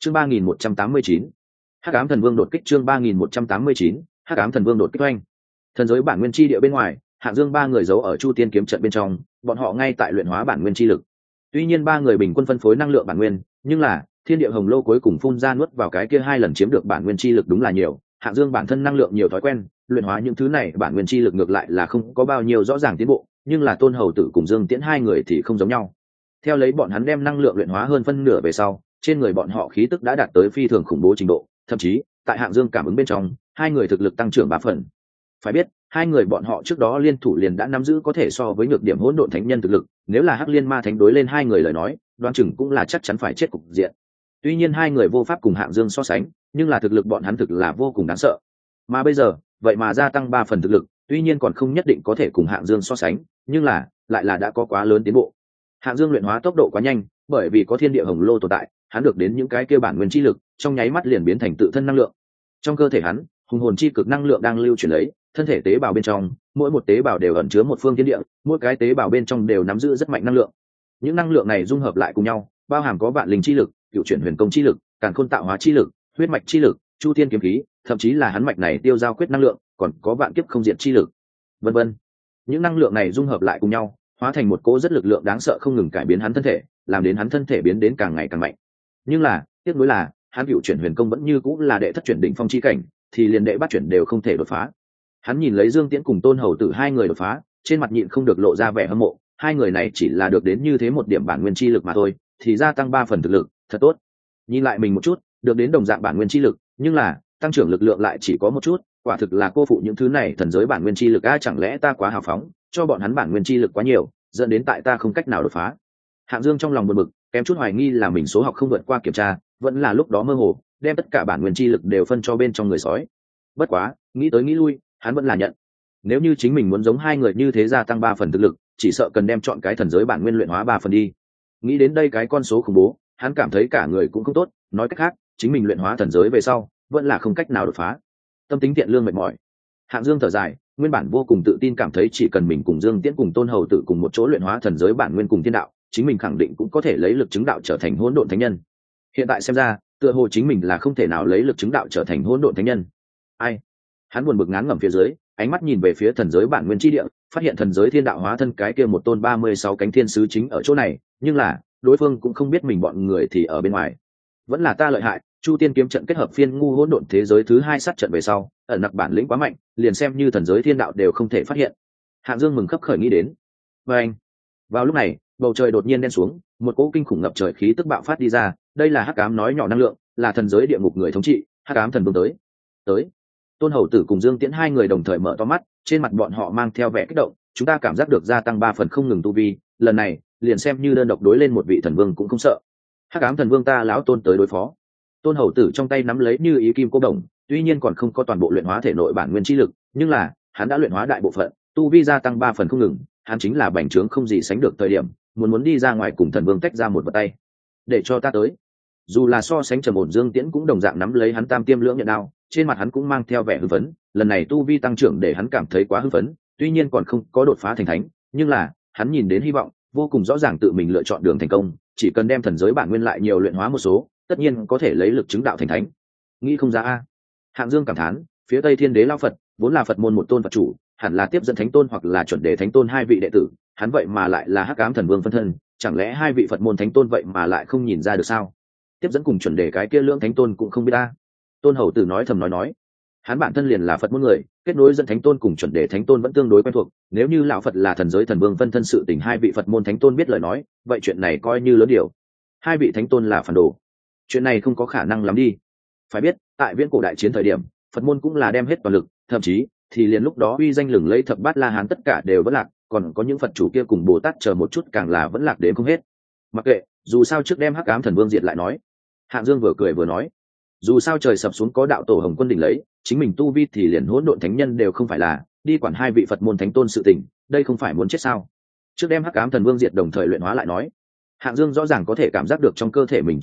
chương 3189, hắc ám thần vương đột kích. chương 3189, hắc ám thần vương đột kích oanh. Thần giới bản nguyên chi địa bên ngoài, Hạng Dương ba người giấu ở Chu Tiên kiếm trận bên trong, bọn họ ngay tại luyện hóa bản nguyên chi lực. Tuy nhiên ba người bình quân phân phối năng lượng bản nguyên, nhưng là thiên địa hồng lô cuối cùng phun ra nuốt vào cái kia hai lần chiếm được bản nguyên chi lực đúng là nhiều. Hạng Dương bản thân năng lượng nhiều thói quen, luyện hóa những thứ này bản nguyên chi lực ngược lại là không có bao nhiêu rõ ràng tiến bộ, nhưng là Tôn Hầu Tử cùng Dương Tiễn hai người thì không giống nhau. Theo lấy bọn hắn đem năng lượng luyện hóa hơn phân nửa về sau, trên người bọn họ khí tức đã đạt tới phi thường khủng bố trình độ, thậm chí tại Hạng Dương cảm ứng bên trong, hai người thực lực tăng trưởng 3 phần. Phải biết, hai người bọn họ trước đó liên thủ liền đã nắm giữ có thể so với nhược điểm hỗn độn thánh nhân thực lực, nếu là Hắc Liên Ma Thánh đối lên hai người lời nói, đoán chừng cũng là chắc chắn phải chết cục diện. Tuy nhiên hai người vô pháp cùng Hạng Dương so sánh, nhưng là thực lực bọn hắn thực là vô cùng đáng sợ. Mà bây giờ, vậy mà gia tăng 3 phần thực lực, tuy nhiên còn không nhất định có thể cùng Hạng Dương so sánh, nhưng là lại là đã có quá lớn tiến bộ. Hạng Dương luyện hóa tốc độ quá nhanh, bởi vì có thiên địa hồng lô tồn tại, hắn được đến những cái kia bản nguyên chi lực, trong nháy mắt liền biến thành tự thân năng lượng. Trong cơ thể hắn, hùng hồn chi cực năng lượng đang lưu chuyển lấy, thân thể tế bào bên trong, mỗi một tế bào đều ẩn chứa một phương thiên địa, mỗi cái tế bào bên trong đều nắm giữ rất mạnh năng lượng. Những năng lượng này dung hợp lại cùng nhau, bao hàm có vạn linh chi lực, cựu chuyển huyền công chi lực, càn khôn tạo hóa chi lực, huyết mạch chi lực, chu thiên kiếm khí, thậm chí là hắn mạch này tiêu giao quyết năng lượng, còn có vạn kiếp không diệt chi lực, vân vân. Những năng lượng này dung hợp lại cùng nhau, hóa thành một cỗ rất lực lượng đáng sợ không ngừng cải biến hắn thân thể, làm đến hắn thân thể biến đến càng ngày càng mạnh. Nhưng là tiếc nuối là hắn cựu chuyển huyền công vẫn như cũng là đệ thất chuyển đỉnh phong chi cảnh, thì liền đệ bát chuyển đều không thể đột phá. Hắn nhìn lấy Dương Tiễn cùng Tôn Hầu Tử hai người đột phá, trên mặt nhịn không được lộ ra vẻ hâm mộ. Hai người này chỉ là được đến như thế một điểm bản nguyên chi lực mà thôi, thì gia tăng 3 phần thực lực, thật tốt. Nhìn lại mình một chút, được đến đồng dạng bản nguyên chi lực, nhưng là tăng trưởng lực lượng lại chỉ có một chút, quả thực là cô phụ những thứ này thần giới bản nguyên chi lực. Chẳng lẽ ta quá hào phóng, cho bọn hắn bản nguyên chi lực quá nhiều, dẫn đến tại ta không cách nào đột phá. Hạng Dương trong lòng buồn bực, kém chút hoài nghi là mình số học không vượt qua kiểm tra, vẫn là lúc đó mơ hồ, đem tất cả bản nguyên chi lực đều phân cho bên trong người sói. Bất quá, nghĩ tới nghĩ lui, hắn vẫn là nhận. Nếu như chính mình muốn giống hai người như thế gia tăng 3 phần thực lực, chỉ sợ cần đem chọn cái thần giới bản nguyên luyện hóa 3 phần đi. Nghĩ đến đây cái con số khủng bố, hắn cảm thấy cả người cũng không tốt, nói cách khác, chính mình luyện hóa thần giới về sau, vẫn là không cách nào đột phá. Tâm tính thiện lương mệt mỏi. Hạng Dương thở dài, nguyên bản vô cùng tự tin cảm thấy chỉ cần mình cùng Dương Tiễn cùng Tôn Hầu Tử cùng một chỗ luyện hóa thần giới bản nguyên cùng thiên đạo, chính mình khẳng định cũng có thể lấy lực chứng đạo trở thành hỗn độn thánh nhân. Hiện tại xem ra, tựa hồ chính mình là không thể nào lấy lực chứng đạo trở thành hỗn độn thánh nhân. Ai? Hắn buồn bực ngán ngẩm phía dưới, ánh mắt nhìn về phía thần giới bản nguyên chi địa, phát hiện thần giới thiên đạo hóa thân cái kia một tôn 36 cánh thiên sứ chính ở chỗ này, nhưng là đối phương cũng không biết mình bọn người thì ở bên ngoài. Vẫn là ta lợi hại, Chu Tiên kiếm trận kết hợp phiên ngu hỗn độn thế giới thứ 2 sát trận về sau, ẩn nặc bản lĩnh quá mạnh, liền xem như thần giới thiên đạo đều không thể phát hiện. Hạng Dương mừng khấp khởi nghĩ đến. Và anh, vào lúc này, bầu trời đột nhiên đen xuống, một cỗ kinh khủng ngập trời khí tức bạo phát đi ra, đây là hắc ám nói nhỏ năng lượng, là thần giới địa ngục người thống trị, hắc ám thần vương tới. Tới. Tôn Hầu Tử cùng Dương Tiễn hai người đồng thời mở to mắt, trên mặt bọn họ mang theo vẻ kích động, chúng ta cảm giác được gia tăng 3 phần không ngừng tu vi, lần này, liền xem như đơn độc đối lên một vị thần vương cũng không sợ. Hắc ám thần vương ta lão Tôn tới đối phó. Tôn Hầu Tử trong tay nắm lấy như ý kim cô đồng, tuy nhiên còn không có toàn bộ luyện hóa thể nội bản nguyên chi lực, nhưng là hắn đã luyện hóa đại bộ phận, tu vi gia tăng 3 phần không ngừng, hắn chính là bành trướng không gì sánh được thời điểm, muốn đi ra ngoài cùng thần vương tách ra một vật tay. Để cho ta tới. Dù là so sánh trầm ổn Dương Tiễn cũng đồng dạng nắm lấy hắn tam tiêm lưỡng nhận đao, trên mặt hắn cũng mang theo vẻ hưng phấn, lần này tu vi tăng trưởng để hắn cảm thấy quá hưng phấn, tuy nhiên còn không có đột phá thành thánh, nhưng là hắn nhìn đến hy vọng, vô cùng rõ ràng tự mình lựa chọn đường thành công, chỉ cần đem thần giới bản nguyên lại nhiều luyện hóa một số, tất nhiên có thể lấy lực chứng đạo thành thánh. Nghĩ không ra a. Hạng Dương cảm thán, phía Tây Thiên Đế lão Phật, vốn là Phật môn một tôn Phật chủ, hẳn là tiếp dẫn thánh tôn hoặc là chuẩn đề thánh tôn hai vị đệ tử, hắn vậy mà lại là hắc ám thần vương phân thân, chẳng lẽ hai vị Phật môn thánh tôn vậy mà lại không nhìn ra được sao? Tiếp dẫn cùng chuẩn đề cái kia lưỡng thánh tôn cũng không biết ta. Tôn Hầu Tử nói thầm nói, hắn bản thân liền là Phật môn người, kết nối dẫn thánh tôn cùng chuẩn đề thánh tôn vẫn tương đối quen thuộc, nếu như lão Phật là thần giới thần vương phân thân sự tình hai vị Phật môn thánh tôn biết lời nói, vậy chuyện này coi như lớn điều. Hai vị thánh tôn là phản đồ, chuyện này không có khả năng lắm đi. Phải biết, tại viễn cổ đại chiến thời điểm, Phật môn cũng là đem hết toàn lực, thậm chí thì liền lúc đó uy danh lừng lẫy thập bát la hán tất cả đều vẫn lạc, còn có những Phật chủ kia cùng Bồ Tát chờ một chút càng là vẫn lạc đến không hết. Mặc kệ, dù sao trước đem hắc ám thần vương diệt lại nói. Hạng Dương vừa cười vừa nói, dù sao trời sập xuống có đạo tổ Hồng Quân đỉnh lấy, chính mình tu vi thì liền hỗn độn thánh nhân đều không phải là, đi quản hai vị Phật môn thánh tôn sự tình, đây không phải muốn chết sao? Trước đem hắc ám thần vương diệt đồng thời luyện hóa lại nói. Hạng Dương rõ ràng có thể cảm giác được trong cơ thể mình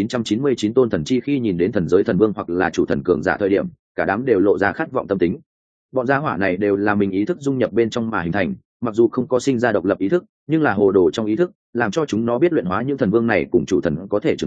9999 tôn thần chi khi nhìn đến thần giới thần vương hoặc là chủ thần cường giả thời điểm, cả đám đều lộ ra khát vọng tâm tính. Bọn gia hỏa này đều là mình ý thức dung nhập bên trong mà hình thành, mặc dù không có sinh ra độc lập ý thức, nhưng là hồ đồ trong ý thức, làm cho chúng nó biết luyện hóa những thần vương này cùng chủ thần có thể trưởng thành,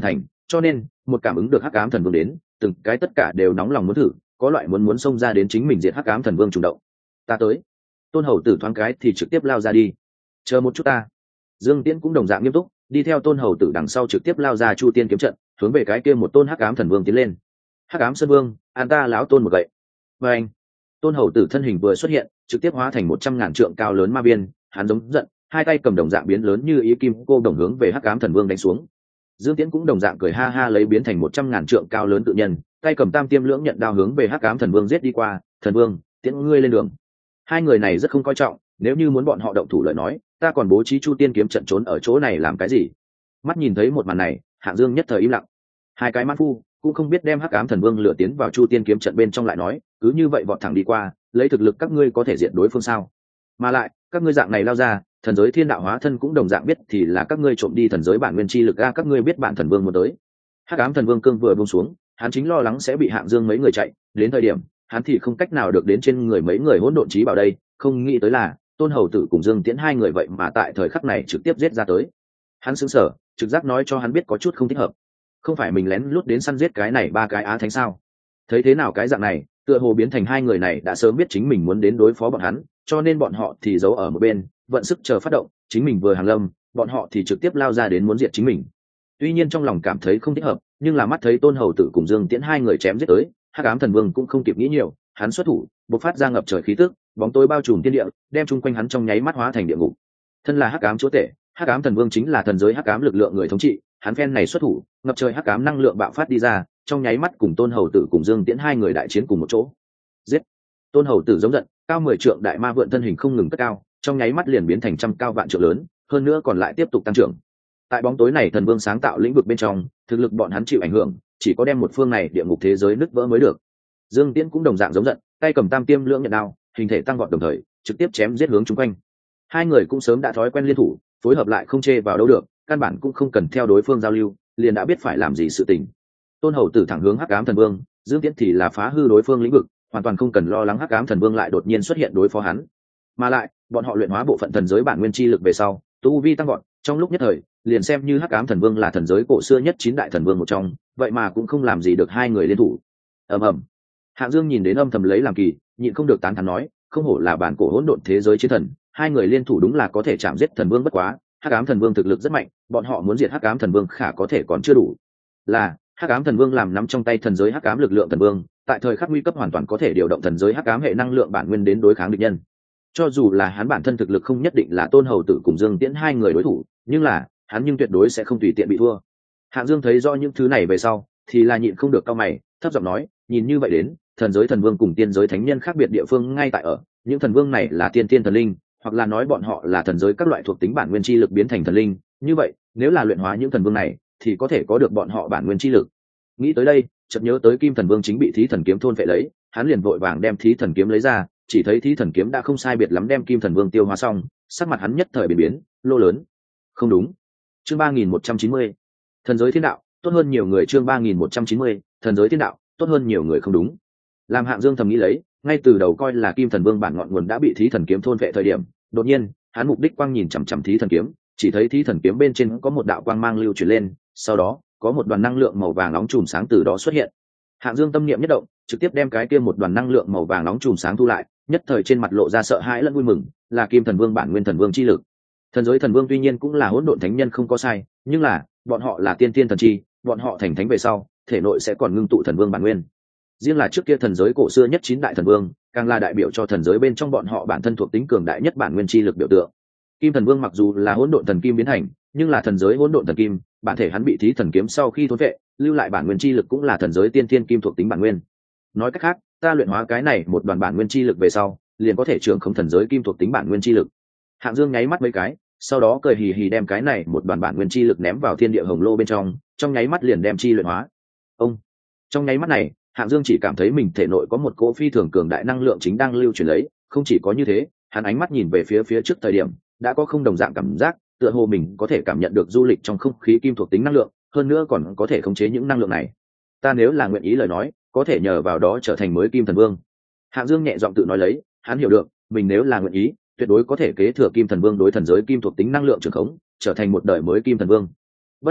cho nên một cảm ứng được hắc ám thần vương đến, từng cái tất cả đều nóng lòng muốn thử, có loại muốn xông ra đến chính mình diệt hắc ám thần vương chủ động. Ta tới. Tôn hầu tử thoáng cái thì trực tiếp lao ra đi. Chờ một chút ta. Dương Tiễn cũng đồng dạng nghiêm túc, đi theo tôn hầu tử đằng sau trực tiếp lao ra chu tiên kiếm trận, hướng về cái kia một tôn hắc ám thần vương tiến lên. Hắc ám sơn vương, an ta láo tôn một gậy. Và anh, tôn hầu tử thân hình vừa xuất hiện, trực tiếp hóa thành 100.000 trượng cao lớn ma viên, hắn giống giận, hai tay cầm đồng dạng biến lớn như ý kim cô đồng hướng về hắc ám thần vương đánh xuống. Dương Tiễn cũng đồng dạng cười ha ha lấy biến thành 100.000 trượng cao lớn tự nhân, tay cầm tam tiêm lưỡng nhận đao hướng về hắc ám thần vương giết đi qua. Thần vương, tiễn ngươi lên đường. Hai người này rất không coi trọng, nếu như muốn bọn họ động thủ lời nói, ta còn bố trí chu tiên kiếm trận trốn ở chỗ này làm cái gì? Mắt nhìn thấy một màn này, Hạng Dương nhất thời im lặng. Hai cái mãn phu cũng không biết đem hắc ám thần vương lừa tiến vào chu tiên kiếm trận bên trong lại nói, cứ như vậy vọt thẳng đi qua, lấy thực lực các ngươi có thể diện đối phương sao? Mà lại, các ngươi dạng này lao ra, thần giới thiên đạo hóa thân cũng đồng dạng biết thì là các ngươi trộm đi thần giới bản nguyên chi lực a, các ngươi biết bản thần vương muốn tới. Hắc ám thần vương cương vừa buông xuống, hắn chính lo lắng sẽ bị Hạng Dương mấy người chạy, đến thời điểm hắn thì không cách nào được đến trên người mấy người hỗn độn chí bảo đây, không nghĩ tới là tôn hầu tử cùng Dương Tiễn hai người vậy mà tại thời khắc này trực tiếp giết ra tới. Hắn sững sờ, trực giác nói cho hắn biết có chút không thích hợp. Không phải mình lén lút đến săn giết cái này ba cái á thánh sao? Thấy thế nào cái dạng này, tựa hồ biến thành hai người này đã sớm biết chính mình muốn đến đối phó bọn hắn, cho nên bọn họ thì giấu ở một bên, vận sức chờ phát động, chính mình vừa hàng lâm, bọn họ thì trực tiếp lao ra đến muốn diệt chính mình. Tuy nhiên trong lòng cảm thấy không thích hợp, nhưng là mắt thấy tôn hầu tử cùng Dương Tiễn hai người chém giết tới, hắc ám thần vương cũng không kịp nghĩ nhiều, hắn xuất thủ, bộc phát ra ngập trời khí tức, bóng tối bao trùm thiên địa, đem chung quanh hắn trong nháy mắt hóa thành địa ngục. Thân là hắc ám chúa tể, hắc ám thần vương chính là thần giới hắc ám lực lượng người thống trị, hắn phen này xuất thủ, ngập trời hắc ám năng lượng bạo phát đi ra, trong nháy mắt cùng tôn hầu tử cùng Dương Tiễn hai người đại chiến cùng một chỗ. Giết! Tôn hầu tử giống giận, cao 10 trượng đại ma vượn thân hình không ngừng cất cao, trong nháy mắt liền biến thành trăm cao vạn trượng lớn, hơn nữa còn lại tiếp tục tăng trưởng. Tại bóng tối này thần vương sáng tạo lĩnh vực bên trong, thực lực bọn hắn chịu ảnh hưởng, chỉ có đem một phương này địa ngục thế giới nứt vỡ mới được. Dương Tiễn cũng đồng dạng giống giận, tay cầm tam tiêm lưỡng nhận đao, hình thể tăng vọt đồng thời, trực tiếp chém giết hướng chúng quanh. Hai người cũng sớm đã thói quen liên thủ, phối hợp lại không chê vào đâu được, căn bản cũng không cần theo đối phương giao lưu, liền đã biết phải làm gì sự tình. Tôn hầu tử thẳng hướng hắc ám thần vương, Dương Tiễn thì là phá hư đối phương lĩnh vực, hoàn toàn không cần lo lắng hắc ám thần vương lại đột nhiên xuất hiện đối phó hắn. Mà lại, bọn họ luyện hóa bộ phận thần giới bản nguyên chi lực về sau, tu vi tăng vọt, trong lúc nhất thời, liền xem như hắc ám thần vương là thần giới cổ xưa nhất 9 đại thần vương một trong, vậy mà cũng không làm gì được hai người liên thủ. Ầm ầm. Hạng Dương nhìn đến âm thầm lấy làm kỳ, nhịn không được tán thán nói, không hổ là bản cổ hỗn độn thế giới chiến thần, hai người liên thủ đúng là có thể chạm giết thần vương bất quá, hắc ám thần vương thực lực rất mạnh, bọn họ muốn diệt hắc ám thần vương khả có thể còn chưa đủ. Là, hắc ám thần vương làm nắm trong tay thần giới hắc ám lực lượng thần vương, tại thời khắc nguy cấp hoàn toàn có thể điều động thần giới hắc ám hệ năng lượng bản nguyên đến đối kháng địch nhân. Cho dù là hắn bản thân thực lực không nhất định là tôn hầu tử cùng Dương Tiễn hai người đối thủ, nhưng là hắn nhưng tuyệt đối sẽ không tùy tiện bị thua. Hạng Dương thấy rõ những thứ này về sau, thì là nhịn không được cau mày, thấp giọng nói, nhìn như vậy đến, thần giới thần vương cùng tiên giới thánh nhân khác biệt địa phương ngay tại ở, những thần vương này là tiên tiên thần linh, hoặc là nói bọn họ là thần giới các loại thuộc tính bản nguyên chi lực biến thành thần linh, như vậy, nếu là luyện hóa những thần vương này, thì có thể có được bọn họ bản nguyên chi lực. Nghĩ tới đây, chợt nhớ tới Kim Thần Vương chính bị Thí Thần kiếm thôn phệ lấy, hắn liền vội vàng đem Thí Thần kiếm lấy ra, chỉ thấy Thí Thần kiếm đã không sai biệt lắm đem Kim Thần Vương tiêu hóa xong, sắc mặt hắn nhất thời biến, lô lớn. Không đúng. Chương 3190. Thần giới thiên đạo, tốt hơn nhiều người. Chương 3190. Thần giới thiên đạo, tốt hơn nhiều người. Không đúng. Làm Hạng Dương thầm nghĩ lấy, ngay từ đầu coi là Kim Thần Vương bản ngọn nguồn đã bị Thí Thần kiếm thôn phệ thời điểm, đột nhiên, hắn mục đích quang nhìn chằm chằm Thí Thần kiếm, chỉ thấy Thí Thần kiếm bên trên có một đạo quang mang lưu chuyển lên, sau đó, có một đoàn năng lượng màu vàng nóng chùm sáng từ đó xuất hiện. Hạng Dương tâm niệm nhất động, trực tiếp đem cái kia một đoàn năng lượng màu vàng nóng chùm sáng thu lại, nhất thời trên mặt lộ ra sợ hãi lẫn vui mừng, là Kim Thần Vương bản nguyên thần vương chi lực. Thần giới thần vương tuy nhiên cũng là hỗn độn thánh nhân không có sai, nhưng là bọn họ là tiên tiên thần chi, bọn họ thành thánh về sau, thể nội sẽ còn ngưng tụ thần vương bản nguyên. Riêng là trước kia thần giới cổ xưa nhất 9 đại thần vương, càng là đại biểu cho thần giới bên trong bọn họ bản thân thuộc tính cường đại nhất bản nguyên chi lực biểu tượng. Kim Thần Vương mặc dù là hỗn độn thần kim biến thành, nhưng là thần giới hỗn độn thần kim, bản thể hắn bị Thí Thần kiếm sau khi thôn vệ, lưu lại bản nguyên chi lực cũng là thần giới tiên thiên kim thuộc tính bản nguyên. Nói cách khác, ta luyện hóa cái này một đoàn bản nguyên chi lực về sau, liền có thể trưởng không thần giới kim thuộc tính bản nguyên chi lực. Hạng Dương nháy mắt mấy cái, sau đó cười hì hì đem cái này một đoàn bản nguyên chi lực ném vào thiên địa hồng lô bên trong nháy mắt liền đem chi luyện hóa. Ông, trong nháy mắt này, Hạng Dương chỉ cảm thấy mình thể nội có một cỗ phi thường cường đại năng lượng chính đang lưu chuyển lấy, không chỉ có như thế, hắn ánh mắt nhìn về phía trước thời điểm, đã có không đồng dạng cảm giác, tựa hồ mình có thể cảm nhận được du lịch trong không khí kim thuộc tính năng lượng, hơn nữa còn có thể khống chế những năng lượng này. Ta nếu là nguyện ý lời nói, có thể nhờ vào đó trở thành mới Kim Thần Vương. Hạng Dương nhẹ giọng tự nói lấy, hắn hiểu được, mình nếu là nguyện ý, tuyệt đối có thể kế thừa Kim Thần Vương đối thần giới kim thuộc tính năng lượng trường khống, trở thành một đời mới Kim Thần Vương. Bất quá,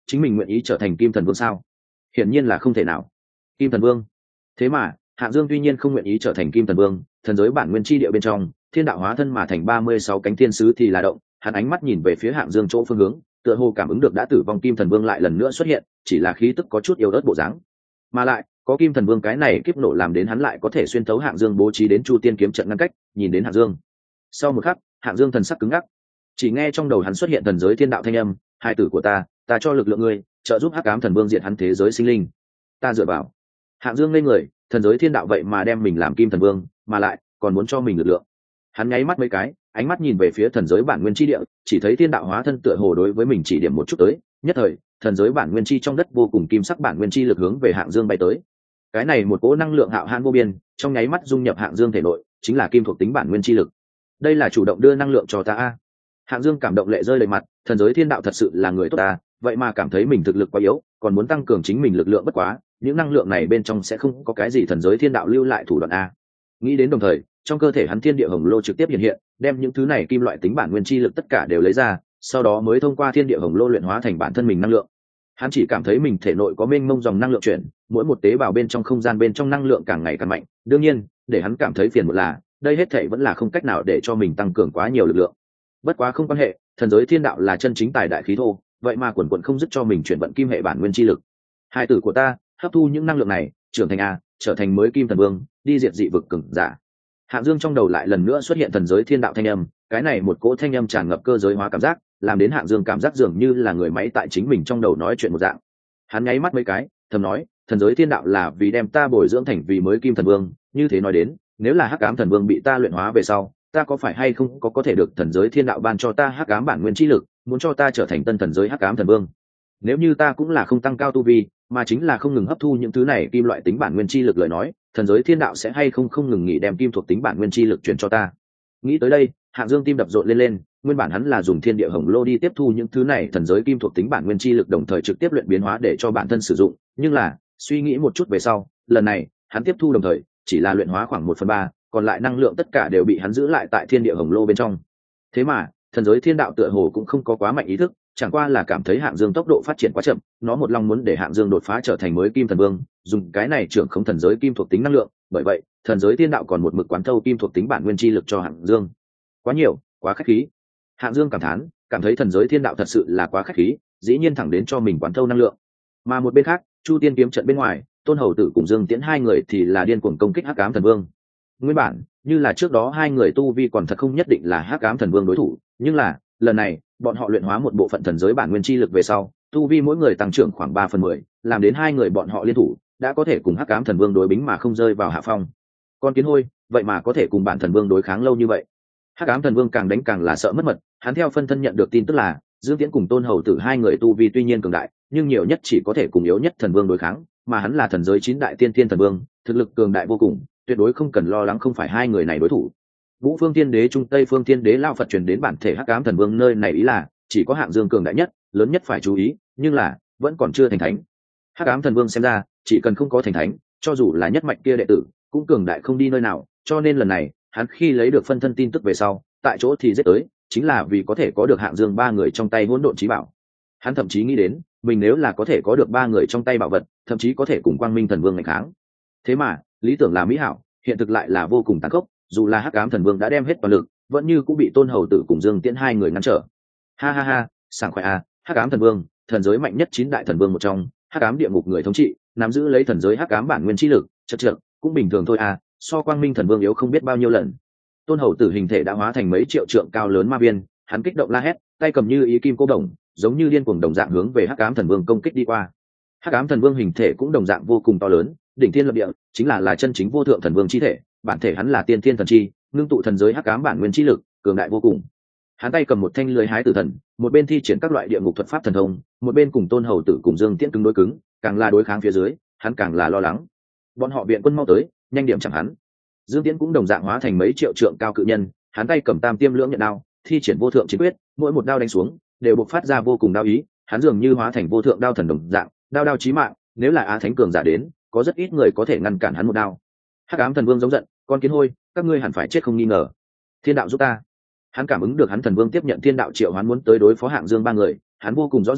chính mình nguyện ý trở thành kim thần vương sao? Hiển nhiên là không thể nào. Kim thần vương. Thế mà Hạng Dương tuy nhiên không nguyện ý trở thành kim thần vương, thần giới bản nguyên chi địa bên trong thiên đạo hóa thân mà thành 36 cánh thiên sứ thì là động. Hắn ánh mắt nhìn về phía Hạng Dương chỗ phương hướng, tựa hồ cảm ứng được đã tử vong kim thần vương lại lần nữa xuất hiện, chỉ là khí tức có chút yếu ớt bộ dáng. Mà lại có kim thần vương cái này kiếp nổ làm đến hắn lại có thể xuyên thấu Hạng Dương bố trí đến Chu Tiên kiếm trận ngăn cách, nhìn đến Hạng Dương. Sau một khắc, Hạng Dương thần sắc cứng ngắc, chỉ nghe trong đầu hắn xuất hiện thần giới thiên đạo thanh âm: hai tử của ta cho lực lượng ngươi, trợ giúp hắc ám thần vương diệt hắn thế giới sinh linh. Ta dựa vào. Hạng Dương lên người, thần giới thiên đạo vậy mà đem mình làm kim thần vương, mà lại còn muốn cho mình lực lượng. Hắn nháy mắt mấy cái, ánh mắt nhìn về phía thần giới bản nguyên chi địa, chỉ thấy thiên đạo hóa thân tựa hồ đối với mình chỉ điểm một chút tới, nhất thời thần giới bản nguyên chi trong đất vô cùng kim sắc bản nguyên chi lực hướng về Hạng Dương bay tới. Cái này một cỗ năng lượng hạo hãn vô biên, trong nháy mắt dung nhập Hạng Dương thể nội, chính là kim thuộc tính bản nguyên chi lực. Đây là chủ động đưa năng lượng cho ta a. Hạng Dương cảm động lệ rơi lệ mặt, thần giới thiên đạo thật sự là người tốt ta, vậy mà cảm thấy mình thực lực quá yếu, còn muốn tăng cường chính mình lực lượng, bất quá những năng lượng này bên trong sẽ không có cái gì thần giới thiên đạo lưu lại thủ đoạn a. Nghĩ đến đồng thời, trong cơ thể hắn thiên địa hồng lô trực tiếp hiện hiện, đem những thứ này kim loại tính bản nguyên chi lực tất cả đều lấy ra, sau đó mới thông qua thiên địa hồng lô luyện hóa thành bản thân mình năng lượng. Hắn chỉ cảm thấy mình thể nội có mênh mông dòng năng lượng chuyển, mỗi một tế bào bên trong không gian bên trong năng lượng càng ngày càng mạnh. Đương nhiên, để hắn cảm thấy phiền một là, đây hết thảy vẫn là không cách nào để cho mình tăng cường quá nhiều lực lượng. Bất quá không quan hệ, thần giới thiên đạo là chân chính tài đại khí thô, vậy mà quần quần không dứt cho mình chuyển vận kim hệ bản nguyên chi lực. Hai tử của ta, hấp thu những năng lượng này, trưởng thành a, trở thành mới kim thần vương, đi diệt dị vực cường giả. Hạng Dương trong đầu lại lần nữa xuất hiện thần giới thiên đạo thanh âm, cái này một cỗ thanh âm tràn ngập cơ giới hóa cảm giác, làm đến Hạng Dương cảm giác dường như là người máy tại chính mình trong đầu nói chuyện một dạng. Hắn nháy mắt mấy cái, thầm nói, thần giới thiên đạo là vì đem ta bồi dưỡng thành vì mới kim thần vương, như thế nói đến, nếu là hắc ám thần vương bị ta luyện hóa về sau, ta có phải hay không có thể được thần giới thiên đạo ban cho ta hắc ám bản nguyên chi lực, muốn cho ta trở thành tân thần giới hắc ám thần vương. Nếu như ta cũng là không tăng cao tu vi, mà chính là không ngừng hấp thu những thứ này kim loại tính bản nguyên chi lực lời nói, thần giới thiên đạo sẽ hay không ngừng nghỉ đem kim thuộc tính bản nguyên chi lực chuyển cho ta. Nghĩ tới đây, Hạng Dương tim đập rộn lên, nguyên bản hắn là dùng thiên địa hồng lô đi tiếp thu những thứ này thần giới kim thuộc tính bản nguyên chi lực, đồng thời trực tiếp luyện biến hóa để cho bản thân sử dụng, nhưng là suy nghĩ một chút về sau, lần này hắn tiếp thu đồng thời chỉ là luyện hóa khoảng 1/3, còn lại năng lượng tất cả đều bị hắn giữ lại tại thiên địa hồng lô bên trong. Thế mà thần giới thiên đạo tựa hồ cũng không có quá mạnh ý thức, chẳng qua là cảm thấy Hạng Dương tốc độ phát triển quá chậm, nó một lòng muốn để Hạng Dương đột phá trở thành mới kim thần vương, dùng cái này trưởng khống thần giới kim thuộc tính năng lượng, bởi vậy thần giới thiên đạo còn một mực quán thâu kim thuộc tính bản nguyên chi lực cho Hạng Dương. Quá nhiều, quá khách khí. Hạng Dương cảm thán, cảm thấy thần giới thiên đạo thật sự là quá khách khí, dĩ nhiên thẳng đến cho mình quán thâu năng lượng. Mà một bên khác, Chu Tiên kiếm trận bên ngoài, Tôn Hầu Tử cùng Dương Tiễn hai người thì là điên cuồng công kích Hắc Ám Thần Vương. Nguyên bản, như là trước đó hai người tu vi còn thật không nhất định là Hắc Ám Thần Vương đối thủ, nhưng là lần này, bọn họ luyện hóa một bộ phận thần giới bản nguyên chi lực về sau, tu vi mỗi người tăng trưởng khoảng 3/10, làm đến hai người bọn họ liên thủ, đã có thể cùng Hắc Ám Thần Vương đối bính mà không rơi vào hạ phong. Con kiến hôi, vậy mà có thể cùng bản thần vương đối kháng lâu như vậy. Hắc Ám Thần Vương càng đánh càng là sợ mất mật, hắn theo phân thân nhận được tin tức là Dương Tiễn cùng Tôn Hầu Tử hai người tu vi tuy nhiên cường đại, nhưng nhiều nhất chỉ có thể cùng yếu nhất thần vương đối kháng, mà hắn là thần giới 9 đại tiên thiên thần vương, thực lực cường đại vô cùng, tuyệt đối không cần lo lắng không phải hai người này đối thủ. Vũ Phương Thiên Đế Trung Tây Phương Thiên Đế lao Phật truyền đến bản thể Hắc Ám Thần Vương nơi này ý là chỉ có Hạng Dương cường đại nhất, lớn nhất phải chú ý, nhưng là vẫn còn chưa thành thánh. Hắc Ám Thần Vương xem ra, chỉ cần không có thành thánh, cho dù là nhất mạch kia đệ tử, cũng cường đại không đi nơi nào, cho nên lần này, hắn khi lấy được phân thân tin tức về sau, tại chỗ thì giết tới, chính là vì có thể có được Hạng Dương ba người trong tay hỗn độn chí bảo. Hắn thậm chí nghĩ đến, mình nếu là có thể có được ba người trong tay bảo vật, thậm chí có thể cùng Quang Minh Thần Vương nghịch kháng. Thế mà, lý tưởng là mỹ hảo, hiện thực lại là vô cùng tàn khốc, dù là Hắc Ám Thần Vương đã đem hết toàn lực, vẫn như cũng bị Tôn Hầu Tử cùng Dương Tiễn hai người ngăn trở. Ha ha ha, sảng khoái a, Hắc Ám Thần Vương, thần giới mạnh nhất 9 đại thần vương một trong, Hắc Ám địa ngục người thống trị, nắm giữ lấy thần giới hắc ám bản nguyên chi lực, chật chật, cũng bình thường thôi à, so Quang Minh Thần Vương yếu không biết bao nhiêu lần. Tôn Hầu Tử hình thể đã hóa thành mấy triệu trượng cao lớn ma viên, hắn kích động la hét, tay cầm như ý kim cô đồng, giống như điên cuồng đồng dạng hướng về Hắc Ám Thần Vương công kích đi qua. Hắc Ám Thần Vương hình thể cũng đồng dạng vô cùng to lớn, đỉnh thiên lập địa, chính là chân chính vô thượng thần vương chi thể, bản thể hắn là tiên thiên thần chi, ngưng tụ thần giới hắc ám bản nguyên chi lực, cường đại vô cùng. Hắn tay cầm một thanh lưới hái tử thần, một bên thi triển các loại địa ngục thuật pháp thần thông, một bên cùng Tôn Hầu Tử cùng Dương Tiễn cứng đối cứng, càng là đối kháng phía dưới, hắn càng là lo lắng. Bọn họ viện quân mau tới, nhanh điểm chẳng hắn. Dương Tiễn cũng đồng dạng hóa thành mấy triệu trượng cao cự nhân, hắn tay cầm tam tiêm lưỡng nhận đao, thi triển vô thượng chiến quyết, mỗi một đao đánh xuống đều bộc phát ra vô cùng đao ý, hắn dường như hóa thành vô thượng đao thần đồng dạng, đao chí mạng, nếu là Á Thánh cường giả đến, có rất ít người có thể ngăn cản hắn một đao. Hắc Ám Thần Vương giống giận, con kiến hôi, các ngươi hẳn phải chết không nghi ngờ. Thiên đạo giúp ta. Hắn cảm ứng được hắn thần vương tiếp nhận thiên đạo triệu hoán muốn tới đối phó Hạng Dương ba người, hắn vô cùng rõ ràng,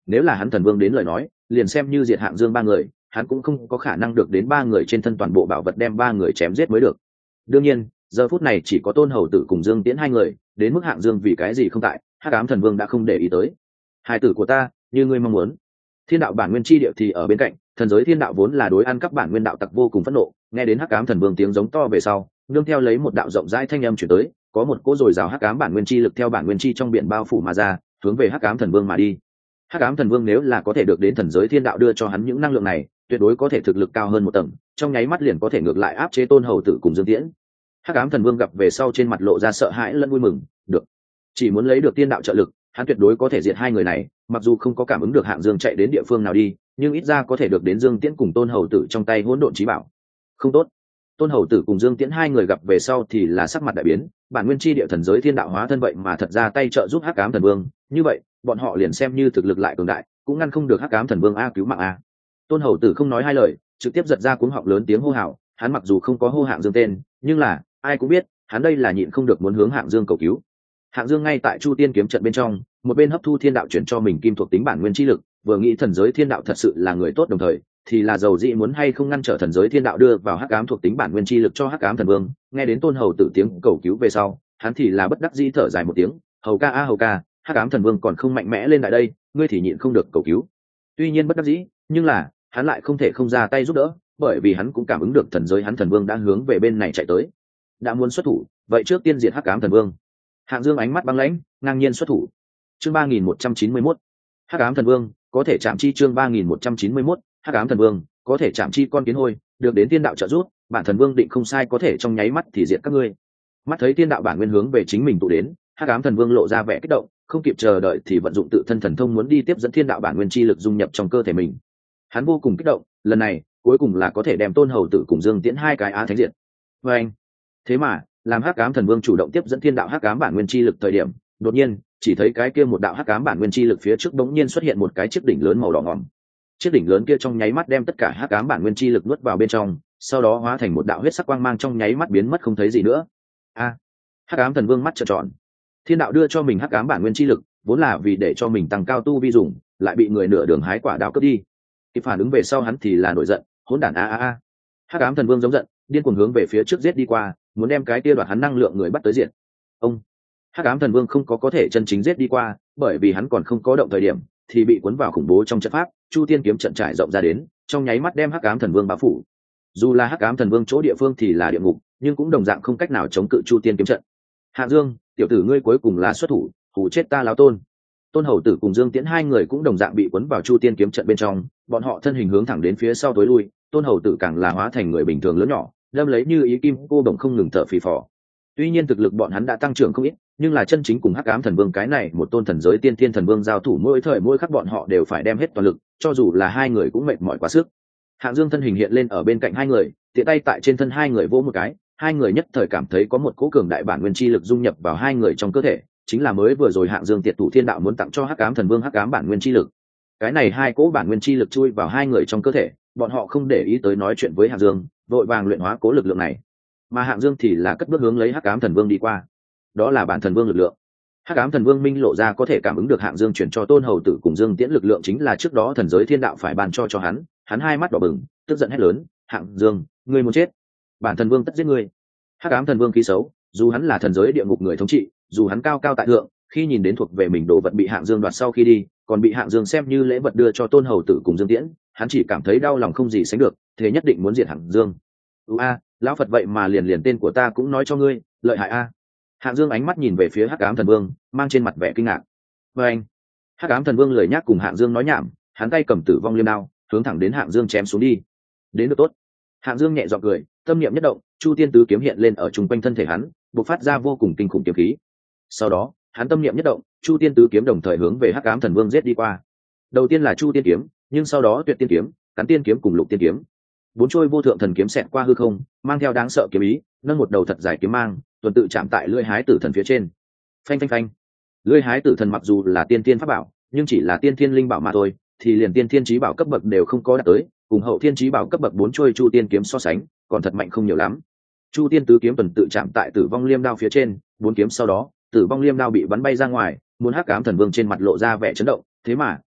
nếu là hắn thần vương đến lời nói liền xem như diệt Hạng Dương ba người hắn cũng không có khả năng được đến ba người trên thân toàn bộ bảo vật đem ba người chém giết mới được. Đương nhiên giờ phút này chỉ có Tôn Hầu Tử cùng Dương Tiễn hai người, đến mức Hạng Dương vì cái gì không tại, Hắc Ám Thần Vương đã không để ý tới. Hai tử của ta như ngươi mong muốn. Thiên đạo bản nguyên chi địa thì ở bên cạnh, thần giới thiên đạo vốn là đối ăn cắp bản nguyên đạo tặc vô cùng phẫn nộ, nghe đến Hắc Ám Thần Vương tiếng giống to về sau, nương theo lấy một đạo rộng rãi thanh âm truyền tới, có một cỗ dồi dào Hắc Ám bản nguyên chi lực theo bản nguyên chi trong biển bao phủ mà ra, hướng về Hắc Ám Thần Vương mà đi. Hắc Ám Thần Vương nếu là có thể được đến thần giới thiên đạo đưa cho hắn những năng lượng này, tuyệt đối có thể thực lực cao hơn một tầng, trong nháy mắt liền có thể ngược lại áp chế Tôn Hầu Tử cùng Dương Tiễn. Hắc Ám Thần Vương gặp về sau trên mặt lộ ra sợ hãi lẫn vui mừng, được, chỉ muốn lấy được tiên đạo trợ lực, hắn tuyệt đối có thể diệt hai người này, mặc dù không có cảm ứng được Hạng Dương chạy đến địa phương nào đi, nhưng ít ra có thể được đến Dương Tiễn cùng Tôn Hầu Tử trong tay hỗn độn chí bảo. Không tốt. Tôn Hầu Tử cùng Dương Tiễn hai người gặp về sau thì là sắc mặt đại biến, bản nguyên chi địa thần giới thiên đạo hóa thân vậy mà thật ra tay trợ giúp Hắc Ám Thần Vương, như vậy, bọn họ liền xem như thực lực lại cường đại, cũng ngăn không được Hắc Ám Thần Vương a cứu mạng a. Tôn Hầu Tử không nói hai lời, trực tiếp giật ra cuống họng lớn tiếng hô hào, hắn mặc dù không có hô Hạng Dương tên, nhưng là, ai cũng biết, hắn đây là nhịn không được muốn hướng Hạng Dương cầu cứu. Hạng Dương ngay tại Chu Tiên kiếm trận bên trong, một bên hấp thu thiên đạo chuyển cho mình kim thuộc tính bản nguyên chi lực, vừa nghĩ thần giới thiên đạo thật sự là người tốt đồng thời, thì là giàu dĩ muốn hay không ngăn trở thần giới thiên đạo đưa vào Hắc Ám thuộc tính bản nguyên chi lực cho Hắc Ám Thần Vương. Nghe đến Tôn Hầu Tử tiếng cầu cứu về sau, hắn thì là bất đắc dĩ thở dài một tiếng, hầu ca a hầu ca, Hắc Ám Thần Vương còn không mạnh mẽ lên lại đây, ngươi thì nhịn không được cầu cứu. Tuy nhiên bất đắc dĩ, nhưng là hắn lại không thể không ra tay giúp đỡ, bởi vì hắn cũng cảm ứng được thần giới hắn thần vương đã hướng về bên này chạy tới, đã muốn xuất thủ, vậy trước tiên diệt Hắc Ám Thần Vương. Hạng Dương ánh mắt băng lãnh, ngang nhiên xuất thủ. Chương 3191. Hắc Ám Thần Vương, có thể chạm chi chương 3191, Hắc Ám Thần Vương, có thể chạm chi con kiến hôi, được đến tiên đạo trợ giúp, bản thần vương định không sai có thể trong nháy mắt thì diệt các ngươi. Mắt thấy tiên đạo bản nguyên hướng về chính mình tụ đến, Hắc Ám Thần Vương lộ ra vẻ kích động, không kịp chờ đợi thì vận dụng tự thân thần thông muốn đi tiếp dẫn thiên đạo bản nguyên chi lực dung nhập trong cơ thể mình. Hắn vô cùng kích động, lần này, cuối cùng là có thể đem Tôn Hầu Tử cùng Dương Tiễn hai cái á thánh diệt. Và anh, thế mà, làm Hắc Ám Thần Vương chủ động tiếp dẫn thiên đạo Hắc Ám bản nguyên chi lực thời điểm, đột nhiên, chỉ thấy cái kia một đạo Hắc Ám bản nguyên chi lực phía trước bỗng nhiên xuất hiện một cái chiếc đỉnh lớn màu đỏ ngòm. Chiếc đỉnh lớn kia trong nháy mắt đem tất cả Hắc Ám bản nguyên chi lực nuốt vào bên trong, sau đó hóa thành một đạo huyết sắc quang mang trong nháy mắt biến mất không thấy gì nữa. A! Hắc Ám Thần Vương mắt trợn tròn. Thiên đạo đưa cho mình Hắc Ám bản nguyên chi lực, vốn là vì để cho mình tăng cao tu vi dùng, lại bị người nửa đường hái quả đao cướp đi. Khi phản ứng về sau hắn thì là nổi giận, hỗn đản a a a. Hắc Ám Thần Vương giống giận, điên cuồng hướng về phía trước giết đi qua, muốn đem cái kia đoạt hắn năng lượng người bắt tới diện. Ông Hắc Ám Thần Vương không có thể chân chính giết đi qua, bởi vì hắn còn không có động thời điểm thì bị cuốn vào khủng bố trong trận pháp, Chu Tiên kiếm trận trải rộng ra đến, trong nháy mắt đem Hắc Ám Thần Vương bao phủ. Dù là Hắc Ám Thần Vương chỗ địa phương thì là địa ngục, nhưng cũng đồng dạng không cách nào chống cự Chu Tiên kiếm trận. Hạng Dương, tiểu tử ngươi cuối cùng là xuất thủ, hù chết ta lão Tôn. Tôn Hầu Tử cùng Dương Tiễn hai người cũng đồng dạng bị cuốn vào Chu Tiên kiếm trận bên trong, bọn họ thân hình hướng thẳng đến phía sau tối lui, Tôn Hầu Tử càng là hóa thành người bình thường lớn nhỏ, đâm lấy như ý kim cô đồng không ngừng thở phì phò. Tuy nhiên thực lực bọn hắn đã tăng trưởng không ít, nhưng là chân chính cùng Hắc Ám Thần Vương cái này một tôn thần giới tiên thiên thần vương giao thủ mỗi thời mỗi khắc bọn họ đều phải đem hết toàn lực, cho dù là hai người cũng mệt mỏi quá sức. Hạng Dương thân hình hiện lên ở bên cạnh hai người, tiện tay tại trên thân hai người vỗ một cái, hai người nhất thời cảm thấy có một cỗ cường đại bản nguyên chi lực dung nhập vào hai người trong cơ thể, chính là mới vừa rồi Hạng Dương tiệt thủ thiên đạo muốn tặng cho Hắc Ám Thần Vương Hắc Ám bản nguyên chi lực. Cái này hai cỗ bản nguyên chi lực chui vào hai người trong cơ thể, bọn họ không để ý tới nói chuyện với Hạng Dương, vội vàng luyện hóa cố lực lượng này. Mà Hạng Dương thì là cất bước hướng lấy Hắc Ám Thần Vương đi qua. Đó là bản thần vương lực lượng. Hắc Ám Thần Vương minh lộ ra có thể cảm ứng được Hạng Dương chuyển cho Tôn Hầu Tử cùng Dương Tiễn lực lượng chính là trước đó thần giới thiên đạo phải ban cho hắn, hắn hai mắt đỏ bừng, tức giận hét lớn, "Hạng Dương, ngươi muốn chết! Bản thần vương tất giết ngươi!" Hắc Ám Thần Vương khí xấu, dù hắn là thần giới địa ngục người thống trị, dù hắn cao cao tại thượng, khi nhìn đến thuộc về mình đồ vật bị Hạng Dương đoạt sau khi đi, còn bị Hạng Dương xem như lễ vật đưa cho Tôn Hầu Tử cùng Dương Tiễn, hắn chỉ cảm thấy đau lòng không gì sánh được, thế nhất định muốn diệt Hạng Dương. Lão Phật vậy mà liền tên của ta cũng nói cho ngươi, lợi hại a. Hạng Dương ánh mắt nhìn về phía Hắc Ám Thần Vương, mang trên mặt vẻ kinh ngạc. Và anh, Hắc Ám Thần Vương lười nhác cùng Hạng Dương nói nhảm, hắn tay cầm Tử Vong Liêm đao, hướng thẳng đến Hạng Dương chém xuống đi. Đến được tốt. Hạng Dương nhẹ giọng cười, tâm niệm nhất động, Chu Tiên tứ kiếm hiện lên ở trung quanh thân thể hắn, bộc phát ra vô cùng kinh khủng kiếm khí. Sau đó, hắn tâm niệm nhất động, Chu Tiên tứ kiếm đồng thời hướng về Hắc Ám Thần Vương giết đi qua. Đầu tiên là Chu Tiên kiếm, nhưng sau đó Tuyệt Tiên kiếm, Cắn Tiên kiếm cùng Lục Tiên kiếm. Bốn trôi vô thượng thần kiếm xẹt qua hư không, mang theo đáng sợ kiếm ý, nâng một đầu thật dài kiếm mang, tuần tự chạm tại lưỡi hái tử thần phía trên. Phanh phanh phanh. Lưỡi hái tử thần mặc dù là tiên thiên pháp bảo, nhưng chỉ là tiên thiên linh bảo mà thôi, thì liền tiên thiên chí bảo cấp bậc đều không có đạt tới, cùng hậu thiên chí bảo cấp bậc 4 trôi Chu Tiên kiếm so sánh, còn thật mạnh không nhiều lắm. Chu Tiên tứ kiếm tuần tự chạm tại Tử Vong Liêm đao phía trên, 4 kiếm sau đó, Tử Vong Liêm đao bị bắn bay ra ngoài, muốn Hắc Ám Thần Vương trên mặt lộ ra vẻ chấn động, thế mà,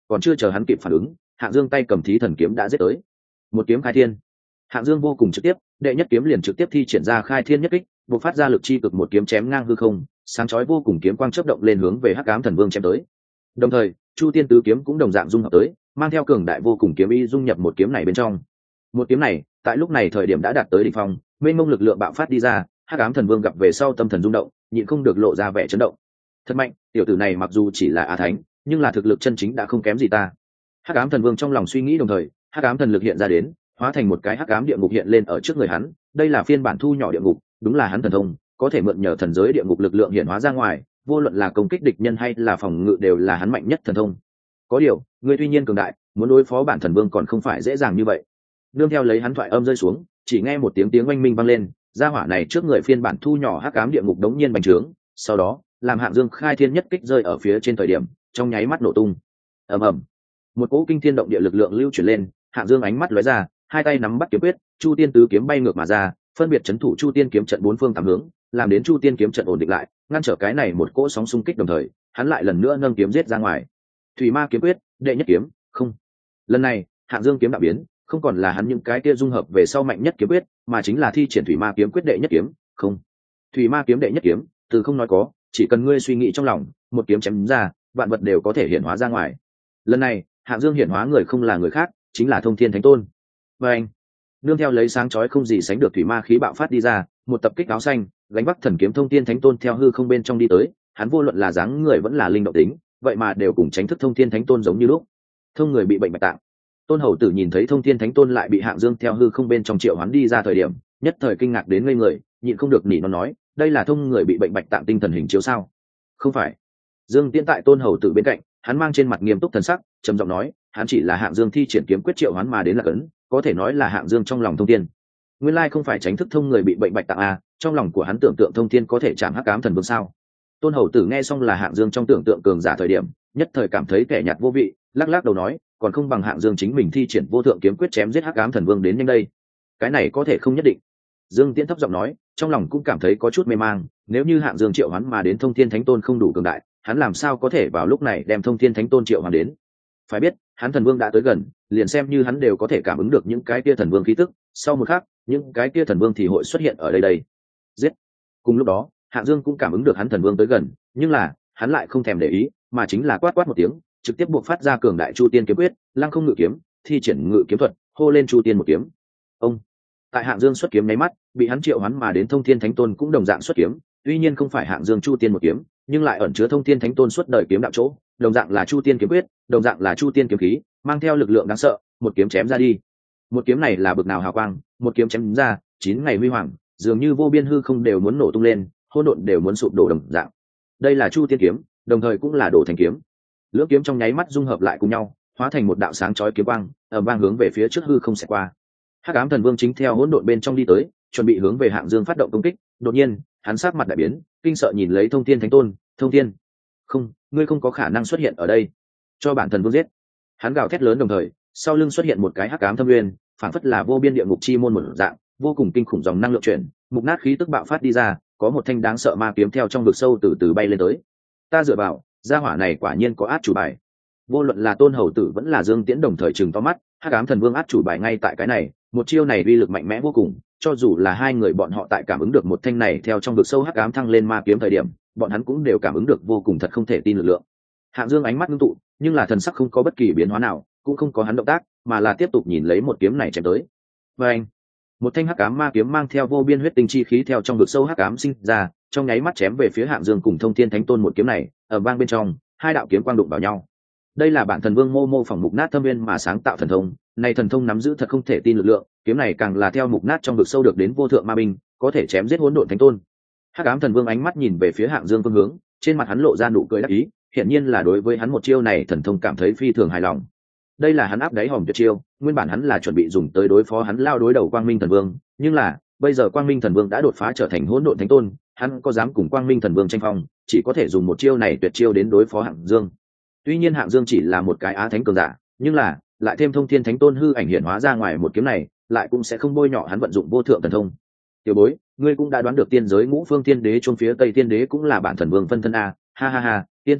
còn chưa chờ hắn kịp phản ứng, Hạng Dương tay cầm Thí Thần kiếm đã giết tới. Một kiếm khai thiên. Hạng Dương vô cùng trực tiếp, đệ nhất kiếm liền trực tiếp thi triển ra khai thiên nhất kích, bộc phát ra lực chi cực, một kiếm chém ngang hư không, sáng chói vô cùng kiếm quang chớp động lên hướng về Hắc Ám Thần Vương chém tới. Đồng thời, Chu Tiên tứ kiếm cũng đồng dạng dung hợp tới, mang theo cường đại vô cùng kiếm ý dung nhập một kiếm này bên trong. Một kiếm này, tại lúc này thời điểm đã đạt tới đỉnh phong, mênh mông lực lượng bạo phát đi ra, Hắc Ám Thần Vương gặp về sau tâm thần rung động, nhịn không được lộ ra vẻ chấn động. Thật mạnh, tiểu tử này mặc dù chỉ là á thánh, nhưng là thực lực chân chính đã không kém gì ta. Hắc Ám Thần Vương trong lòng suy nghĩ, đồng thời, Hắc Ám thần lực hiện ra đến, hóa thành một cái hắc ám địa ngục hiện lên ở trước người hắn. Đây là phiên bản thu nhỏ địa ngục, đúng là hắn thần thông, có thể mượn nhờ thần giới địa ngục lực lượng hiện hóa ra ngoài, vô luận là công kích địch nhân hay là phòng ngự đều là hắn mạnh nhất thần thông. Có điều, ngươi tuy nhiên cường đại, muốn đối phó bản thần vương còn không phải dễ dàng như vậy. Nương theo lấy hắn thoại âm rơi xuống, chỉ nghe một tiếng oanh minh vang lên, gia hỏa này trước người phiên bản thu nhỏ hắc ám địa ngục đống nhiên bành trướng, sau đó, làm Hạng Dương khai thiên nhất kích rơi ở phía trên thời điểm, trong nháy mắt nổ tung. Ầm ầm. Một cỗ kinh thiên động địa lực lượng lưu chuyển lên, Hạng Dương ánh mắt lóe ra, hai tay nắm bắt kiếm quyết, Chu Tiên tứ kiếm bay ngược mà ra, phân biệt chấn thủ Chu Tiên kiếm trận bốn phương tám hướng, làm đến Chu Tiên kiếm trận ổn định lại, ngăn trở cái này một cỗ sóng xung kích, đồng thời, hắn lại lần nữa nâng kiếm giết ra ngoài. Thủy Ma kiếm quyết, đệ nhất kiếm, không. Lần này, Hạng Dương kiếm đạo biến, không còn là hắn những cái kia dung hợp về sau mạnh nhất kiếm quyết, mà chính là thi triển Thủy Ma kiếm quyết đệ nhất kiếm, không. Thủy Ma kiếm đệ nhất kiếm, từ không nói có, chỉ cần ngươi suy nghĩ trong lòng, một kiếm chém ra, vạn vật đều có thể hiện hóa ra ngoài. Lần này, Hạng Dương hiện hóa người không là người khác, chính là Thông Thiên Thánh Tôn. Và anh, nương theo lấy sáng chói không gì sánh được thủy ma khí bạo phát đi ra, một tập kích áo xanh, gánh vác thần kiếm Thông Thiên Thánh Tôn theo hư không bên trong đi tới, hắn vô luận là dáng người vẫn là linh động tính, vậy mà đều cùng tránh thức Thông Thiên Thánh Tôn giống như lúc. Thông người bị bệnh bạch tạng. Tôn Hầu Tử nhìn thấy Thông Thiên Thánh Tôn lại bị Hạng Dương theo hư không bên trong triệu hoán đi ra thời điểm, nhất thời kinh ngạc đến ngây người, nhịn không được nỉ nó nói, đây là thông người bị bệnh bạch tạng tinh thần hình chiếu sao? Không phải. Dương Tiễn tại Tôn Hầu Tử bên cạnh, hắn mang trên mặt nghiêm túc thần sắc, trầm giọng nói, hắn chỉ là Hạng Dương thi triển kiếm quyết triệu hoán mà đến là cấn, có thể nói là Hạng Dương trong lòng Thông Thiên. Nguyên lai không phải tránh thức thông người bị bệnh bạch tạng à, trong lòng của hắn tưởng tượng Thông Thiên có thể chạm hắc ám thần vương sao? Tôn Hầu Tử nghe xong là Hạng Dương trong tưởng tượng cường giả thời điểm, nhất thời cảm thấy kẻ nhạt vô vị, lắc lắc đầu nói, còn không bằng Hạng Dương chính mình thi triển vô thượng kiếm quyết chém giết hắc ám thần vương đến nhanh đây. Cái này có thể không nhất định. Dương Tiễn thấp giọng nói, trong lòng cũng cảm thấy có chút mê mang, nếu như Hạng Dương triệu hoán mà đến Thông Thiên Thánh Tôn không đủ cường đại, hắn làm sao có thể vào lúc này đem Thông Thiên Thánh Tôn triệu hoán đến? Phải biết, hắn thần vương đã tới gần, liền xem như hắn đều có thể cảm ứng được những cái kia thần vương khí tức, sau một khắc, những cái kia thần vương thì hội xuất hiện ở đây đây. Giết. Cùng lúc đó, Hạng Dương cũng cảm ứng được hắn thần vương tới gần, nhưng là, hắn lại không thèm để ý, mà chính là quát quát một tiếng, trực tiếp buộc phát ra cường đại Chu Tiên kiếm quyết, lăng không ngự kiếm, thi triển ngự kiếm thuật, hô lên Chu Tiên một kiếm. Ông. Tại Hạng Dương xuất kiếm nháy mắt, bị hắn triệu hoán mà đến Thông Thiên Thánh Tôn cũng đồng dạng xuất kiếm, tuy nhiên không phải Hạng Dương Chu Tiên một kiếm, nhưng lại ẩn chứa Thông Thiên Thánh Tôn suốt đời kiếm đạo chỗ, đồng dạng là Chu Tiên kiếm quyết, đồng dạng là Chu Tiên kiếm khí, mang theo lực lượng đáng sợ, một kiếm chém ra đi. Một kiếm này là bực nào hào quang, một kiếm chém ra, 9 ngày huy hoàng, dường như vô biên hư không đều muốn nổ tung lên, hỗn độn đều muốn sụp đổ đồng dạng. Đây là Chu Tiên kiếm, đồng thời cũng là Đồ Thành kiếm. Lưỡng kiếm trong nháy mắt dung hợp lại cùng nhau, hóa thành một đạo sáng chói kiếm quang, ầm vang hướng về phía trước hư không sẽ qua. Hắc Ám Thần Vương chính theo hỗn độn bên trong đi tới, chuẩn bị hướng về Hạng Dương phát động công kích, đột nhiên, hắn sắc mặt đại biến, kinh sợ nhìn lấy Thông Thiên Thánh Tôn, "Thông Thiên, không, ngươi không có khả năng xuất hiện ở đây, cho bản thần vương giết." Hắn gào thét lớn, đồng thời, sau lưng xuất hiện một cái hắc ám thâm nguyên, phảng phất là vô biên địa ngục chi môn một dạng, vô cùng kinh khủng dòng năng lượng chuyển, mục nát khí tức bạo phát đi ra, có một thanh đáng sợ ma kiếm theo trong vực sâu từ từ bay lên tới. Ta dựa vào, gia hỏa này quả nhiên có át chủ bài. Vô luận là Tôn Hầu Tử vẫn là Dương Tiễn đồng thời trừng to mắt, hắc ám thần vương át chủ bài ngay tại cái này, một chiêu này uy lực mạnh mẽ vô cùng, cho dù là hai người bọn họ tại cảm ứng được một thanh này theo trong vực sâu hắc ám thăng lên ma kiếm thời điểm, bọn hắn cũng đều cảm ứng được vô cùng thật không thể tin lực lượng. Hạng Dương ánh mắt ngưng tụ, nhưng là thần sắc không có bất kỳ biến hóa nào, cũng không có hắn động tác, mà là tiếp tục nhìn lấy một kiếm này chém tới. Và anh, một thanh hắc ám ma kiếm mang theo vô biên huyết tinh chi khí theo trong vực sâu hắc ám sinh ra, trong nháy mắt chém về phía Hạng Dương cùng Thông Thiên Thánh Tôn một kiếm này, ở vang bên trong, hai đạo kiếm quang đụng vào nhau. Đây là bản thần vương mô phỏng mục nát thâm viên mà sáng tạo thần thông, này thần thông nắm giữ thật không thể tin lực lượng, kiếm này càng là theo mục nát trong vực sâu được đến vô thượng ma binh, có thể chém giết hỗn độn thánh tôn. Hắc ám thần vương ánh mắt nhìn về phía Hạng Dương phương hướng, trên mặt hắn lộ ra nụ cười đắc ý, hiển nhiên là đối với hắn một chiêu này thần thông cảm thấy phi thường hài lòng. Đây là hắn áp đáy hòm tuyệt chiêu, nguyên bản hắn là chuẩn bị dùng tới đối phó hắn lao đối đầu Quang Minh thần vương, nhưng là bây giờ Quang Minh thần vương đã đột phá trở thành hỗn độn thánh tôn, hắn có dám cùng Quang Minh thần vương tranh phong, chỉ có thể dùng một chiêu này tuyệt chiêu đến đối phó Hạng Dương. Tuy nhiên Hạng Dương chỉ là một cái á thánh cường giả, nhưng là lại thêm Thông Thiên Thánh Tôn hư ảnh hiện hóa ra ngoài một kiếm này, lại cũng sẽ không bôi nhọ hắn vận dụng vô thượng thần thông. Tiểu bối, ngươi cũng đã đoán được tiên giới ngũ phương tiên đế chôn phía tây tiên đế cũng là bản thần vương phân thân a, ha ha ha, yên tâm,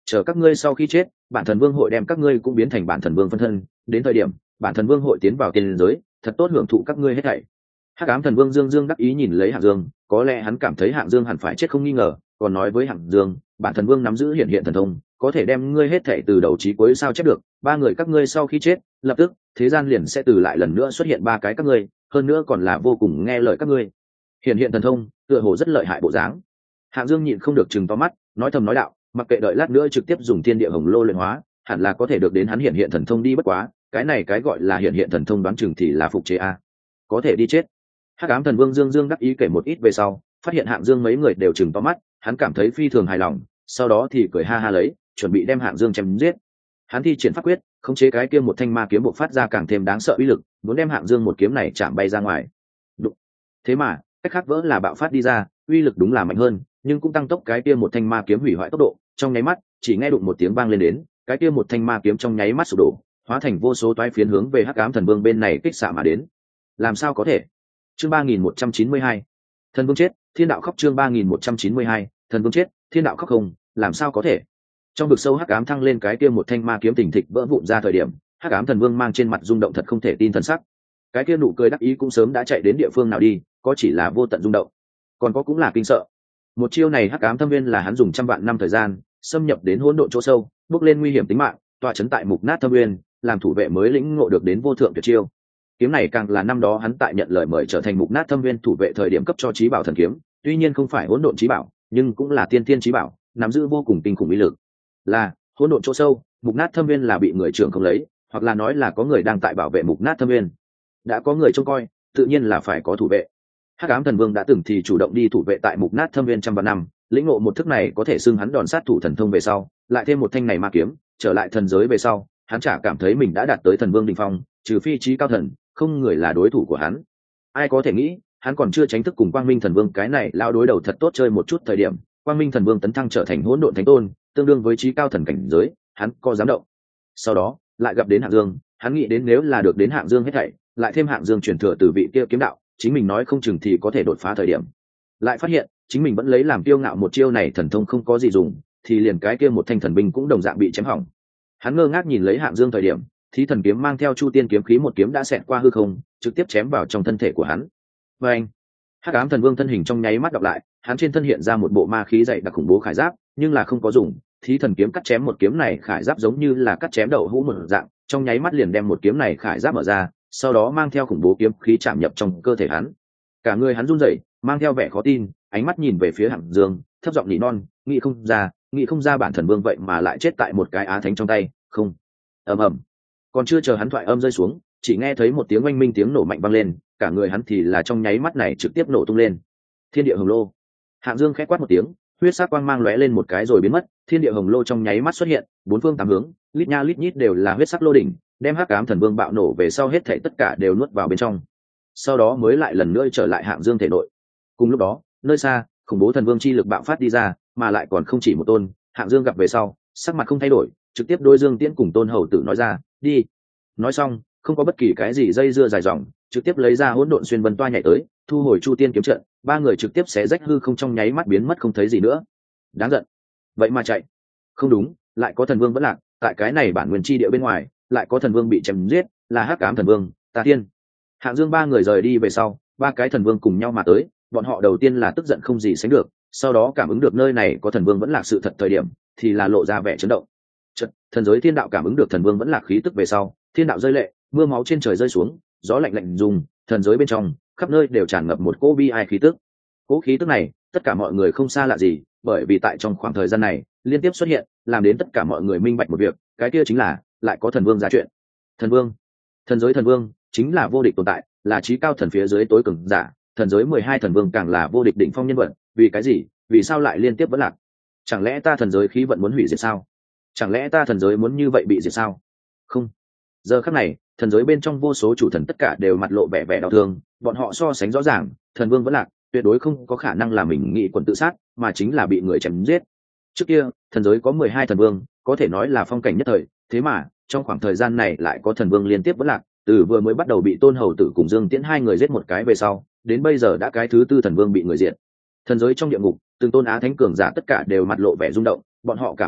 chờ các ngươi sau khi chết, bản thần vương hội đem các ngươi cũng biến thành bản thần vương phân thân, đến thời điểm bản thần vương hội tiến vào tiên giới, thật tốt hưởng thụ các ngươi hết thảy. Hắc ám thần vương Dương Dương đắc ý nhìn lấy Hạng Dương, có lẽ hắn cảm thấy Hạng Dương hẳn phải chết không nghi ngờ, còn nói với Hạng Dương, bản thần vương nắm giữ hiện hiện thần thông, có thể đem ngươi hết thảy từ đầu chí cuối sao chép được, ba người các ngươi sau khi chết, lập tức thế gian liền sẽ từ lại lần nữa xuất hiện ba cái các ngươi, hơn nữa còn là vô cùng nghe lời các ngươi. Hiện hiện thần thông, tựa hồ rất lợi hại bộ dáng. Hạng Dương nhịn không được trừng to mắt, nói thầm nói đạo, mặc kệ đợi lát nữa trực tiếp dùng thiên địa hồng lô luyện hóa, hẳn là có thể được đến hắn hiện hiện thần thông đi, bất quá, cái này cái gọi là hiện hiện thần thông đoán chừng thì là phục chế a. Có thể đi chết. Hắc ám thần vương Dương Dương đắc ý kể một ít về sau, phát hiện Hạng Dương mấy người đều trừng to mắt, hắn cảm thấy phi thường hài lòng, sau đó thì cười ha ha lấy, chuẩn bị đem Hạng Dương chém giết. Hắn thi triển pháp quyết, khống chế cái kia một thanh ma kiếm bộc phát ra càng thêm đáng sợ uy lực, muốn đem Hạng Dương một kiếm này chạm bay ra ngoài. Đụng. Thế mà, cách khác vỡ là bạo phát đi ra, uy lực đúng là mạnh hơn, nhưng cũng tăng tốc cái kia một thanh ma kiếm hủy hoại tốc độ, trong nháy mắt, chỉ nghe đụng một tiếng vang lên đến, cái kia một thanh ma kiếm trong nháy mắt sụp đổ, hóa thành vô số toái phiến hướng về Hắc ám thần vương bên này kích xạ mà đến. Làm sao có thể? Chương 3192. Thần vương chết, thiên đạo khóc. Chương 3192. Thần vương chết, thiên đạo khóc không, làm sao có thể? Trong vực sâu hắc ám thăng lên cái kia một thanh ma kiếm tỉnh thịch vỡ vụn ra thời điểm, Hắc ám thần vương mang trên mặt rung động thật không thể tin thần sắc. Cái kia nụ cười đắc ý cũng sớm đã chạy đến địa phương nào đi, có chỉ là vô tận rung động, còn có cũng là kinh sợ. Một chiêu này Hắc ám thâm viên là hắn dùng trăm vạn năm thời gian, xâm nhập đến hỗn độn chỗ sâu, bước lên nguy hiểm tính mạng, tọa chấn tại mục nát thâm viên, làm thủ vệ mới lĩnh ngộ được đến vô thượng tuyệt chiêu. Kiếm này càng là năm đó hắn tại nhận lời mời trở thành mục nát thâm viên thủ vệ thời điểm cấp cho chí bảo thần kiếm, tuy nhiên không phải hỗn độn chí bảo, nhưng cũng là tiên thiên chí bảo, nắm giữ vô cùng kinh khủng uy lực. Là hỗn độn chỗ sâu, mục nát thâm viên là bị người trưởng không lấy, hoặc là nói là có người đang tại bảo vệ mục nát thâm viên. Đã có người trông coi, tự nhiên là phải có thủ vệ. Hắc ám thần vương đã từng thì chủ động đi thủ vệ tại mục nát thâm viên trăm vạn năm, lĩnh ngộ một thức này có thể xưng hắn đòn sát thủ thần thông về sau, lại thêm một thanh này ma kiếm, trở lại thần giới về sau, hắn chả cảm thấy mình đã đạt tới thần vương đỉnh phong, trừ phi chí cao thần, không người là đối thủ của hắn. Ai có thể nghĩ, hắn còn chưa tránh thức cùng Quang Minh thần vương cái này lão đối đầu thật tốt chơi một chút thời điểm, Quang Minh thần vương tấn thăng trở thành hỗn độn thánh tôn, tương đương với chí cao thần cảnh giới, hắn có dám động. Sau đó, lại gặp đến Hạng Dương, hắn nghĩ đến nếu là được đến Hạng Dương hết thảy, lại thêm Hạng Dương truyền thừa từ vị kia kiếm đạo, chính mình nói không chừng thì có thể đột phá thời điểm. Lại phát hiện, chính mình vẫn lấy làm kiêu ngạo một chiêu này thần thông không có gì dùng, thì liền cái kia một thanh thần binh cũng đồng dạng bị chém hỏng. Hắn ngơ ngác nhìn lấy Hạng Dương thời điểm, Thí thần kiếm mang theo Chu Tiên kiếm khí một kiếm đã xẹt qua hư không, trực tiếp chém vào trong thân thể của hắn. Và anh, Hắc ám thần vương thân hình trong nháy mắt đọc lại, hắn trên thân hiện ra một bộ ma khí dày đặc khủng bố khải giáp, nhưng là không có dùng. Thí thần kiếm cắt chém một kiếm này khải giáp giống như là cắt chém đậu hũ một dạng, trong nháy mắt liền đem một kiếm này khải giáp mở ra, sau đó mang theo khủng bố kiếm khí chạm nhập trong cơ thể hắn. Cả người hắn run rẩy, mang theo vẻ khó tin, ánh mắt nhìn về phía Hạng Dương, thấp giọng nỉ non, nghĩ không ra bản thần vương vậy mà lại chết tại một cái á thánh trong tay, không. Ầm ầm. Còn chưa chờ hắn thoại âm rơi xuống, chỉ nghe thấy một tiếng oanh minh tiếng nổ mạnh vang lên, cả người hắn thì là trong nháy mắt này trực tiếp nổ tung lên. Thiên địa hồng lô. Hạng Dương khẽ quát một tiếng, huyết sắc quang mang lóe lên một cái rồi biến mất, thiên địa hồng lô trong nháy mắt xuất hiện, bốn phương tám hướng, lít nha lít nhít đều là huyết sắc lô đỉnh, đem Hắc ám thần vương bạo nổ về sau hết thảy tất cả đều nuốt vào bên trong. Sau đó mới lại lần nữa trở lại Hạng Dương thể nội. Cùng lúc đó, nơi xa, khủng bố thần vương chi lực bạo phát đi ra, mà lại còn không chỉ một tôn. Hạng Dương gặp về sau, sắc mặt không thay đổi, trực tiếp đối Dương Tiễn cùng Tôn Hầu Tử nói ra, đi. Nói xong, không có bất kỳ cái gì dây dưa dài dòng, trực tiếp lấy ra hỗn độn xuyên vân toa nhảy tới, thu hồi Chu Tiên kiếm trận, ba người trực tiếp xé rách hư không trong nháy mắt biến mất không thấy gì nữa. Đáng giận, vậy mà chạy. Không đúng, lại có thần vương vẫn lạc, tại cái này bản nguyên chi địa bên ngoài, lại có thần vương bị chém giết, là Hắc ám thần vương, Tà Thiên. Hạng Dương ba người rời đi về sau, ba cái thần vương cùng nhau mà tới, bọn họ đầu tiên là tức giận không gì sánh được, sau đó cảm ứng được nơi này có thần vương vẫn lạc sự thật thời điểm, thì là lộ ra vẻ chấn động. Chợt, thần giới thiên đạo cảm ứng được thần vương vẫn lạc khí tức về sau, thiên đạo rơi lệ, mưa máu trên trời rơi xuống, gió lạnh lạnh rùng, thần giới bên trong, khắp nơi đều tràn ngập một cỗ bi ai khí tức. Cỗ khí tức này, tất cả mọi người không xa lạ gì, bởi vì tại trong khoảng thời gian này, liên tiếp xuất hiện, làm đến tất cả mọi người minh bạch một việc, cái kia chính là lại có thần vương ra chuyện. Thần vương, thần giới thần vương, chính là vô địch tồn tại, là chí cao thần phía dưới tối cường giả, thần giới 12 thần vương càng là vô địch đỉnh phong nhân vật, vì cái gì, vì sao lại liên tiếp vẫn lạc? Chẳng lẽ ta thần giới khí vận muốn hủy diệt sao? Chẳng lẽ ta thần giới muốn như vậy bị diệt sao? Không. Giờ khắc này, thần giới bên trong vô số chủ thần tất cả đều mặt lộ vẻ vẻ đau thương, bọn họ so sánh rõ ràng, thần vương vẫn lạc, tuyệt đối không có khả năng là mình nghĩ quần tự sát, mà chính là bị người chém giết. Trước kia, thần giới có 12 thần vương, có thể nói là phong cảnh nhất thời, thế mà, trong khoảng thời gian này lại có thần vương liên tiếp vẫn lạc, từ vừa mới bắt đầu bị Tôn Hầu Tử cùng Dương Tiễn hai người giết một cái về sau, đến bây giờ đã cái thứ tư thần vương bị người diệt. Thần giới trong địa ngục, từng tôn á thánh cường giả tất cả đều mặt lộ vẻ rung động, bọn họ cảm ứng được,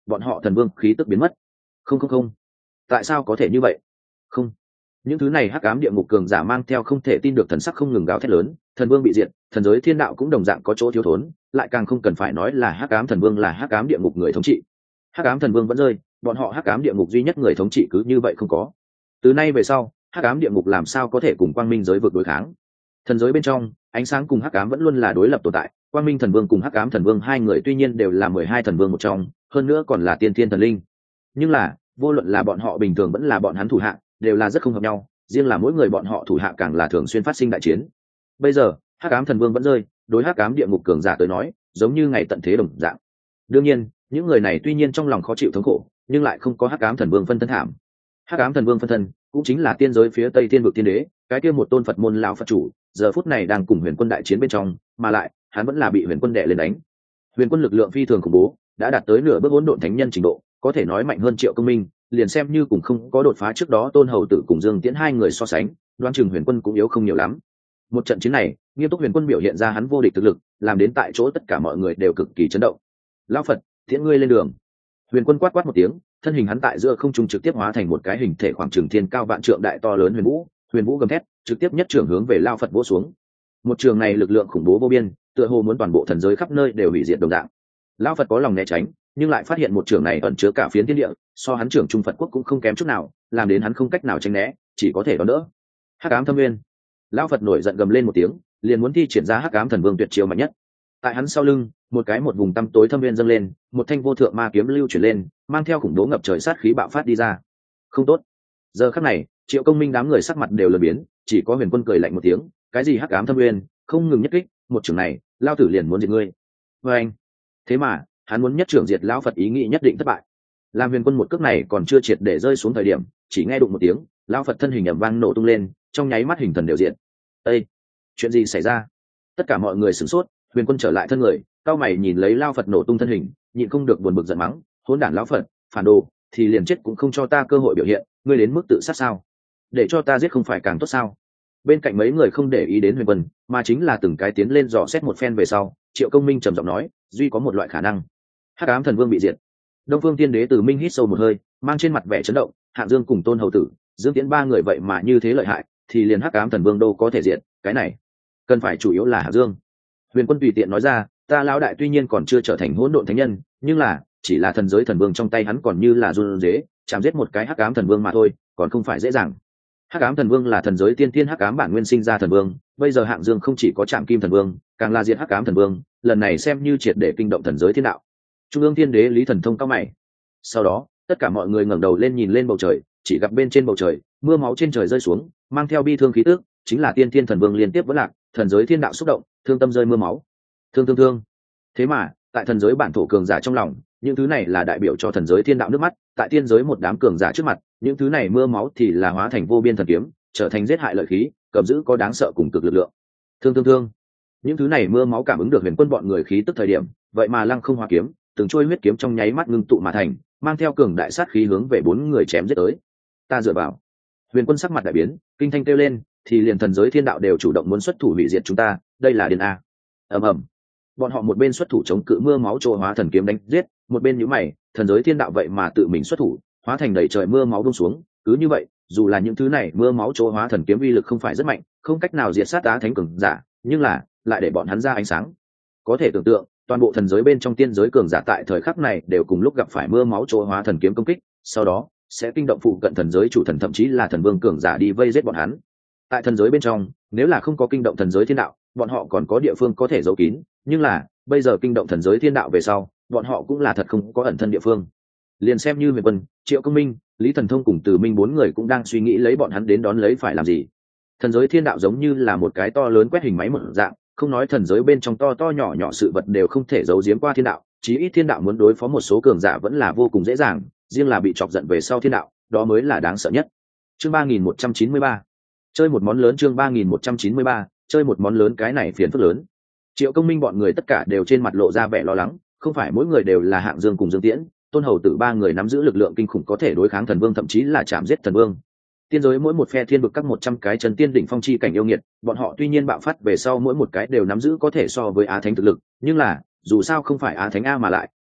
bọn họ thần vương khí tức biến mất. Không không không, tại sao có thể như vậy? Không, những thứ này hắc ám địa ngục cường giả mang theo không thể tin được thần sắc không ngừng gào thét lớn, thần vương bị diệt, thần giới thiên đạo cũng đồng dạng có chỗ thiếu thốn, lại càng không cần phải nói là hắc ám thần vương là hắc ám địa ngục người thống trị. Hắc ám thần vương vẫn rơi, bọn họ hắc ám địa ngục duy nhất người thống trị cứ như vậy không có. Từ nay về sau, hắc ám địa ngục làm sao có thể cùng quang minh giới vực đối kháng? Thần giới bên trong, ánh sáng cùng hắc ám vẫn luôn là đối lập tồn tại, quang minh thần vương cùng hắc ám thần vương hai người tuy nhiên đều là 12 thần vương một trong, hơn nữa còn là tiên thiên thần linh, nhưng là vô luận là bọn họ bình thường vẫn là bọn hắn thủ hạ đều là rất không hợp nhau, riêng là mỗi người bọn họ thủ hạ càng là thường xuyên phát sinh đại chiến. Bây giờ hắc ám thần vương vẫn rơi, đối hắc ám địa ngục cường giả tới nói giống như ngày tận thế đồng dạng. Đương nhiên những người này tuy nhiên trong lòng khó chịu thống khổ, nhưng lại không có hắc ám thần vương phân thân thảm. Hắc ám thần vương phân thân cũng chính là tiên giới phía tây thiên vực tiên đế, cái kia một tôn Phật môn lão Phật chủ, giờ phút này đang cùng huyền quân đại chiến bên trong, mà lại hắn vẫn là bị huyền quân đè lên đánh. Huyền quân lực lượng phi thường khủng bố, đã đạt tới nửa bước hỗn độn thánh nhân trình độ, có thể nói mạnh hơn Triệu Công Minh, liền xem như cùng không có đột phá trước đó Tôn Hầu Tử cùng Dương Tiễn hai người so sánh, đoán chừng huyền quân cũng yếu không nhiều lắm. Một trận chiến này, nghiêm túc huyền quân biểu hiện ra hắn vô địch thực lực, làm đến tại chỗ tất cả mọi người đều cực kỳ chấn động. Lão Phật, tiễn ngươi lên đường. Huyền quân quát quát một tiếng, thân hình hắn tại giữa không trung trực tiếp hóa thành một cái hình thể khoảng chừng thiên cao vạn trượng đại to lớn huyền vũ gầm thét, trực tiếp nhất trưởng hướng về Lão Phật vỗ xuống. Một trường này lực lượng khủng bố vô biên, tựa hồ muốn toàn bộ thần giới khắp nơi đều hủy diệt đồng dạng. Lão Phật có lòng né tránh, nhưng lại phát hiện một trường này ẩn chứa cả phiến thiên địa, so hắn trưởng trung Phật quốc cũng không kém chút nào, làm đến hắn không cách nào tránh né, chỉ có thể đón đỡ. Hắc ám thâm nguyên. Lão Phật nổi giận gầm lên một tiếng, liền muốn thi triển ra hắc ám thần vương tuyệt chiêu mạnh nhất. Tại hắn sau lưng, một vùng tăm tối thâm nguyên dâng lên, một thanh vô thượng ma kiếm lưu chuyển lên, mang theo khủng bố ngập trời sát khí bạo phát đi ra. Không tốt. Giờ khắc này, Triệu Công Minh đám người sắc mặt đều lờ biến, chỉ có huyền quân cười lạnh một tiếng, cái gì hắc ám thâm nguyên, không ngừng nhất kích, một trường này, lao tử liền muốn diệt ngươi. Và anh, thế mà hắn muốn nhất trưởng diệt lão Phật ý nghĩ nhất định thất bại. Làm huyền quân một cước này còn chưa triệt để rơi xuống thời điểm, chỉ nghe đụng một tiếng, lão Phật thân hình ầm vang nổ tung lên, trong nháy mắt hình thần đều diện. Ê, chuyện gì xảy ra? Tất cả mọi người sửng sốt, huyền quân trở lại thân người, cao mày nhìn lấy lão Phật nổ tung thân hình, nhịn không được buồn bực giận mắng, hỗn đản lão Phật, phản đồ, thì liền chết cũng không cho ta cơ hội biểu hiện, ngươi đến mức tự sát sao? Để cho ta giết không phải càng tốt sao? Bên cạnh mấy người không để ý đến huyền quân, mà chính là từng cái tiến lên dò xét một phen về sau, Triệu Công Minh trầm giọng nói, duy có một loại khả năng, hắc ám thần vương bị diệt. Đông Phương Tiên Đế Từ Minh hít sâu một hơi, mang trên mặt vẻ chấn động, Hạng Dương cùng Tôn Hầu Tử, Dương Tiễn ba người vậy mà như thế lợi hại, thì liền hắc ám thần vương đâu có thể diệt, cái này cần phải chủ yếu là Hạng Dương. Huyền Quân tùy tiện nói ra, ta lão đại tuy nhiên còn chưa trở thành hỗn độn thánh nhân, nhưng là chỉ là thần giới thần vương trong tay hắn còn như là run rế, chạm giết một cái hắc ám thần vương mà thôi, còn không phải dễ dàng. Hắc ám thần vương là thần giới tiên thiên hắc ám bản nguyên sinh ra thần vương, bây giờ Hạng Dương không chỉ có chạm kim thần vương, càng là diệt hắc ám thần vương, lần này xem như triệt để kinh động thần giới thiên đạo. Trung ương Thiên Đế Lý Thần Thông cao mày. Sau đó tất cả mọi người ngẩng đầu lên nhìn lên bầu trời, chỉ gặp bên trên bầu trời mưa máu trên trời rơi xuống, mang theo bi thương khí tức, chính là tiên thiên thần vương liên tiếp vỡ lạc, thần giới thiên đạo xúc động, thương tâm rơi mưa máu, thương. Thế mà tại thần giới bản thổ cường giả trong lòng, những thứ này là đại biểu cho thần giới thiên đạo nước mắt, tại tiên giới một đám cường giả trước mặt, những thứ này mưa máu thì là hóa thành vô biên thần kiếm, trở thành giết hại lợi khí, cầm giữ có đáng sợ cùng cực lực lượng. Thương. Những thứ này mưa máu cảm ứng được huyền quân bọn người khí tức thời điểm, vậy mà lăng không hóa kiếm, từng trôi huyết kiếm trong nháy mắt ngưng tụ mà thành, mang theo cường đại sát khí hướng về bốn người chém giết tới. Ta dựa vào. Huyền quân sắc mặt đại biến, kinh thanh kêu lên, thì liền thần giới thiên đạo đều chủ động muốn xuất thủ hủy diệt chúng ta, đây là điên a. Ầm. Bọn họ một bên xuất thủ chống cự mưa máu trồ hóa thần kiếm đánh giết, một bên nhíu mày, thần giới thiên đạo vậy mà tự mình xuất thủ, hóa thành đầy trời mưa máu buông xuống, cứ như vậy, dù là những thứ này mưa máu trồ hóa thần kiếm uy lực không phải rất mạnh, không cách nào diệt sát Á Thánh cường giả, nhưng là lại để bọn hắn ra ánh sáng. Có thể tưởng tượng, toàn bộ thần giới bên trong tiên giới cường giả tại thời khắc này đều cùng lúc gặp phải mưa máu trồ hóa thần kiếm công kích, sau đó sẽ kinh động phụ cận thần giới chủ thần thậm chí là thần vương cường giả đi vây giết bọn hắn. Tại thần giới bên trong, nếu là không có kinh động thần giới thiên đạo, bọn họ còn có địa phương có thể giấu kín, nhưng là bây giờ kinh động thần giới thiên đạo về sau, bọn họ cũng là thật không có ẩn thân địa phương. Liền xem như Huyền Quân, Triệu Công Minh, Lý Thần Thông cùng Từ Minh bốn người cũng đang suy nghĩ lấy bọn hắn đến đón lấy phải làm gì. Thần giới thiên đạo giống như là một cái to lớn quét hình máy một dạng, không nói thần giới bên trong to nhỏ nhỏ sự vật đều không thể giấu giếm qua thiên đạo, chí ít thiên đạo muốn đối phó một số cường giả vẫn là vô cùng dễ dàng, riêng là bị chọc giận về sau thiên đạo, đó mới là đáng sợ nhất. Chương 3193. Chơi một món lớn. Chương 3193. Chơi một món lớn. Cái này phiền phức lớn. Triệu Công Minh bọn người tất cả đều trên mặt lộ ra vẻ lo lắng, không phải mỗi người đều là Hạng Dương cùng Dương Tiễn, Tôn Hầu Tử ba người nắm giữ lực lượng kinh khủng có thể đối kháng thần vương, thậm chí là chạm giết thần vương. Tiên giới mỗi một phe thiên vực các 100 cái chân tiên đỉnh phong chi cảnh yêu nghiệt, bọn họ tuy nhiên bạo phát về sau mỗi một cái đều nắm giữ có thể so với Á Thánh thực lực, nhưng là dù sao không phải Á Thánh a, mà lại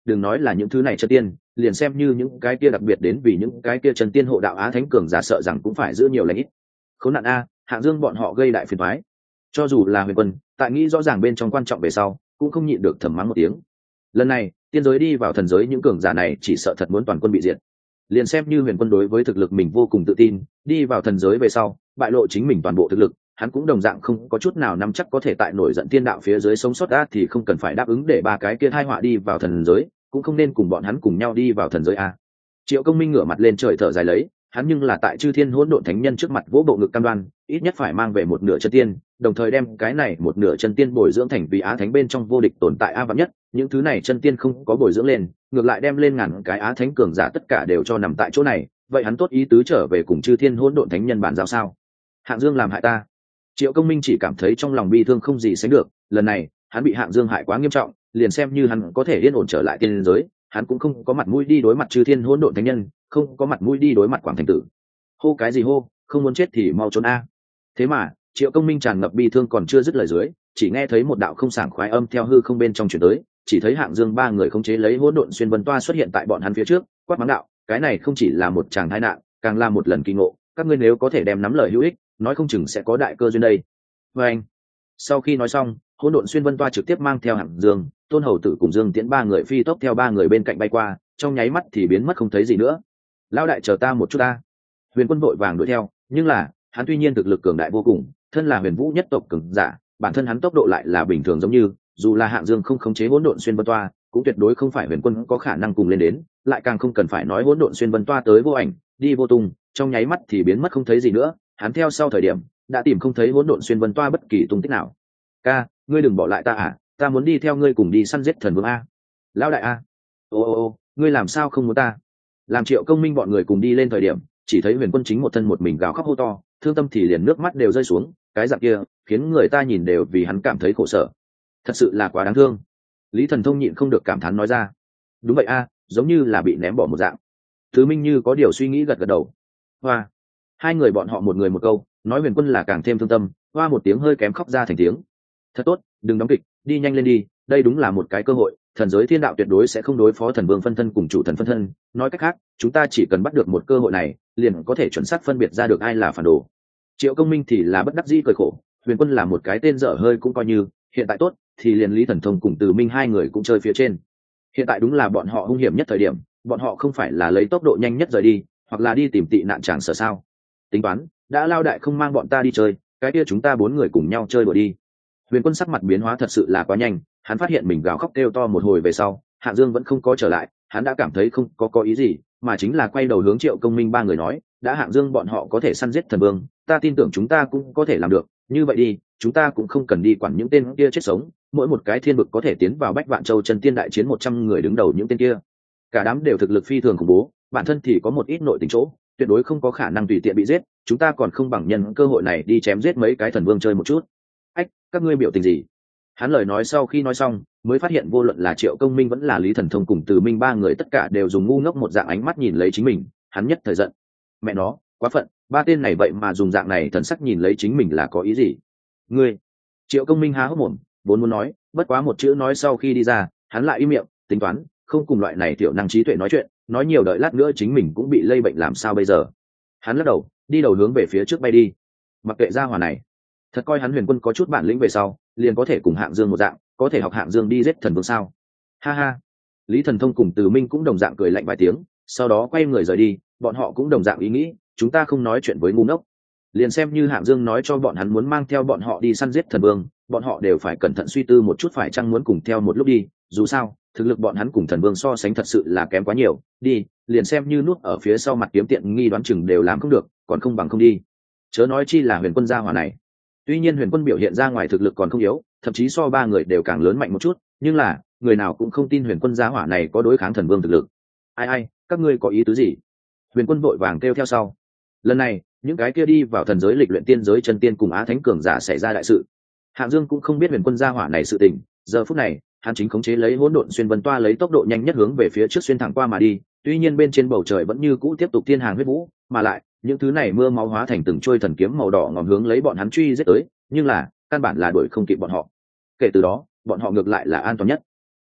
đừng nói là những thứ này chân tiên, liền xem như những cái kia đặc biệt đến vì những cái kia chân tiên hộ đạo á thánh cường giả sợ rằng cũng phải giữ nhiều lãnh ít. Khốn nạn a, Hạng Dương bọn họ gây đại phiền toái. Cho dù là Huyền Quân, tại nghĩ rõ ràng bên trong quan trọng về sau, cũng không nhịn được thầm mắng một tiếng. Lần này, tiên giới đi vào thần giới những cường giả này chỉ sợ thật muốn toàn quân bị diệt. Liền xem như Huyền Quân đối với thực lực mình vô cùng tự tin, đi vào thần giới về sau, bại lộ chính mình toàn bộ thực lực, hắn cũng đồng dạng không có chút nào nắm chắc có thể tại nổi giận tiên đạo phía dưới sống sót đã, thì không cần phải đáp ứng để ba cái kia thai họa đi vào thần giới, cũng không nên cùng bọn hắn cùng nhau đi vào thần giới a. Triệu Công Minh ngửa mặt lên trời thở dài lấy, hắn nhưng là tại chư thiên hỗn độn thánh nhân trước mặt vỗ bộ ngực cam đoan, ít nhất phải mang về một nửa chân tiên, đồng thời đem cái này một nửa chân tiên bồi dưỡng thành vì á thánh bên trong vô địch tồn tại a vạn nhất, những thứ này chân tiên không có bồi dưỡng lên, ngược lại đem lên ngàn cái á thánh cường giả tất cả đều cho nằm tại chỗ này, vậy hắn tốt ý tứ trở về cùng chư thiên hỗn độn thánh nhân bàn giao sao? Hạng Dương làm hại ta. Triệu Công Minh chỉ cảm thấy trong lòng bi thương không gì sánh được, lần này, hắn bị Hạng Dương hại quá nghiêm trọng, liền xem như hắn có thể yên ổn trở lại tiên giới, hắn cũng không có mặt mũi đi đối mặt chư thiên hỗn độn thánh nhân, không có mặt mũi đi đối mặt Quảng Thành Tử. Hô cái gì hô, không muốn chết thì mau trốn a. Thế mà, Triệu Công Minh tràn ngập bi thương còn chưa dứt lời dưới, chỉ nghe thấy một đạo không sảng khoái âm theo hư không bên trong truyền tới, chỉ thấy Hạng Dương ba người khống chế lấy hỗn độn xuyên vân toa xuất hiện tại bọn hắn phía trước, quát mắng đạo, cái này không chỉ là một tràng tai nạn, càng là một lần kỳ ngộ, các ngươi nếu có thể đem nắm lời hữu ích, nói không chừng sẽ có đại cơ duyên đây. Và anh. Sau khi nói xong, hỗn độn xuyên vân toa trực tiếp mang theo Hạng Dương, Tôn Hầu Tử cùng Dương Tiễn ba người phi tốc theo ba người bên cạnh bay qua, trong nháy mắt thì biến mất không thấy gì nữa. Lão đại chờ ta một chút ta. Huyền Quân vội vàng đuổi theo, nhưng là, hắn tuy nhiên thực lực cường đại vô cùng, thân là Huyền Vũ nhất tộc cường giả, bản thân hắn tốc độ lại là bình thường giống như, dù là Hạng Dương không khống chế hỗn độn xuyên vân toa, cũng tuyệt đối không phải Huyền Quân có khả năng cùng lên đến, lại càng không cần phải nói hỗn độn xuyên vân toa tới vô ảnh, đi vô tung, trong nháy mắt thì biến mất không thấy gì nữa, hắn theo sau thời điểm, đã tìm không thấy hỗn độn xuyên vân toa bất kỳ tung tích nào. Ca, ngươi đừng bỏ lại ta à, ta muốn đi theo ngươi cùng đi săn giết thần vương a. Lão đại a. Ô, ngươi làm sao không muốn ta? Làm Triệu Công Minh bọn người cùng đi lên thời điểm, chỉ thấy Huyền Quân chính một thân một mình gào khóc hô to, thương tâm thì liền nước mắt đều rơi xuống, cái dạng kia khiến người ta nhìn đều vì hắn cảm thấy khổ sở. Thật sự là quá đáng thương. Lý Thần Thông nhịn không được cảm thán nói ra. Đúng vậy a, giống như là bị ném bỏ một dạng. Thứ Minh như có điều suy nghĩ gật gật đầu. Hoa. Hai người bọn họ một người một câu, nói Huyền Quân là càng thêm thương tâm, hoa một tiếng hơi kém khóc ra thành tiếng. Thật tốt, đừng đóng kịch, đi nhanh lên đi, đây đúng là một cái cơ hội, thần giới thiên đạo tuyệt đối sẽ không đối phó thần vương phân thân cùng chủ thần phân thân, nói cách khác, chúng ta chỉ cần bắt được một cơ hội này, liền có thể chuẩn xác phân biệt ra được ai là phản đồ. Triệu Công Minh thì là bất đắc dĩ cười khổ, Huyền Quân là một cái tên dở hơi cũng coi như, hiện tại tốt, thì liền Lý Thần Thông cùng Từ Minh hai người cũng chơi phía trên. Hiện tại đúng là bọn họ hung hiểm nhất thời điểm, bọn họ không phải là lấy tốc độ nhanh nhất rời đi, hoặc là đi tìm tị nạn tràng sở sao? Tính toán, đã Lao đại không mang bọn ta đi chơi, cái kia chúng ta bốn người cùng nhau chơi đùa đi. Huyền Quân sắc mặt biến hóa thật sự là quá nhanh, hắn phát hiện mình gào khóc kêu to một hồi về sau, Hạng Dương vẫn không có trở lại, hắn đã cảm thấy không có ý gì, mà chính là quay đầu hướng Triệu Công Minh ba người nói, đã Hạng Dương bọn họ có thể săn giết thần vương, ta tin tưởng chúng ta cũng có thể làm được, như vậy đi, chúng ta cũng không cần đi quản những tên kia chết sống, mỗi một cái thiên vực có thể tiến vào Bách Vạn Châu chân tiên đại chiến 100 người đứng đầu những tên kia. Cả đám đều thực lực phi thường khủng bố, bản thân thì có một ít nội tình chỗ, tuyệt đối không có khả năng tùy tiện bị giết, chúng ta còn không bằng nhân cơ hội này đi chém giết mấy cái thần vương chơi một chút. Ách, các ngươi biểu tình gì? Hắn lời nói sau khi nói xong, mới phát hiện vô luận là Triệu Công Minh vẫn là Lý Thần Thông cùng Từ Minh ba người tất cả đều dùng ngu ngốc một dạng ánh mắt nhìn lấy chính mình, hắn nhất thời giận. Mẹ nó, quá phận, ba tên này vậy mà dùng dạng này thần sắc nhìn lấy chính mình là có ý gì? Ngươi. Triệu Công Minh há hốc mồm, vốn muốn nói, bất quá một chữ nói sau khi đi ra, hắn lại im miệng, tính toán, không cùng loại này tiểu năng trí tuệ nói chuyện, nói nhiều đợi lát nữa chính mình cũng bị lây bệnh làm sao bây giờ. Hắn lắc đầu, đi đầu hướng về phía trước bay đi. Mặc kệ gia hỏa này, thật coi hắn Huyền Quân có chút bản lĩnh về sau, liền có thể cùng Hạng Dương một dạng, có thể học Hạng Dương đi giết thần vương sao? Ha ha. Lý Thần Thông cùng Từ Minh cũng đồng dạng cười lạnh vài tiếng, sau đó quay người rời đi, bọn họ cũng đồng dạng ý nghĩ, chúng ta không nói chuyện với ngu ngốc. Liền xem như Hạng Dương nói cho bọn hắn muốn mang theo bọn họ đi săn giết thần vương, bọn họ đều phải cẩn thận suy tư một chút phải chăng muốn cùng theo một lúc đi, dù sao, thực lực bọn hắn cùng thần vương so sánh thật sự là kém quá nhiều, đi, liền xem như núp ở phía sau mặt kiếm tiện nghi đoán chừng đều làm không được, còn không bằng không đi. Chớ nói chi là Huyền Quân gia hỏa này. Tuy nhiên Huyền Quân biểu hiện ra ngoài thực lực còn không yếu, thậm chí so ba người đều càng lớn mạnh một chút, nhưng là, người nào cũng không tin Huyền Quân gia hỏa này có đối kháng thần vương thực lực. Ai, các ngươi có ý tứ gì? Huyền Quân vội vàng kêu theo sau. Lần này, những cái kia đi vào thần giới lịch luyện tiên giới chân tiên cùng á thánh cường giả xảy ra đại sự. Hạng Dương cũng không biết Huyền Quân gia hỏa này sự tình, giờ phút này, hắn chính khống chế lấy hỗn độn xuyên vân toa lấy tốc độ nhanh nhất hướng về phía trước xuyên thẳng qua mà đi, tuy nhiên bên trên bầu trời vẫn như cũ tiếp tục thiên hàng huyết vũ, mà lại, những thứ này mưa máu hóa thành từng trôi thần kiếm màu đỏ ngòm hướng lấy bọn hắn truy giết tới, nhưng là, căn bản là đuổi không kịp bọn họ. Kể từ đó, bọn họ ngược lại là an toàn nhất.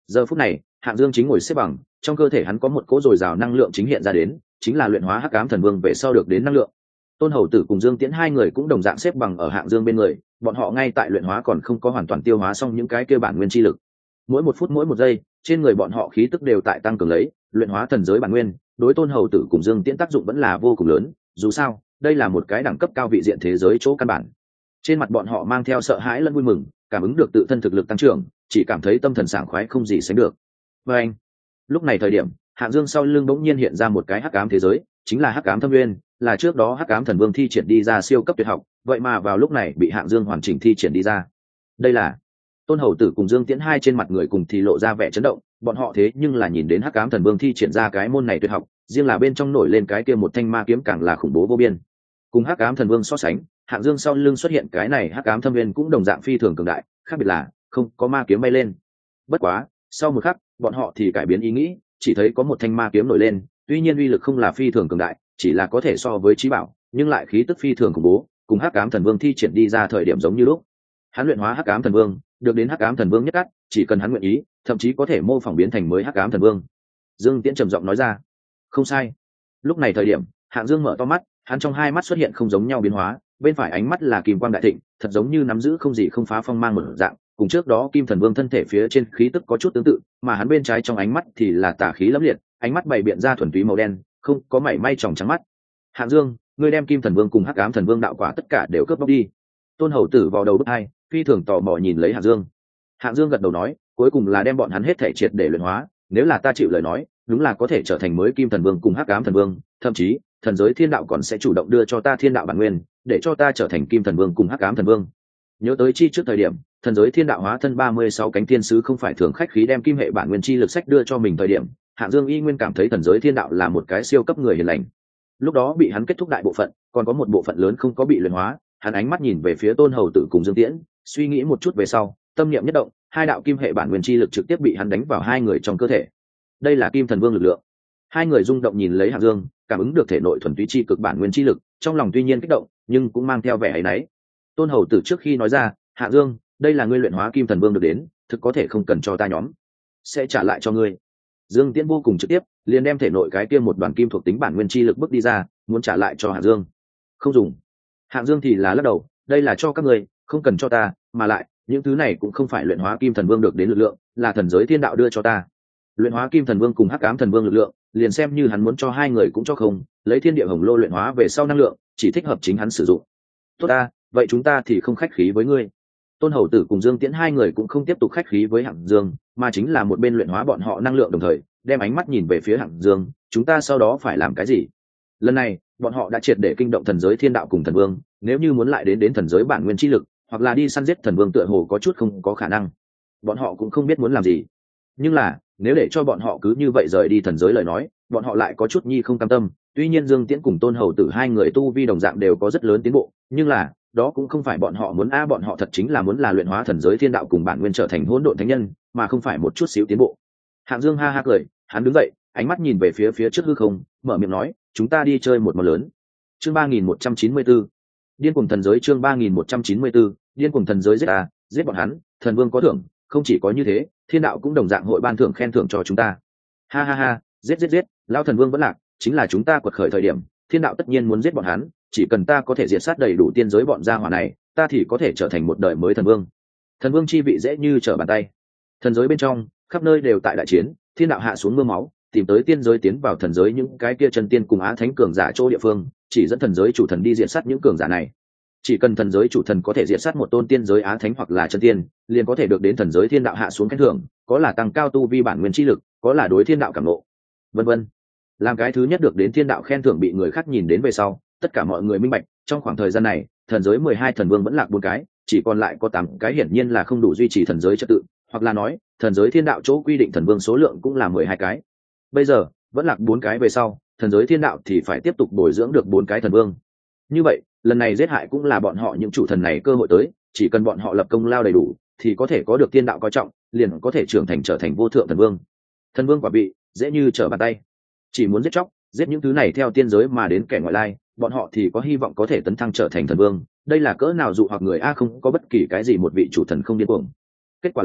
Giờ phút này Hạng Dương chính ngồi xếp bằng, trong cơ thể hắn có một cỗ dồi dào năng lượng chính hiện ra đến, chính là luyện hóa hắc ám thần vương về sau được đến năng lượng. Tôn Hầu Tử cùng Dương Tiễn hai người cũng đồng dạng xếp bằng ở Hạng Dương bên người, bọn họ ngay tại luyện hóa còn không có hoàn toàn tiêu hóa xong những cái kia bản nguyên chi lực. Mỗi một phút mỗi một giây, trên người bọn họ khí tức đều tại tăng cường lấy, luyện hóa thần giới bản nguyên, đối Tôn Hầu Tử cùng Dương Tiễn tác dụng vẫn là vô cùng lớn, dù sao, đây là một cái đẳng cấp cao vị diện thế giới chỗ căn bản. Trên mặt bọn họ mang theo sợ hãi lẫn vui mừng, cảm ứng được tự thân thực lực tăng trưởng, chỉ cảm thấy tâm thần sảng khoái không gì sánh được. Và anh, lúc này thời điểm, Hạng Dương sau lưng bỗng nhiên hiện ra một cái hắc ám thế giới, chính là hắc ám thâm nguyên, là trước đó hắc ám thần vương thi triển đi ra siêu cấp tuyệt học, vậy mà vào lúc này bị Hạng Dương hoàn chỉnh thi triển đi ra. Đây là Tôn Hầu Tử cùng Dương Tiễn hai trên mặt người cùng thì lộ ra vẻ chấn động, bọn họ thế nhưng là nhìn đến hắc ám thần vương thi triển ra cái môn này tuyệt học, riêng là bên trong nổi lên cái kia một thanh ma kiếm càng là khủng bố vô biên. Cùng hắc ám thần vương so sánh, Hạng Dương sau lưng xuất hiện cái này hắc ám thâm nguyên cũng đồng dạng phi thường cường đại, khác biệt là không có ma kiếm bay lên. Bất quá, sau một khắc, bọn họ thì cải biến ý nghĩ, chỉ thấy có một thanh ma kiếm nổi lên, tuy nhiên uy lực không là phi thường cường đại, chỉ là có thể so với chí bảo, nhưng lại khí tức phi thường khủng bố, cùng hắc ám thần vương thi triển đi ra thời điểm giống như lúc. Hắn luyện hóa hắc ám thần vương, được đến hắc ám thần vương nhất cắt, chỉ cần hắn nguyện ý, thậm chí có thể mô phỏng biến thành mới hắc ám thần vương. Dương Tiễn trầm giọng nói ra. Không sai. Lúc này thời điểm, Hạng Dương mở to mắt, hắn trong hai mắt xuất hiện không giống nhau biến hóa, bên phải ánh mắt là kim quang đại thịnh, thật giống như nắm giữ không gì không phá phong mang một dạng, cùng trước đó kim thần vương thân thể phía trên khí tức có chút tương tự, mà hắn bên trái trong ánh mắt thì là tà khí lẫm liệt, ánh mắt bày biện ra thuần túy màu đen, không có mảy may tròng trắng mắt. Hạng Dương, ngươi đem kim thần vương cùng hắc ám thần vương đạo quả tất cả đều cướp bóc đi. Tôn Hầu Tử vào đầu bức hai, phi thường tò mò nhìn lấy Hạng Dương. Hạng Dương gật đầu nói, cuối cùng là đem bọn hắn hết thể triệt để luyện hóa, nếu là ta chịu lời nói, đúng là có thể trở thành mới kim thần vương cùng hắc ám thần vương, thậm chí thần giới thiên đạo còn sẽ chủ động đưa cho ta thiên đạo bản nguyên, để cho ta trở thành kim thần vương cùng hắc ám thần vương. Nhớ tới chi trước thời điểm, thần giới thiên đạo hóa thân 36 cánh thiên sứ không phải thường khách khí đem kim hệ bản nguyên chi lực sách đưa cho mình thời điểm, Hạng Dương y nguyên cảm thấy thần giới thiên đạo là một cái siêu cấp người hiền lành. Lúc đó bị hắn kết thúc đại bộ phận, còn có một bộ phận lớn không có bị luyện hóa, hắn ánh mắt nhìn về phía Tôn Hầu Tử cùng Dương Tiễn, suy nghĩ một chút về sau, tâm niệm nhất động, hai đạo kim hệ bản nguyên chi lực trực tiếp bị hắn đánh vào hai người trong cơ thể. Đây là kim thần vương lực lượng. Hai người rung động nhìn lấy Hạng Dương, cảm ứng được thể nội thuần túy chi cực bản nguyên chi lực, trong lòng tuy nhiên kích động, nhưng cũng mang theo vẻ áy náy. Tôn Hầu Tử trước khi nói ra, Hạng Dương, đây là ngươi luyện hóa kim thần vương được đến, thực có thể không cần cho ta nhóm, sẽ trả lại cho ngươi. Dương Tiễn vô cùng trực tiếp, liền đem thể nội cái kia một đoàn kim thuộc tính bản nguyên chi lực bước đi ra, muốn trả lại cho Hạng Dương. Không dùng. Hạng Dương thì là lắc đầu, đây là cho các ngươi, không cần cho ta, mà lại những thứ này cũng không phải luyện hóa kim thần vương được đến lực lượng, là thần giới thiên đạo đưa cho ta. Luyện hóa kim thần vương cùng hắc ám thần vương lực lượng, liền xem như hắn muốn cho hai người cũng cho không, lấy thiên địa hồng lô luyện hóa về sau năng lượng, chỉ thích hợp chính hắn sử dụng. Tốt ta, vậy chúng ta thì không khách khí với ngươi. Tôn Hầu Tử cùng Dương Tiễn hai người cũng không tiếp tục khách khí với Hạng Dương, mà chính là một bên luyện hóa bọn họ năng lượng đồng thời, đem ánh mắt nhìn về phía Hạng Dương, chúng ta sau đó phải làm cái gì? Lần này, bọn họ đã triệt để kinh động thần giới thiên đạo cùng thần vương, nếu như muốn lại đến thần giới bản nguyên chi lực, hoặc là đi săn giết thần vương tựa hồ có chút không có khả năng. Bọn họ cũng không biết muốn làm gì. Nhưng là, nếu để cho bọn họ cứ như vậy rời đi thần giới lời nói, bọn họ lại có chút nhi không cam tâm. Tuy nhiên Dương Tiễn cùng Tôn Hầu Tử hai người tu vi đồng dạng đều có rất lớn tiến bộ, nhưng là đó cũng không phải bọn họ muốn bọn họ thật chính là muốn là luyện hóa thần giới thiên đạo cùng bản nguyên trở thành hỗn độn thánh nhân, mà không phải một chút xíu tiến bộ. Hạng Dương ha ha cười, hắn đứng dậy, ánh mắt nhìn về phía trước hư không, mở miệng nói, chúng ta đi chơi một món lớn. Chương 3194. Điên cuồng thần giới. Chương 3194. Điên cuồng thần giới. Giết bọn hắn, thần vương có thưởng, không chỉ có như thế, thiên đạo cũng đồng dạng hội ban thưởng khen thưởng cho chúng ta. Ha ha ha, giết, lão thần vương vẫn lạc, chính là chúng ta quật khởi thời điểm, thiên đạo tất nhiên muốn giết bọn hắn, chỉ cần ta có thể diệt sát đầy đủ tiên giới bọn gia hỏa này, ta thì có thể trở thành một đời mới thần vương. Thần vương chi vị dễ như trở bàn tay. Thần giới bên trong, khắp nơi đều tại đại chiến, thiên đạo hạ xuống mưa máu, tìm tới tiên giới tiến vào thần giới những cái kia chân tiên cùng á thánh cường giả chỗ địa phương, chỉ dẫn thần giới chủ thần đi diệt sát những cường giả này. Chỉ cần thần giới chủ thần có thể diệt sát một tôn tiên giới á thánh hoặc là chân tiên, liền có thể được đến thần giới thiên đạo hạ xuống khen thưởng, có là tăng cao tu vi bản nguyên chi lực, có là đối thiên đạo cảm ngộ, vân vân. Làm cái thứ nhất được đến thiên đạo khen thưởng bị người khác nhìn đến về sau, tất cả mọi người minh bạch, trong khoảng thời gian này, thần giới 12 thần vương vẫn lạc 4 cái, chỉ còn lại có 8 cái hiển nhiên là không đủ duy trì thần giới trật tự, hoặc là nói, thần giới thiên đạo chỗ quy định thần vương số lượng cũng là 12 cái. Bây giờ, vẫn lạc 4 cái về sau, thần giới thiên đạo thì phải tiếp tục bồi dưỡng được 4 cái thần vương. Như vậy, lần này giết hại cũng là bọn họ những chủ thần này cơ hội tới, chỉ cần bọn họ lập công lao đầy đủ, thì có thể có được thiên đạo coi trọng, liền có thể trưởng thành trở thành vô thượng thần vương. Thần vương quả vị, dễ như trở bàn tay. Chỉ muốn giết chóc, giết những thứ này theo tiên giới mà đến kẻ ngoại lai, bọn họ thì có hy vọng có thể tấn thăng trở thành thần vương. Đây là cỡ nào dụ hoặc người a, không có bất kỳ cái gì một vị chủ thần không điên cuồng. Kết quả là,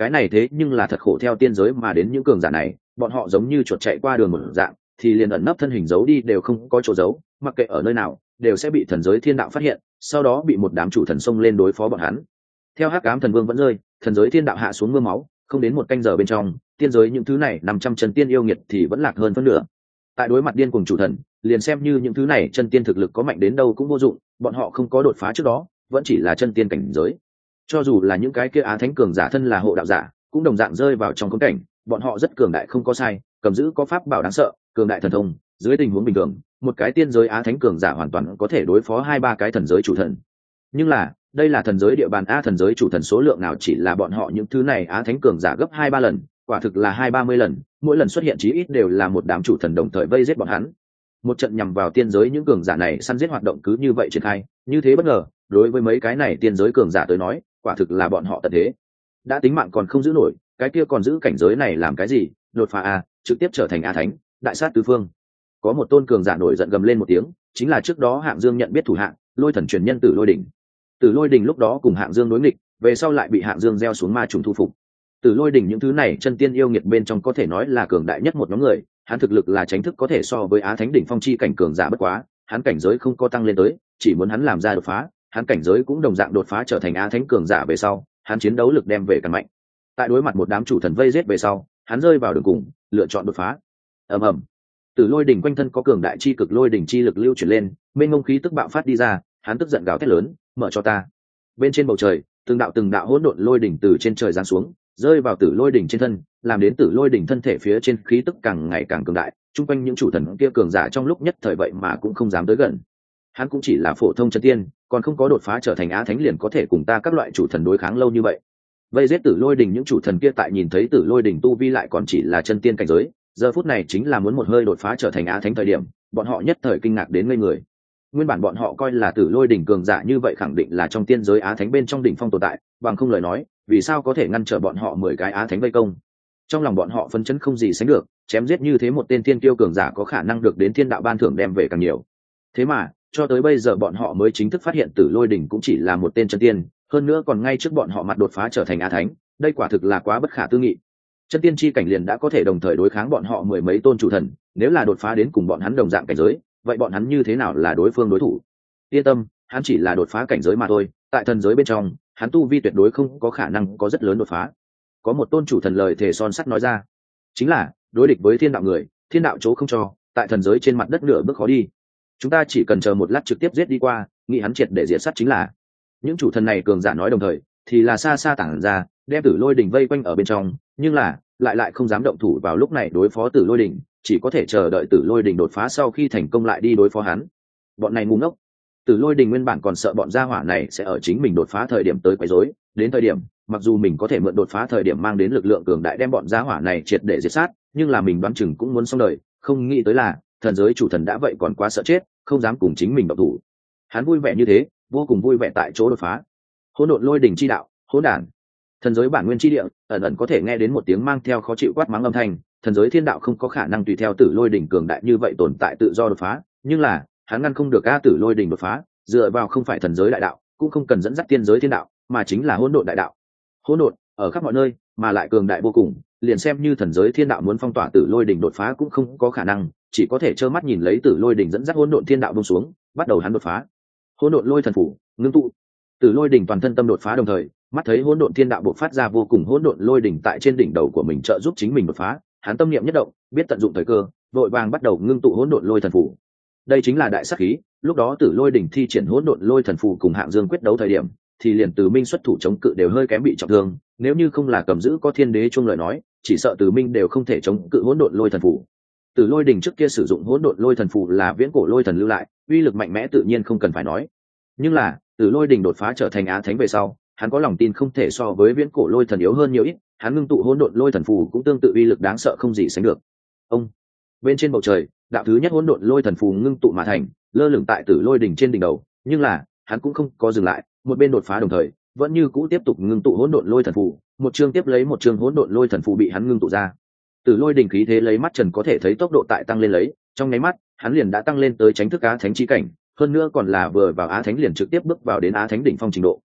cái này thế nhưng là thật khổ theo tiên giới mà đến những cường giả này, bọn họ giống như chuột chạy qua đường một dạng, thì liền ẩn nấp thân hình giấu đi đều không có chỗ giấu, mặc kệ ở nơi nào đều sẽ bị thần giới thiên đạo phát hiện, sau đó bị một đám chủ thần xông lên đối phó bọn hắn. Theo hắc ám thần vương vẫn rơi, thần giới thiên đạo hạ xuống mưa máu, không đến một canh giờ bên trong, tiên giới những thứ này 500 chân tiên yêu nghiệt thì vẫn lạc hơn phân nửa. Tại đối mặt điên cuồng chủ thần, liền xem như những thứ này chân tiên thực lực có mạnh đến đâu cũng vô dụng, bọn họ không có đột phá trước đó, vẫn chỉ là chân tiên cảnh giới. Cho dù là những cái kia á thánh cường giả thân là hộ đạo giả, cũng đồng dạng rơi vào trong khốn cảnh, bọn họ rất cường đại không có sai, cầm giữ có pháp bảo đáng sợ, cường đại thần thông, dưới tình huống bình thường, một cái tiên giới á thánh cường giả hoàn toàn có thể đối phó 2-3 cái thần giới chủ thần. Nhưng là, đây là thần giới địa bàn a, thần giới chủ thần số lượng nào chỉ là bọn họ những thứ này á thánh cường giả gấp 2-3 lần, quả thực là 20-30 lần, mỗi lần xuất hiện chí ít đều là một đám chủ thần đồng thời vây giết bọn hắn. Một trận nhằm vào tiên giới những cường giả này săn giết hoạt động cứ như vậy triển khai, như thế bất ngờ, đối với mấy cái này tiên giới cường giả tới nói, quả thực là bọn họ tận thế. Đã tính mạng còn không giữ nổi, cái kia còn giữ cảnh giới này làm cái gì, đột phá a, trực tiếp trở thành a thánh, đại sát tứ phương. Có một tôn cường giả nổi giận gầm lên một tiếng, chính là trước đó Hạng Dương nhận biết thủ hạng, Lôi Thần truyền nhân Tử Lôi Đỉnh. Tử Lôi Đỉnh lúc đó cùng Hạng Dương đối nghịch, về sau lại bị Hạng Dương gieo xuống ma trùng thu phục. Tử Lôi Đỉnh những thứ này chân tiên yêu nghiệt bên trong có thể nói là cường đại nhất một nhóm người, hắn thực lực là chính thức có thể so với á thánh đỉnh phong chi cảnh cường giả bất quá, hắn cảnh giới không có tăng lên tới, chỉ muốn hắn làm ra đột phá, hắn cảnh giới cũng đồng dạng đột phá trở thành á thánh cường giả về sau, hắn chiến đấu lực đem về càng mạnh. Tại đối mặt một đám chủ thần vây giết về sau, hắn rơi vào đường cùng, lựa chọn đột phá. Ầm ầm. Tử Lôi Đỉnh quanh thân có cường đại chi cực lôi đỉnh chi lực lưu chuyển lên, mênh mông khí tức bạo phát đi ra, hắn tức giận gào thét lớn, mở cho ta. Bên trên bầu trời, từng đạo hỗn độn lôi đỉnh từ trên trời giáng xuống, rơi vào Tử Lôi Đỉnh trên thân, làm đến Tử Lôi Đỉnh thân thể phía trên khí tức càng ngày càng cường đại, chung quanh những chủ thần kia cường giả trong lúc nhất thời vậy mà cũng không dám tới gần. Hắn cũng chỉ là phổ thông chân tiên, còn không có đột phá trở thành á thánh liền có thể cùng ta các loại chủ thần đối kháng lâu như vậy. Vây giết Tử Lôi Đỉnh những chủ thần kia tại nhìn thấy Tử Lôi Đỉnh tu vi lại còn chỉ là chân tiên cảnh giới, giờ phút này chính là muốn một hơi đột phá trở thành á thánh thời điểm, bọn họ nhất thời kinh ngạc đến ngây người. Nguyên bản bọn họ coi là Tử Lôi Đỉnh cường giả như vậy khẳng định là trong tiên giới á thánh bên trong đỉnh phong tồn tại, bằng không lời nói, vì sao có thể ngăn trở bọn họ 10 cái á thánh vây công. Trong lòng bọn họ phấn chấn không gì sánh được, chém giết như thế một tên tiên kiêu cường giả có khả năng được đến thiên đạo ban thưởng đem về càng nhiều. Thế mà, cho tới bây giờ bọn họ mới chính thức phát hiện Tử Lôi Đỉnh cũng chỉ là một tên chân tiên, hơn nữa còn ngay trước bọn họ mặt đột phá trở thành á thánh, đây quả thực là quá bất khả tư nghị. Chân tiên chi cảnh liền đã có thể đồng thời đối kháng bọn họ 10 mấy tôn chủ thần, nếu là đột phá đến cùng bọn hắn đồng dạng cảnh giới, vậy bọn hắn như thế nào là đối phương đối thủ? Yên tâm, hắn chỉ là đột phá cảnh giới mà thôi, tại thần giới bên trong, hắn tu vi tuyệt đối không có khả năng có rất lớn đột phá. Có một tôn chủ thần lời thề son sắt nói ra, chính là đối địch với thiên đạo người, thiên đạo chỗ không cho, tại thần giới trên mặt đất nửa bước khó đi. Chúng ta chỉ cần chờ một lát trực tiếp giết đi qua, nghĩ hắn triệt để diệt sát chính là. Những chủ thần này cường giả nói đồng thời, thì là xa xa tản ra, đem Tử Lôi Đỉnh vây quanh ở bên trong, nhưng là lại không dám động thủ vào lúc này đối phó Tử Lôi Đỉnh, chỉ có thể chờ đợi Tử Lôi Đỉnh đột phá sau khi thành công lại đi đối phó hắn. Bọn này ngu ngốc. Tử Lôi Đỉnh nguyên bản còn sợ bọn gia hỏa này sẽ ở chính mình đột phá thời điểm tới quấy rối, đến thời điểm, mặc dù mình có thể mượn đột phá thời điểm mang đến lực lượng cường đại đem bọn gia hỏa này triệt để diệt sát, nhưng là mình đoán chừng cũng muốn xong đời, không nghĩ tới là thần giới chủ thần đã vậy còn quá sợ chết, không dám cùng chính mình động thủ. Hắn vui vẻ như thế, vô cùng vui vẻ tại chỗ đột phá. Hỗn độn lôi đỉnh chi đạo, hỗn đản. Thần giới bản nguyên chi địa, ẩn ẩn có thể nghe đến một tiếng mang theo khó chịu quát mắng âm thanh, thần giới thiên đạo không có khả năng tùy theo Tử Lôi đỉnh cường đại như vậy tồn tại tự do đột phá, nhưng là, hắn ngăn không được a Tử Lôi đỉnh đột phá, dựa vào không phải thần giới đại đạo, cũng không cần dẫn dắt tiên giới thiên đạo, mà chính là hỗn độn đại đạo. Hỗn độn ở khắp mọi nơi, mà lại cường đại vô cùng, liền xem như thần giới thiên đạo muốn phong tỏa Tử Lôi đỉnh đột phá cũng không có khả năng, chỉ có thể trơ mắt nhìn lấy Tử Lôi đỉnh dẫn dắt hỗn độn thiên đạo buông xuống, bắt đầu hắn đột phá. Hỗn độn lôi thần phủ, ngưng tụ. Tử Lôi đỉnh toàn thân tâm đột phá đồng thời, mắt thấy hỗn độn thiên đạo bộc phát ra vô cùng hỗn độn lôi đỉnh tại trên đỉnh đầu của mình trợ giúp chính mình đột phá, hắn tâm niệm nhất động, biết tận dụng thời cơ, vội vàng bắt đầu ngưng tụ hỗn độn lôi thần phủ. Đây chính là đại sát khí, lúc đó Tử Lôi đỉnh thi triển hỗn độn lôi thần phủ cùng Hạng Dương quyết đấu thời điểm, thì liền Từ Minh xuất thủ chống cự đều hơi kém bị trọng thương, nếu như không là cầm giữ có Thiên Đế chung lời nói, chỉ sợ Từ Minh đều không thể chống cự hỗn độn lôi thần phủ. Tử Lôi đỉnh trước kia sử dụng hỗn độn lôi thần phủ là viễn cổ lôi thần lưu lại, uy lực mạnh mẽ tự nhiên không cần phải nói. Nhưng là, Tử Lôi đỉnh đột phá trở thành á thánh về sau, hắn có lòng tin không thể so với viễn cổ lôi thần yếu hơn nhiều ít, hắn ngưng tụ hỗn độn lôi thần phù cũng tương tự uy lực đáng sợ không gì sánh được. Ông bên trên bầu trời, đạo thứ nhất hỗn độn lôi thần phù ngưng tụ mà thành, lơ lửng tại Tử Lôi đỉnh trên đỉnh đầu, nhưng là hắn cũng không có dừng lại, một bên đột phá đồng thời, vẫn như cũ tiếp tục ngưng tụ hỗn độn lôi thần phù, một chương tiếp lấy một chương hỗn độn lôi thần phù bị hắn ngưng tụ ra. Tử Lôi đỉnh khí thế lấy mắt trần có thể thấy tốc độ tại tăng lên lấy, trong nháy mắt, hắn liền đã tăng lên tới chánh thức á thánh chi cảnh, hơn nữa còn là vừa vào á thánh liền trực tiếp bước vào đến á thánh đỉnh phong trình độ.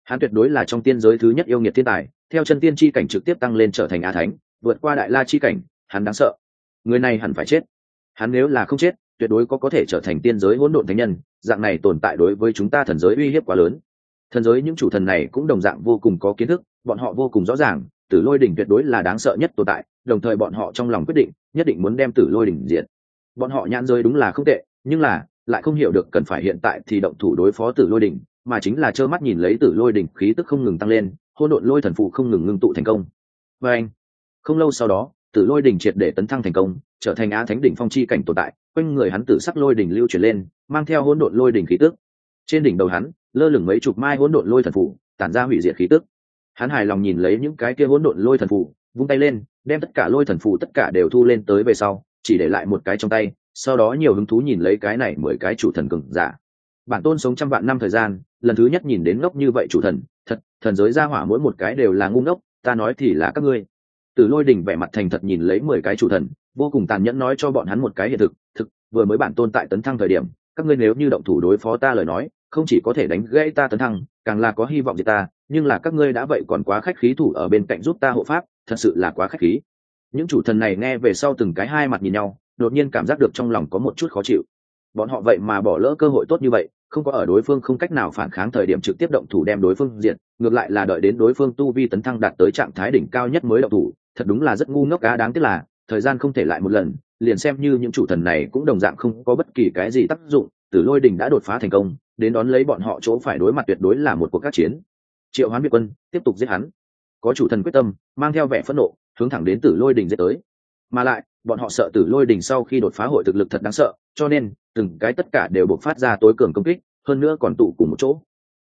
Hắn tuyệt đối là trong tiên giới thứ nhất yêu nghiệt thiên tài, theo chân tiên chi cảnh trực tiếp tăng lên trở thành á thánh, vượt qua đại la chi cảnh, hắn đáng sợ. Người này hẳn phải chết. Hắn nếu là không chết, tuyệt đối có thể trở thành tiên giới hỗn độn thánh nhân, dạng này tồn tại đối với chúng ta thần giới uy hiếp quá lớn. Thần giới những chủ thần này cũng đồng dạng vô cùng có kiến thức, bọn họ vô cùng rõ ràng, Tử Lôi đỉnh tuyệt đối là đáng sợ nhất tồn tại, đồng thời bọn họ trong lòng quyết định, nhất định muốn đem Tử Lôi đỉnh diệt. Bọn họ nhãn giới đúng là không tệ, nhưng là lại không hiểu được cần phải hiện tại thì động thủ đối phó Tử Lôi đỉnh, mà chính là trơ mắt nhìn lấy Tử Lôi đỉnh khí tức không ngừng tăng lên, hỗn độn lôi thần phụ không ngừng ngưng tụ thành công. Và anh, không lâu sau đó, Tử Lôi đỉnh triệt để tấn thăng thành công, trở thành á thánh đỉnh phong chi cảnh tồn tại, quanh người hắn tử sắc lôi đỉnh lưu chuyển lên, mang theo hỗn độn lôi đỉnh khí tức. Trên đỉnh đầu hắn, lơ lửng mấy chục mai hỗn độn lôi thần phù, tản ra hủy diệt khí tức. Hắn hài lòng nhìn lấy những cái kia hỗn độn lôi thần phù, vung tay lên, đem tất cả lôi thần phù tất cả đều thu lên tới về sau, chỉ để lại một cái trong tay, sau đó nhiều hứng thú nhìn lấy cái này 10 cái chủ thần cường giả. Bản tôn sống trăm vạn năm thời gian, lần thứ nhất nhìn đến ngốc như vậy chủ thần, thật, thần giới gia hỏa mỗi một cái đều là ngu ngốc, ta nói thì là các ngươi. Tử Lôi đỉnh vẻ mặt thành thật nhìn lấy 10 cái chủ thần, vô cùng tàn nhẫn nói cho bọn hắn một cái hiện thực, vừa mới bản tôn tại tấn thăng thời điểm, các ngươi nếu như động thủ đối phó ta lời nói, không chỉ có thể đánh gãy ta tấn thăng, càng là có hy vọng diệt ta, nhưng là các ngươi đã vậy còn quá khách khí thủ ở bên cạnh giúp ta hộ pháp, thật sự là quá khách khí. Những chủ thần này nghe về sau từng cái hai mặt nhìn nhau, đột nhiên cảm giác được trong lòng có một chút khó chịu. Bọn họ vậy mà bỏ lỡ cơ hội tốt như vậy, không có ở đối phương không cách nào phản kháng thời điểm trực tiếp động thủ đem đối phương diệt, ngược lại là đợi đến đối phương tu vi tấn thăng đạt tới trạng thái đỉnh cao nhất mới động thủ, thật đúng là rất ngu ngốc cá, đáng tiếc là thời gian không thể lại một lần, liền xem như những chủ thần này cũng đồng dạng không có bất kỳ cái gì tác dụng. Tử Lôi đỉnh đã đột phá thành công, đến đón lấy bọn họ chỗ phải đối mặt tuyệt đối là một cuộc các chiến. Triệu Hoán Việt quân tiếp tục giết hắn. Có chủ thần quyết tâm, mang theo vẻ phẫn nộ, hướng thẳng đến Tử Lôi đỉnh giết tới. Mà lại, bọn họ sợ Tử Lôi đỉnh sau khi đột phá hội thực lực thật đáng sợ, cho nên từng cái tất cả đều bộc phát ra tối cường công kích, hơn nữa còn tụ cùng một chỗ.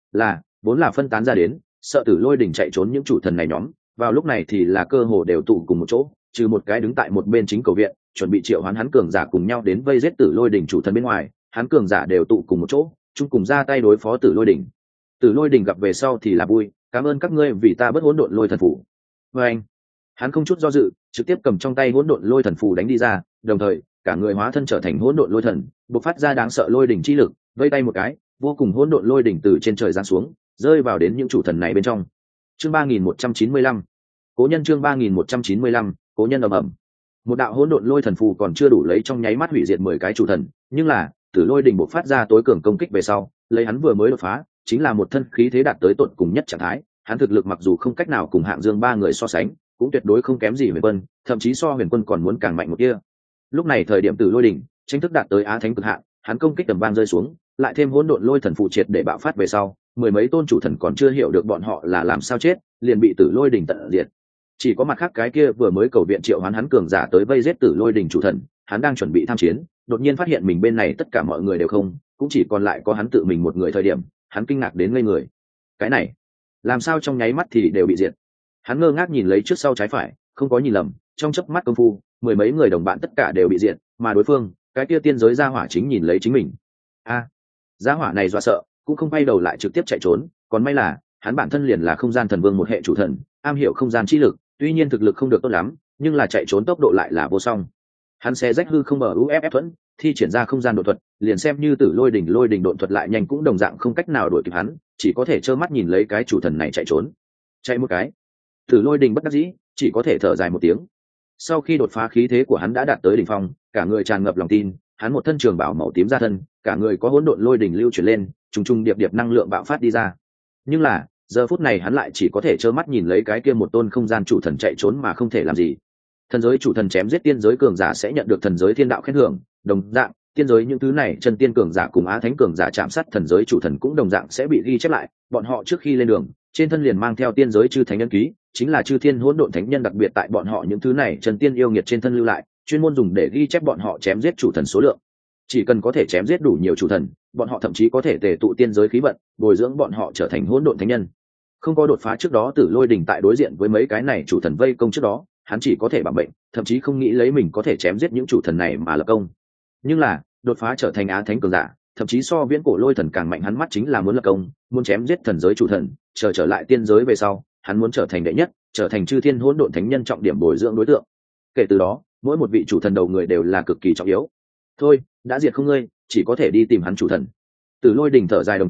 Vốn là phân tán ra đến, sợ Tử Lôi đỉnh chạy trốn những chủ thần này nhóm, vào lúc này thì là cơ hồ đều tụ cùng một chỗ, trừ một cái đứng tại một bên chính cầu viện, chuẩn bị triệu hoán hắn cường giả cùng nhau đến vây giết Tử Lôi đỉnh chủ thần bên ngoài, hắn cường giả đều tụ cùng một chỗ, chung cùng ra tay đối phó Tử Lôi đỉnh. Tử Lôi đỉnh gặp về sau thì là vui, cảm ơn các ngươi vì ta bất hỗn độn lôi thần phủ. Và anh, hắn không chút do dự, trực tiếp cầm trong tay hỗn độn lôi thần phù đánh đi ra, đồng thời cả người hóa thân trở thành hỗn độn lôi thần, bộc phát ra đáng sợ lôi đỉnh chi lực, vây tay một cái, vô cùng hỗn độn lôi đỉnh từ trên trời giáng xuống, rơi vào đến những chủ thần này bên trong. Chương 3195, cố nhân chương 3195, cố nhân ầm ầm. Một đạo hỗn độn lôi thần phù còn chưa đủ lấy trong nháy mắt hủy diệt 10 cái chủ thần, nhưng là Tử Lôi đỉnh bộc phát ra tối cường công kích về sau, lấy hắn vừa mới đột phá, chính là một thân khí thế đạt tới tột cùng nhất trạng thái, hắn thực lực mặc dù không cách nào cùng Hạng Dương ba người so sánh, cũng tuyệt đối không kém gì Huyền Quân, thậm chí so Huyền Quân còn muốn càng mạnh một kia. Lúc này thời điểm Tử Lôi đỉnh chính thức đạt tới á thánh cực hạn, hắn công kích tầm vang rơi xuống, lại thêm hỗn độn lôi thần phụ triệt để bạo phát về sau, mười mấy tôn chủ thần còn chưa hiểu được bọn họ là làm sao chết, liền bị Tử Lôi đỉnh tận diệt. Chỉ có mặt khác cái kia vừa mới cầu viện triệu hoán hắn cường giả tới vây giết Tử Lôi đỉnh chủ thần, hắn đang chuẩn bị tham chiến, đột nhiên phát hiện mình bên này tất cả mọi người đều không, cũng chỉ còn lại có hắn tự mình một người thời điểm, hắn kinh ngạc đến ngây người. Cái này, làm sao trong nháy mắt thì đều bị diệt? Hắn ngơ ngác nhìn lấy trước sau trái phải, không có nhìn lầm, trong chớp mắt công phu, mười mấy người đồng bạn tất cả đều bị diệt, mà đối phương, cái kia tiên giới gia hỏa chính nhìn lấy chính mình. Gia hỏa này dọa sợ, cũng không quay đầu lại trực tiếp chạy trốn, còn may là hắn bản thân liền là không gian thần vương một hệ chủ thần, am hiểu không gian chi lực, tuy nhiên thực lực không được tốt lắm, nhưng là chạy trốn tốc độ lại là vô song. Hắn xé rách hư không mở UFF thuẫn, thi triển ra không gian độ thuật, liền xem như Tử Lôi đỉnh độ thuật lại nhanh cũng đồng dạng không cách nào đuổi kịp hắn, chỉ có thể trơ mắt nhìn lấy cái chủ thần này chạy trốn. Chạy một cái, Tử Lôi đỉnh bất đắc dĩ, chỉ có thể thở dài một tiếng. Sau khi đột phá khí thế của hắn đã đạt tới đỉnh phong, cả người tràn ngập lòng tin, hắn một thân trường bảo màu tím ra thân, cả người có hỗn độn lôi đỉnh lưu chuyển lên, trùng trùng điệp điệp năng lượng bạo phát đi ra. Nhưng là, giờ phút này hắn lại chỉ có thể trơ mắt nhìn lấy cái kia một tôn không gian chủ thần chạy trốn mà không thể làm gì. Thần giới chủ thần chém giết tiên giới cường giả sẽ nhận được thần giới thiên đạo khen thưởng, đồng dạng, tiên giới những thứ này chân tiên cường giả cùng á thánh cường giả chạm sát thần giới chủ thần cũng đồng dạng sẽ bị ghi chép lại, bọn họ trước khi lên đường, trên thân liền mang theo tiên giới chư thánh ấn ký, chính là chư thiên hỗn độn thánh nhân đặc biệt tại bọn họ những thứ này chân tiên yêu nghiệt trên thân lưu lại, chuyên môn dùng để ghi chép bọn họ chém giết chủ thần số lượng. Chỉ cần có thể chém giết đủ nhiều chủ thần, bọn họ thậm chí có thể tề tụ tiên giới khí vận, bồi dưỡng bọn họ trở thành hỗn độn thánh nhân. Không có đột phá trước đó, Tử Lôi đỉnh tại đối diện với mấy cái này chủ thần vây công trước đó, hắn chỉ có thể bảo mệnh, thậm chí không nghĩ lấy mình có thể chém giết những chủ thần này mà lập công. Nhưng là, đột phá trở thành á thánh cường giả, thậm chí so viễn cổ lôi thần càng mạnh, hắn mắt chính là muốn lập công, muốn chém giết thần giới chủ thần, trở lại tiên giới về sau, hắn muốn trở thành đệ nhất, trở thành chư thiên hỗn độn thánh nhân trọng điểm bồi dưỡng đối tượng. Kể từ đó, mỗi một vị chủ thần đầu người đều là cực kỳ trọng yếu. Thôi, đã diệt không ngươi, chỉ có thể đi tìm hắn chủ thần. Tử Lôi đỉnh thở dài đồng thời,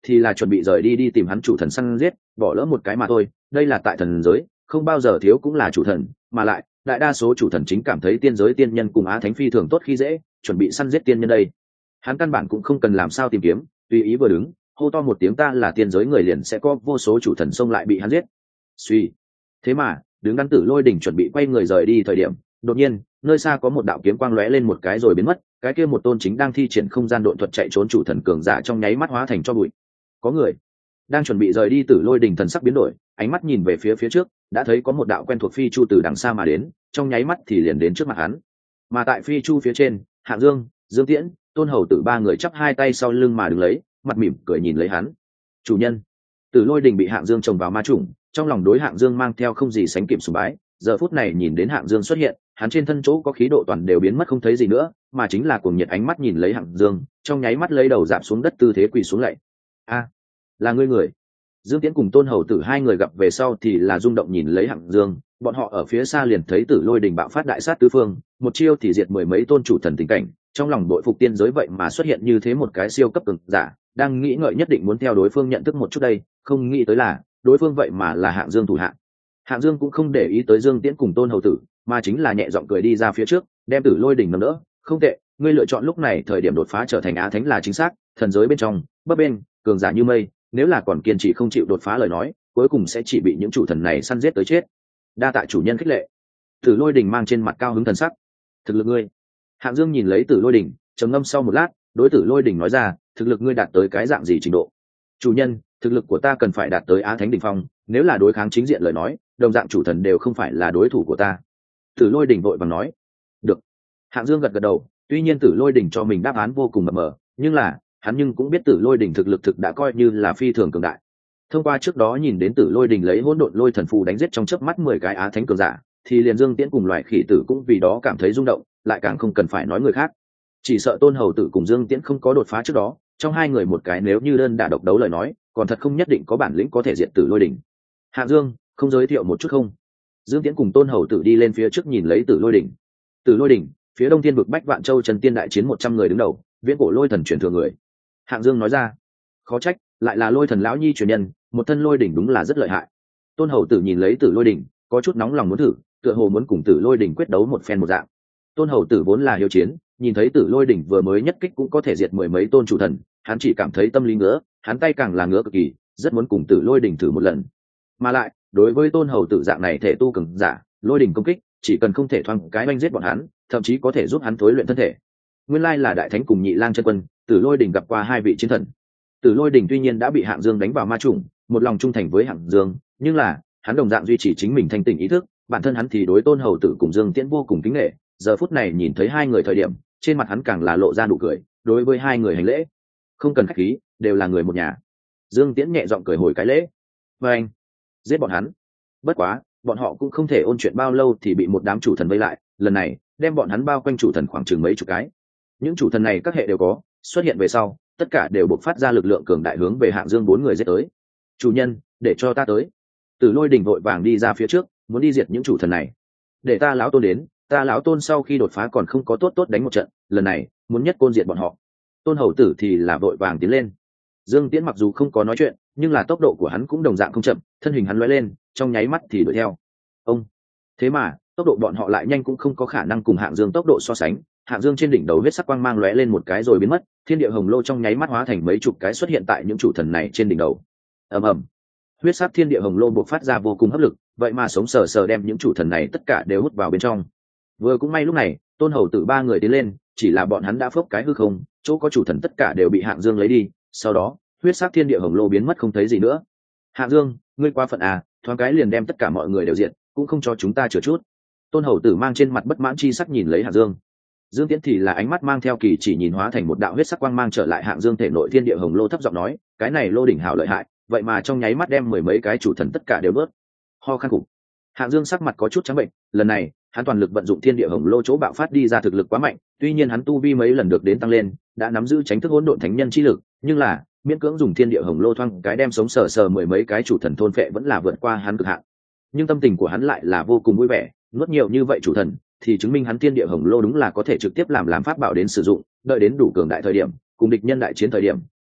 thì là chuẩn bị rời đi đi tìm hắn chủ thần săn giết, bỏ lỡ một cái mà thôi. Đây là tại thần giới không bao giờ thiếu cũng là chủ thần, mà lại đại đa số chủ thần chính cảm thấy tiên giới tiên nhân cùng á thánh phi thường tốt khi dễ, chuẩn bị săn giết tiên nhân đây. Hắn căn bản cũng không cần làm sao tìm kiếm, tùy ý vừa đứng hô to một tiếng ta là tiên giới người liền sẽ có vô số chủ thần xông lại bị hắn giết. Suy. Thế mà đứng đắn Tử Lôi Đỉnh chuẩn bị quay người rời đi thời điểm, đột nhiên nơi xa có một đạo kiếm quang lóe lên một cái rồi biến mất, cái kia một tôn chính đang thi triển không gian độn thuật chạy trốn chủ thần cường giả trong nháy mắt hóa thành cho bụi. Có người đang chuẩn bị rời đi. Tử Lôi Đỉnh thần sắc biến đổi, ánh mắt nhìn về phía trước, đã thấy có một đạo quen thuộc phi chu từ đằng xa mà đến, trong nháy mắt thì liền đến trước mặt hắn. Mà tại phi chu phía trên, Hạng Dương, Dương Tiễn, Tôn Hầu Tử ba người chắp hai tay sau lưng mà đứng lấy, mặt mỉm cười nhìn lấy hắn. Chủ nhân. Tử Lôi Đình bị Hạng Dương trồng vào ma chủng, trong lòng đối Hạng Dương mang theo không gì sánh kịp sùng bái. Giờ phút này nhìn đến Hạng Dương xuất hiện, hắn trên thân chỗ có khí độ toàn đều biến mất không thấy gì nữa, mà chính là cuồng nhiệt ánh mắt nhìn lấy Hạng Dương, trong nháy mắt lấy đầu dạp xuống đất tư thế quỳ xuống lạy. A, là ngươi người. Dương Tiễn cùng Tôn Hầu Tử hai người gặp về sau thì là rung động nhìn lấy Hạng Dương, bọn họ ở phía xa liền thấy Tử Lôi Đình bạo phát đại sát tứ phương, một chiêu thì diệt mười mấy tôn chủ thần tình cảnh, trong lòng đội phục tiên giới vậy mà xuất hiện như thế một cái siêu cấp cường giả, đang nghĩ ngợi nhất định muốn theo đối phương nhận thức một chút đây, không nghĩ tới là đối phương vậy mà là Hạng Dương thủ hạ. Hạng Dương cũng không để ý tới Dương Tiễn cùng Tôn Hầu Tử, mà chính là nhẹ giọng cười đi ra phía trước, đem Tử Lôi Đình nâng đỡ. Không tệ, ngươi lựa chọn lúc này thời điểm đột phá trở thành á thánh là chính xác, thần giới bên trong bấp bên cường giả như mây, nếu là còn kiên trì không chịu đột phá lời nói, cuối cùng sẽ chỉ bị những chủ thần này săn giết tới chết. Đa tạ chủ nhân khích lệ. Tử Lôi Đình mang trên mặt cao hứng thần sắc. Thực lực ngươi. Hạng Dương nhìn lấy Tử Lôi Đình, trầm ngâm sau một lát, đối Tử Lôi Đình nói ra, thực lực ngươi đạt tới cái dạng gì trình độ? Chủ nhân, thực lực của ta cần phải đạt tới á thánh đỉnh phong, nếu là đối kháng chính diện lời nói, đồng dạng chủ thần đều không phải là đối thủ của ta. Tử Lôi Đình vội vàng nói. Được. Hạng Dương gật gật đầu, tuy nhiên Tử Lôi Đình cho mình đáp án vô cùng mập mờ, nhưng là hắn nhưng cũng biết Tử Lôi Đình thực lực thực đã coi như là phi thường cường đại. Thông qua trước đó nhìn đến Tử Lôi Đình lấy hỗn độn lôi thần phù đánh giết trong chớp mắt 10 cái á thánh cường giả, thì liền Dương Tiễn cùng loài khỉ tử cũng vì đó cảm thấy rung động, lại càng không cần phải nói người khác. Chỉ sợ Tôn Hầu Tử cùng Dương Tiễn không có đột phá trước đó, trong hai người một cái nếu như đơn đả độc đấu lời nói, còn thật không nhất định có bản lĩnh có thể diệt Tử Lôi Đình. Hạng Dương, không giới thiệu một chút không? Dương Tiễn cùng Tôn Hầu Tử đi lên phía trước nhìn lấy Tử Lôi Đình. Tử Lôi Đình, phía Đông Thiên vực Bách Vạn Châu Trần Tiên đại chiến 100 người đứng đầu, viễn cổ lôi thần truyền thừa người. Hạng Dương nói ra. Khó trách, lại là lôi thần lão nhi truyền nhân, một thân lôi đỉnh đúng là rất lợi hại. Tôn Hầu Tử nhìn lấy Tử Lôi Đỉnh, có chút nóng lòng muốn thử, tựa hồ muốn cùng Tử Lôi Đỉnh quyết đấu một phen một dạng. Tôn Hầu Tử vốn là hiếu chiến, nhìn thấy Tử Lôi Đỉnh vừa mới nhất kích cũng có thể diệt mười mấy tôn chủ thần, hắn chỉ cảm thấy tâm lý ngứa, hắn tay càng là ngứa cực kỳ, rất muốn cùng Tử Lôi Đỉnh thử một lần. Mà lại, đối với Tôn Hầu Tử dạng này thể tu cường giả, lôi đỉnh công kích, chỉ cần không thể thoáng cái oanh giết bọn hắn, thậm chí có thể giúp hắn thối luyện thân thể. Nguyên lai là đại thánh cùng nhị lang chân quân, Tử Lôi Đỉnh gặp qua hai vị chiến thần. Tử Lôi Đỉnh tuy nhiên đã bị Hạng Dương đánh vào ma chủng, một lòng trung thành với Hạng Dương, nhưng là hắn đồng dạng duy trì chính mình thanh tỉnh ý thức, bản thân hắn thì đối Tôn Hầu Tử cùng Dương Tiễn vô cùng kính nể. Giờ phút này nhìn thấy hai người thời điểm, trên mặt hắn càng là lộ ra nụ cười, đối với hai người hành lễ. Không cần khách khí, đều là người một nhà. Dương Tiễn nhẹ giọng cười hồi cái lễ. Và anh, giết bọn hắn. Bất quá, bọn họ cũng không thể ôn chuyện bao lâu thì bị một đám chủ thần vây lại, lần này đem bọn hắn bao quanh chủ thần khoảng chừng mấy chục cái. Những chủ thần này các hệ đều có, xuất hiện về sau, tất cả đều bộc phát ra lực lượng cường đại hướng về Hạng Dương bốn người giết tới. Chủ nhân, để cho ta tới. Tử Lôi Đình vội vàng đi ra phía trước, muốn đi diệt những chủ thần này. Để ta lão tôn đến, ta lão tôn sau khi đột phá còn không có tốt đánh một trận, lần này muốn nhất côn diệt bọn họ. Tôn Hầu Tử thì là vội vàng tiến lên. Dương Tiễn mặc dù không có nói chuyện, nhưng là tốc độ của hắn cũng đồng dạng không chậm, thân hình hắn lóe lên, trong nháy mắt thì đuổi theo. Ông, thế mà tốc độ bọn họ lại nhanh cũng không có khả năng cùng Hạng Dương tốc độ so sánh. Hạng Dương trên đỉnh đầu huyết sắc quang mang lóe lên một cái rồi biến mất, thiên địa hồng lô trong nháy mắt hóa thành mấy chục cái xuất hiện tại những chủ thần này trên đỉnh đầu. Ầm ầm, huyết sắc thiên địa hồng lô bộc phát ra vô cùng hấp lực, vậy mà sống sờ sờ đem những chủ thần này tất cả đều hút vào bên trong. Vừa cũng may lúc này, Tôn Hầu Tử ba người tiến lên, chỉ là bọn hắn đã phốc cái hư không, chỗ có chủ thần tất cả đều bị Hạng Dương lấy đi, sau đó huyết sắc thiên địa hồng lô biến mất không thấy gì nữa. Hạng Dương, ngươi quá phận à, thoáng cái liền đem tất cả mọi người đều diện, cũng không cho chúng ta chữa chút. Tôn Hầu Tử mang trên mặt bất mãn chi sắc nhìn lấy Hạng Dương. Dương Tiễn thì là ánh mắt mang theo kỳ chỉ nhìn hóa thành một đạo huyết sắc quang mang trở lại Hạng Dương thể nội thiên địa hồng lô, thấp giọng nói, cái này lô đỉnh hảo lợi hại, vậy mà trong nháy mắt đem mười mấy cái chủ thần tất cả đều bớt. Ho khan cục. Hạng Dương sắc mặt có chút trắng bệnh, lần này hắn toàn lực vận dụng thiên địa hồng lô chỗ bạo phát đi ra thực lực quá mạnh, tuy nhiên hắn tu vi mấy lần được đến tăng lên, đã nắm giữ tránh thức hỗn độn thánh nhân chi lực, nhưng là miễn cưỡng dùng thiên địa hồng lô thoang cái đem sống sờ sờ mười mấy cái chủ thần thôn phệ vẫn là vượt qua hắn cực hạn. Nhưng tâm tình của hắn lại là vô cùng vui vẻ, nuốt nhiều như vậy chủ thần thì chứng minh hắn thiên địa hồng lô đúng là có thể trực tiếp làm pháp bảo đến sử dụng, đợi đến đủ cường đại thời điểm, cùng địch nhân đại chiến thời điểm,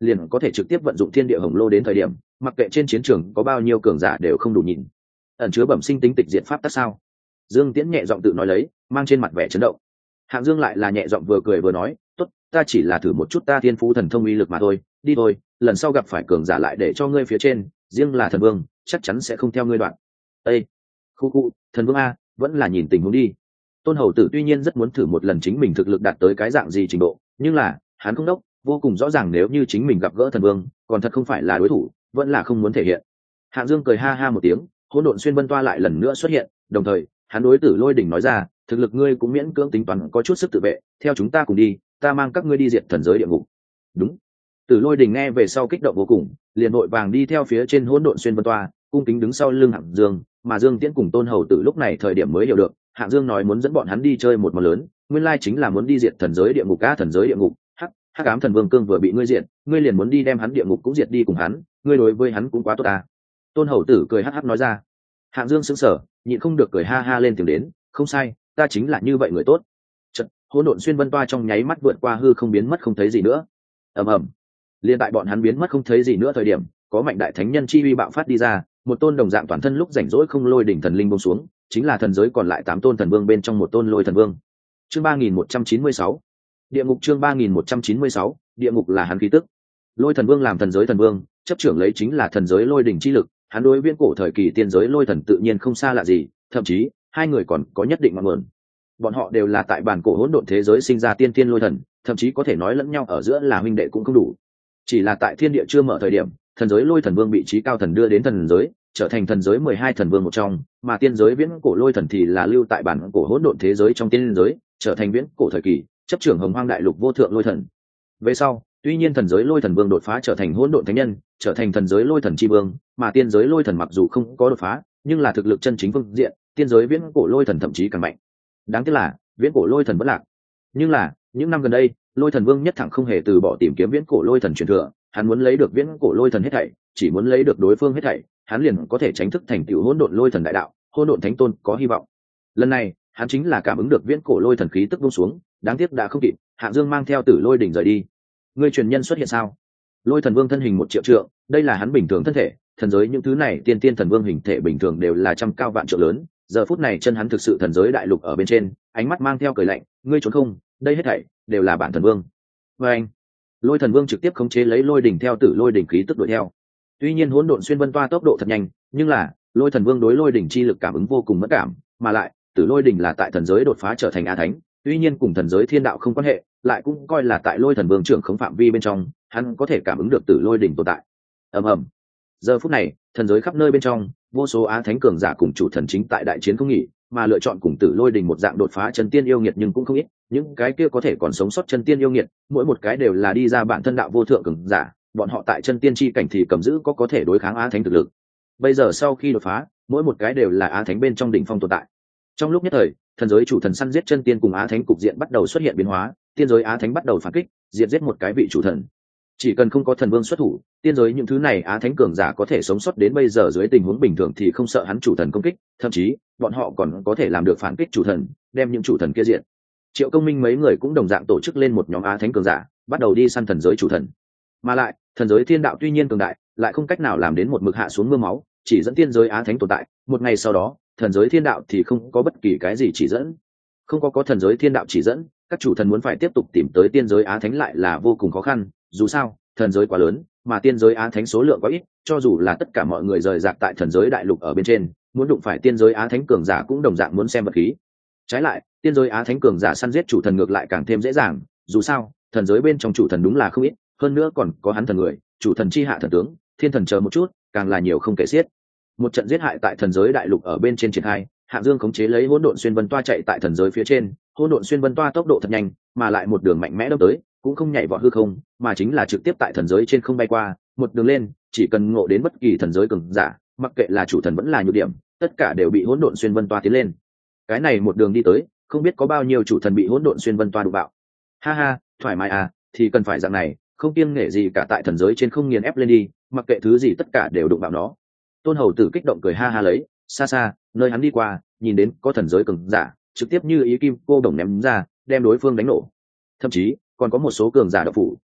liền có thể trực tiếp vận dụng thiên địa hồng lô đến thời điểm mặc kệ trên chiến trường có bao nhiêu cường giả đều không đủ nhìn. Ẩn chứa bẩm sinh tính tịch diệt pháp tắc sao? Dương Tiễn nhẹ giọng tự nói lấy, mang trên mặt vẻ chấn động. Hạng Dương lại là nhẹ giọng vừa cười vừa nói, tốt, ta chỉ là thử một chút ta thiên phú thần thông uy lực mà thôi, đi thôi, lần sau gặp phải cường giả lại để cho ngươi phía trên, riêng là thần vương chắc chắn sẽ không theo ngươi đoạn. Ê, khu thần vương a, vẫn là nhìn tình huống đi. Tôn Hầu Tử tuy nhiên rất muốn thử một lần chính mình thực lực đạt tới cái dạng gì trình độ, nhưng là hắn không đốc, vô cùng rõ ràng nếu như chính mình gặp gỡ thần vương, còn thật không phải là đối thủ, vẫn là không muốn thể hiện. Hạng Dương cười ha ha một tiếng, hỗn độn xuyên vân toa lại lần nữa xuất hiện, đồng thời hắn đối Tử Lôi Đỉnh nói ra, thực lực ngươi cũng miễn cưỡng tính toán có chút sức tự vệ, theo chúng ta cùng đi, ta mang các ngươi đi diệt thần giới địa ngục. Đúng. Tử Lôi Đỉnh nghe về sau kích động vô cùng, liền vội vàng đi theo phía trên hỗn độn xuyên vân toa, cung kính đứng sau lưng Hạng Dương, mà Dương Tiễn cùng Tôn Hầu Tử lúc này thời điểm mới hiểu được, Hạng Dương nói muốn dẫn bọn hắn đi chơi một món lớn, nguyên lai chính là muốn đi diệt thần giới địa ngục. Á, thần giới địa ngục, hắc ám thần vương cương vừa bị ngươi diệt, ngươi liền muốn đi đem hắn địa ngục cũng diệt đi cùng hắn, ngươi đối với hắn cũng quá tốt à. Tôn Hầu Tử cười hắc hắc nói ra. Hạng Dương sững sờ, nhịn không được cười ha ha lên tiếng đến, không sai, ta chính là như vậy người tốt. Chợt, hỗn độn xuyên vân toa trong nháy mắt vượt qua hư không biến mất không thấy gì nữa. Ầm ầm. Liên tại bọn hắn biến mất không thấy gì nữa thời điểm, có mạnh đại thánh nhân chi uy bạo phát đi ra, một tôn đồng dạng toàn thân lúc rảnh rỗi không lôi đỉnh thần linh buông xuống, chính là thần giới còn lại 8 tôn thần vương bên trong một tôn lôi thần vương. Chương 3196. Địa ngục. Chương 3196. Địa ngục là hắn khí tức. Lôi thần vương làm thần giới thần vương, chấp trưởng lấy chính là thần giới lôi đỉnh chi lực, hắn đối viễn cổ thời kỳ tiên giới lôi thần tự nhiên không xa lạ gì, thậm chí hai người còn có nhất định ngọn nguồn. Bọn họ đều là tại bản cổ hỗn độn thế giới sinh ra tiên tiên lôi thần, thậm chí có thể nói lẫn nhau ở giữa là huynh đệ cũng không đủ. Chỉ là tại thiên địa chưa mở thời điểm, thần giới lôi thần vương bị trí cao thần đưa đến thần giới, trở thành thần giới 12 thần vương một trong, mà tiên giới viễn cổ lôi thần thì là lưu tại bản cổ hỗn độn thế giới trong tiên giới, trở thành viễn cổ thời kỳ chấp trưởng hồng hoang đại lục vô thượng lôi thần. Về sau, tuy nhiên thần giới lôi thần vương đột phá trở thành hỗn độn thánh nhân, trở thành thần giới lôi thần chi vương, mà tiên giới lôi thần mặc dù không có đột phá, nhưng là thực lực chân chính phương diện, tiên giới viễn cổ lôi thần thậm chí càng mạnh. Đáng tiếc là viễn cổ lôi thần vẫn lạc. Nhưng là những năm gần đây, lôi thần vương nhất thẳng không hề từ bỏ tìm kiếm viễn cổ lôi thần truyền thừa, hắn muốn lấy được viễn cổ lôi thần hết thảy, chỉ muốn lấy được đối phương hết thảy, hắn liền có thể tránh thức thành tựu hỗn độn lôi thần đại đạo, hỗn độn thánh tôn có hy vọng. Lần này, hắn chính là cảm ứng được viễn cổ lôi thần khí tức buông xuống, đáng tiếc đã không kịp, Hạng Dương mang theo Tử Lôi đỉnh rời đi. Ngươi truyền nhân xuất hiện sao? Lôi thần vương thân hình 1 triệu trượng, đây là hắn bình thường thân thể, thần giới những thứ này tiên tiên thần vương hình thể bình thường đều là trăm cao vạn trượng lớn, giờ phút này chân hắn thực sự thần giới đại lục ở bên trên, ánh mắt mang theo cười lạnh, ngươi trốn không, đây hết thảy đều là bản thần vương. Và anh, lôi thần vương trực tiếp khống chế lấy lôi đỉnh theo Tử Lôi đỉnh khí tức đuổi theo. Tuy nhiên hỗn độn xuyên vân toa tốc độ thật nhanh, nhưng là lôi thần vương đối lôi đỉnh chi lực cảm ứng vô cùng mẫn cảm, mà lại Tử Lôi đỉnh là tại thần giới đột phá trở thành a thánh, tuy nhiên cùng thần giới thiên đạo không quan hệ, lại cũng coi là tại lôi thần vương trưởng khống phạm vi bên trong, hắn có thể cảm ứng được Tử Lôi đỉnh tồn tại. Ầm ầm. Giờ phút này, thần giới khắp nơi bên trong, vô số á thánh cường giả cùng chủ thần chính tại đại chiến không nghỉ, mà lựa chọn cùng Tử Lôi đỉnh một dạng đột phá chân tiên yêu nghiệt nhưng cũng không ít, những cái kia có thể còn sống sót chân tiên yêu nghiệt, mỗi một cái đều là đi ra bản thân đạo vô thượng cường giả, bọn họ tại chân tiên chi cảnh thì cầm giữ có thể đối kháng á thánh thực lực. Bây giờ sau khi đột phá, mỗi một cái đều là á thánh bên trong đỉnh phong tồn tại. Trong lúc nhất thời, thần giới chủ thần săn giết chân tiên cùng á thánh cục diện bắt đầu xuất hiện biến hóa, tiên giới á thánh bắt đầu phản kích, diệt giết một cái vị chủ thần. Chỉ cần không có thần vương xuất thủ, tiên giới những thứ này á thánh cường giả có thể sống sót đến bây giờ dưới tình huống bình thường thì không sợ hắn chủ thần công kích, thậm chí bọn họ còn có thể làm được phản kích chủ thần, đem những chủ thần kia diệt. Triệu Công Minh mấy người cũng đồng dạng tổ chức lên một nhóm á thánh cường giả, bắt đầu đi săn thần giới chủ thần. Mà lại, thần giới thiên đạo tuy nhiên cường đại, lại không cách nào làm đến một mực hạ xuống mưa máu, chỉ dẫn tiên giới á thánh tồn tại. Một ngày sau đó, thần giới thiên đạo thì không có bất kỳ cái gì chỉ dẫn. Không có thần giới thiên đạo chỉ dẫn, các chủ thần muốn phải tiếp tục tìm tới tiên giới á thánh lại là vô cùng khó khăn. Dù sao, thần giới quá lớn, mà tiên giới á thánh số lượng quá ít, cho dù là tất cả mọi người rời rạc tại thần giới đại lục ở bên trên, muốn đụng phải tiên giới á thánh cường giả cũng đồng dạng muốn xem vật khí. Trái lại, tiên giới á thánh cường giả săn giết chủ thần ngược lại càng thêm dễ dàng. Dù sao, thần giới bên trong chủ thần đúng là không ít, hơn nữa còn có hắn thần người, chủ thần chi hạ thần tướng, thiên thần chờ một chút, càng là nhiều không kể xiết. Một trận giết hại tại thần giới đại lục ở bên trên triển khai, Hạng Dương khống chế lấy hỗn độn xuyên vân toa chạy tại thần giới phía trên, hỗn độn xuyên vân toa tốc độ thật nhanh, mà lại một đường mạnh mẽ đâm tới, cũng không nhảy vọt hư không, mà chính là trực tiếp tại thần giới trên không bay qua, một đường lên, chỉ cần ngộ đến bất kỳ thần giới cường giả, mặc kệ là chủ thần vẫn là nhược điểm, tất cả đều bị hỗn độn xuyên vân toa tiến lên. Cái này một đường đi tới, không biết có bao nhiêu chủ thần bị hỗn độn xuyên vân toa đụng bạo. Ha ha, thoải mái à, thì cần phải dạng này, không kiêng nể gì cả tại thần giới trên không nghiền ép lên đi, mặc kệ thứ gì tất cả đều đụng bạo nó. Tôn Hầu Tử kích động cười ha ha lấy, xa xa, nơi hắn đi qua, nhìn đến có thần giới cường giả, trực tiếp như ý kim cô đồng ném ra, đem đối phương đánh nổ. Thậm chí, còn có một số cường giả độc phủ,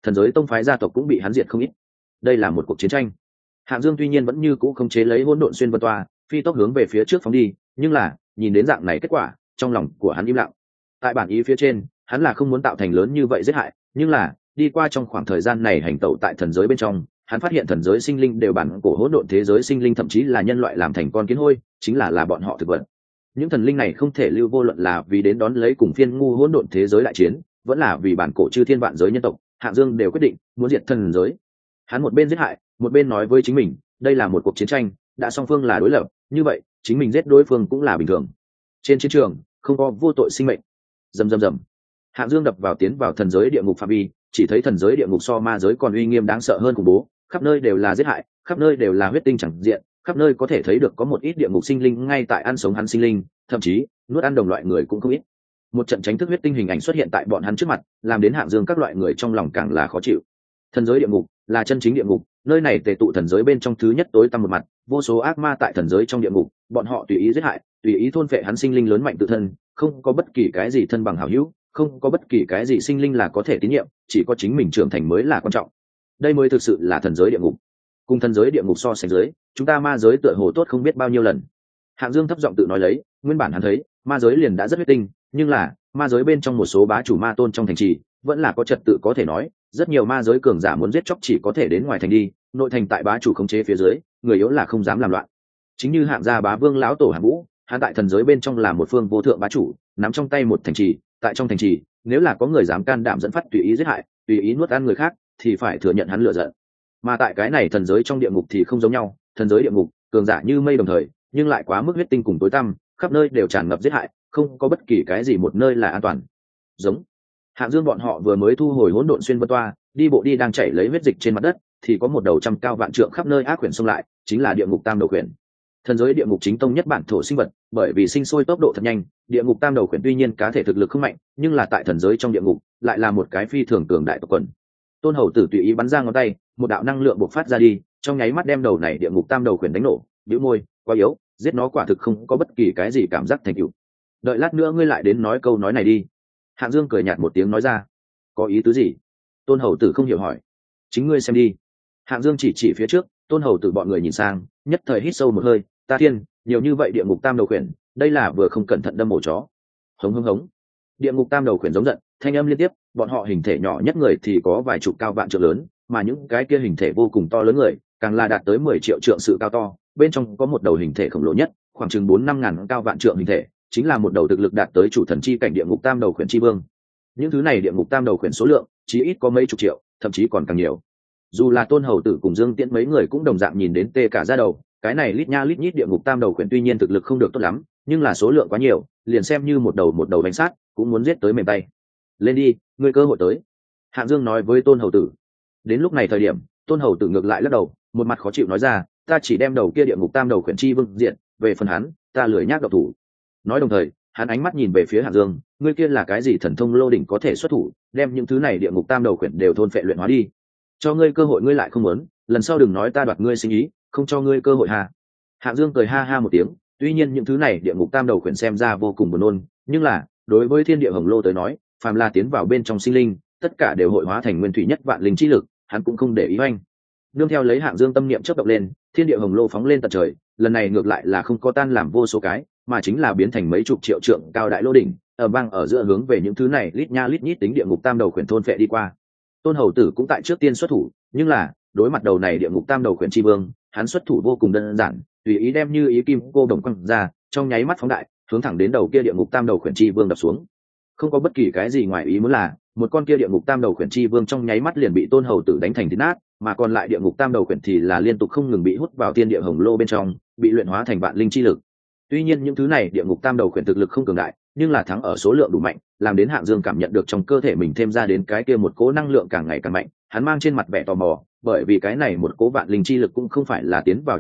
thần giới tông phái gia tộc cũng bị hắn diệt không ít. Đây là một cuộc chiến tranh. Hạng Dương tuy nhiên vẫn như cũ khống chế lấy hỗn độn xuyên vân toa, phi tốc hướng về phía trước phóng đi, nhưng là nhìn đến dạng này kết quả, trong lòng của hắn im lặng. Tại bản ý phía trên, hắn là không muốn tạo thành lớn như vậy giết hại, nhưng là đi qua trong khoảng thời gian này hành tẩu tại thần giới bên trong, hắn phát hiện thần giới sinh linh đều bản cổ hỗn độn thế giới sinh linh, thậm chí là nhân loại làm thành con kiến hôi, chính là bọn họ thực vật. Những thần linh này không thể lưu, vô luận là vì đến đón lấy cùng phiên ngu hỗn độn thế giới đại chiến, vẫn là vì bản cổ chư thiên vạn giới nhân tộc, Hạng Dương đều quyết định muốn diệt thần giới. Hắn một bên giết hại, một bên nói với chính mình, đây là một cuộc chiến tranh, đã song phương là đối lập, như vậy chính mình giết đối phương cũng là bình thường. Trên chiến trường không có vô tội sinh mệnh. Rầm rầm rầm. Hạng Dương đập vào tiến vào thần giới địa ngục phạm vi, chỉ thấy thần giới địa ngục so ma giới còn uy nghiêm đáng sợ hơn khủng bố, khắp nơi đều là giết hại, khắp nơi đều là huyết tinh chẳng diện, khắp nơi có thể thấy được có một ít địa ngục sinh linh ngay tại ăn sống hắn sinh linh, thậm chí nuốt ăn đồng loại người cũng không ít. Một trận tránh thức huyết tinh hình ảnh xuất hiện tại bọn hắn trước mặt, làm đến Hạng Dương các loại người trong lòng càng là khó chịu. Thần giới địa ngục là chân chính địa ngục, nơi này tề tụ thần giới bên trong thứ nhất tối tăm một mặt, vô số ác ma tại thần giới trong địa ngục, bọn họ tùy ý giết hại, tùy ý thôn phệ hắn sinh linh lớn mạnh tự thân, không có bất kỳ cái gì thân bằng hảo hữu, không có bất kỳ cái gì sinh linh là có thể tín nhiệm, chỉ có chính mình trưởng thành mới là quan trọng. Đây mới thực sự là thần giới địa ngục. Cùng thần giới địa ngục so sánh dưới, chúng ta ma giới tựa hồ tốt không biết bao nhiêu lần. Hạng Dương thấp giọng tự nói lấy, nguyên bản hắn thấy ma giới liền đã rất huyết tinh, nhưng là ma giới bên trong một số bá chủ ma tôn trong thành trì vẫn là có trật tự, có thể nói rất nhiều ma giới cường giả muốn giết chóc chỉ có thể đến ngoài thành đi, nội thành tại bá chủ khống chế phía dưới, người yếu là không dám làm loạn. Chính như Hạng gia bá vương lão tổ Hạng Vũ, hắn tại thần giới bên trong là một phương vô thượng bá chủ, nắm trong tay một thành trì, tại trong thành trì nếu là có người dám can đảm dẫn phát tùy ý giết hại, tùy ý nuốt ăn người khác, thì phải thừa nhận hắn lựa giận. Mà tại cái này thần giới trong địa ngục thì không giống nhau, thần giới địa ngục cường giả như mây đồng thời, nhưng lại quá mức huyết tinh cùng tối tăm, khắp nơi đều tràn ngập giết hại, không có bất kỳ cái gì một nơi là an toàn. Giống Hạng Dương bọn họ vừa mới thu hồi hỗn độn xuyên vân toa, đi bộ đi đang chảy lấy huyết dịch trên mặt đất, thì có một đầu trăm cao vạn trượng khắp nơi ác quyển xông lại, chính là địa ngục tam đầu quyển. Thần giới địa ngục chính tông nhất bản thổ sinh vật, bởi vì sinh sôi tốc độ thật nhanh, địa ngục tam đầu quyển tuy nhiên cá thể thực lực không mạnh, nhưng là tại thần giới trong địa ngục lại là một cái phi thường cường đại tộc quần. Tôn Hầu Tử tùy ý bắn ra ngón tay, một đạo năng lượng bộc phát ra đi, trong nháy mắt đem đầu này địa ngục tam đầu quyển đánh nổ, bĩu môi, quá yếu, giết nó quả thực không có bất kỳ cái gì cảm giác thành tựu. Đợi lát nữa ngươi lại đến nói câu nói này đi. Hạng Dương cười nhạt một tiếng nói ra. Có ý tứ gì? Tôn Hầu Tử không hiểu hỏi. Chính ngươi xem đi. Hạng Dương chỉ phía trước, Tôn Hầu Tử bọn người nhìn sang, nhất thời hít sâu một hơi, ta thiên, nhiều như vậy địa ngục tam đầu quyển, đây là vừa không cẩn thận đâm mổ chó. Hống hống hống. Địa ngục tam đầu quyển giống giận, thanh âm liên tiếp, bọn họ hình thể nhỏ nhất người thì có vài chục cao vạn trượng lớn, mà những cái kia hình thể vô cùng to lớn người, càng là đạt tới 10 triệu trượng sự cao to, bên trong có một đầu hình thể khổng lồ nhất, khoảng chừng 4-5 ngàn cao vạn trượng hình thể, chính là một đầu thực lực đạt tới chủ thần chi cảnh địa ngục tam đầu khuyển chi vương. Những thứ này địa ngục tam đầu khuyển số lượng chí ít có mấy chục triệu, thậm chí còn càng nhiều. Dù là Tôn Hầu Tử cùng Dương Tiễn mấy người cũng đồng dạng nhìn đến tê cả da đầu, cái này lít nha lít nhít địa ngục tam đầu khuyển tuy nhiên thực lực không được tốt lắm, nhưng là số lượng quá nhiều, liền xem như một đầu đánh sát cũng muốn giết tới mềm tay. Lên đi, ngươi cơ hội tới. Hạng Dương nói với Tôn Hầu Tử. Đến lúc này thời điểm, Tôn Hầu Tử ngược lại lắc đầu, một mặt khó chịu nói ra, ta chỉ đem đầu kia địa ngục tam đầu khuyển chi vương diện, về phần hắn, ta lười nhác độc thủ. Nói đồng thời, hắn ánh mắt nhìn về phía Hạng Dương, ngươi kia là cái gì thần thông lô đỉnh có thể xuất thủ, đem những thứ này địa ngục tam đầu khuyển đều thôn phệ luyện hóa đi. Cho ngươi cơ hội ngươi lại không muốn, lần sau đừng nói ta đoạt ngươi sinh ý, không cho ngươi cơ hội hà. Hạng Dương cười ha ha một tiếng, tuy nhiên những thứ này địa ngục tam đầu khuyển xem ra vô cùng buồn nôn, nhưng là đối với thiên địa hồng lô tới nói, phàm là tiến vào bên trong sinh linh, tất cả đều hội hóa thành nguyên thủy nhất vạn linh chi lực, hắn cũng không để ý oanh. Nương theo lấy Hạng Dương tâm niệm chớp động lên, thiên địa hồng lô phóng lên tận trời, lần này ngược lại là không có tan làm vô số cái, mà chính là biến thành mấy chục triệu trượng cao đại lô đỉnh, ở vang ở giữa hướng về những thứ này lít nha lít nhít tính địa ngục tam đầu khuyển thôn phệ đi qua. Tôn Hầu Tử cũng tại trước tiên xuất thủ, nhưng là đối mặt đầu này địa ngục tam đầu khuyển chi vương, hắn xuất thủ vô cùng đơn giản, tùy ý đem như ý kim cô đồng quăng ra, trong nháy mắt phóng đại, hướng thẳng đến đầu kia địa ngục tam đầu khuyển chi vương đập xuống. Không có bất kỳ cái gì ngoài ý muốn là, một con kia địa ngục tam đầu khuyển chi vương trong nháy mắt liền bị Tôn Hầu Tử đánh thành thít nát, mà còn lại địa ngục tam đầu khuyển thì là liên tục không ngừng bị hút vào thiên địa hồng lô bên trong, bị luyện hóa thành vạn linh chi lực. Tuy nhiên những thứ này địa ngục tam đầu khuyển thực lực không cường đại, nhưng là thắng ở số lượng đủ mạnh, làm đến Hạng Dương cảm nhận được trong cơ thể mình thêm ra đến cái kia một cỗ năng lượng càng ngày càng mạnh, hắn mang trên mặt vẻ tò mò, bởi vì cái này một cỗ vạn linh chi lực cũng không phải là tiến vào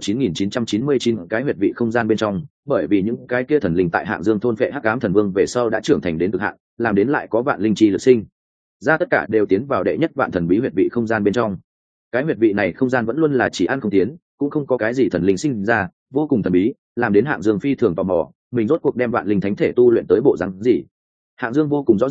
9999 cái huyệt vị không gian bên trong, bởi vì những cái kia thần linh tại Hạng Dương thôn phệ Hắc Ám Thần Vương về sau đã trưởng thành đến cực hạn, làm đến lại có vạn linh chi lực sinh ra, tất cả đều tiến vào đệ nhất vạn thần bí huyệt vị không gian bên trong. Cái huyệt vị này không gian vẫn luôn là chỉ ăn không tiến, cũng không có cái gì thần linh sinh ra, vô cùng thần bí, làm đến Hạng Dương phi thường tò mò, mình rốt cuộc đem vạn linh thánh thể tu luyện tới bộ dáng gì. Hạng Dương vô cùng rõ ràng,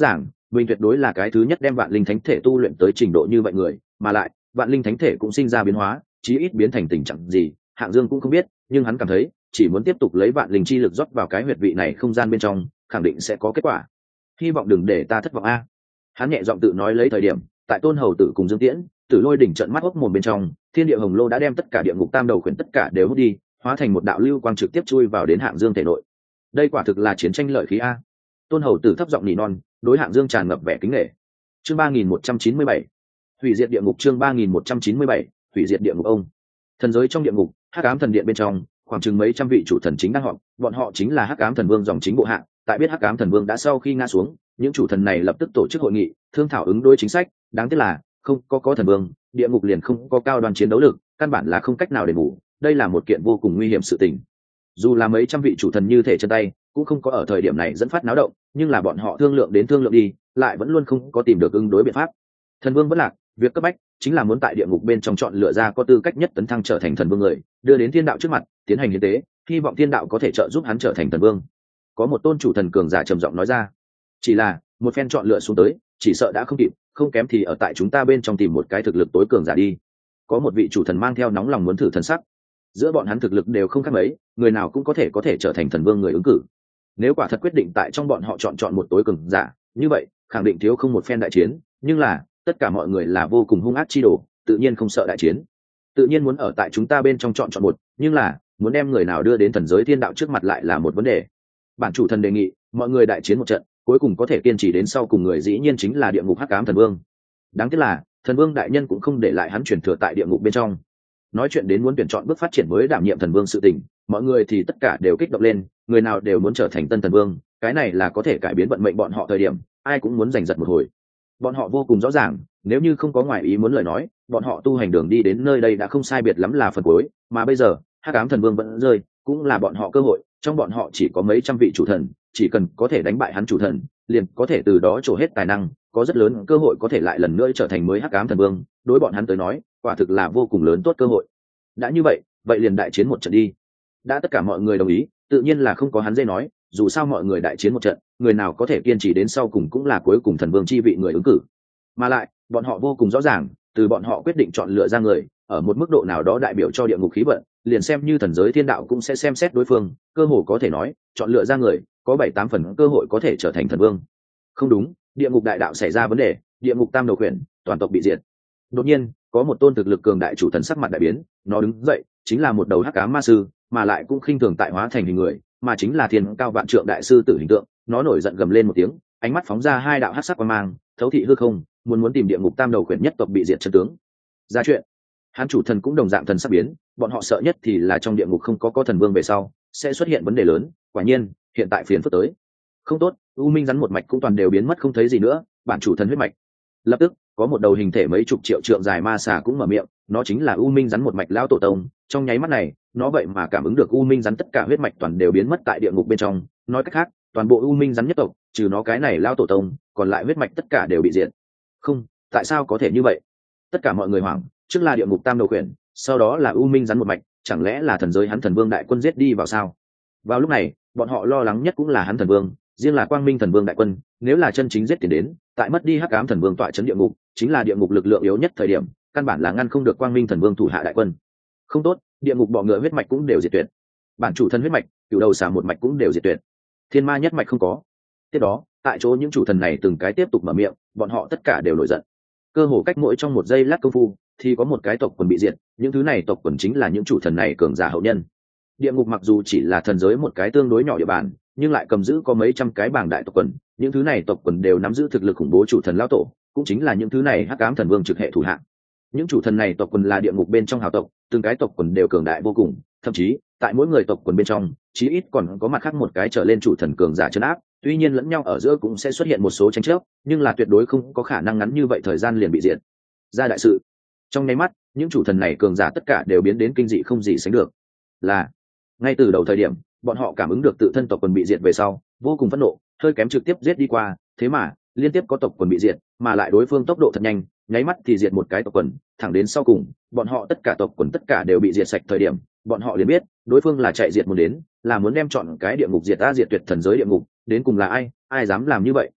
mình tuyệt đối là cái thứ nhất đem vạn linh thánh thể tu luyện tới trình độ như vậy người, mà lại vạn linh thánh thể cũng sinh ra biến hóa, chí ít biến thành tình trạng gì Hạng Dương cũng không biết, nhưng hắn cảm thấy chỉ muốn tiếp tục lấy vạn linh chi lực rót vào cái huyệt vị này không gian bên trong, khẳng định sẽ có kết quả. Hy vọng đừng để ta thất vọng a. Hắn nhẹ giọng tự nói lấy thời điểm, tại Tôn Hầu Tử cùng Dương Tiễn, Tử Lôi đỉnh trận mắt hốc mồm bên trong, thiên địa hồng lô đã đem tất cả địa ngục tam đầu khuyển tất cả đều hút đi, hóa thành một đạo lưu quang trực tiếp chui vào đến Hạng Dương thể nội. Đây quả thực là chiến tranh lợi khí a. Tôn Hầu Tử thấp giọng nỉ non, đối Hạng Dương tràn ngập vẻ kính nể. Chương 3197, hủy diệt địa ngục. Chương 3197, hủy diệt địa ngục. Ông thần giới trong địa ngục, Hắc Ám thần điện bên trong, khoảng chừng mấy trăm vị chủ thần chính đang họp, bọn họ chính là Hắc Ám thần vương dòng chính bộ hạ. Tại biết Hắc Ám thần vương đã sau khi ngã xuống, những chủ thần này lập tức tổ chức hội nghị, thương thảo ứng đối chính sách. Đáng tiếc là không có thần vương, địa ngục liền không có cao đoàn chiến đấu lực, căn bản là không cách nào đền bù. Đây là một kiện vô cùng nguy hiểm sự tình. Dù là mấy trăm vị chủ thần như thể chân tay, cũng không có ở thời điểm này dẫn phát náo động, nhưng là bọn họ thương lượng đến thương lượng đi, lại vẫn luôn không có tìm được ứng đối biện pháp. Thần vương vẫn lạc, việc cấp bách chính là muốn tại địa ngục bên trong chọn lựa ra có tư cách nhất tấn thăng trở thành thần vương người, đưa đến thiên đạo trước mặt tiến hành hiến tế, hy vọng thiên đạo có thể trợ giúp hắn trở thành thần vương. Có một tôn chủ thần cường giả trầm giọng nói ra. Chỉ là một phen chọn lựa xuống tới, chỉ sợ đã không kịp, không kém thì ở tại chúng ta bên trong tìm một cái thực lực tối cường giả đi. Có một vị chủ thần mang theo nóng lòng muốn thử thần sắc. Giữa bọn hắn thực lực đều không khác mấy, người nào cũng có thể trở thành thần vương người ứng cử. Nếu quả thật quyết định tại trong bọn họ chọn một tối cường giả, như vậy khẳng định thiếu không một phen đại chiến, nhưng là tất cả mọi người là vô cùng hung ác chi đồ, tự nhiên không sợ đại chiến. Tự nhiên muốn ở tại chúng ta bên trong chọn một, nhưng là muốn đem người nào đưa đến thần giới thiên đạo trước mặt lại là một vấn đề. Bản chủ thần đề nghị mọi người đại chiến một trận, cuối cùng có thể kiên trì đến sau cùng người dĩ nhiên chính là địa ngục Hắc Ám thần vương. Đáng tiếc là thần vương đại nhân cũng không để lại hắn truyền thừa tại địa ngục bên trong. Nói chuyện đến muốn tuyển chọn bước phát triển mới đảm nhiệm thần vương sự tình, mọi người thì tất cả đều kích động lên, người nào đều muốn trở thành tân thần vương, cái này là có thể cải biến vận mệnh bọn họ thời điểm, ai cũng muốn giành giật một hồi. Bọn họ vô cùng rõ ràng, nếu như không có ngoại ý muốn lời nói, bọn họ tu hành đường đi đến nơi đây đã không sai biệt lắm là phần cuối, mà bây giờ Hắc Ám thần vương vẫn rơi, cũng là bọn họ cơ hội. Trong bọn họ chỉ có mấy trăm vị chủ thần, chỉ cần có thể đánh bại hắn chủ thần, liền có thể từ đó trổ hết tài năng, có rất lớn cơ hội có thể lại lần nữa trở thành mới Hắc Ám thần vương. Đối bọn hắn tới nói, quả thực là vô cùng lớn tốt cơ hội. Đã như vậy, vậy liền đại chiến một trận đi. Đã tất cả mọi người đồng ý, tự nhiên là không có hắn dây nói, dù sao mọi người đại chiến một trận, người nào có thể kiên trì đến sau cùng cũng là cuối cùng thần vương chi vị người ứng cử. Mà lại bọn họ vô cùng rõ ràng, từ bọn họ quyết định chọn lựa ra người, ở một mức độ nào đó đại biểu cho địa ngục khí vận, liền xem như thần giới thiên đạo cũng sẽ xem xét đối phương, cơ hồ có thể nói chọn lựa ra người có 7-8 phần cơ hội có thể trở thành thần vương. Không đúng, địa ngục đại đạo xảy ra vấn đề, địa ngục tam đầu quyển toàn tộc bị diệt. Đột nhiên có một tôn thực lực cường đại chủ thần sắc mặt đại biến, nó đứng dậy chính là một đầu Hắc Ám ma sư, mà lại cũng khinh thường tại hóa thành hình người, mà chính là thiên cao vạn trượng đại sư tử hình tượng. Nó nổi giận gầm lên một tiếng, ánh mắt phóng ra hai đạo hắc sắc quang mang, thấu thị hư không, muốn tìm địa ngục tam đầu quyển nhất tộc bị diệt chân tướng. Ra chuyện, hắn chủ thần cũng đồng dạng thần sắc biến, bọn họ sợ nhất thì là trong địa ngục không có thần vương về sau sẽ xuất hiện vấn đề lớn. Quả nhiên hiện tại phiền phức tới, không tốt, u minh rắn một mạch cũng toàn đều biến mất không thấy gì nữa, bản chủ thần huyết mạch. Lập tức có một đầu hình thể mấy chục triệu trượng dài ma xà cũng mở miệng, nó chính là u minh rắn một mạch lão tổ tông. Trong nháy mắt này, nó vậy mà cảm ứng được u minh rắn tất cả huyết mạch toàn đều biến mất tại địa ngục bên trong. Nói cách khác, toàn bộ u minh rắn nhất tộc trừ nó cái này lão tổ tông, còn lại huyết mạch tất cả đều bị diệt. Không, tại sao có thể như vậy? Tất cả mọi người hoảng, trước là địa ngục tam đầu quyển, sau đó là u minh rắn một mạch, chẳng lẽ là thần giới hắn thần vương đại quân giết đi vào sao? Vào lúc này, bọn họ lo lắng nhất cũng là hắn thần vương, riêng là quang minh thần vương đại quân, nếu là chân chính giết tiền đến, tại mất đi Hắc Ám thần vương tọa trấn địa ngục, chính là địa ngục lực lượng yếu nhất thời điểm, căn bản là ngăn không được quang minh thần vương thủ hạ đại quân. Không tốt, địa ngục bọ ngựa huyết mạch cũng đều diệt tuyệt, bản chủ thần huyết mạch, cửu đầu xà một mạch cũng đều diệt tuyệt, thiên ma nhất mạch không có. Tiếp đó, tại chỗ những chủ thần này từng cái tiếp tục mở miệng, bọn họ tất cả đều nổi giận. Cơ hồ cách mỗi trong một giây lát công phu, thì có một cái tộc quần bị diệt, những thứ này tộc quần chính là những chủ thần này cường giả hậu nhân. Địa ngục mặc dù chỉ là thần giới một cái tương đối nhỏ địa bàn, nhưng lại cầm giữ có mấy trăm cái bảng đại tộc quần, những thứ này tộc quần đều nắm giữ thực lực khủng bố chủ thần lão tổ, cũng chính là những thứ này Hắc Ám thần vương trực hệ thủ hạng. Những chủ thần này tộc quần là địa ngục bên trong hào tộc, từng cái tộc quần đều cường đại vô cùng, thậm chí tại mỗi người tộc quần bên trong, chí ít còn có mặt khác một cái trở lên chủ thần cường giả trấn áp. Tuy nhiên lẫn nhau ở giữa cũng sẽ xuất hiện một số tranh chấp, nhưng là tuyệt đối không có khả năng ngắn như vậy thời gian liền bị diệt. Ra đại sự. Trong nháy mắt, những chủ thần này cường giả tất cả đều biến đến kinh dị không gì sánh được. Là ngay từ đầu thời điểm, bọn họ cảm ứng được tự thân tộc quần bị diệt về sau, vô cùng phẫn nộ, hơi kém trực tiếp giết đi qua, thế mà liên tiếp có tộc quần bị diệt, mà lại đối phương tốc độ thật nhanh, nháy mắt thì diệt một cái tộc quần, thẳng đến sau cùng, bọn họ tất cả tộc quần tất cả đều bị diệt sạch thời điểm, bọn họ liền biết, đối phương là chạy diệt muốn đến, là muốn đem chọn cái địa ngục diệt ta diệt tuyệt thần giới địa ngục, đến cùng là ai dám làm như vậy?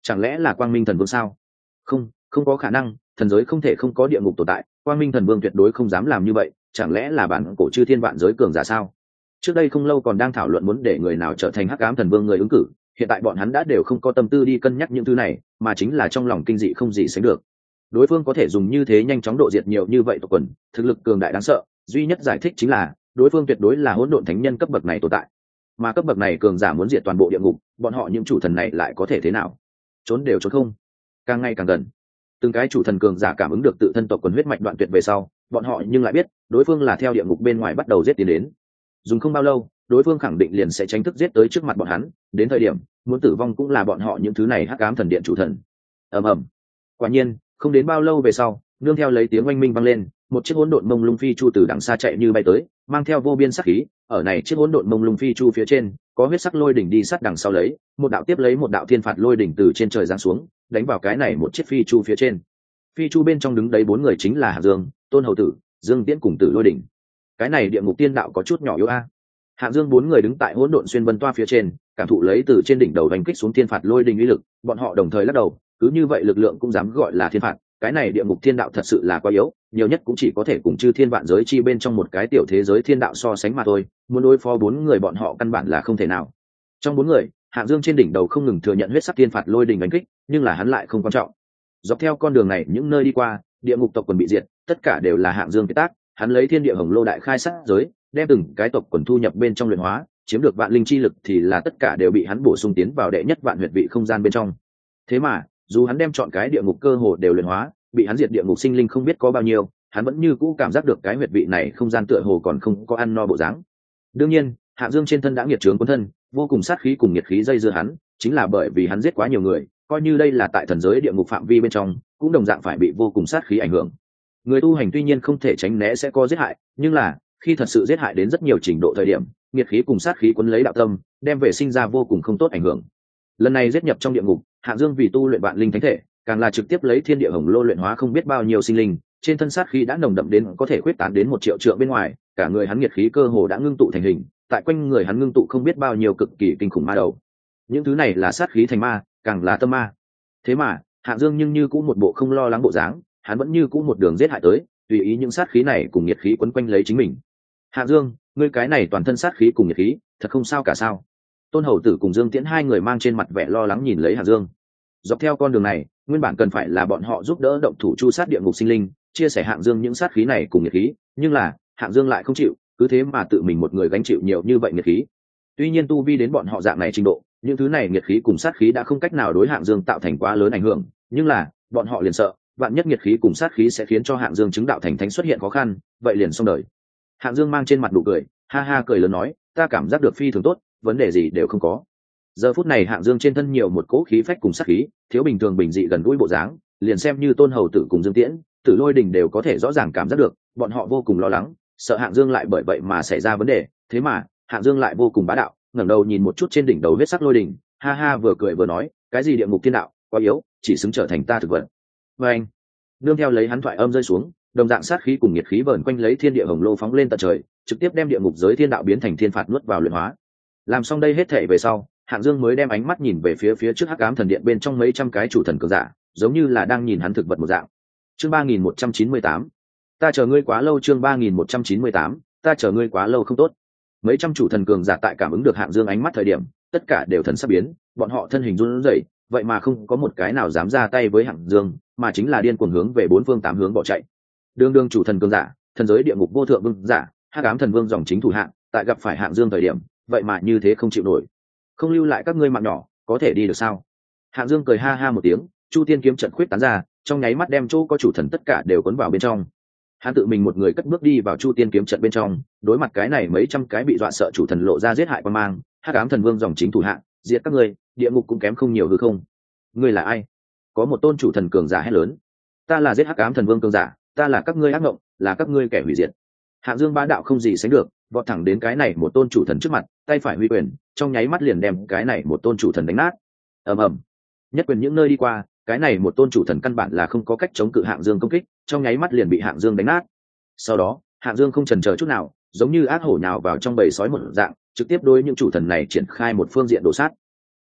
Chẳng lẽ là quang minh thần vương sao? Không có khả năng, thần giới không thể không có địa ngục tồn tại, quang minh thần vương tuyệt đối không dám làm như vậy. Chẳng lẽ là bản cổ chư thiên vạn giới cường giả sao? Trước đây không lâu còn đang thảo luận muốn để người nào trở thành hắc ám thần vương người ứng cử, hiện tại bọn hắn đã đều không có tâm tư đi cân nhắc những thứ này, mà chính là trong lòng kinh dị không gì sánh được. Đối phương có thể dùng như thế nhanh chóng độ diệt nhiều như vậy tộc quần, thực lực cường đại đáng sợ, duy nhất giải thích chính là đối phương tuyệt đối là hỗn độn thánh nhân cấp bậc này tồn tại, mà cấp bậc này cường giả muốn diệt toàn bộ địa ngục, bọn họ những chủ thần này lại có thể thế nào? Trốn đều trốn không. Càng ngày càng gần, từng cái chủ thần cường giả cảm ứng được tự thân tộc quần huyết mạch đoạn tuyệt về sau, bọn họ nhưng lại biết đối phương là theo địa ngục bên ngoài bắt đầu giết tiến đến. Dùng không bao lâu, đối phương khẳng định liền sẽ tránh thức giết tới trước mặt bọn hắn, đến thời điểm muốn tử vong cũng là bọn họ những thứ này hắc ám thần điện chủ thần. Ầm ầm. Quả nhiên, không đến bao lâu về sau, nương theo lấy tiếng oanh minh vang lên, một chiếc hỗn độn mông lung phi chu từ đằng xa chạy như bay tới, mang theo vô biên sát khí. Ở này chiếc hỗn độn mông lung phi chu phía trên, có huyết sắc lôi đỉnh đi sát đằng sau lấy, một đạo tiếp lấy một đạo thiên phạt lôi đỉnh từ trên trời giáng xuống, đánh vào cái này một chiếc phi chu phía trên. Phi chu bên trong đứng đấy 4 người chính là Hạng Dương, Tôn Hầu Tử, Dương Tiễn cùng Tử Lôi Đỉnh. Cái này địa ngục tiên đạo có chút nhỏ yếu a. Hạng Dương 4 người đứng tại hỗn độn xuyên vân toa phía trên, cảm thụ lấy từ trên đỉnh đầu đánh kích xuống thiên phạt lôi đỉnh uy lực, bọn họ đồng thời lắc đầu, cứ như vậy lực lượng cũng dám gọi là thiên phạt, cái này địa ngục thiên đạo thật sự là quá yếu, nhiều nhất cũng chỉ có thể cùng chư thiên vạn giới chi bên trong một cái tiểu thế giới thiên đạo so sánh mà thôi, muốn đối phó 4 người bọn họ căn bản là không thể nào. Trong 4 người, Hạng Dương trên đỉnh đầu không ngừng thừa nhận huyết sắc thiên phạt lôi đỉnh đánh kích, nhưng là hắn lại không quan trọng. Dọc theo con đường này những nơi đi qua, địa ngục tộc quần bị diệt, tất cả đều là Hạng Dương kế tác, hắn lấy thiên địa hồng lô đại khai sát giới, đem từng cái tộc quần thu nhập bên trong luyện hóa, chiếm được vạn linh chi lực thì là tất cả đều bị hắn bổ sung tiến vào đệ nhất vạn huyệt vị không gian bên trong. Thế mà, dù hắn đem chọn cái địa ngục cơ hồ đều luyện hóa, bị hắn diệt địa ngục sinh linh không biết có bao nhiêu, hắn vẫn như cũ cảm giác được cái huyệt vị này không gian tựa hồ còn không có ăn no bộ dáng. Đương nhiên, Hạng Dương trên thân đã nghiệt chướng cuốn thân, vô cùng sát khí cùng nhiệt khí dây dưa hắn, chính là bởi vì hắn giết quá nhiều người, coi như đây là tại thần giới địa ngục phạm vi bên trong, cũng đồng dạng phải bị vô cùng sát khí ảnh hưởng. Người tu hành tuy nhiên không thể tránh né sẽ có giết hại, nhưng là khi thật sự giết hại đến rất nhiều trình độ thời điểm, nhiệt khí cùng sát khí cuốn lấy đạo tâm, đem về sinh ra vô cùng không tốt ảnh hưởng. Lần này giết nhập trong địa ngục, Hạng Dương vì tu luyện vạn linh thánh thể, càng là trực tiếp lấy thiên địa hồng lô luyện hóa không biết bao nhiêu sinh linh, trên thân sát khí đã nồng đậm đến có thể khuyết tán đến 1 triệu trượng bên ngoài, cả người hắn nhiệt khí cơ hồ đã ngưng tụ thành hình, tại quanh người hắn ngưng tụ không biết bao nhiêu cực kỳ kinh khủng ma đầu. Những thứ này là sát khí thành ma, càng là tâm ma. Thế mà, Hạng Dương nhưng như cũng một bộ không lo lắng bộ dáng, hắn vẫn như cũng một đường giết hại tới, tùy ý những sát khí này cùng nhiệt khí quấn quanh lấy chính mình. Hạng Dương, ngươi cái này toàn thân sát khí cùng nhiệt khí, thật không sao cả sao? Tôn Hầu Tử cùng Dương Tiễn hai người mang trên mặt vẻ lo lắng nhìn lấy Hạng Dương. Dọc theo con đường này, nguyên bản cần phải là bọn họ giúp đỡ động thủ chu sát địa ngục sinh linh, chia sẻ Hạng Dương những sát khí này cùng nhiệt khí, nhưng là Hạng Dương lại không chịu, cứ thế mà tự mình một người gánh chịu nhiều như vậy nhiệt khí. Tuy nhiên tu vi đến bọn họ dạng này trình độ, những thứ này nhiệt khí cùng sát khí đã không cách nào đối Hạng Dương tạo thành quá lớn ảnh hưởng, nhưng là bọn họ liền sợ, vạn nhất nhiệt khí cùng sát khí sẽ khiến cho Hạng Dương chứng đạo thành thánh xuất hiện khó khăn, vậy liền xong đời. Hạng Dương mang trên mặt nụ cười, ha ha cười lớn nói, ta cảm giác được phi thường tốt, vấn đề gì đều không có. Giờ phút này Hạng Dương trên thân nhiều một cỗ khí phách cùng sát khí, thiếu bình thường bình dị gần gũi bộ dáng, liền xem như Tôn Hầu Tử cùng Dương Tiễn, Tử Lôi Đình đều có thể rõ ràng cảm giác được, bọn họ vô cùng lo lắng, sợ Hạng Dương lại bởi vậy mà xảy ra vấn đề, thế mà Hạng Dương lại vô cùng bá đạo, ngẩng đầu nhìn một chút trên đỉnh đầu huyết sắc lôi đỉnh, ha ha vừa cười vừa nói, cái gì địa ngục thiên đạo, quá yếu, chỉ xứng trở thành ta thực vật. Và anh, nương theo lấy hắn thoại âm rơi xuống, đồng dạng sát khí cùng nhiệt khí vờn quanh lấy thiên địa hồng lô phóng lên tận trời, trực tiếp đem địa ngục giới thiên đạo biến thành thiên phạt nuốt vào luyện hóa. Làm xong đây hết thảy về sau, Hạng Dương mới đem ánh mắt nhìn về phía trước Hắc Ám Thần Điện bên trong mấy trăm cái chủ thần cường giả, giống như là đang nhìn hắn thực vật một dạng. Chương 3198. Ta chờ ngươi quá lâu. Chương 3198. Ta chờ ngươi quá lâu không tốt. Mấy trăm chủ thần cường giả tại cảm ứng được Hạng Dương ánh mắt thời điểm, tất cả đều thần sắc biến, bọn họ thân hình run rẩy, vậy mà không có một cái nào dám ra tay với Hạng Dương, mà chính là điên cuồng hướng về 4 phương 8 hướng bỏ chạy. Đường chủ thần cường giả, thần giới địa ngục vô thượng vương giả, Hắc Ám Thần Vương dòng chính thủ hạng, tại gặp phải Hạng Dương thời điểm, vậy mà như thế không chịu nổi. Không lưu lại các ngươi mạng nhỏ, có thể đi được sao? Hạng Dương cười ha ha một tiếng, Chu Tiên kiếm trận khuyết tán ra, trong nháy mắt đem chỗ có chủ thần tất cả đều cuốn vào bên trong. Hắn tự mình một người cất bước đi vào Chu Tiên kiếm trận bên trong, đối mặt cái này mấy trăm cái bị dọa sợ chủ thần lộ ra giết hại quan mang, Hắc Ám Thần Vương dòng chính thủ hạng, diệt các ngươi, địa ngục cũng kém không nhiều hư không? Ngươi là ai? Có một tôn chủ thần cường giả hét lớn. Ta là giết Hắc Ám Thần Vương cường giả, ta là các ngươi ác ngộng, là các ngươi kẻ hủy diệt. Hạng Dương bá đạo không gì sánh được, vọt thẳng đến cái này một tôn chủ thần trước mặt, tay phải huy quyền, trong nháy mắt liền đem cái này một tôn chủ thần đánh nát. Ầm ầm, nhất quyền những nơi đi qua, cái này một tôn chủ thần căn bản là không có cách chống cự Hạng Dương công kích, trong nháy mắt liền bị Hạng Dương đánh nát. Sau đó, Hạng Dương không chần chờ chút nào, giống như ác hổ nhào vào trong bầy sói một dạng, trực tiếp đối những chủ thần này triển khai một phương diện đổ sát.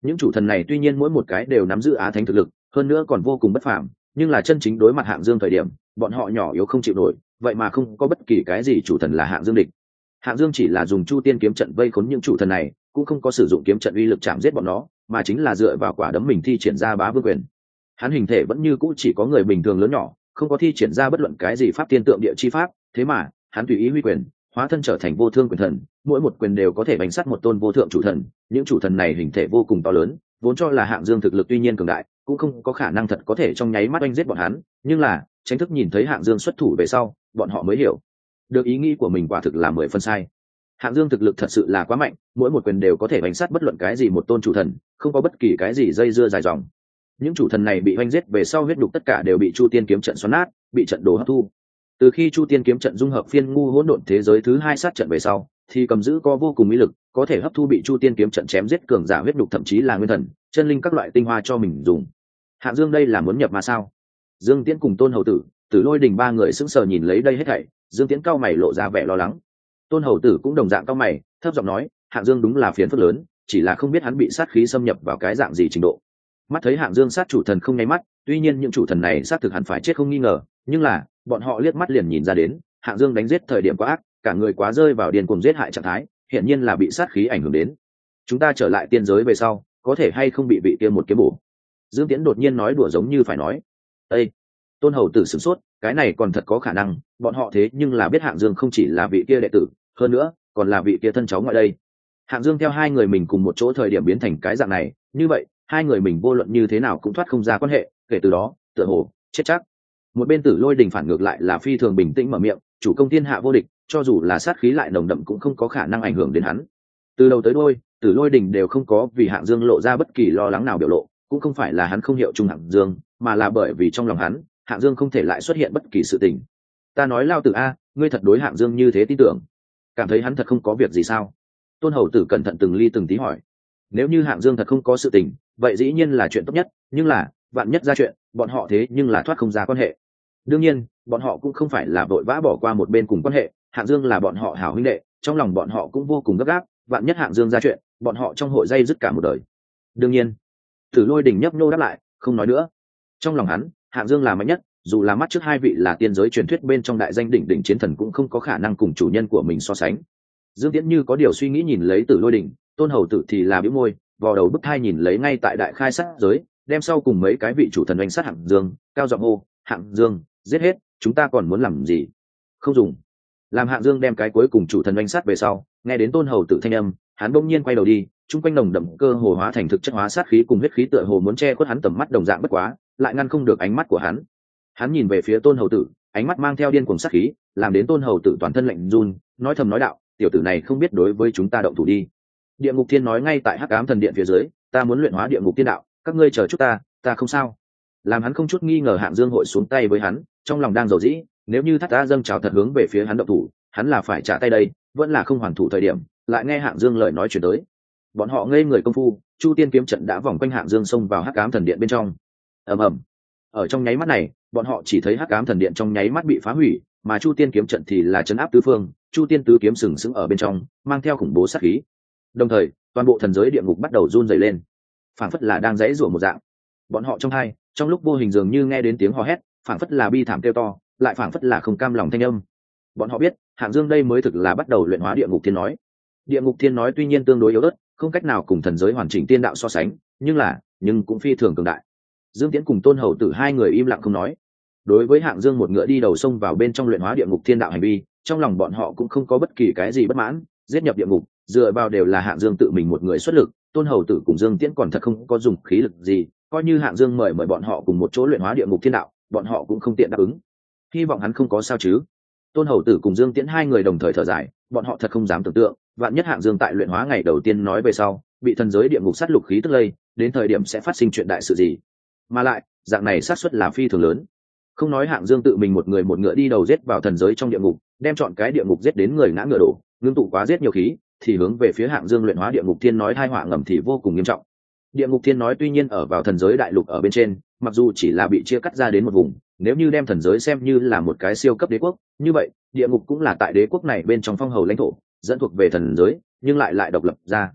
Những chủ thần này tuy nhiên mỗi một cái đều nắm giữ á thánh thực lực, hơn nữa còn vô cùng bất phàm, nhưng là chân chính đối mặt Hạng Dương thời điểm, bọn họ nhỏ yếu không chịu nổi, vậy mà không có bất kỳ cái gì chủ thần là Hạng Dương địch. Hạng Dương chỉ là dùng Chu Tiên kiếm trận vây khốn những chủ thần này, cũng không có sử dụng kiếm trận uy lực chạm giết bọn nó, mà chính là dựa vào quả đấm mình thi triển ra bá vương quyền. Hắn hình thể vẫn như cũ chỉ có người bình thường lớn nhỏ, không có thi triển ra bất luận cái gì pháp tiên tượng địa chi pháp, thế mà hắn tùy ý huy quyền, hóa thân trở thành vô thương quyền thần, mỗi một quyền đều có thể bánh sát một tôn vô thượng chủ thần. Những chủ thần này hình thể vô cùng to lớn, vốn cho là Hạng Dương thực lực tuy nhiên cường đại, cũng không có khả năng thật có thể trong nháy mắt oanh giết bọn hắn, nhưng là Chánh Thức nhìn thấy Hạng Dương xuất thủ về sau, bọn họ mới hiểu được ý nghĩ của mình quả thực là 10 phân sai. Hạng Dương thực lực thật sự là quá mạnh, mỗi một quyền đều có thể bánh sát bất luận cái gì một tôn chủ thần, không có bất kỳ cái gì dây dưa dài dòng. Những chủ thần này bị oanh giết về sau, huyết đục tất cả đều bị Chu Tiên kiếm trận xoắn nát, bị trận đồ hấp thu. Từ khi Chu Tiên kiếm trận dung hợp phiên ngu hỗn độn thế giới thứ 2 sát trận về sau, thì cầm giữ có vô cùng ý lực, có thể hấp thu bị Chu Tiên kiếm trận chém giết cường giả huyết đục, thậm chí là nguyên thần, chân linh các loại tinh hoa cho mình dùng. Hạng Dương đây là muốn nhập mà sao? Dương Tiễn cùng Tôn Hầu Tử, Tử Lôi Đình ba người sững sờ nhìn lấy đây hết thảy, Dương Tiễn cao mày lộ ra vẻ lo lắng. Tôn Hầu Tử cũng đồng dạng cao mày, thấp giọng nói, Hạng Dương đúng là phiền phức lớn, chỉ là không biết hắn bị sát khí xâm nhập vào cái dạng gì trình độ. Mắt thấy Hạng Dương sát chủ thần không nháy mắt, tuy nhiên những chủ thần này sát thực hẳn phải chết không nghi ngờ, nhưng là bọn họ liếc mắt liền nhìn ra đến, Hạng Dương đánh giết thời điểm quá ác, cả người quá rơi vào điên cuồng giết hại trạng thái, hiện nhiên là bị sát khí ảnh hưởng đến. Chúng ta trở lại tiên giới về sau, có thể hay không bị vị kia một kiếm bổ? Dương Tiễn đột nhiên nói đùa giống như phải nói. Ê! Tôn Hầu Tử sửng sốt, cái này còn thật có khả năng, bọn họ thế nhưng là biết Hạng Dương không chỉ là vị kia đệ tử, hơn nữa còn là vị kia thân cháu ngoại đây. Hạng Dương theo hai người mình cùng một chỗ thời điểm biến thành cái dạng này, như vậy hai người mình vô luận như thế nào cũng thoát không ra quan hệ, kể từ đó tựa hồ chết chắc. Một bên Tử Lôi Đình phản ngược lại là phi thường bình tĩnh mở miệng, chủ công thiên hạ vô địch, cho dù là sát khí lại nồng đậm cũng không có khả năng ảnh hưởng đến hắn. Từ đầu tới đuôi, Tử Lôi Đình đều không có vì Hạng Dương lộ ra bất kỳ lo lắng nào biểu lộ, cũng không phải là hắn không hiệu chung Hạng Dương, mà là bởi vì trong lòng hắn, Hạng Dương không thể lại xuất hiện bất kỳ sự tình. Ta nói Lao Tử a, ngươi thật đối Hạng Dương như thế tin tưởng, cảm thấy hắn thật không có việc gì sao? Tôn Hầu Tử cẩn thận từng ly từng tí hỏi. Nếu như Hạng Dương thật không có sự tình, vậy dĩ nhiên là chuyện tốt nhất, nhưng là vạn nhất ra chuyện, bọn họ thế nhưng là thoát không ra quan hệ. Đương nhiên, bọn họ cũng không phải là vội vã bỏ qua một bên cùng quan hệ, Hạng Dương là bọn họ hảo huynh đệ, trong lòng bọn họ cũng vô cùng gấp gáp, vạn nhất Hạng Dương ra chuyện, bọn họ trong hội dây dứt cả một đời. Đương nhiên, Tử Lôi Đình nhấp nhô đáp lại, không nói nữa. Trong lòng hắn, Hạng Dương là mạnh nhất, dù là mắt trước hai vị là tiên giới truyền thuyết bên trong đại danh đỉnh đỉnh chiến thần cũng không có khả năng cùng chủ nhân của mình so sánh. Dương Tiễn như có điều suy nghĩ nhìn lấy Tử Lôi Đình, Tôn Hầu Tử thì là bĩu môi, vò đầu bức thai nhìn lấy ngay tại đại khai sát giới, đem sau cùng mấy cái vị chủ thần đánh sát Hạng Dương, cao giọng hô, Hạng Dương, giết hết, chúng ta còn muốn làm gì? Không dùng. Làm Hạng Dương đem cái cuối cùng chủ thần đánh sát về sau, nghe đến Tôn Hầu Tử thanh âm, hắn bỗng nhiên quay đầu đi, chung quanh nồng đậm cơ hồ hóa thành thực chất hóa sát khí cùng huyết khí tựa hồ muốn che khuất hắn tầm mắt đồng dạng bất quá, lại ngăn không được ánh mắt của hắn. Hắn nhìn về phía Tôn Hầu Tử, ánh mắt mang theo điên cuồng sát khí, làm đến Tôn Hầu Tử toàn thân lạnh run, nói thầm nói đạo, tiểu tử này không biết đối với chúng ta động thủ đi. Địa Ngục Thiên nói ngay tại Hắc Ám Thần Điện phía dưới, ta muốn luyện hóa Địa Ngục Tiên đạo, các ngươi chờ chút ta không sao. Làm hắn không chút nghi ngờ Hạng Dương hội xuống tay với hắn, trong lòng đang dầu dĩ, nếu như Thắt Ta dâng trào thật hướng về phía hắn động thủ, hắn là phải trả tay đây, vẫn là không hoàn thủ thời điểm, lại nghe Hạng Dương lời nói chuyển tới. Bọn họ ngây người công phu, Chu Tiên kiếm trận đã vòng quanh Hạng Dương xông vào Hắc Ám Thần Điện bên trong. Ầm ầm. Ở trong nháy mắt này, bọn họ chỉ thấy Hắc Ám Thần Điện trong nháy mắt bị phá hủy, mà Chu Tiên kiếm trận thì là trấn áp tứ phương, Chu Tiên tứ kiếm sừng sững ở bên trong, mang theo khủng bố sát khí. Đồng thời, toàn bộ thần giới địa ngục bắt đầu run rẩy lên, phảng phất là đang giãy giụa một dạng. Bọn họ trong lúc vô hình dường như nghe đến tiếng hò hét, phảng phất là bi thảm kêu to, lại phảng phất là không cam lòng thanh âm. Bọn họ biết, Hạng Dương đây mới thực là bắt đầu luyện hóa Địa Ngục Thiên nói. Địa Ngục Thiên nói tuy nhiên tương đối yếu ớt, không cách nào cùng thần giới hoàn chỉnh tiên đạo so sánh, nhưng cũng phi thường cường đại. Dương Tiễn cùng Tôn Hầu Tử hai người im lặng không nói. Đối với Hạng Dương một ngựa đi đầu sông vào bên trong luyện hóa Địa Ngục Thiên đạo hành vi, trong lòng bọn họ cũng không có bất kỳ cái gì bất mãn, giết nhập địa ngục, dựa vào đều là Hạng Dương tự mình một người xuất lực, Tôn Hầu Tử cùng Dương Tiễn còn thật không có dùng khí lực gì, coi như Hạng Dương mời bọn họ cùng một chỗ luyện hóa Địa Ngục Thiên đạo, bọn họ cũng không tiện đáp ứng. Hy vọng hắn không có sao chứ. Tôn Hầu Tử cùng Dương Tiễn hai người đồng thời thở dài, bọn họ thật không dám tưởng tượng, vạn nhất Hạng Dương tại luyện hóa ngày đầu tiên nói về sau, bị thần giới địa ngục sát lục khí tức lây, đến thời điểm sẽ phát sinh chuyện đại sự gì. Mà lại, dạng này xác suất là phi thường lớn. Không nói Hạng Dương tự mình một người một ngựa đi đầu giết vào thần giới trong địa ngục, đem chọn cái địa ngục giết đến người ngã ngựa đổ, ngưng tụ quá giết nhiều khí, thì hướng về phía Hạng Dương luyện hóa Địa Ngục Thiên nói tai họa ngầm thì vô cùng nghiêm trọng. Địa Ngục Thiên nói tuy nhiên ở vào thần giới đại lục ở bên trên, mặc dù chỉ là bị chia cắt ra đến một vùng, nếu như đem thần giới xem như là một cái siêu cấp đế quốc, như vậy, địa ngục cũng là tại đế quốc này bên trong phong hầu lãnh thổ, dẫn thuộc về thần giới, nhưng lại độc lập ra.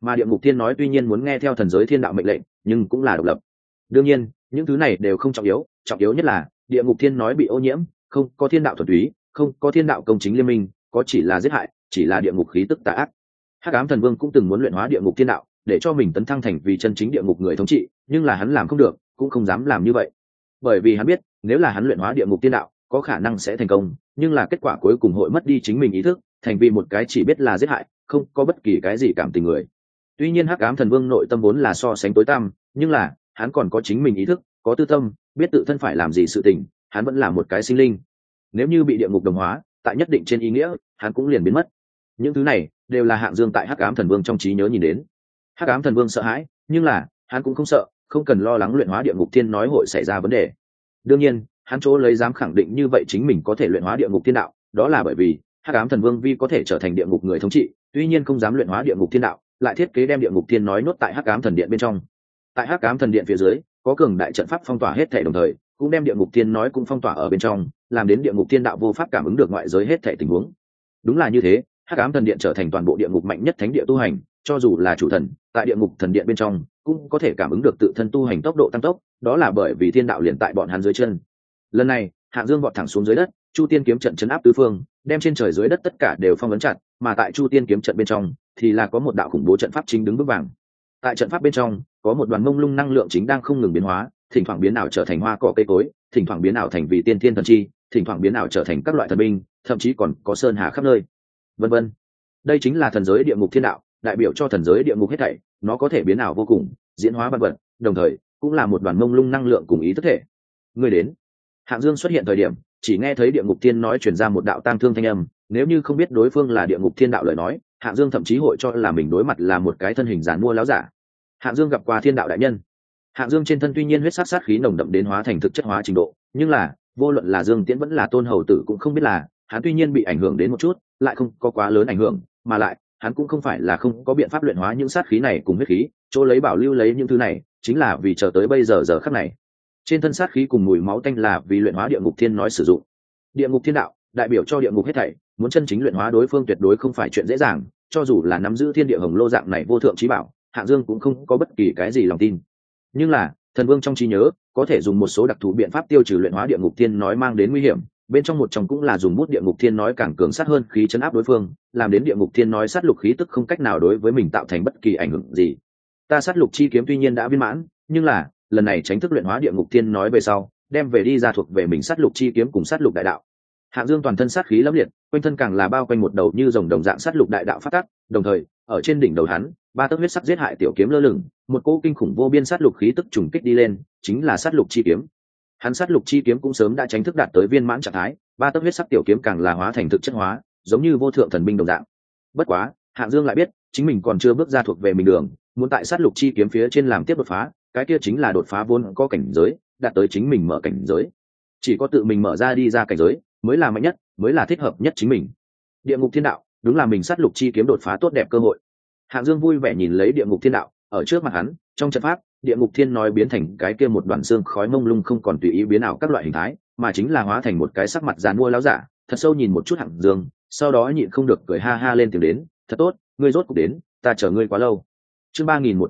mà địa ngục thiên nói tuy nhiên muốn nghe theo thần giới thiên đạo mệnh lệnh nhưng cũng là độc lập. Đương nhiên những thứ này đều không trọng yếu nhất là địa ngục thiên nói bị ô nhiễm, không có thiên đạo thuần túy, không có thiên đạo công chính liên minh, có chỉ là giết hại, chỉ là địa ngục khí tức tà ác. Hắc ám thần vương cũng từng muốn luyện hóa địa ngục thiên đạo để cho mình tấn thăng thành vì chân chính địa ngục người thống trị, nhưng là hắn làm không được, cũng không dám làm như vậy, bởi vì hắn biết nếu là hắn luyện hóa địa ngục thiên đạo có khả năng sẽ thành công, nhưng là kết quả cuối cùng hội mất đi chính mình ý thức, thành vì một cái chỉ biết là giết hại, không có bất kỳ cái gì cảm tình người. Tuy nhiên hắc ám thần vương nội tâm vốn là so sánh tối tăm, nhưng là hắn còn có chính mình ý thức, có tư tâm, biết tự thân phải làm gì sự tình, hắn vẫn là một cái sinh linh. Nếu như bị địa ngục đồng hóa, tại nhất định trên ý nghĩa hắn cũng liền biến mất. Những thứ này đều là Hạng Dương tại hắc ám thần vương trong trí nhớ nhìn đến. Hắc ám thần vương sợ hãi, nhưng là hắn cũng không sợ, không cần lo lắng luyện hóa địa ngục thiên nói hội xảy ra vấn đề. Đương nhiên hắn chỗ lấy dám khẳng định như vậy chính mình có thể luyện hóa địa ngục thiên đạo, đó là bởi vì hắc ám thần vương vi có thể trở thành địa ngục người thống trị, tuy nhiên không dám luyện hóa địa ngục thiên đạo, lại thiết kế đem địa ngục thiên nói nốt tại hắc ám thần điện bên trong. Tại hắc ám thần điện phía dưới có cường đại trận pháp phong tỏa hết thảy, đồng thời cũng đem địa ngục thiên nói cũng phong tỏa ở bên trong, làm đến địa ngục thiên đạo vô pháp cảm ứng được ngoại giới hết thảy tình huống. Đúng là như thế, hắc ám thần điện trở thành toàn bộ địa ngục mạnh nhất thánh địa tu hành, cho dù là chủ thần tại địa ngục thần điện bên trong cũng có thể cảm ứng được tự thân tu hành tốc độ tăng tốc, đó là bởi vì thiên đạo liền tại bọn hắn dưới chân. Lần này Hạng Dương vọt thẳng xuống dưới đất, Chu Tiên kiếm trận chấn áp tứ phương, đem trên trời dưới đất tất cả đều phong ấn chặt, mà tại Chu Tiên kiếm trận bên trong thì là có một đạo khủng bố trận pháp chính đứng vững vàng. Tại trận pháp bên trong có một đoàn mông lung năng lượng chính đang không ngừng biến hóa, thỉnh thoảng biến ảo trở thành hoa cỏ cây cối, thỉnh thoảng biến ảo thành vì tiên thiên thần chi, thỉnh thoảng biến ảo trở thành các loại thần binh, thậm chí còn có sơn hà khắp nơi, vân vân. Đây chính là thần giới địa ngục thiên đạo, đại biểu cho thần giới địa ngục hết thảy, nó có thể biến ảo vô cùng, diễn hóa vân vân, đồng thời cũng là một đoàn mông lung năng lượng cùng ý thức thể. Người đến. Hạng Dương xuất hiện thời điểm, chỉ nghe thấy địa ngục thiên nói truyền ra một đạo tang thương thanh âm, nếu như không biết đối phương là địa ngục thiên đạo lời nói, Hạng Dương thậm chí hội cho là mình đối mặt là một cái thân hình giàn mua láo giả. Hạng Dương gặp qua thiên đạo đại nhân. Hạng Dương trên thân tuy nhiên huyết sát khí nồng đậm đến hóa thành thực chất hóa trình độ, nhưng là vô luận là Dương Tiễn vẫn là Tôn Hầu Tử cũng không biết là hắn tuy nhiên bị ảnh hưởng đến một chút, lại không có quá lớn ảnh hưởng, mà lại hắn cũng không phải là không có biện pháp luyện hóa những sát khí này cùng huyết khí, chỗ lấy bảo lưu lấy những thứ này, chính là vì chờ tới bây giờ giờ khắc này. Trên thân sát khí cùng mùi máu tanh là vì luyện hóa địa ngục thiên nói sử dụng. Địa ngục thiên đạo đại biểu cho địa ngục hết thảy, muốn chân chính luyện hóa đối phương tuyệt đối không phải chuyện dễ dàng, cho dù là nắm giữ thiên địa hồng lô dạng này vô thượng chí bảo, Hạng Dương cũng không có bất kỳ cái gì lòng tin. Nhưng là thần vương trong trí nhớ có thể dùng một số đặc thù biện pháp tiêu trừ luyện hóa địa ngục thiên nói mang đến nguy hiểm, bên trong một trong cũng là dùng bút địa ngục thiên nói càng cường sát hơn khí chấn áp đối phương, làm đến địa ngục thiên nói sát lục khí tức không cách nào đối với mình tạo thành bất kỳ ảnh hưởng gì. Ta sát lục chi kiếm tuy nhiên đã viên mãn, nhưng là lần này tránh thức luyện hóa địa ngục thiên nói về sau, đem về đi ra thuộc về mình sát lục chi kiếm cùng sát lục đại đạo. Hạng Dương toàn thân sát khí lẫm liệt, quanh thân càng là bao quanh một đầu như rồng đồng dạng sát lục đại đạo phát tắc, đồng thời ở trên đỉnh đầu hắn, ba tấc huyết sắc giết hại tiểu kiếm lơ lửng, một cỗ kinh khủng vô biên sát lục khí tức trùng kích đi lên, chính là sát lục chi kiếm. Hắn sát lục chi kiếm cũng sớm đã tránh thức đạt tới viên mãn trạng thái, ba tấc huyết sắc tiểu kiếm càng là hóa thành thực chất hóa, giống như vô thượng thần binh đồng dạng. Bất quá, Hạng Dương lại biết, chính mình còn chưa bước ra thuộc về mình đường, muốn tại sát lục chi kiếm phía trên làm tiếp đột phá, cái kia chính là đột phá vốn có cảnh giới, đạt tới chính mình mở cảnh giới. Chỉ có tự mình mở ra đi ra cảnh giới, mới là mạnh nhất, mới là thích hợp nhất chính mình. Địa ngục thiên đạo, đúng là mình sát lục chi kiếm đột phá tốt đẹp cơ hội. Hạng Dương vui vẻ nhìn lấy địa ngục thiên đạo, ở trước mặt hắn, trong trận pháp, địa ngục thiên nói biến thành cái kia một đoàn xương khói mông lung không còn tùy ý biến ảo các loại hình thái, mà chính là hóa thành một cái sắc mặt giàn mua láo giả, thật sâu nhìn một chút Hạng Dương, sau đó nhịn không được cười ha ha lên tiếng đến, thật tốt, ngươi rốt cục đến, ta chờ ngươi quá lâu. Chương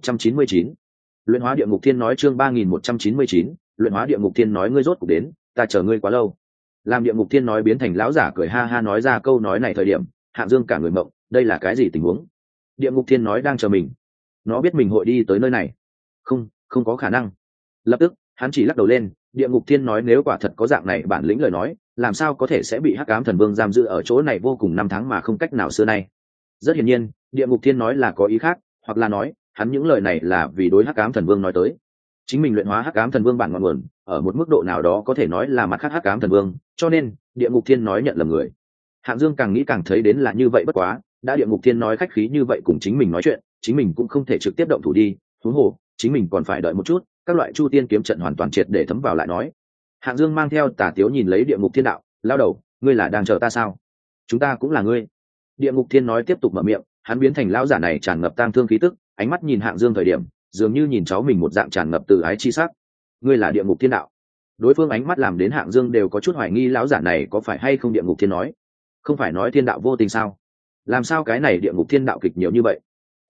3199. Luyện hóa địa ngục thiên nói, chương 3199. Luyện hóa địa ngục thiên nói, ngươi rốt cục đến, ta chờ ngươi quá lâu. Làm địa ngục thiên nói biến thành lão giả cười ha ha nói ra câu nói này thời điểm, Hạng Dương cả người mộng, đây là cái gì tình huống? Địa ngục thiên nói đang chờ mình, nó biết mình hội đi tới nơi này. Không có khả năng. Lập tức hắn chỉ lắc đầu lên, địa ngục thiên nói nếu quả thật có dạng này bản lĩnh lời nói, làm sao có thể sẽ bị hắc ám thần vương giam giữ ở chỗ này vô cùng năm tháng mà không cách nào xưa nay. Rất hiển nhiên, địa ngục thiên nói là có ý khác, hoặc là nói hắn những lời này là vì đối hắc ám thần vương nói tới. Chính mình luyện hóa hắc ám thần vương bản ngọn nguồn, ở một mức độ nào đó có thể nói là mặt khác hắc ám thần vương, cho nên địa ngục thiên nói nhận lầm người. Hạng Dương càng nghĩ càng thấy đến là như vậy, bất quá đã địa ngục thiên nói khách khí như vậy cùng chính mình nói chuyện, chính mình cũng không thể trực tiếp động thủ đi, huống hồ chính mình còn phải đợi một chút, các loại chu tiên kiếm trận hoàn toàn triệt để thấm vào lại nói. Hạng Dương mang theo tà tiếu nhìn lấy địa ngục thiên đạo, lao đầu, ngươi là đang chờ ta sao? Chúng ta cũng là ngươi. Địa ngục thiên nói tiếp tục mở miệng, hắn biến thành lão giả này tràn ngập tang thương khí tức, ánh mắt nhìn Hạng Dương thời điểm, dường như nhìn cháu mình một dạng tràn ngập từ ái chi sắc. Ngươi là địa ngục thiên đạo. Đối phương ánh mắt làm đến Hạng Dương đều có chút hoài nghi lão giả này có phải hay không địa ngục thiên nói. Không phải nói thiên đạo vô tình sao? Làm sao cái này địa ngục thiên đạo kịch nhiều như vậy?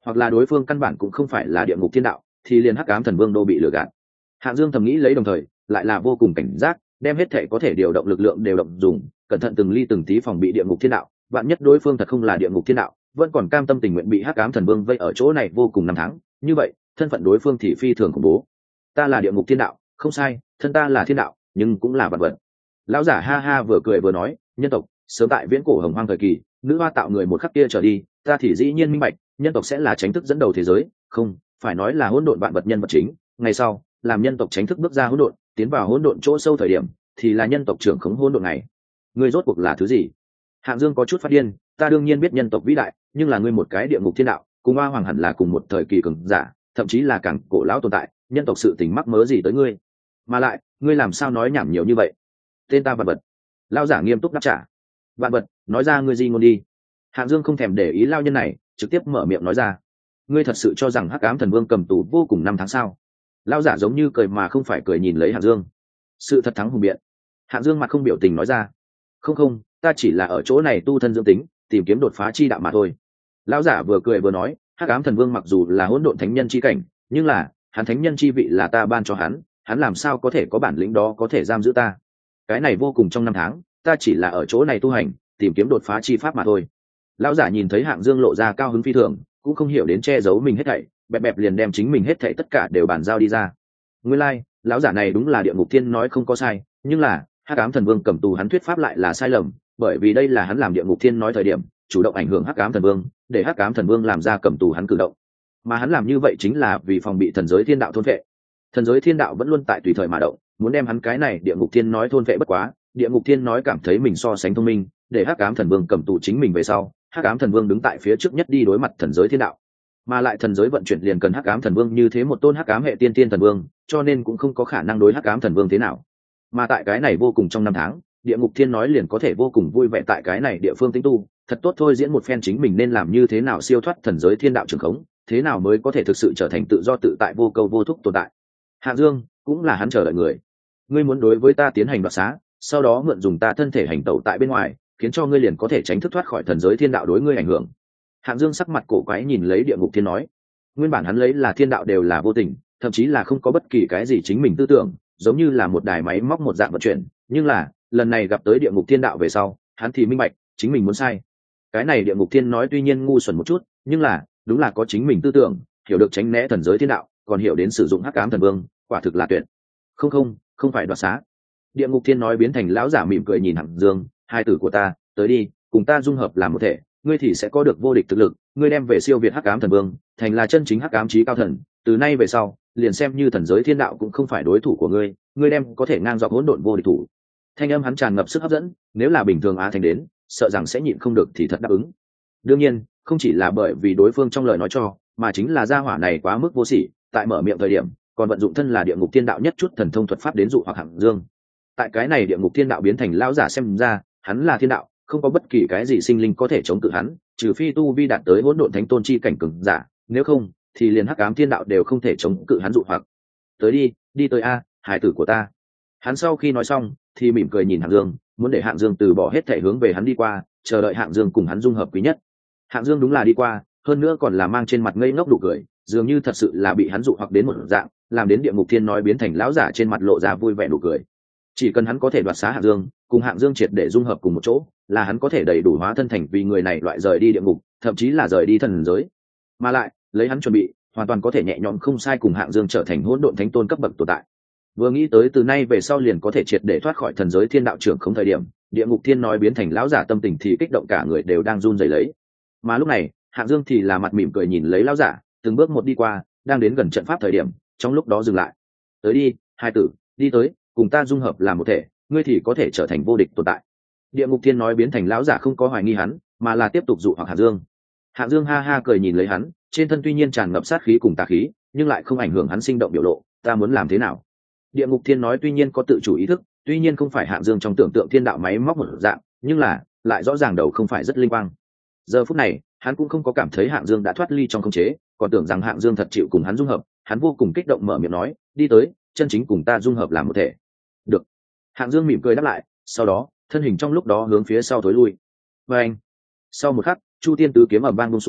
hoặc là đối phương căn bản cũng không phải là địa ngục thiên đạo, thì liền hắc ám thần vương đô bị lừa gạt. Hạng Dương thầm nghĩ lấy, đồng thời lại là vô cùng cảnh giác, đem hết thể có thể điều động lực lượng đều động dùng, cẩn thận từng ly từng tí phòng bị địa ngục thiên đạo. Vạn nhất đối phương thật không là địa ngục thiên đạo, vẫn còn cam tâm tình nguyện bị hắc ám thần vương vây ở chỗ này vô cùng năm tháng, như vậy thân phận đối phương thì phi thường khủng bố. Ta là địa ngục thiên đạo, không sai, thân ta là thiên đạo, nhưng cũng là vật vật. Lão giả ha ha vừa cười vừa nói, nhân tộc sớm tại viễn cổ hồng hoang thời kỳ, nữ hoa tạo người một khắc kia trở đi, ta thì dĩ nhiên minh bạch, nhân tộc sẽ là chính thức dẫn đầu thế giới, không phải nói là hỗn độn vạn vật nhân vật chính. Ngày sau, làm nhân tộc chính thức bước ra hỗn độn, tiến vào hỗn độn chỗ sâu thời điểm, thì là nhân tộc trưởng khống hỗn độn này. Ngươi rốt cuộc là thứ gì? Hạng Dương có chút phát điên, ta đương nhiên biết nhân tộc vĩ đại, nhưng là ngươi một cái địa ngục thiên đạo, cùng Hoa Hoàng hẳn là cùng một thời kỳ cường giả, thậm chí là càng cổ lão tồn tại, nhân tộc sự tình mắc mớ gì tới ngươi? Mà lại, ngươi làm sao nói nhảm nhiều như vậy? Tên ta Vạn Vật. Lão giả nghiêm túc đáp trả. Vạn Vật, nói ra ngươi gì ngôn đi. Hạng Dương không thèm để ý lão nhân này, trực tiếp mở miệng nói ra. Ngươi thật sự cho rằng Hắc Ám Thần Vương cầm tù vô cùng năm tháng sao? Lão giả giống như cười mà không phải cười nhìn lấy Hạng Dương. Sự thật thắng hùng biện. Hạng Dương mặt không biểu tình nói ra. Không, ta chỉ là ở chỗ này tu thân dưỡng tính, tìm kiếm đột phá chi đạo mà thôi. Lão giả vừa cười vừa nói, Hắc Ám Thần Vương mặc dù là hỗn độn thánh nhân chi cảnh, nhưng là hắn thánh nhân chi vị là ta ban cho hắn làm sao có thể có bản lĩnh đó có thể giam giữ ta? Cái này vô cùng trong năm tháng, ta chỉ là ở chỗ này tu hành, tìm kiếm đột phá chi pháp mà thôi. Lão giả nhìn thấy Hạng Dương lộ ra cao hứng phi thường, cũng không hiểu đến che giấu mình hết thảy, bẹp liền đem chính mình hết thảy tất cả đều bàn giao đi ra. Nguyên lai, lão giả này đúng là địa ngục thiên nói không có sai, nhưng là Hắc Ám Thần Vương cầm tù hắn thuyết pháp lại là sai lầm, bởi vì đây là hắn làm địa ngục thiên nói thời điểm chủ động ảnh hưởng Hắc Ám Thần Vương, để Hắc Ám Thần Vương làm ra cầm tù hắn cử động, mà hắn làm như vậy chính là vì phòng bị thần giới thiên đạo thôn vệ. Thần giới thiên đạo vẫn luôn tại tùy thời mà động, muốn đem hắn cái này địa ngục thiên nói thôn vệ bất quá, địa ngục thiên nói cảm thấy mình so sánh thông minh, để Hắc Ám Thần Vương cầm tù chính mình về sau, Hắc Ám Thần Vương đứng tại phía trước nhất đi đối mặt thần giới thiên đạo, mà lại thần giới vận chuyển liền cần Hắc Ám Thần Vương như thế một tôn Hắc Ám hệ tiên tiên thần vương, cho nên cũng không có khả năng đối Hắc Ám Thần Vương thế nào. Mà tại cái này vô cùng trong năm tháng, địa ngục thiên nói liền có thể vô cùng vui vẻ tại cái này địa phương tĩnh tu, thật tốt thôi diễn một phen chính mình nên làm như thế nào siêu thoát thần giới thiên đạo trường khống, thế nào mới có thể thực sự trở thành tự do tự tại vô câu vô thúc tồn tại. Hạ Dương cũng là hắn chờ đợi người. Ngươi muốn đối với ta tiến hành đoạt xá, sau đó mượn dùng ta thân thể hành tẩu tại bên ngoài, khiến cho ngươi liền có thể tránh thức thoát khỏi thần giới thiên đạo đối ngươi ảnh hưởng. Hạng Dương sắc mặt cổ quái nhìn lấy địa ngục thiên nói, nguyên bản hắn lấy là thiên đạo đều là vô tình, thậm chí là không có bất kỳ cái gì chính mình tư tưởng, giống như là một đài máy móc một dạng vận chuyển, nhưng là lần này gặp tới địa ngục thiên đạo về sau, hắn thì minh bạch chính mình muốn sai. Cái này địa ngục thiên nói tuy nhiên ngu xuẩn một chút, nhưng là đúng là có chính mình tư tưởng, hiểu được tránh né thần giới thiên đạo, còn hiểu đến sử dụng Hắc Ám Thần Vương, quả thực là tuyệt. Không phải đoạt xá. Địa ngục thiên nói biến thành lão giả mỉm cười nhìn Hạng Dương, hai tử của ta, tới đi, cùng ta dung hợp làm một thể, ngươi thì sẽ có được vô địch thực lực, ngươi đem về siêu việt Hắc Ám Thần Vương, thành là chân chính Hắc Ám chí cao thần, từ nay về sau, liền xem như thần giới thiên đạo cũng không phải đối thủ của ngươi, ngươi đem có thể ngang dọc hỗn độn vô địch thủ. Thanh âm hắn tràn ngập sức hấp dẫn, nếu là bình thường Á Thành đến, sợ rằng sẽ nhịn không được thì thật đáp ứng. Đương nhiên, không chỉ là bởi vì đối phương trong lời nói cho, mà chính là gia hỏa này quá mức vô sỉ, tại mở miệng thời điểm, còn vận dụng thân là địa ngục thiên đạo nhất chút thần thông thuật pháp đến dụ hoặc Hạng Dương. Tại cái này địa ngục thiên đạo biến thành lão giả xem ra, hắn là thiên đạo, không có bất kỳ cái gì sinh linh có thể chống cự hắn, trừ phi tu vi đạt tới hỗn độn thánh tôn chi cảnh cường giả, nếu không, thì liền Hắc Ám thiên đạo đều không thể chống cự hắn dụ hoặc. Tới đi tới a, hải tử của ta. Hắn sau khi nói xong, thì mỉm cười nhìn Hạng Dương, muốn để Hạng Dương từ bỏ hết thể hướng về hắn đi qua, chờ đợi Hạng Dương cùng hắn dung hợp quý nhất. Hạng Dương đúng là đi qua, hơn nữa còn là mang trên mặt ngây ngốc đủ cười, dường như thật sự là bị hắn dụ hoặc đến một dạng, làm đến địa ngục thiên nói biến thành lão giả trên mặt lộ ra vui vẻ đủ cười. Chỉ cần hắn có thể đoạt xá Hạng Dương, cùng Hạng Dương triệt để dung hợp cùng một chỗ, là hắn có thể đầy đủ hóa thân thành vì người này loại rời đi địa ngục, thậm chí là rời đi thần giới. Mà lại, lấy hắn chuẩn bị, hoàn toàn có thể nhẹ nhõm không sai cùng Hạng Dương trở thành hỗn độn thánh tôn cấp bậc tồn tại. Vừa nghĩ tới từ nay về sau liền có thể triệt để thoát khỏi thần giới thiên đạo trưởng không thời điểm, địa ngục thiên nói biến thành lão giả tâm tình thì kích động cả người đều đang run rẩy lấy. Mà lúc này, Hạng Dương thì là mặt mỉm cười nhìn lấy lão giả, từng bước một đi qua, đang đến gần trận pháp thời điểm, trong lúc đó dừng lại. Tới đi, hai tử, đi tới, cùng ta dung hợp làm một thể, ngươi thì có thể trở thành vô địch tồn tại. Địa ngục thiên nói biến thành lão giả không có hoài nghi hắn, mà là tiếp tục dụ hoặc Hạng Dương. Hạng Dương ha ha cười nhìn lấy hắn, trên thân tuy nhiên tràn ngập sát khí cùng tà khí, nhưng lại không ảnh hưởng hắn sinh động biểu lộ. Ta muốn làm thế nào? Địa ngục thiên nói tuy nhiên có tự chủ ý thức, tuy nhiên không phải Hạng Dương trong tưởng tượng thiên đạo máy móc một dạng, nhưng là lại rõ ràng đầu không phải rất linh quang. Giờ phút này, hắn cũng không có cảm thấy Hạng Dương đã thoát ly trong khống chế, còn tưởng rằng Hạng Dương thật chịu cùng hắn dung hợp, hắn vô cùng kích động mở miệng nói, đi tới, chân chính cùng ta dung hợp làm một thể. Được. Hạng Dương mỉm cười đáp lại, sau đó, thân hình trong lúc đó hướng phía sau thối lui. Và anh. Sau một khắc, Chu Tiên tứ kiếm ầm vang buông xuống,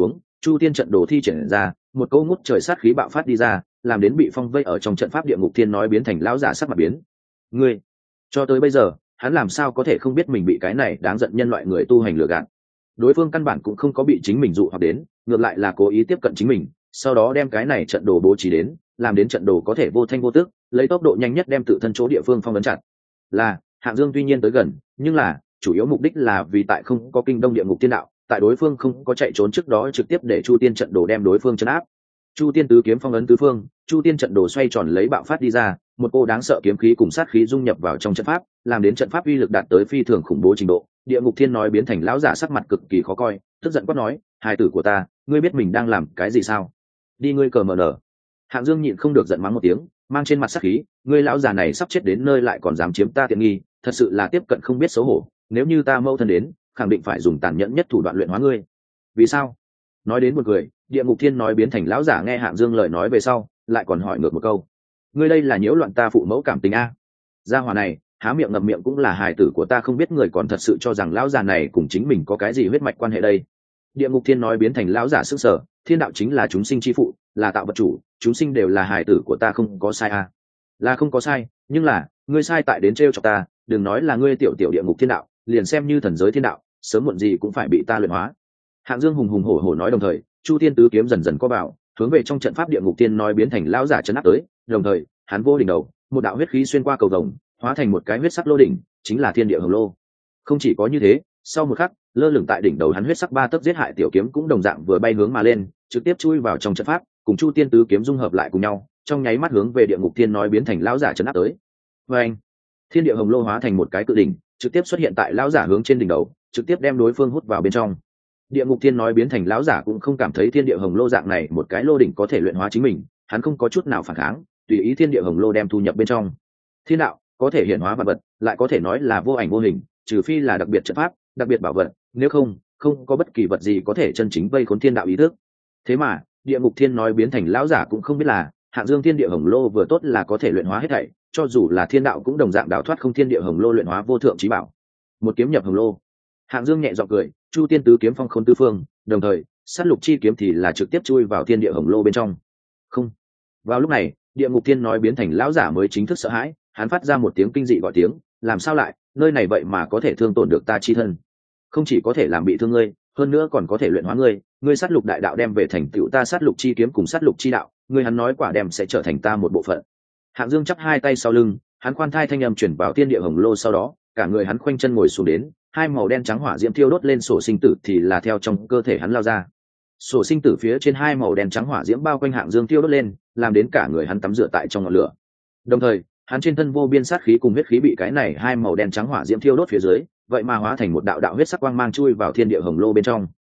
chu tiên trận đồ thi triển ra, một câu ngút trời sát khí bạo phát đi ra, làm đến bị phong vây ở trong trận pháp địa ngục thiên nói biến thành lão giả sắc mặt biến. Ngươi, cho tới bây giờ hắn làm sao có thể không biết mình bị cái này đáng giận nhân loại người tu hành lừa gạt. Đối phương căn bản cũng không có bị chính mình dụ hoặc đến, ngược lại là cố ý tiếp cận chính mình, sau đó đem cái này trận đồ bố trí đến, làm đến trận đồ có thể vô thanh vô tức, lấy tốc độ nhanh nhất đem tự thân chỗ địa phương phong ấn chặt. Là Hạng Dương tuy nhiên tới gần, nhưng là chủ yếu mục đích là vì tại không có kinh đông địa ngục tiên đạo, tại đối phương không có chạy trốn trước đó trực tiếp để chu tiên trận đồ đem đối phương trấn áp. Chu tiên tứ kiếm phong ấn tứ phương, chu tiên trận đồ xoay tròn lấy bạo phát đi ra, một cô đáng sợ kiếm khí cùng sát khí dung nhập vào trong trận pháp, làm đến trận pháp uy lực đạt tới phi thường khủng bố trình độ. Địa ngục thiên nói biến thành lão giả sắc mặt cực kỳ khó coi, tức giận quát nói: hài tử của ta, ngươi biết mình đang làm cái gì sao? Đi ngươi cờ mờ nở. Hạng Dương nhịn không được giận mắng một tiếng, mang trên mặt sát khí: ngươi lão già này sắp chết đến nơi lại còn dám chiếm ta tiện nghi, thật sự là tiếp cận không biết xấu hổ. Nếu như ta mâu thân đến, khẳng định phải dùng tàn nhẫn nhất thủ đoạn luyện hóa ngươi. Vì sao? Nói đến một người, địa ngục thiên nói biến thành lão giả nghe Hạng Dương lời nói về sau, lại còn hỏi ngược một câu: ngươi đây là nhiễu loạn ta phụ mẫu cảm tình a? Gia hỏa này há miệng ngậm miệng cũng là hài tử của ta, không biết người còn thật sự cho rằng lão già này cùng chính mình có cái gì huyết mạch quan hệ đây. Địa ngục thiên nói biến thành lão giả sức sở: thiên đạo chính là chúng sinh chi phụ, là tạo vật chủ, chúng sinh đều là hài tử của ta, không có sai a? Là không có sai, nhưng là ngươi sai tại đến trêu chọc ta, đừng nói là ngươi tiểu tiểu địa ngục thiên đạo, liền xem như thần giới thiên đạo, sớm muộn gì cũng phải bị ta luyện hóa. Hạng Dương hùng hùng hổ hổ nói, đồng thời chu tiên tứ kiếm dần dần có vào, hướng về trong trận pháp địa ngục tiên nói biến thành lão giả chấn áp tới, đồng thời hắn vô đỉnh đầu, một đạo huyết khí xuyên qua cầu vồng, hóa thành một cái huyết sắc lô đỉnh, chính là thiên địa hồng lô. Không chỉ có như thế, sau một khắc, lơ lửng tại đỉnh đầu hắn huyết sắc ba tấc giết hại tiểu kiếm cũng đồng dạng vừa bay hướng mà lên, trực tiếp chui vào trong trận pháp, cùng chu tiên tứ kiếm dung hợp lại cùng nhau, trong nháy mắt hướng về địa ngục tiên nói biến thành lão giả chấn áp tới. Và anh, thiên địa hồng lô hóa thành một cái cự đỉnh, trực tiếp xuất hiện tại lão giả hướng trên đỉnh đầu, trực tiếp đem đối phương hút vào bên trong. Địa ngục thiên nói biến thành lão giả cũng không cảm thấy thiên địa hồng lô dạng này một cái lô đỉnh có thể luyện hóa chính mình, hắn không có chút nào phản kháng, tùy ý thiên địa hồng lô đem thu nhập bên trong. Thiên đạo có thể hiển hóa vật vật, lại có thể nói là vô ảnh vô hình, trừ phi là đặc biệt trận pháp, đặc biệt bảo vật, nếu không, không có bất kỳ vật gì có thể chân chính vây khốn thiên đạo ý thức. Thế mà, địa ngục thiên nói biến thành lão giả cũng không biết là, Hạng Dương thiên địa hồng lô vừa tốt là có thể luyện hóa hết thảy, cho dù là thiên đạo cũng đồng dạng đào thoát không thiên địa hồng lô luyện hóa vô thượng chí bảo. Một kiếm nhập hồng lô. Hạng Dương nhẹ giọng cười, chu tiên tứ kiếm phong khôn tứ phương, đồng thời sát lục chi kiếm thì là trực tiếp chui vào thiên địa hồng lô bên trong. Không. Vào lúc này, địa ngục thiên nói biến thành lão giả mới chính thức sợ hãi, hắn phát ra một tiếng kinh dị gọi tiếng: làm sao lại, nơi này vậy mà có thể thương tổn được ta chi thân? Không chỉ có thể làm bị thương ngươi, hơn nữa còn có thể luyện hóa ngươi, ngươi sát lục đại đạo đem về thành tựu ta sát lục chi kiếm cùng sát lục chi đạo, ngươi hắn nói quả đem sẽ trở thành ta một bộ phận. Hạng Dương chắp hai tay sau lưng, hắn khoan thai thanh âm chuyển vào thiên địa hồng lô, sau đó cả người hắn khoanh chân ngồi xuống đến, hai màu đen trắng hỏa diễm thiêu đốt lên, sổ sinh tử thì là theo trong cơ thể hắn lao ra. Sổ sinh tử phía trên hai màu đen trắng hỏa diễm bao quanh Hạng Dương thiêu đốt lên, làm đến cả người hắn tắm rửa tại trong ngọn lửa. Đồng thời, hắn trên thân vô biên sát khí cùng huyết khí bị cái này hai màu đen trắng hỏa diễm thiêu đốt phía dưới, vậy mà hóa thành một đạo đạo huyết sắc quang mang chui vào thiên địa hồng lô bên trong.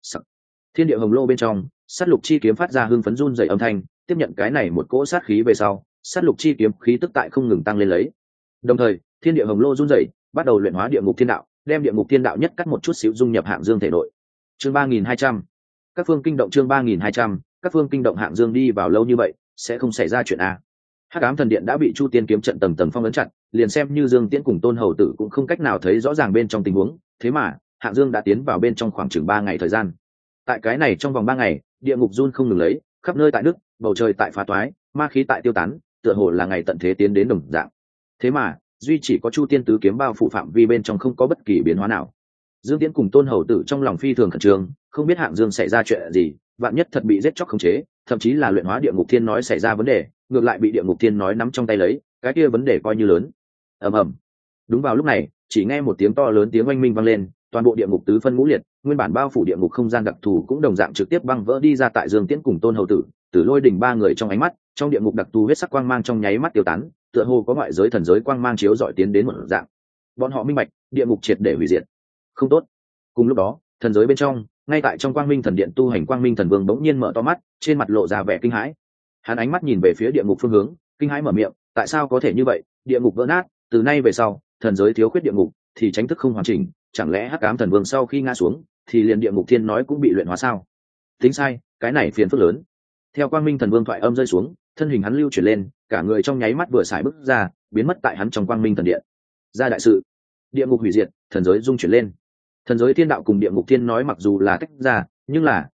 Thiên địa hồng lô bên trong, sát lục chi kiếm phát ra hưng phấn run rẩy âm thanh, tiếp nhận cái này một cỗ sát khí về sau, sát lục chi kiếm khí tức tại không ngừng tăng lên lấy. Đồng thời, thiên địa hồng lô run rẩy, bắt đầu luyện hóa địa ngục thiên đạo, đem địa ngục thiên đạo nhất cắt một chút xíu dung nhập Hạng Dương thể nội. Chương 3200. Các phương kinh động. Chương 3200. Các phương kinh động. Hạng Dương đi vào lâu như vậy, sẽ không xảy ra chuyện a? Hắc ám thần điện đã bị chu tiên kiếm trận tầng tầng phong ấn chặt, liền xem như Dương Tiễn cùng Tôn Hầu Tử cũng không cách nào thấy rõ ràng bên trong tình huống, thế mà Hạng Dương đã tiến vào bên trong khoảng chừng 3 ngày thời gian. Tại cái này trong vòng 3 ngày, địa ngục run không ngừng lấy, khắp nơi tại nước, bầu trời tại phá toái, ma khí tại tiêu tán, tựa hồ là ngày tận thế tiến đến đồng dạng. Thế mà duy chỉ có chu tiên tứ kiếm bao phủ phạm vi bên trong không có bất kỳ biến hóa nào. Dương Tiễn cùng Tôn Hầu Tử trong lòng phi thường khẩn trương, không biết Hạng Dương xảy ra chuyện gì, vạn nhất thật bị giết chóc khống chế, thậm chí là luyện hóa địa ngục thiên nói xảy ra vấn đề, ngược lại bị địa ngục thiên nói nắm trong tay lấy, cái kia vấn đề coi như lớn. Ầm ầm. Đúng vào lúc này, chỉ nghe một tiếng to lớn tiếng oanh minh vang lên, toàn bộ địa ngục tứ phân ngũ liệt, nguyên bản bao phủ địa ngục không gian đặc thù cũng đồng dạng trực tiếp băng vỡ đi ra tại Dương Tiễn cùng Tôn Hầu Tử, Tử Lôi Đỉnh ba người trong ánh mắt, trong địa ngục đặc thù huyết sắc quang mang trong nháy mắt tiêu tán, tựa hồ có ngoại giới thần giới quang mang chiếu dọi tiến đến một dạng. Bọn họ minh bạch, địa ngục triệt để hủy diệt. Không tốt. Cùng lúc đó, thần giới bên trong, ngay tại trong quang minh thần điện tu hành quang minh thần vương bỗng nhiên mở to mắt, trên mặt lộ ra vẻ kinh hãi. Hắn ánh mắt nhìn về phía địa ngục phương hướng, kinh hãi mở miệng: tại sao có thể như vậy? Địa ngục vỡ nát, từ nay về sau, thần giới thiếu khuyết địa ngục, thì tránh thức không hoàn chỉnh, chẳng lẽ Hắc Ám thần vương sau khi ngã xuống, thì liền địa ngục thiên nói cũng bị luyện hóa sao? Tính sai, cái này phiền phức lớn. Theo quang minh thần vương thoại âm rơi xuống, thân hình hắn lưu chuyển lên, cả người trong nháy mắt vừa xài bước ra, biến mất tại hắn trong quang minh thần điện. Ra đại sự, địa ngục hủy diệt, thần giới dung chuyển lên. Thần giới thiên đạo cùng địa ngục thiên nói mặc dù là tách ra, nhưng là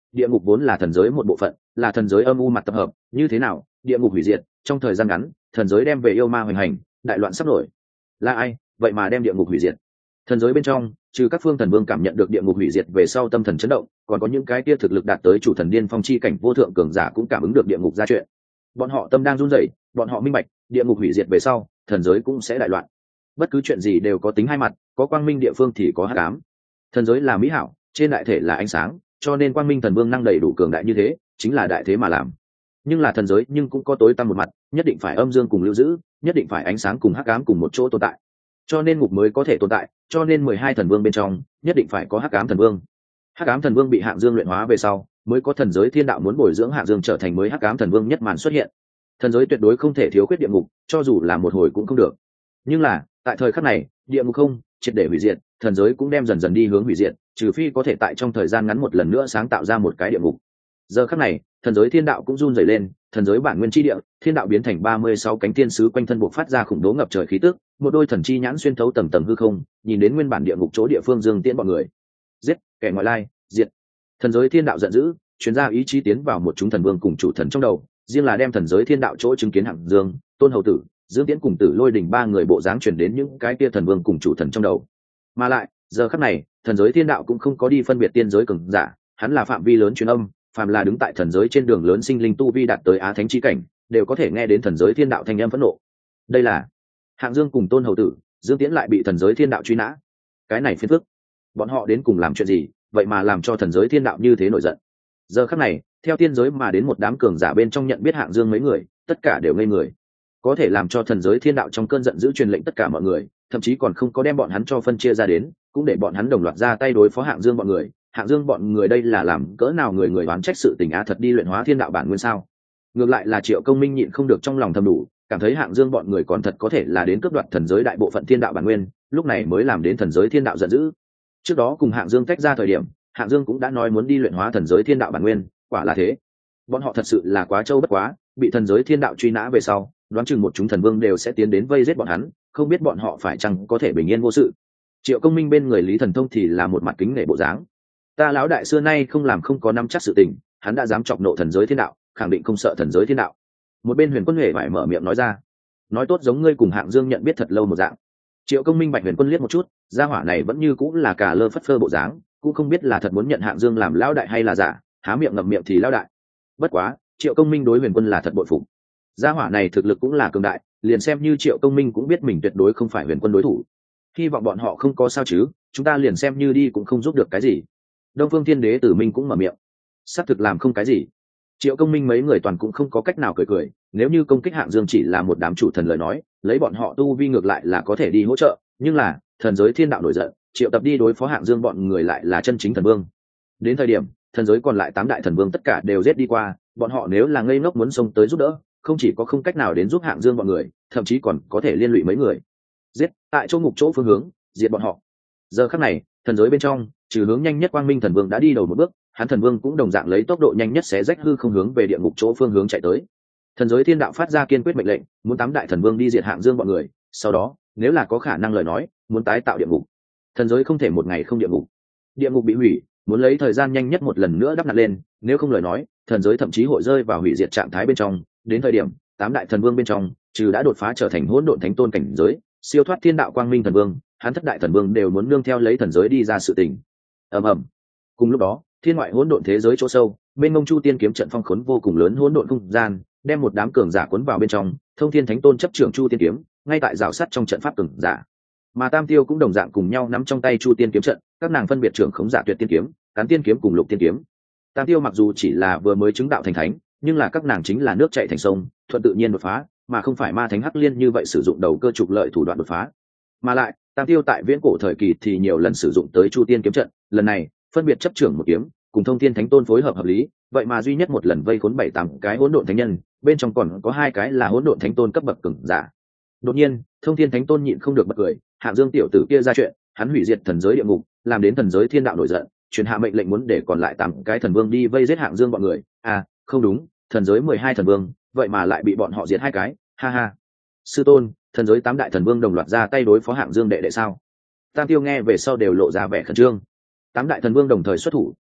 địa ngục vốn là thần giới một bộ phận, là thần giới âm u mặt tập hợp, như thế nào địa ngục hủy diệt, trong thời gian ngắn thần giới đem về yêu ma hoành hành, đại loạn sắp nổi. Là ai vậy mà đem địa ngục hủy diệt? Thần giới bên trong, trừ các phương thần vương cảm nhận được địa ngục hủy diệt về sau tâm thần chấn động, còn có những cái kia thực lực đạt tới chủ thần điên phong chi cảnh vô thượng cường giả cũng cảm ứng được địa ngục ra chuyện. Bọn họ tâm đang run rẩy, bọn họ minh bạch địa ngục hủy diệt về sau thần giới cũng sẽ đại loạn. Bất cứ chuyện gì đều có tính hai mặt, có quang minh địa phương thì có hắc ám. Thần giới là mỹ hảo, trên đại thể là ánh sáng, cho nên quang minh thần vương năng đầy đủ cường đại như thế, chính là đại thế mà làm. Nhưng là thần giới nhưng cũng có tối tăm một mặt, nhất định phải âm dương cùng lưu giữ, nhất định phải ánh sáng cùng hắc ám cùng một chỗ tồn tại, cho nên ngục mới có thể tồn tại. Cho nên 12 thần vương bên trong nhất định phải có hắc ám thần vương. Hắc ám thần vương bị hạng dương luyện hóa về sau, mới có thần giới thiên đạo muốn bồi dưỡng hạng dương trở thành mới hắc ám thần vương nhất màn xuất hiện. Thần giới tuyệt đối không thể thiếu khuyết địa ngục, cho dù là một hồi cũng không được. Nhưng là tại thời khắc này, địa ngục không triệt để hủy diệt, thần giới cũng đem dần dần đi hướng hủy diệt, trừ phi có thể tại trong thời gian ngắn một lần nữa sáng tạo ra một cái địa ngục. Giờ khắc này, thần giới thiên đạo cũng run rẩy lên, thần giới bản nguyên chi địa, thiên đạo biến thành 36 cánh thiên sứ quanh thân buộc phát ra khủng bố ngập trời khí tức, một đôi thần chi nhãn xuyên thấu tầng tầng hư không, nhìn đến nguyên bản địa ngục chỗ địa phương Dương Tiễn bọn người. Giết, kẻ ngoại lai, diệt. Thần giới thiên đạo giận dữ, truyền ra ý chí tiến vào một chúng thần vương cùng chủ thần trong đầu, riêng là đem thần giới thiên đạo chỗ chứng kiến Hạng Dương, Tôn Hầu Tử, Dương Tiễn cùng Tử Lôi Đình ba người bộ dáng truyền đến những cái kia thần vương cùng chủ thần trong đầu. Mà lại, giờ khắc này, thần giới thiên đạo cũng không có đi phân biệt tiên giới cường giả, hắn là phạm vi lớn truyền âm, phàm là đứng tại thần giới trên đường lớn sinh linh tu vi đạt tới á thánh chi cảnh, đều có thể nghe đến thần giới thiên đạo thanh âm phẫn nộ. Đây là Hạng Dương cùng Tôn Hầu Tử, Dương Tiễn lại bị thần giới thiên đạo truy nã. Cái này phiền phức, bọn họ đến cùng làm chuyện gì, vậy mà làm cho thần giới thiên đạo như thế nổi giận? Giờ khắc này, theo tiên giới mà đến một đám cường giả bên trong nhận biết Hạng Dương mấy người, tất cả đều ngây người. Có thể làm cho thần giới thiên đạo trong cơn giận dữ truyền lệnh tất cả mọi người, thậm chí còn không có đem bọn hắn cho phân chia ra đến, cũng để bọn hắn đồng loạt ra tay đối phó Hạng Dương bọn người. Hạng Dương bọn người đây là làm cỡ nào người người oán trách sự tình á, thật đi luyện hóa thiên đạo bản nguyên sao? Ngược lại là Triệu Công Minh nhịn không được trong lòng thầm đủ, cảm thấy Hạng Dương bọn người còn thật có thể là đến cướp đoạt thần giới đại bộ phận thiên đạo bản nguyên, lúc này mới làm đến thần giới thiên đạo giận dữ. Trước đó cùng Hạng Dương tách ra thời điểm, Hạng Dương cũng đã nói muốn đi luyện hóa thần giới thiên đạo bản nguyên, quả là thế. Bọn họ thật sự là quá trâu bất quá, bị thần giới thiên đạo truy nã về sau, đoán chừng một chúng thần vương đều sẽ tiến đến vây giết bọn hắn, không biết bọn họ phải chăng có thể bình yên vô sự. Triệu Công Minh bên người Lý Thần Thông thì là một mặt kính nể bộ dáng. Ta lão đại xưa nay không làm không có nắm chắc sự tình, hắn đã dám chọc nộ thần giới thiên đạo, khẳng định không sợ thần giới thiên đạo. Một bên Huyền Quân Huệ phải mở miệng nói ra, nói tốt giống ngươi cùng Hạng Dương nhận biết thật lâu một dạng. Triệu Công Minh bạch Huyền Quân liếc một chút, gia hỏa này vẫn như cũng là cả lơ phất phơ bộ dáng, cũng không biết là thật muốn nhận Hạng Dương làm lão đại hay là giả, há miệng ngậm miệng thì lão đại. Bất quá, Triệu Công Minh đối Huyền Quân là thật bội phục. Gia hỏa này thực lực cũng là cường đại, liền xem như Triệu Công Minh cũng biết mình tuyệt đối không phải Huyền Quân đối thủ. Hy vọng bọn họ không có sao chứ, chúng ta liền xem như đi cũng không giúp được cái gì. Đông Phương Thiên Đế Tử Minh cũng mở miệng, xác thực làm không cái gì. Triệu Công Minh mấy người toàn cũng không có cách nào cười cười, nếu như công kích Hạng Dương chỉ là một đám chủ thần lời nói, lấy bọn họ tu vi ngược lại là có thể đi hỗ trợ, nhưng là thần giới thiên đạo nổi giận, Triệu Tập đi đối phó Hạng Dương bọn người lại là chân chính thần vương. Đến thời điểm thần giới còn lại 8 đại thần vương tất cả đều giết đi qua, bọn họ nếu là ngây ngốc muốn xông tới giúp đỡ, không chỉ có không cách nào đến giúp Hạng Dương bọn người, thậm chí còn có thể liên lụy mấy người. Giết, tại chỗ ngục chỗ phương hướng, diệt bọn họ. Giờ khắc này, thần giới bên trong, trừ hướng nhanh nhất Quang Minh thần vương đã đi đầu một bước, hắn thần vương cũng đồng dạng lấy tốc độ nhanh nhất xé rách hư không hướng về địa ngục chỗ phương hướng chạy tới. Thần giới thiên đạo phát ra kiên quyết mệnh lệnh, muốn 8 đại thần vương đi diệt Hạng Dương bọn người, sau đó, nếu là có khả năng lời nói, muốn tái tạo địa ngục. Thần giới không thể một ngày không địa ngục. Địa ngục bị hủy, muốn lấy thời gian nhanh nhất một lần nữa đắp nặn lên, nếu không lời nói, thần giới thậm chí hội rơi vào hủy diệt trạng thái bên trong. Đến thời điểm 8 đại thần vương bên trong, trừ đã đột phá trở thành hỗn độn thánh tôn cảnh giới, siêu thoát thiên đạo Quang Minh thần vương, hắn thất đại thần vương đều muốn nương theo lấy thần giới đi ra sự tình. ầm ầm. Cùng lúc đó, thiên ngoại hỗn độn thế giới chỗ sâu, bên ngông chu tiên kiếm trận phong khốn vô cùng lớn hỗn độn không gian, đem một đám cường giả cuốn vào bên trong. Thông thiên thánh tôn chấp trưởng chu tiên kiếm, ngay tại rào sắt trong trận pháp cường giả, mà Tam Tiêu cũng đồng dạng cùng nhau nắm trong tay chu tiên kiếm trận, các nàng phân biệt trưởng khống giả tuyệt tiên kiếm, cán tiên kiếm cùng lục tiên kiếm. Tam Tiêu mặc dù chỉ là vừa mới chứng đạo thành thánh, nhưng là các nàng chính là nước chảy thành sông, thuận tự nhiên đột phá, mà không phải ma thánh Hắc Liên như vậy sử dụng đầu cơ trục lợi thủ đoạn đột phá. Mà lại, Tam Tiêu tại viễn cổ thời kỳ thì nhiều lần sử dụng tới chu tiên kiếm trận, lần này phân biệt chấp trưởng một kiếm, cùng Thông Thiên Thánh Tôn phối hợp hợp lý, vậy mà duy nhất một lần vây khốn 7-8 cái hỗn độn thánh nhân, bên trong còn có 2 cái là hỗn độn thánh tôn cấp bậc cường giả. Đột nhiên, Thông Thiên Thánh Tôn nhịn không được bật cười, Hạng Dương tiểu tử kia ra chuyện, hắn hủy diệt thần giới địa ngục, làm đến thần giới thiên đạo nổi giận, truyền hạ mệnh lệnh muốn để còn lại 8 cái thần vương đi vây giết Hạng Dương bọn người. À, không đúng, thần giới 12 thần vương, vậy mà lại bị bọn họ diệt 2 cái, ha ha. Sư tôn, thần giới 8 đại thần vương đồng loạt ra tay đối phó Hạng Dương đệ đệ sao? Tam Tiêu nghe về sau đều lộ ra vẻ khẩn trương. 8 đại thần vương đồng thời xuất thủ,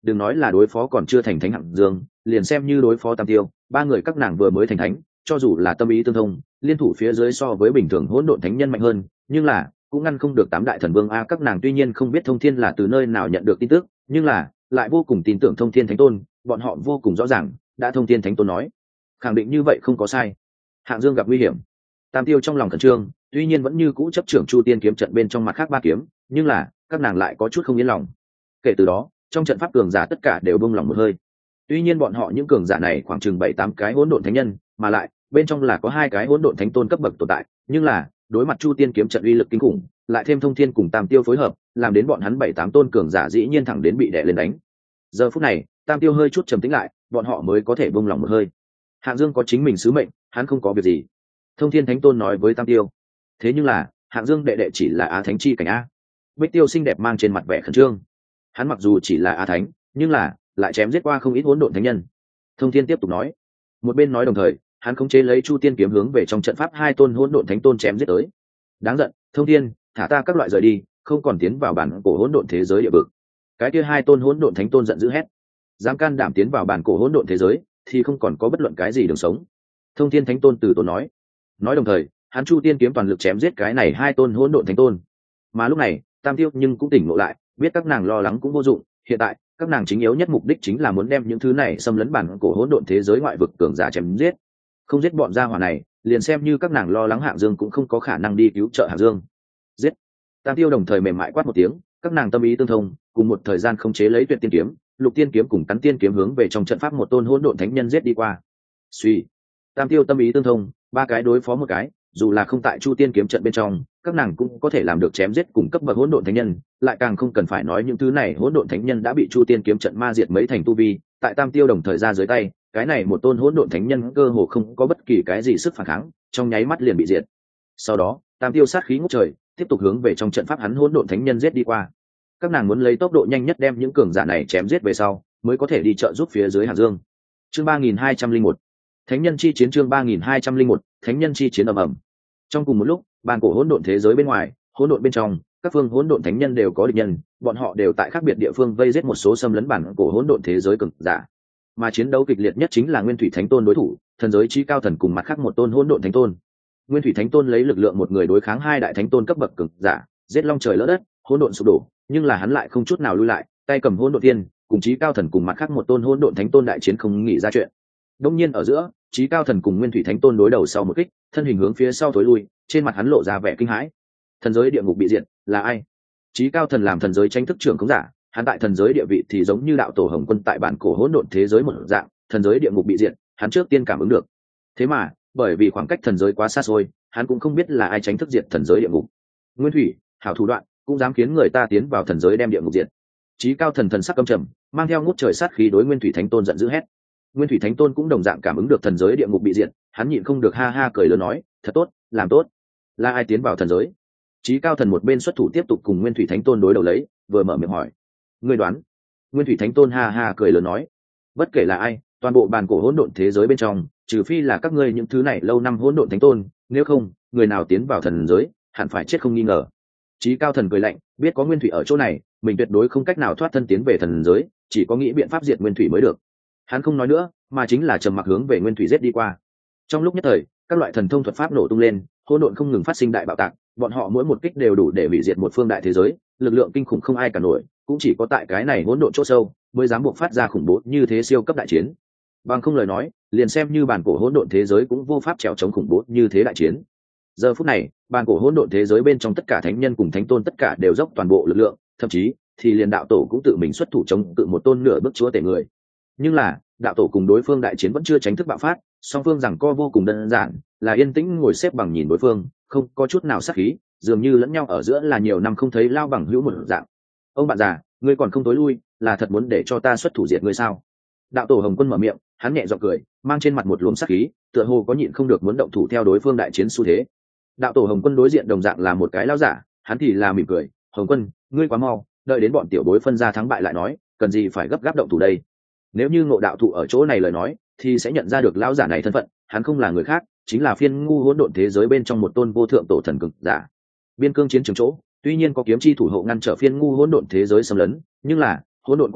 đừng nói là đối phó còn chưa thành thánh Hạng Dương, liền xem như đối phó Tam Tiêu, ba người các nàng vừa mới thành thánh, cho dù là tâm ý tương thông, liên thủ phía dưới so với bình thường hỗn độn thánh nhân mạnh hơn, nhưng là cũng ngăn không được tám đại thần vương a. Các nàng tuy nhiên không biết Thông Thiên là từ nơi nào nhận được tin tức, nhưng là lại vô cùng tin tưởng Thông Thiên Thánh Tôn, bọn họ vô cùng rõ ràng, đã Thông Thiên Thánh Tôn nói, khẳng định như vậy không có sai. Hạng Dương gặp nguy hiểm, Tam Tiêu trong lòng khẩn trương, tuy nhiên vẫn như cũ chấp trưởng Chu Tiên kiếm trận bên trong mặt khác ba kiếm, nhưng là các nàng lại có chút không yên lòng. Kể từ đó, trong trận pháp cường giả tất cả đều buông lòng một hơi. Tuy nhiên bọn họ những cường giả này khoảng chừng 7-8 cái hỗn độn thánh nhân, mà lại bên trong là có 2 cái hỗn độn thánh tôn cấp bậc tồn tại, nhưng là đối mặt Chu Tiên kiếm trận uy lực kinh khủng, lại thêm Thông Thiên cùng Tam Tiêu phối hợp, làm đến bọn hắn 7-8 tôn cường giả dĩ nhiên thẳng đến bị đè lên đánh. Giờ phút này, Tam Tiêu hơi chút trầm tĩnh lại, bọn họ mới có thể buông lòng một hơi. Hạng Dương có chính mình sứ mệnh, hắn không có việc gì. Thông Thiên Thánh Tôn nói với Tam Tiêu. Thế nhưng là, Hạng Dương đệ đệ chỉ là Á Thánh chi cảnh a. Bích Tiêu xinh đẹp mang trên mặt vẻ khẩn trương. Hắn mặc dù chỉ là Á Thánh, nhưng là lại chém giết qua không ít hỗn độn thánh nhân. Thông Thiên tiếp tục nói. Một bên nói đồng thời, hắn khống chế lấy Chu Tiên kiếm hướng về trong trận pháp 2 tôn hỗn độn thánh tôn chém giết tới. Đáng giận, Thông Thiên, thả ta các loại rời đi, không còn tiến vào bản cổ hỗn độn thế giới địa vực. Cái kia 2 tôn hỗn độn thánh tôn giận dữ hét. Dám can đảm tiến vào bản cổ hỗn độn thế giới, thì không còn có bất luận cái gì đường sống. Thông Thiên Thánh Tôn từ tốn nói. Nói đồng thời, hắn Chu Tiên kiếm toàn lực chém giết cái này 2 tôn hỗn độn thánh tôn. Mà lúc này, Tam Tiêu nhưng cũng tỉnh ngộ lại, biết các nàng lo lắng cũng vô dụng, hiện tại, các nàng chính yếu nhất mục đích chính là muốn đem những thứ này xâm lấn bản cổ hỗn độn thế giới ngoại vực cường giả chém giết. Không giết bọn gia hỏa này, liền xem như các nàng lo lắng Hạng Dương cũng không có khả năng đi cứu trợ Hạng Dương. Giết! Tam Tiêu đồng thời mềm mại quát một tiếng, các nàng tâm ý tương thông, cùng một thời gian không chế lấy Tuyệt Tiên kiếm, Lục Tiên kiếm cùng Cắn Tiên kiếm hướng về trong trận pháp một tôn hỗn độn thánh nhân giết đi qua. Suy, Tam Tiêu tâm ý tương thông, 3 cái đối phó một cái, dù là không tại Chu Tiên kiếm trận bên trong, các nàng cũng có thể làm được chém giết cùng cấp bậc hỗn độn thánh nhân, lại càng không cần phải nói những thứ này hỗn độn thánh nhân đã bị Chu Tiên kiếm trận ma diệt mấy thành tu vi, tại Tam Tiêu đồng thời ra dưới tay, cái này một tôn hỗn độn thánh nhân cơ hồ không có bất kỳ cái gì sức phản kháng, trong nháy mắt liền bị diệt. Sau đó, Tam Tiêu sát khí ngút trời, tiếp tục hướng về trong trận pháp hắn hỗn độn thánh nhân giết đi qua. Các nàng muốn lấy tốc độ nhanh nhất đem những cường giả này chém giết về sau, mới có thể đi trợ giúp phía dưới Hạng Dương. Chương 3201. Thánh nhân chi chiến. Chương 3201. Thánh nhân chi chiến ầm ầm. Trong cùng một lúc, bàn cổ hỗn độn thế giới bên ngoài, hỗn độn bên trong, các phương hỗn độn thánh nhân đều có địch nhân, bọn họ đều tại khác biệt địa phương vây giết một số xâm lấn bản cổ hỗn độn thế giới cường giả. Mà chiến đấu kịch liệt nhất chính là Nguyên Thủy Thánh Tôn đối thủ, thần giới chí cao thần cùng mặt khác một tôn hỗn độn thánh tôn. Nguyên Thủy Thánh Tôn lấy lực lượng một người đối kháng 2 đại thánh tôn cấp bậc cường giả, giết long trời lỡ đất, hỗn độn sụp đổ, nhưng là hắn lại không chút nào lui lại, tay cầm hỗn độn tiên, cùng chí cao thần cùng mặt khác một tôn hỗn độn thánh tôn đại chiến không nghĩ ra chuyện. Đông nhiên ở giữa, chí cao thần cùng Nguyên Thủy Thánh Tôn đối đầu sau một kích, thân hình hướng phía sau thối lui, trên mặt hắn lộ ra vẻ kinh hãi. Thần giới địa ngục bị diệt, là ai? Chí cao thần làm thần giới tranh thức trưởng khống giả, hắn tại thần giới địa vị thì giống như đạo tổ Hồng Quân tại bản cổ hỗn độn thế giới một dạng, thần giới địa ngục bị diệt, hắn trước tiên cảm ứng được. Thế mà, bởi vì khoảng cách thần giới quá xa xôi, hắn cũng không biết là ai tránh thức diệt thần giới địa ngục. Nguyên Thủy, hảo thủ đoạn, cũng dám khiến người ta tiến vào thần giới đem địa ngục diệt. Chí cao thần thần sắc căm trầm, mang theo ngút trời sát khí đối Nguyên Thủy Thánh Tôn giận dữ hét. Nguyên Thủy Thánh Tôn cũng đồng dạng cảm ứng được thần giới địa ngục bị diệt, hắn nhịn không được ha ha cười lớn nói, thật tốt, làm tốt. Là ai tiến vào thần giới? Chí cao thần một bên xuất thủ tiếp tục cùng Nguyên Thủy Thánh Tôn đối đầu lấy, vừa mở miệng hỏi. Ngươi đoán? Nguyên Thủy Thánh Tôn ha ha cười lớn nói, bất kể là ai, toàn bộ bàn cổ hỗn độn thế giới bên trong, trừ phi là các ngươi những thứ này lâu năm hỗn độn thánh tôn, nếu không, người nào tiến vào thần giới, hẳn phải chết không nghi ngờ. Chí cao thần cười lạnh, biết có Nguyên Thủy ở chỗ này, mình tuyệt đối không cách nào thoát thân tiến về thần giới, chỉ có nghĩ biện pháp diệt Nguyên Thủy mới được. Hắn không nói nữa, mà chính là trầm mặc hướng về Nguyên Thủy giết đi qua. Trong lúc nhất thời, các loại thần thông thuật pháp nổ tung lên, hỗn độn không ngừng phát sinh đại bạo tạc, bọn họ mỗi một kích đều đủ để hủy diệt một phương đại thế giới, lực lượng kinh khủng không ai cả nổi, cũng chỉ có tại cái này hỗn độn chỗ sâu mới dám buộc phát ra khủng bố như thế siêu cấp đại chiến. Bằng không lời nói, liền xem như bản cổ hỗn độn thế giới cũng vô pháp trèo chống khủng bố như thế đại chiến. Giờ phút này, bản cổ hỗn độn thế giới bên trong tất cả thánh nhân cùng thánh tôn tất cả đều dốc toàn bộ lực lượng, thậm chí thì liền đạo tổ cũng tự mình xuất thủ chống cự một tôn nửa bước chúa tể người. Nhưng là, đạo tổ cùng đối phương đại chiến vẫn chưa tránh thức bạo phát, song phương rằng co vô cùng đơn giản, là yên tĩnh ngồi xếp bằng nhìn đối phương, không có chút nào sát khí, dường như lẫn nhau ở giữa là nhiều năm không thấy lao bằng hữu một dạng. Ông bạn già, ngươi còn không tối lui, là thật muốn để cho ta xuất thủ diệt ngươi sao? Đạo tổ Hồng Quân mở miệng, hắn nhẹ giọng cười, mang trên mặt một luồng sát khí, tựa hồ có nhịn không được muốn động thủ theo đối phương đại chiến xu thế. Đạo tổ Hồng Quân đối diện đồng dạng là một cái lão giả, hắn thì là mỉm cười, Hồng Quân, ngươi quá mau, đợi đến bọn tiểu bối phân ra thắng bại lại nói, cần gì phải gấp gáp động thủ đây? Nếu như Ngộ đạo thụ ở chỗ này lời nói, thì sẽ nhận ra được lão giả này thân phận, hắn không là người khác, chính là phiên ngu hỗn độn thế giới bên trong một tôn vô thượng tổ thần cực giả. Biên cương chiến trường chỗ, tuy nhiên có kiếm chi thủ hộ ngăn trở phiên ngu hỗn độn thế giới xâm lấn, nhưng là hỗn độn quá lớn,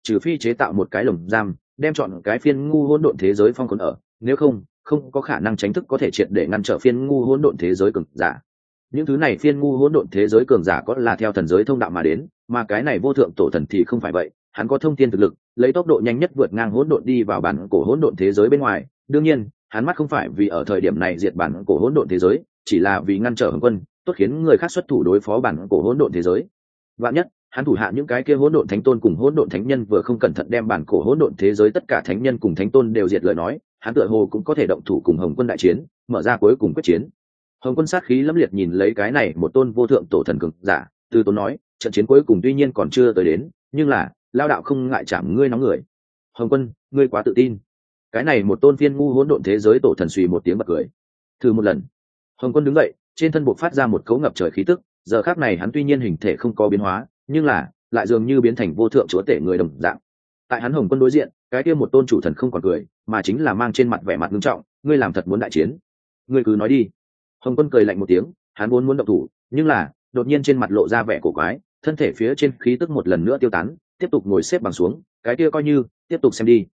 trừ phi chế tạo một cái lồng giam đem chọn cái phiên ngu hỗn độn thế giới phong cấm ở, nếu không không có khả năng tránh thức có thể triệt để ngăn trở phiên ngu hỗn độn thế giới cường giả. Những thứ này phiên ngu hỗn độn thế giới cường giả có là theo thần giới thông đạo mà đến, mà cái này vô thượng tổ thần thì không phải vậy, hắn có thông thiên thực lực, lấy tốc độ nhanh nhất vượt ngang hỗn độn đi vào bản cổ hỗn độn thế giới bên ngoài. Đương nhiên hắn mắt không phải vì ở thời điểm này diệt bản cổ hỗn độn thế giới, chỉ là vì ngăn trở Hồng Quân, tốt khiến người khác xuất thủ đối phó bản cổ hỗn độn thế giới. Vạn nhất hắn thủ hạ những cái kia hỗn độn thánh tôn cùng hỗn độn thánh nhân vừa không cẩn thận đem bản cổ hỗn độn thế giới tất cả thánh nhân cùng thánh tôn đều diệt lời nói, hắn tựa hồ cũng có thể động thủ cùng Hồng Quân đại chiến, mở ra cuối cùng quyết chiến. Hồng Quân sát khí lẫm liệt nhìn lấy cái này một tôn vô thượng tổ thần cường giả, từ tốn nói, trận chiến cuối cùng tuy nhiên còn chưa tới đến, nhưng là lao đạo không ngại chạm ngươi nóng người. Hồng Quân, ngươi quá tự tin. Cái này một tôn phiên ngu hỗn độn thế giới tổ thần suy một tiếng bật cười. Thử một lần. Hồng Quân đứng dậy, trên thân buộc phát ra một cấu ngập trời khí tức, giờ khắc này hắn tuy nhiên hình thể không có biến hóa, nhưng là lại dường như biến thành vô thượng chúa tể người đồng dạng. Tại hắn Hồng Quân đối diện, cái kia một tôn chủ thần không còn cười, mà chính là mang trên mặt vẻ mặt nghiêm trọng, ngươi làm thật muốn đại chiến, ngươi cứ nói đi. Hồng Quân cười lạnh một tiếng, hắn muốn động thủ, nhưng là đột nhiên trên mặt lộ ra vẻ cổ quái, thân thể phía trên khí tức một lần nữa tiêu tán, tiếp tục ngồi xếp bằng xuống, cái kia coi như tiếp tục xem đi.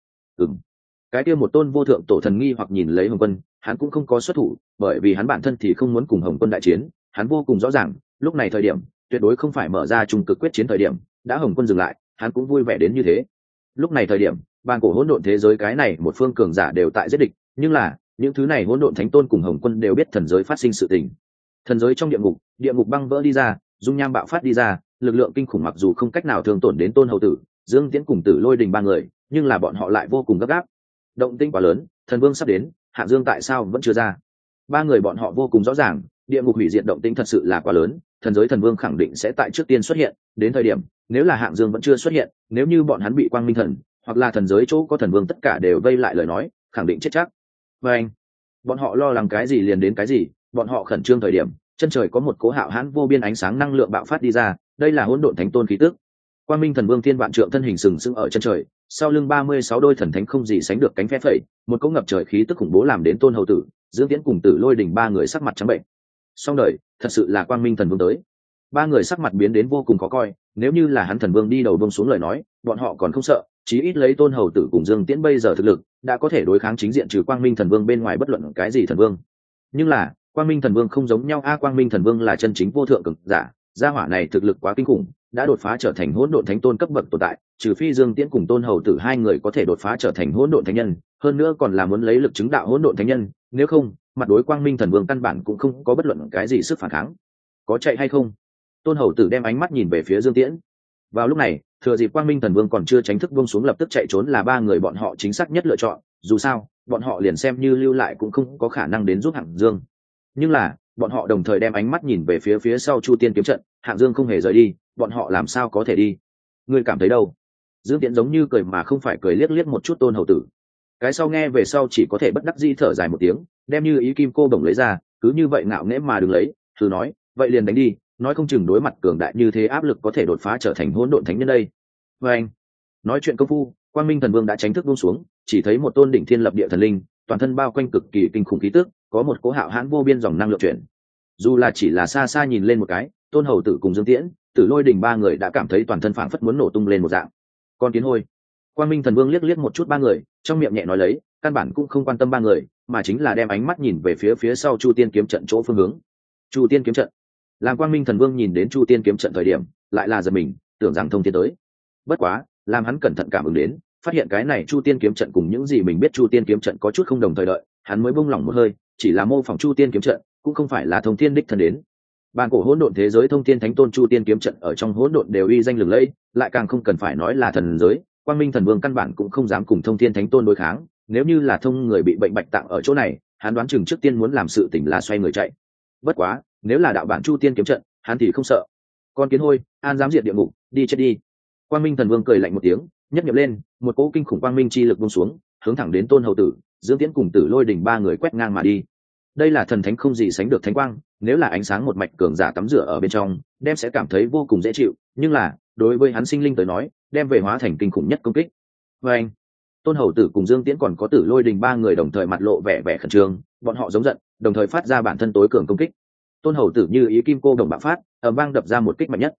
Cái kia một tôn vô thượng tổ thần nghi hoặc nhìn lấy Hồng Quân, hắn cũng không có xuất thủ, bởi vì hắn bản thân thì không muốn cùng Hồng Quân đại chiến, hắn vô cùng rõ ràng, lúc này thời điểm tuyệt đối không phải mở ra trung cực quyết chiến thời điểm, đã Hồng Quân dừng lại, hắn cũng vui vẻ đến như thế. Lúc này thời điểm, bàn cổ hỗn độn thế giới cái này một phương cường giả đều tại giết địch, nhưng là những thứ này hỗn độn thánh tôn cùng Hồng Quân đều biết thần giới phát sinh sự tình. Thần giới trong địa ngục băng vỡ đi ra, dung nham bạo phát đi ra, lực lượng kinh khủng mặc dù không cách nào thương tổn đến Tôn Hầu Tử, Dương Tiễn cùng Tử Lôi Đình ba người, nhưng là bọn họ lại vô cùng gấp gáp. Động tĩnh quá lớn, thần vương sắp đến, Hạng Dương tại sao vẫn chưa ra? Ba người bọn họ vô cùng rõ ràng, địa ngục hủy diệt động tĩnh thật sự là quá lớn, thần giới thần vương khẳng định sẽ tại trước tiên xuất hiện, đến thời điểm, nếu là Hạng Dương vẫn chưa xuất hiện, nếu như bọn hắn bị Quang Minh thần, hoặc là thần giới chỗ có thần vương tất cả đều vây lại lời nói, khẳng định chết chắc. Và anh, bọn họ lo lắng cái gì liền đến cái gì, bọn họ khẩn trương thời điểm, chân trời có một cỗ hạo hãn vô biên ánh sáng năng lượng bạo phát đi ra, đây là hỗn độn thánh tôn khí tức. Quang Minh thần vương thiên vạn trượng thân hình sừng sững ở chân trời, sau lưng 36 đôi thần thánh không gì sánh được cánh phe phẩy, một cỗ ngập trời khí tức khủng bố làm đến Tôn Hầu Tử, Dương Tiễn cùng Tử Lôi Đình ba người sắc mặt trắng bệnh. Xong đời, thật sự là Quang Minh thần vương tới. Ba người sắc mặt biến đến vô cùng khó coi, nếu như là hắn thần vương đi đầu buông xuống lời nói, bọn họ còn không sợ, chí ít lấy Tôn Hầu Tử cùng Dương Tiễn bây giờ thực lực, đã có thể đối kháng chính diện trừ Quang Minh thần vương bên ngoài bất luận cái gì thần vương. Nhưng là, Quang Minh thần vương không giống nhau a, Quang Minh thần vương là chân chính vô thượng cường giả, gia hỏa này thực lực quá kinh khủng, đã đột phá trở thành hỗn độn thánh tôn cấp bậc tồn tại, trừ phi Dương Tiễn cùng Tôn Hầu Tử hai người có thể đột phá trở thành hỗn độn thánh nhân, hơn nữa còn là muốn lấy lực chứng đạo hỗn độn thánh nhân, nếu không, mặt đối Quang Minh thần vương căn bản cũng không có bất luận cái gì sức phản kháng. Có chạy hay không? Tôn Hầu Tử đem ánh mắt nhìn về phía Dương Tiễn. Vào lúc này, thừa dịp Quang Minh thần vương còn chưa tránh thức buông xuống lập tức chạy trốn là ba người bọn họ chính xác nhất lựa chọn, dù sao, bọn họ liền xem như lưu lại cũng không có khả năng đến giúp Hạng Dương. Nhưng là, bọn họ đồng thời đem ánh mắt nhìn về phía sau Chu Tiên kiếm trận, Hạng Dương không hề rời đi, bọn họ làm sao có thể đi? Ngươi cảm thấy đâu? Dương Tiễn giống như cười mà không phải cười liếc liếc một chút Tôn Hầu Tử. Cái sau nghe về sau chỉ có thể bất đắc dĩ thở dài một tiếng, đem như ý kim cô đồng lấy ra, cứ như vậy ngạo nghễ mà đừng lấy, thử nói, vậy liền đánh đi, nói không chừng đối mặt cường đại như thế áp lực có thể đột phá trở thành hỗn độn thánh nhân đây. Và anh, nói chuyện công phu, Quang Minh thần vương đã tránh thức buông xuống, chỉ thấy một tôn đỉnh thiên lập địa thần linh, toàn thân bao quanh cực kỳ kinh khủng khí tức, có một cỗ hạo hãn vô biên dòng năng lượng chuyển. Dù là chỉ là xa xa nhìn lên một cái, Tôn Hầu Tử cùng Dương Tiễn, Tử Lôi Đình ba người đã cảm thấy toàn thân phảng phất muốn nổ tung lên một dạng. Con kiến hôi. Quang Minh thần vương liếc liếc một chút ba người, trong miệng nhẹ nói lấy, căn bản cũng không quan tâm ba người, mà chính là đem ánh mắt nhìn về phía sau Chu Tiên kiếm trận chỗ phương hướng. Chu Tiên kiếm trận. Làm Quang Minh thần vương nhìn đến Chu Tiên kiếm trận thời điểm, lại là giật mình, tưởng rằng thông thiên tới. Bất quá, làm hắn cẩn thận cảm ứng đến, phát hiện cái này Chu Tiên kiếm trận cùng những gì mình biết Chu Tiên kiếm trận có chút không đồng thời đợi, hắn mới buông lỏng một hơi, chỉ là mô phỏng Chu Tiên kiếm trận, cũng không phải là thông thiên đích thân đến. Bàn cổ hỗn độn thế giới thông thiên thánh tôn Chu Tiên kiếm trận ở trong hỗn độn đều uy danh lừng lẫy, lại càng không cần phải nói là thần giới, Quang Minh thần vương căn bản cũng không dám cùng thông thiên thánh tôn đối kháng, nếu như là thông người bị bệnh bạch tạng ở chỗ này, hắn đoán chừng trước tiên muốn làm sự tỉnh là xoay người chạy. Bất quá, nếu là đạo bản Chu Tiên kiếm trận, hắn thì không sợ. Con kiến hôi, an dám diệt địa ngục, đi chết đi. Quang Minh thần vương cười lạnh một tiếng, nhất nhập lên, một cỗ kinh khủng quang minh chi lực buông xuống, hướng thẳng đến Tôn Hầu Tử, Dương Tiễn cùng Tử Lôi Đình ba người quét ngang mà đi. Đây là thần thánh không gì sánh được thánh quang, nếu là ánh sáng một mạch cường giả tắm rửa ở bên trong, đem sẽ cảm thấy vô cùng dễ chịu, nhưng là, đối với hắn sinh linh tới nói, đem về hóa thành kinh khủng nhất công kích. Và anh, Tôn Hầu Tử cùng Dương Tiễn còn có Tử Lôi Đình ba người đồng thời mặt lộ vẻ khẩn trương, bọn họ giống giận, đồng thời phát ra bản thân tối cường công kích. Tôn Hầu Tử như ý kim cô đồng bạo phát, ầm vang đập ra một kích mạnh nhất.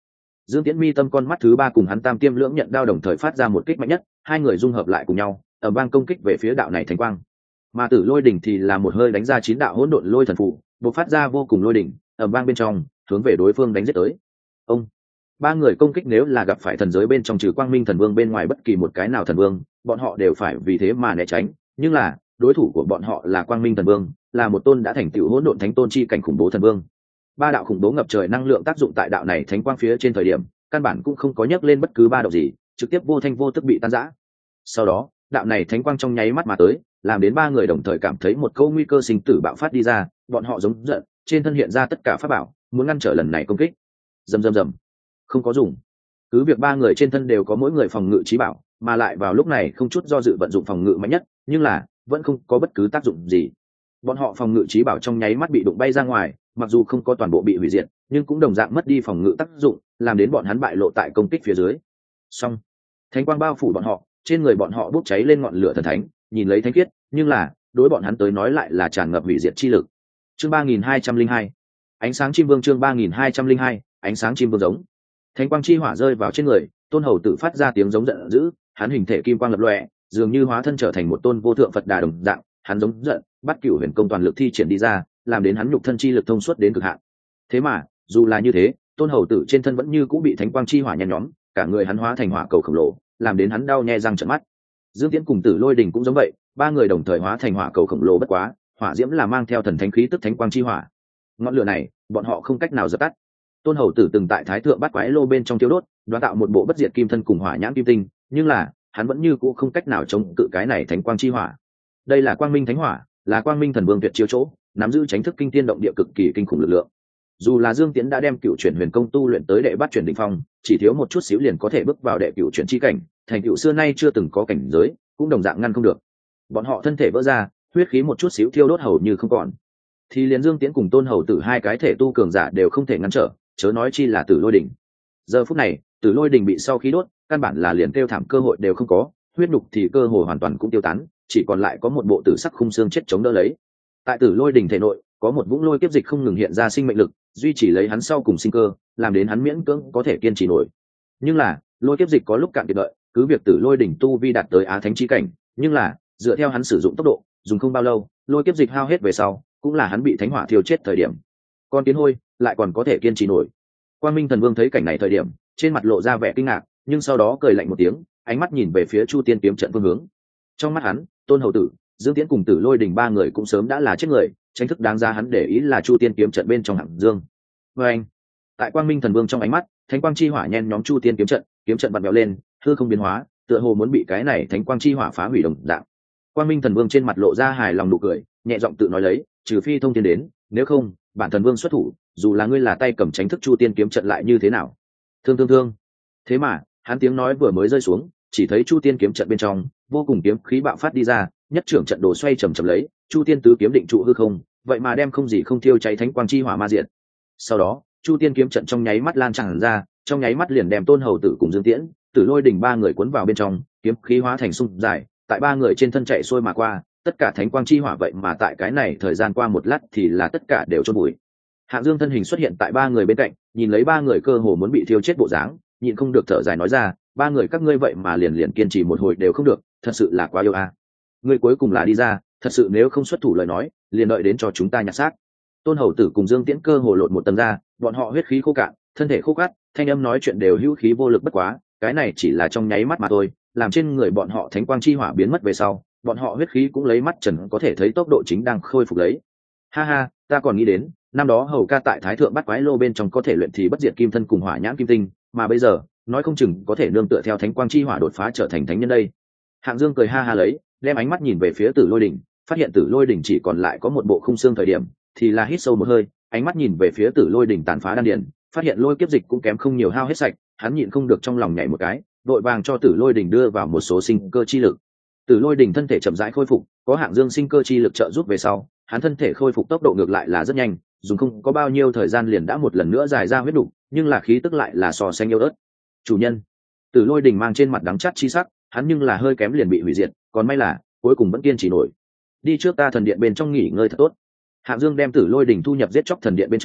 Dương Tiễn mi tâm con mắt thứ ba cùng hắn tam tiêm lưỡng nhận đao đồng thời phát ra một kích mạnh nhất, hai người dung hợp lại cùng nhau ở bang công kích về phía đạo này thánh quang. Mà Tử Lôi đỉnh thì là một hơi đánh ra 9 đạo hỗn độn lôi thần phù, bộc phát ra vô cùng lôi đỉnh ở bang bên trong hướng về đối phương đánh giết tới. Ông ba người công kích nếu là gặp phải thần giới bên trong trừ Quang Minh Thần Vương bên ngoài bất kỳ một cái nào thần vương, bọn họ đều phải vì thế mà né tránh, nhưng là đối thủ của bọn họ là Quang Minh Thần Vương, là một tôn đã thành tựu hỗn độn thánh tôn chi cảnh khủng bố thần vương. Ba đạo khủng bố ngập trời năng lượng tác dụng tại đạo này thánh quang phía trên thời điểm, căn bản cũng không có nhấc lên bất cứ ba động gì, trực tiếp vô thanh vô tức bị tan rã. Sau đó, đạo này thánh quang trong nháy mắt mà tới, làm đến ba người đồng thời cảm thấy một câu nguy cơ sinh tử bạo phát đi ra, bọn họ giống giận, trên thân hiện ra tất cả pháp bảo, muốn ngăn trở lần này công kích. Rầm rầm rầm, không có dùng. Cứ việc ba người trên thân đều có mỗi người phòng ngự trí bảo, mà lại vào lúc này không chút do dự vận dụng phòng ngự mạnh nhất, nhưng là vẫn không có bất cứ tác dụng gì. Bọn họ phòng ngự trí bảo trong nháy mắt bị đụng bay ra ngoài, mặc dù không có toàn bộ bị hủy diệt, nhưng cũng đồng dạng mất đi phòng ngự tác dụng, làm đến bọn hắn bại lộ tại công kích phía dưới. Xong, thánh quang bao phủ bọn họ, trên người bọn họ bốc cháy lên ngọn lửa thần thánh, nhìn lấy thánh khiết, nhưng là đối bọn hắn tới nói lại là tràn ngập hủy diệt chi lực. Chương 3202, ánh sáng chim vương. Chương 3202, ánh sáng chim vương giống. Thánh quang chi hỏa rơi vào trên người, Tôn Hầu Tử phát ra tiếng giống giận dữ, hắn hình thể kim quang lập lòe, dường như hóa thân trở thành một tôn vô thượng Phật Đà đồng dạng, hắn giống giận, bắt Cửu Huyền công toàn lực thi triển đi ra, làm đến hắn nhục thân chi lực thông suốt đến cực hạn. Thế mà, dù là như thế, Tôn Hầu Tử trên thân vẫn như cũng bị thánh quang chi hỏa nhen nhóm, cả người hắn hóa thành hỏa cầu khổng lồ, làm đến hắn đau nhè răng trợn mắt. Dương Tiễn cùng Tử Lôi Đình cũng giống vậy, ba người đồng thời hóa thành hỏa cầu khổng lồ, bất quá, hỏa diễm là mang theo thần thánh khí tức thánh quang chi hỏa. Ngọn lửa này, bọn họ không cách nào dập tắt. Tôn Hầu Tử từng tại Thái Thượng Bát Quái Lô bên trong tiêu đốt, đoán tạo một bộ bất diệt kim thân cùng hỏa nhãn kim tinh, nhưng là, hắn vẫn như cũ không cách nào chống cự cái này thánh quang chi hỏa. Đây là Quang Minh Thánh Hỏa, là Quang Minh Thần Vương tuyệt chiêu chỗ, nắm giữ chánh thức kinh thiên động địa cực kỳ kinh khủng lực lượng. Dù là Dương Tiễn đã đem Cựu Chuyển Huyền Công tu luyện tới đệ bát chuyển đỉnh phong, chỉ thiếu một chút xíu liền có thể bước vào đệ Cựu Chuyển chi cảnh, thành tựu xưa nay chưa từng có cảnh giới, cũng đồng dạng ngăn không được. Bọn họ thân thể vỡ ra, huyết khí một chút xíu thiêu đốt hầu như không còn. Thì liền Dương Tiễn cùng Tôn Hầu Tử hai cái thể tu cường giả đều không thể ngăn trở, chớ nói chi là Tử Lôi Đỉnh. Giờ phút này, Tử Lôi Đỉnh bị sau khí đốt, căn bản là liền kêu thảm cơ hội đều không có, huyết nhục thì cơ hồ hoàn toàn cũng tiêu tán, chỉ còn lại có một bộ tử sắc khung xương chết chống đỡ lấy. Tại Tử Lôi Đỉnh thể nội, có một vũng lôi kiếp dịch không ngừng hiện ra sinh mệnh lực, duy trì lấy hắn sau cùng sinh cơ, làm đến hắn miễn cưỡng có thể kiên trì nổi. Nhưng là, lôi kiếp dịch có lúc cạn kiệt lợi, cứ việc Tử Lôi Đỉnh tu vi đạt tới Á Thánh chi cảnh, nhưng là, dựa theo hắn sử dụng tốc độ, dùng không bao lâu, lôi kiếp dịch hao hết về sau, cũng là hắn bị thánh hỏa thiêu chết thời điểm. Con kiến hôi lại còn có thể kiên trì nổi. Quang Minh Thần Vương thấy cảnh này thời điểm, trên mặt lộ ra vẻ kinh ngạc, nhưng sau đó cười lạnh một tiếng, ánh mắt nhìn về phía Chu Tiên kiếm trận phương hướng. Trong mắt hắn, Tôn Hầu Tử, Dương Tiễn cùng Tử Lôi Đình ba người cũng sớm đã là chết người, tranh thức đáng ra hắn để ý là Chu Tiên kiếm trận bên trong Hạng Dương. Và anh, tại Quang Minh Thần Vương trong ánh mắt, thánh quang chi hỏa nhen nhóm Chu Tiên kiếm trận bật mèo lên, hư không biến hóa, tựa hồ muốn bị cái này thánh quang chi hỏa phá hủy đồng dạng. Quang Minh Thần Vương trên mặt lộ ra hài lòng nụ cười, nhẹ giọng tự nói lấy, trừ phi thông thiên đến, nếu không, bản thần vương xuất thủ, dù là ngươi là tay cầm tránh thức Chu Tiên kiếm trận lại như thế nào. Thương. Thế mà, hắn tiếng nói vừa mới rơi xuống, chỉ thấy Chu Tiên kiếm trận bên trong, vô cùng kiếm khí bạo phát đi ra, nhất trưởng trận đồ xoay chầm chậm lấy, Chu Tiên tứ kiếm định trụ hư không, vậy mà đem không gì không thiêu cháy thánh quang chi hỏa ma diệt. Sau đó, Chu Tiên kiếm trận trong nháy mắt lan tràn ra, trong nháy mắt liền đem Tôn Hầu Tử cùng Dương Tiễn, Tử Lôi Đình ba người cuốn vào bên trong, kiếm khí hóa thành xung dài, tại ba người trên thân chạy xuôi mà qua, tất cả thánh quang chi hỏa vậy mà tại cái này thời gian qua một lát thì là tất cả đều chôn bụi. Hạng Dương thân hình xuất hiện tại ba người bên cạnh, nhìn lấy ba người cơ hồ muốn bị thiêu chết bộ dáng, nhịn không được thở dài nói ra, ba người các ngươi vậy mà liền kiên trì một hồi đều không được, thật sự là quá yêu a. Ngươi cuối cùng là đi ra, thật sự nếu không xuất thủ lời nói, liền đợi đến cho chúng ta nhặt xác. Tôn Hầu Tử cùng Dương Tiễn cơ hồ lột một tầng ra, bọn họ huyết khí khô cạn, thân thể khô cát, thanh âm nói chuyện đều hữu khí vô lực bất quá, cái này chỉ là trong nháy mắt mà thôi, làm trên người bọn họ thánh quang chi hỏa biến mất về sau, bọn họ huyết khí cũng lấy mắt trần có thể thấy tốc độ chính đang khôi phục lấy. Ha ha, ta còn nghĩ đến, năm đó Hầu ca tại Thái Thượng Bát Quái Lô bên trong có thể luyện thì bất diệt kim thân cùng hỏa nhãn kim tinh, mà bây giờ, nói không chừng có thể nương tựa theo thánh quang chi hỏa đột phá trở thành thánh nhân đây. Hạng Dương cười ha ha lấy, đem ánh mắt nhìn về phía Tử Lôi Đỉnh, phát hiện Tử Lôi Đỉnh chỉ còn lại có một bộ khung xương thời điểm, thì là hít sâu một hơi, ánh mắt nhìn về phía Tử Lôi Đỉnh tàn phá đan điền, phát hiện lôi kiếp dịch cũng kém không nhiều hao hết sạch, hắn nhịn không được trong lòng nhảy một cái, vội vàng cho Tử Lôi Đỉnh đưa vào một số sinh cơ chi lực. Tử Lôi Đỉnh thân thể chậm rãi khôi phục, có Hạng Dương sinh cơ chi lực trợ giúp về sau, hắn thân thể khôi phục tốc độ ngược lại là rất nhanh, dùng không có bao nhiêu thời gian liền đã một lần nữa dài ra huyết đủ, nhưng là khí tức lại là so sánh yếu ớt. Chủ nhân, Tử Lôi Đỉnh mang trên mặt đắng chát chi sắc, hắn nhưng là hơi kém liền bị hủy diệt, còn may là cuối cùng vẫn kiên trì nổi. Đi trước ta thần điện bên trong nghỉ ngơi thật tốt. Hạng Dương đem Tử Lôi Đỉnh thu nhập giết chóc thần điện bên trong,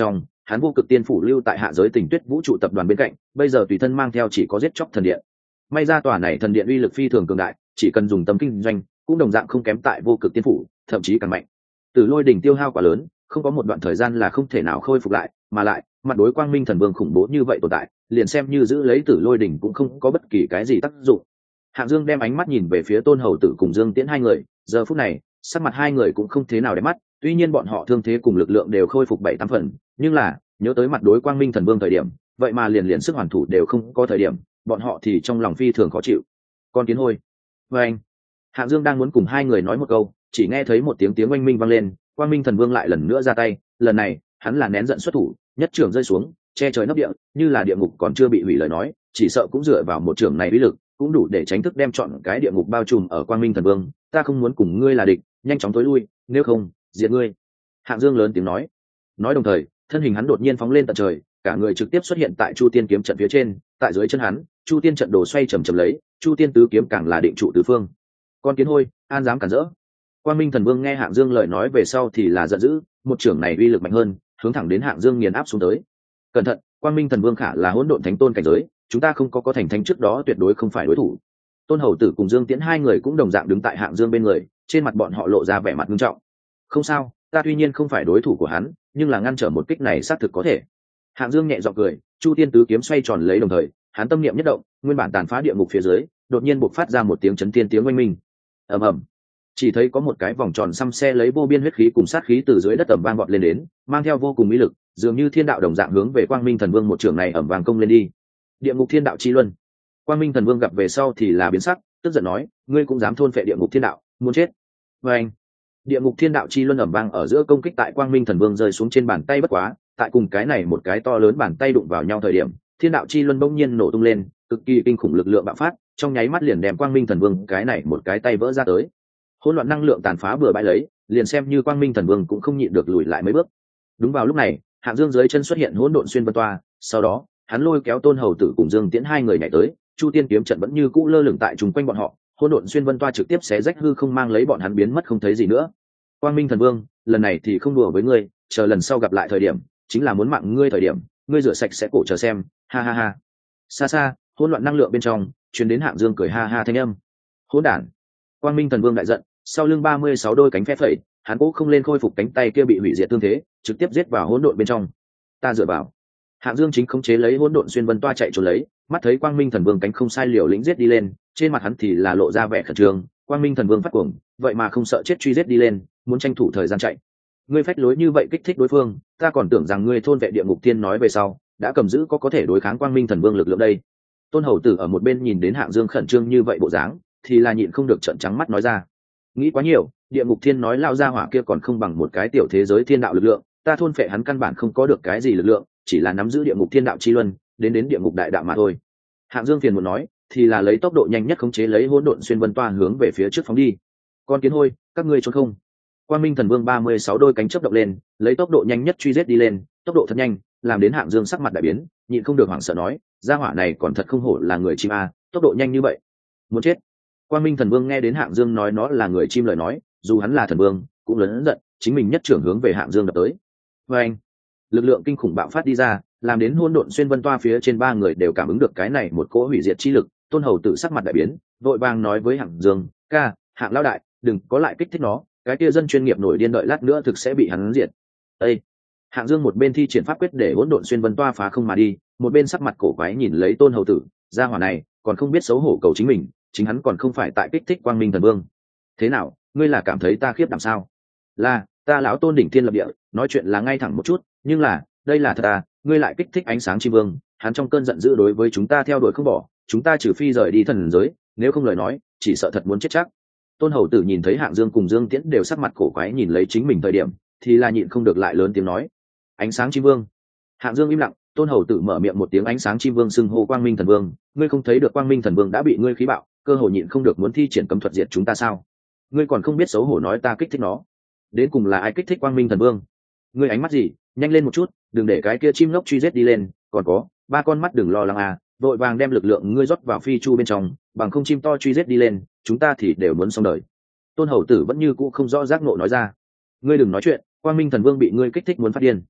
hắn vô cực tiên phủ lưu tại hạ giới Tình Tuyết vũ trụ tập đoàn bên cạnh, bây giờ tùy thân mang theo chỉ có giết chóc thần điện. May ra tòa này thần điện uy lực phi thường cường đại, chỉ cần dùng tâm kinh doanh cũng đồng dạng không kém tại vô cực tiên phủ, thậm chí càng mạnh. Tử Lôi đỉnh tiêu hao quá lớn, không có một đoạn thời gian là không thể nào khôi phục lại, mà lại mặt đối Quang Minh Thần Vương khủng bố như vậy tồn tại, liền xem như giữ lấy Tử Lôi đỉnh cũng không có bất kỳ cái gì tác dụng. Hạng Dương đem ánh mắt nhìn về phía Tôn Hầu Tử cùng Dương Tiễn hai người, giờ phút này sắc mặt hai người cũng không thế nào đẹp mắt, tuy nhiên bọn họ thương thế cùng lực lượng đều khôi phục 7-8 phần, nhưng là nhớ tới mặt đối Quang Minh Thần Vương thời điểm, vậy mà liền sức hoàn thủ đều không có thời điểm, bọn họ thì trong lòng phi thường khó chịu. Con kiến hôi. Và anh. Hạng Dương đang muốn cùng hai người nói một câu, chỉ nghe thấy một tiếng oanh minh vang lên, Quang Minh Thần Vương lại lần nữa ra tay, lần này hắn là nén giận xuất thủ, nhất trưởng rơi xuống, che trời nấp địa, như là địa ngục còn chưa bị hủy lời nói, chỉ sợ cũng dựa vào một trưởng này uy lực, cũng đủ để tránh thức đem chọn cái địa ngục bao trùm ở Quang Minh Thần Vương. Ta không muốn cùng ngươi là địch, nhanh chóng tối lui, nếu không diệt ngươi. Hạng Dương lớn tiếng nói đồng thời thân hình hắn đột nhiên phóng lên tận trời, cả người trực tiếp xuất hiện tại Chu Tiên kiếm trận phía trên, tại dưới chân hắn Chu Tiên trận đồ xoay chầm chầm lấy, Chu Tiên tứ kiếm càng là định trụ tứ phương. Con kiến hôi, an dám cản rỡ. Quang Minh Thần Vương nghe Hạng Dương lời nói về sau thì là giận dữ, một trưởng này uy lực mạnh hơn, hướng thẳng đến Hạng Dương nghiền áp xuống tới. Cẩn thận, Quang Minh Thần Vương khả là hỗn độn thánh tôn cảnh giới, chúng ta không có thành thánh trước đó tuyệt đối không phải đối thủ. Tôn Hầu Tử cùng Dương Tiễn hai người cũng đồng dạng đứng tại Hạng Dương bên người, trên mặt bọn họ lộ ra vẻ mặt nghiêm trọng. Không sao, ta tuy nhiên không phải đối thủ của hắn, nhưng là ngăn trở một kích này xác thực có thể. Hạng Dương nhẹ giọng cười, Chu Tiên tứ kiếm xoay tròn lấy đồng thời, hắn tâm niệm nhất động, nguyên bản tàn phá địa ngục phía dưới, đột nhiên bộc phát ra một tiếng chấn thiên tiếng oanh minh. Ầm ầm. Chỉ thấy có một cái vòng tròn xăm xe lấy vô biên huyết khí cùng sát khí từ dưới đất ầm vang vọt lên đến, mang theo vô cùng mỹ lực, dường như thiên đạo đồng dạng hướng về Quang Minh Thần Vương một trường này ầm vang công lên đi. Địa ngục thiên đạo chi luân. Quang Minh Thần Vương gặp về sau thì là biến sắc, tức giận nói, ngươi cũng dám thôn phệ địa ngục thiên đạo, muốn chết. Và anh, địa ngục thiên đạo chi luân ầm vang ở giữa công kích tại Quang Minh Thần Vương rơi xuống trên bàn tay bất quá, tại cùng cái này một cái to lớn bàn tay đụng vào nhau thời điểm, thiên đạo chi luân bỗng nhiên nổ tung lên, cực kỳ kinh khủng lực lượng bạo phát, trong nháy mắt liền đem Quang Minh Thần Vương cái này một cái tay vỡ ra tới. Hỗn loạn năng lượng tàn phá bừa bãi lấy, liền xem như Quang Minh Thần Vương cũng không nhịn được lùi lại mấy bước. Đúng vào lúc này, Hạng Dương dưới chân xuất hiện hỗn độn xuyên vân toa, sau đó hắn lôi kéo Tôn Hầu Tử cùng Dương Tiễn hai người nhảy tới, Chu Tiên kiếm trận vẫn như cũ lơ lửng tại chung quanh bọn họ, hỗn độn xuyên vân toa trực tiếp xé rách hư không mang lấy bọn hắn biến mất không thấy gì nữa. Quang Minh Thần Vương, lần này thì không đùa với ngươi, chờ lần sau gặp lại thời điểm, chính là muốn mạng ngươi thời điểm, ngươi rửa sạch sẽ cổ chờ xem, ha ha ha. Xa xa, hỗn loạn năng lượng bên trong, truyền đến Hạng Dương cười ha ha thanh âm. Hỗn đản. Quang Minh Thần Vương đại giận, sau lưng 36 đôi cánh phe phẩy, hắn cố không lên khôi phục cánh tay kia bị hủy diệt tương thế, trực tiếp giết vào hỗn độn bên trong. Ta dựa vào. Hạng Dương chính khống chế lấy hỗn độn xuyên vân toa chạy trốn lấy, mắt thấy Quang Minh Thần Vương cánh không sai liều lĩnh giết đi lên, trên mặt hắn thì là lộ ra vẻ khẩn trương. Quang Minh Thần Vương phát cuồng, vậy mà không sợ chết truy giết đi lên, muốn tranh thủ thời gian chạy. Ngươi phách lối như vậy kích thích đối phương, ta còn tưởng rằng ngươi thôn vệ địa ngục tiên nói về sau, đã cầm giữ có thể đối kháng Quang Minh Thần Vương lực lượng đây. Tôn Hầu Tử ở một bên nhìn đến Hạng Dương khẩn trương như vậy bộ dáng, thì là nhịn không được trợn trắng mắt nói ra. Nghĩ quá nhiều, địa ngục thiên nói lao ra hỏa kia còn không bằng một cái tiểu thế giới thiên đạo lực lượng, ta thôn phệ hắn căn bản không có được cái gì lực lượng, chỉ là nắm giữ địa ngục thiên đạo chi luân, đến địa ngục đại đạo mà thôi. Hạng Dương phiền muốn nói, thì là lấy tốc độ nhanh nhất khống chế lấy hỗn độn xuyên vân toa hướng về phía trước phóng đi. Con kiến hôi, các ngươi trốn không? Quang Minh Thần Vương 36 đôi cánh chớp động lên, lấy tốc độ nhanh nhất truy giết đi lên, tốc độ thật nhanh, làm đến Hạng Dương sắc mặt đại biến, nhịn không được hoảng sợ nói, gia hỏa này còn thật không hổ là người chim a, tốc độ nhanh như vậy, muốn chết. Quang Minh Thần Vương nghe đến Hạng Dương nói nó là người chim lời nói, dù hắn là thần vương, cũng lớn giận, chính mình nhất trưởng hướng về Hạng Dương đập tới. Và anh, lực lượng kinh khủng bạo phát đi ra, làm đến hỗn độn xuyên vân toa phía trên ba người đều cảm ứng được cái này một cỗ hủy diệt chi lực. Tôn Hầu Tử sắc mặt đại biến, vội vàng nói với Hạng Dương, ca, Hạng lão đại, đừng có lại kích thích nó, cái kia dân chuyên nghiệp nổi điên đợi lát nữa thực sẽ bị hắn diệt. Ê! Hạng Dương một bên thi triển pháp quyết để hỗn độn xuyên vân toa phá không mà đi, một bên sắc mặt cổ quái nhìn lấy Tôn Hầu Tử, gia hỏa này còn không biết xấu hổ cầu chính mình, chính hắn còn không phải tại kích thích Quang Minh Thần Vương. Thế nào, ngươi là cảm thấy ta khiếp đảm sao? Là, ta lão Tôn đỉnh thiên lập địa, nói chuyện là ngay thẳng một chút, nhưng là, đây là thật à, ngươi lại kích thích ánh sáng chi vương, hắn trong cơn giận dữ đối với chúng ta theo đuổi không bỏ, chúng ta trừ phi rời đi thần giới, nếu không lời nói, chỉ sợ thật muốn chết chắc. Tôn Hầu Tử nhìn thấy Hạng Dương cùng Dương Tiễn đều sắc mặt cổ quái nhìn lấy chính mình thời điểm, thì là nhịn không được lại lớn tiếng nói, ánh sáng chi vương. Hạng Dương im lặng, Tôn Hầu Tử mở miệng một tiếng ánh sáng chi vương xưng hô Quang Minh Thần Vương, ngươi không thấy được Quang Minh Thần Vương đã bị ngươi khí bạo, cơ hội nhịn không được muốn thi triển cấm thuật diệt chúng ta sao? Ngươi còn không biết xấu hổ nói ta kích thích nó. Đến cùng là ai kích thích Quang Minh Thần Vương? Ngươi ánh mắt gì, nhanh lên một chút, đừng để cái kia chim ngốc truy giết đi lên, còn có, ba con mắt đừng lo lắng à, vội vàng đem lực lượng ngươi rót vào phi chu bên trong, bằng không chim to truy giết đi lên, chúng ta thì đều muốn xong đời. Tôn Hầu Tử vẫn như cũ không rõ giác ngộ nói ra. Ngươi đừng nói chuyện, Quang Minh Thần Vương bị ngươi kích thích muốn phát điên.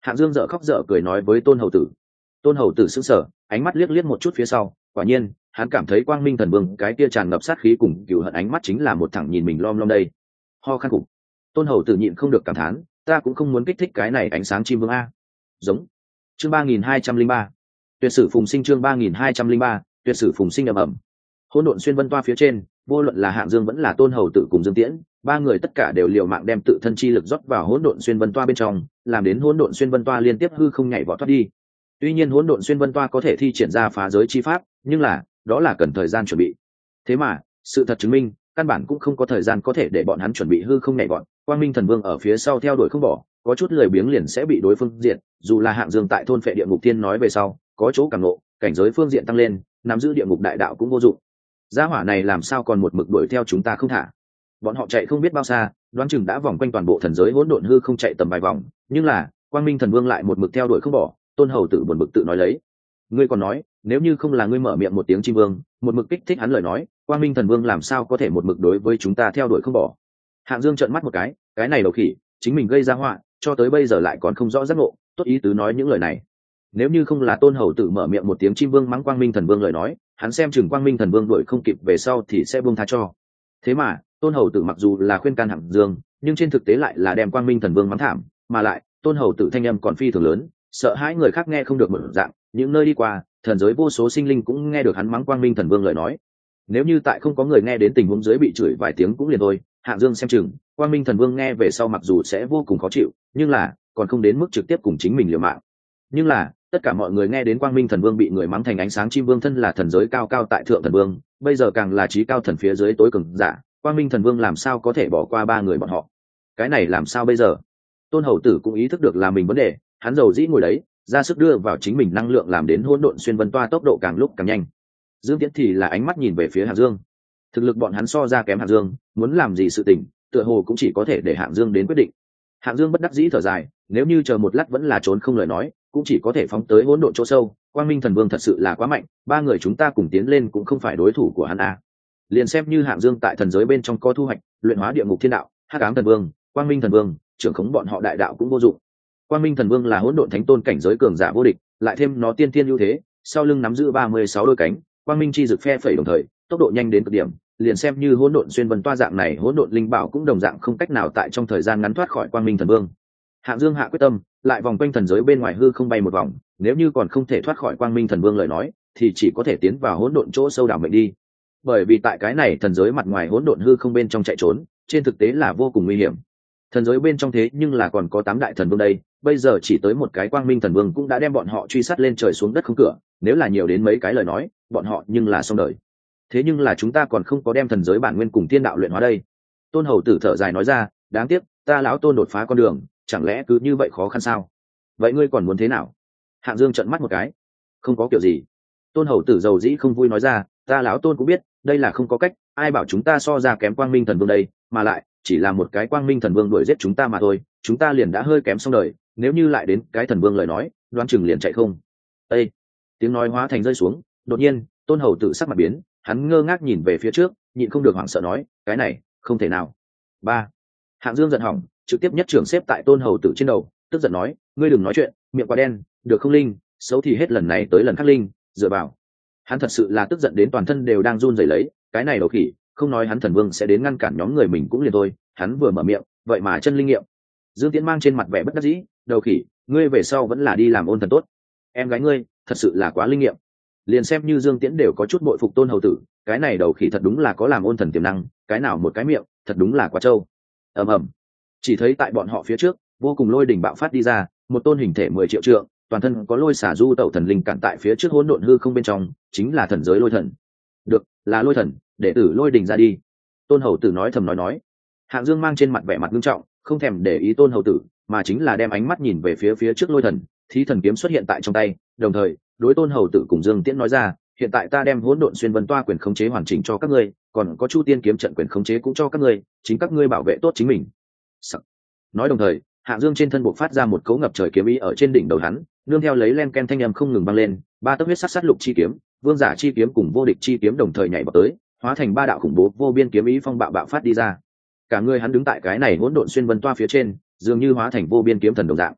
Hạng Dương dở khóc dở cười nói với Tôn Hầu Tử. Tôn Hầu Tử sững sờ, ánh mắt liếc liếc một chút phía sau, quả nhiên hắn cảm thấy Quang Minh Thần Vương cái kia tràn ngập sát khí cùng cừu hận ánh mắt chính là một thằng nhìn mình lom lom đây. Ho khan cục. Tôn Hầu Tử nhịn không được cảm thán, ta cũng không muốn kích thích cái này ánh sáng chim vương a. Giống. Chương 3203. Tuyệt sử phùng sinh, chương 3203, tuyệt sử phùng sinh ầm ầm. Hỗn độn xuyên vân toa phía trên, vô luận là Hạng Dương vẫn là Tôn Hầu Tử cùng Dương Tiễn, ba người tất cả đều liều mạng đem tự thân chi lực rót vào hỗn độn xuyên vân toa bên trong, làm đến hỗn độn xuyên vân toa liên tiếp hư không nhảy vọt thoát đi. Tuy nhiên hỗn độn xuyên vân toa có thể thi triển ra phá giới chi pháp, nhưng đó là cần thời gian chuẩn bị. Thế mà, sự thật chứng minh, căn bản cũng không có thời gian có thể để bọn hắn chuẩn bị hư không nhảy vọt. Quang Minh Thần Vương ở phía sau theo đuổi không bỏ, có chút lười biếng liền sẽ bị đối phương diện. Dù là Hạng Dương tại thôn phệ địa ngục tiên nói về sau, có chỗ cảm ngộ, cảnh giới phương diện tăng lên, nắm giữ địa ngục đại đạo cũng vô dụng. Gia hỏa này làm sao còn một mực đuổi theo chúng ta không thả? Bọn họ chạy không biết bao xa, đoán chừng đã vòng quanh toàn bộ thần giới hỗn độn hư không chạy tầm vài vòng, nhưng là Quang Minh Thần Vương lại một mực theo đuổi không bỏ. Tôn Hầu Tử buồn bực tự nói lấy, ngươi còn nói, nếu như không là ngươi mở miệng một tiếng chim vương, một mực kích thích hắn lời nói, Quang Minh Thần Vương làm sao có thể một mực đối với chúng ta theo đuổi không bỏ? Hạng Dương trợn mắt một cái này đầu khỉ, chính mình gây ra họa, cho tới bây giờ lại còn không rõ giác ngộ, tốt ý tứ nói những lời này. Nếu như không là Tôn Hầu Tử mở miệng một tiếng chim vương mắng Quang Minh Thần Vương lời nói, hắn xem chừng Quang Minh Thần Vương đuổi không kịp về sau thì sẽ buông tha cho. Thế mà Tôn Hầu Tử mặc dù là khuyên can Hạng Dương, nhưng trên thực tế lại là đem Quang Minh Thần Vương mắng thảm, mà lại Tôn Hầu Tử thanh âm còn phi thường lớn, sợ hãi người khác nghe không được một dạng. Những nơi đi qua, thần giới vô số sinh linh cũng nghe được hắn mắng Quang Minh Thần Vương lời nói. Nếu như tại không có người nghe đến tình huống dưới bị chửi vài tiếng cũng liền thôi, Hạng Dương xem chừng Quang Minh Thần Vương nghe về sau mặc dù sẽ vô cùng khó chịu, nhưng là còn không đến mức trực tiếp cùng chính mình liều mạng. Nhưng là tất cả mọi người nghe đến Quang Minh Thần Vương bị người mắng thành ánh sáng chim vương, thân là thần giới cao cao tại thượng thần vương, bây giờ càng là trí cao thần phía dưới tối cường giả, Quang Minh Thần Vương làm sao có thể bỏ qua ba người bọn họ? Cái này làm sao bây giờ? Tôn Hầu Tử cũng ý thức được là mình vấn đề, hắn dầu dĩ ngồi đấy, ra sức đưa vào chính mình năng lượng làm đến hỗn độn xuyên vân toa tốc độ càng lúc càng nhanh. Dương Tiễn thì là ánh mắt nhìn về phía Hạng Dương. Thực lực bọn hắn so ra kém Hạng Dương, muốn làm gì sự tình, tựa hồ cũng chỉ có thể để Hạng Dương đến quyết định. Hạng Dương bất đắc dĩ thở dài, nếu như chờ một lát vẫn là trốn không lời nói, cũng chỉ có thể phóng tới hỗn độn chỗ sâu. Quang Minh Thần Vương thật sự là quá mạnh, ba người chúng ta cùng tiến lên cũng không phải đối thủ của hắn à. Liền xem như Hạng Dương tại thần giới bên trong có thu hoạch, luyện hóa địa ngục thiên đạo, Hắc Ám Thần Vương, Quang Minh Thần Vương, trưởng khống bọn họ đại đạo cũng vô dụng. Quang Minh Thần Vương là hỗn độn thánh tôn cảnh giới cường giả vô địch, lại thêm nó tiên thiên ưu thế, sau lưng nắm giữ 36 đôi cánh, quang minh chi dực phe phẩy đồng thời, tốc độ nhanh đến cực điểm, liền xem như hỗn độn xuyên vân toa dạng này hỗn độn linh bảo cũng đồng dạng không cách nào tại trong thời gian ngắn thoát khỏi Quang Minh Thần Vương. Hạng Dương hạ quyết tâm, lại vòng quanh thần giới bên ngoài hư không bay một vòng, nếu như còn không thể thoát khỏi Quang Minh Thần Vương lời nói, thì chỉ có thể tiến vào hỗn độn chỗ sâu đảo mệnh đi. Bởi vì tại cái này thần giới mặt ngoài hỗn độn hư không bên trong chạy trốn, trên thực tế là vô cùng nguy hiểm. Thần giới bên trong thế nhưng là còn có 8 đại thần vương đây, bây giờ chỉ tới một cái Quang Minh Thần Vương cũng đã đem bọn họ truy sát lên trời xuống đất không cửa, nếu là nhiều đến mấy cái lời nói, bọn họ nhưng là xong đời. Thế nhưng là chúng ta còn không có đem thần giới bản nguyên cùng thiên đạo luyện hóa đây. Tôn Hầu Tử thở dài nói ra, đáng tiếc, ta lão Tôn đột phá con đường, chẳng lẽ cứ như vậy khó khăn sao? Vậy ngươi còn muốn thế nào? Hạng Dương trợn mắt một cái, không có kiểu gì. Tôn Hầu Tử dầu dĩ không vui nói ra, ta lão Tôn cũng biết, đây là không có cách, ai bảo chúng ta so ra kém Quang Minh Thần Vương đây, mà lại chỉ là một cái Quang Minh Thần Vương đuổi giết chúng ta mà thôi, chúng ta liền đã hơi kém xong đời, nếu như lại đến cái thần vương lời nói, đoán chừng liền chạy không. Ê! Tiếng nói hóa thành rơi xuống, đột nhiên, Tôn Hầu Tử sắc mặt biến, hắn ngơ ngác nhìn về phía trước, nhịn không được hoảng sợ nói, cái này, không thể nào. Ba! Hạng Dương giận hỏng, trực tiếp nhất trưởng xếp tại Tôn Hầu Tử trên đầu, tức giận nói, ngươi đừng nói chuyện, miệng quá đen, được không linh, xấu thì hết lần này tới lần khác linh, dựa vào. Hắn thật sự là tức giận đến toàn thân đều đang run rẩy lấy, cái này đầu khỉ, không nói hắn thần vương sẽ đến ngăn cản nhóm người mình cũng liền thôi, hắn vừa mở miệng, vậy mà chân linh nghiệm. Dương Tiễn mang trên mặt vẻ bất đắc dĩ, đầu khỉ, ngươi về sau vẫn là đi làm ôn thần tốt. Em gái ngươi, thật sự là quá linh nghiệm. Liền xem như Dương Tiễn đều có chút bội phục Tôn Hầu Tử, cái này đầu khỉ thật đúng là có làm ôn thần tiềm năng, cái nào một cái miệng, thật đúng là quá trâu. Ầm ầm. Chỉ thấy tại bọn họ phía trước, vô cùng lôi đỉnh bạo phát đi ra, một tôn hình thể 10 triệu trượng, toàn thân có lôi xả du tẩu thần linh cản tại phía trước hỗn độn hư không bên trong, chính là thần giới lôi thần. Được, là lôi thần, đệ tử lôi đỉnh ra đi. Tôn Hầu Tử nói thầm nói. Hạng Dương mang trên mặt vẻ mặt nghiêm trọng, không thèm để ý Tôn Hầu Tử, mà chính là đem ánh mắt nhìn về phía trước lôi thần, thí thần kiếm xuất hiện tại trong tay, đồng thời đối Tôn Hầu Tử cùng Dương Tiễn nói ra, hiện tại ta đem hỗn độn xuyên vân toa quyền khống chế hoàn chỉnh cho các ngươi, còn có Chu Tiên kiếm trận quyền khống chế cũng cho các ngươi, chính các ngươi bảo vệ tốt chính mình. Sắc. Nói đồng thời, Hạng Dương trên thân bộc phát ra một cấu ngập trời kiếm ý ở trên đỉnh đầu hắn, nương theo lấy len ken thanh âm không ngừng vang lên, ba tấc huyết sắc sát lục chi kiếm, vương giả chi kiếm cùng vô địch chi kiếm đồng thời nhảy vào tới, hóa thành ba đạo khủng bố vô biên kiếm ý phong bạo bạo phát đi ra. Cả người hắn đứng tại cái này hỗn độn xuyên vân toa phía trên, dường như hóa thành vô biên kiếm thần đồng dạng.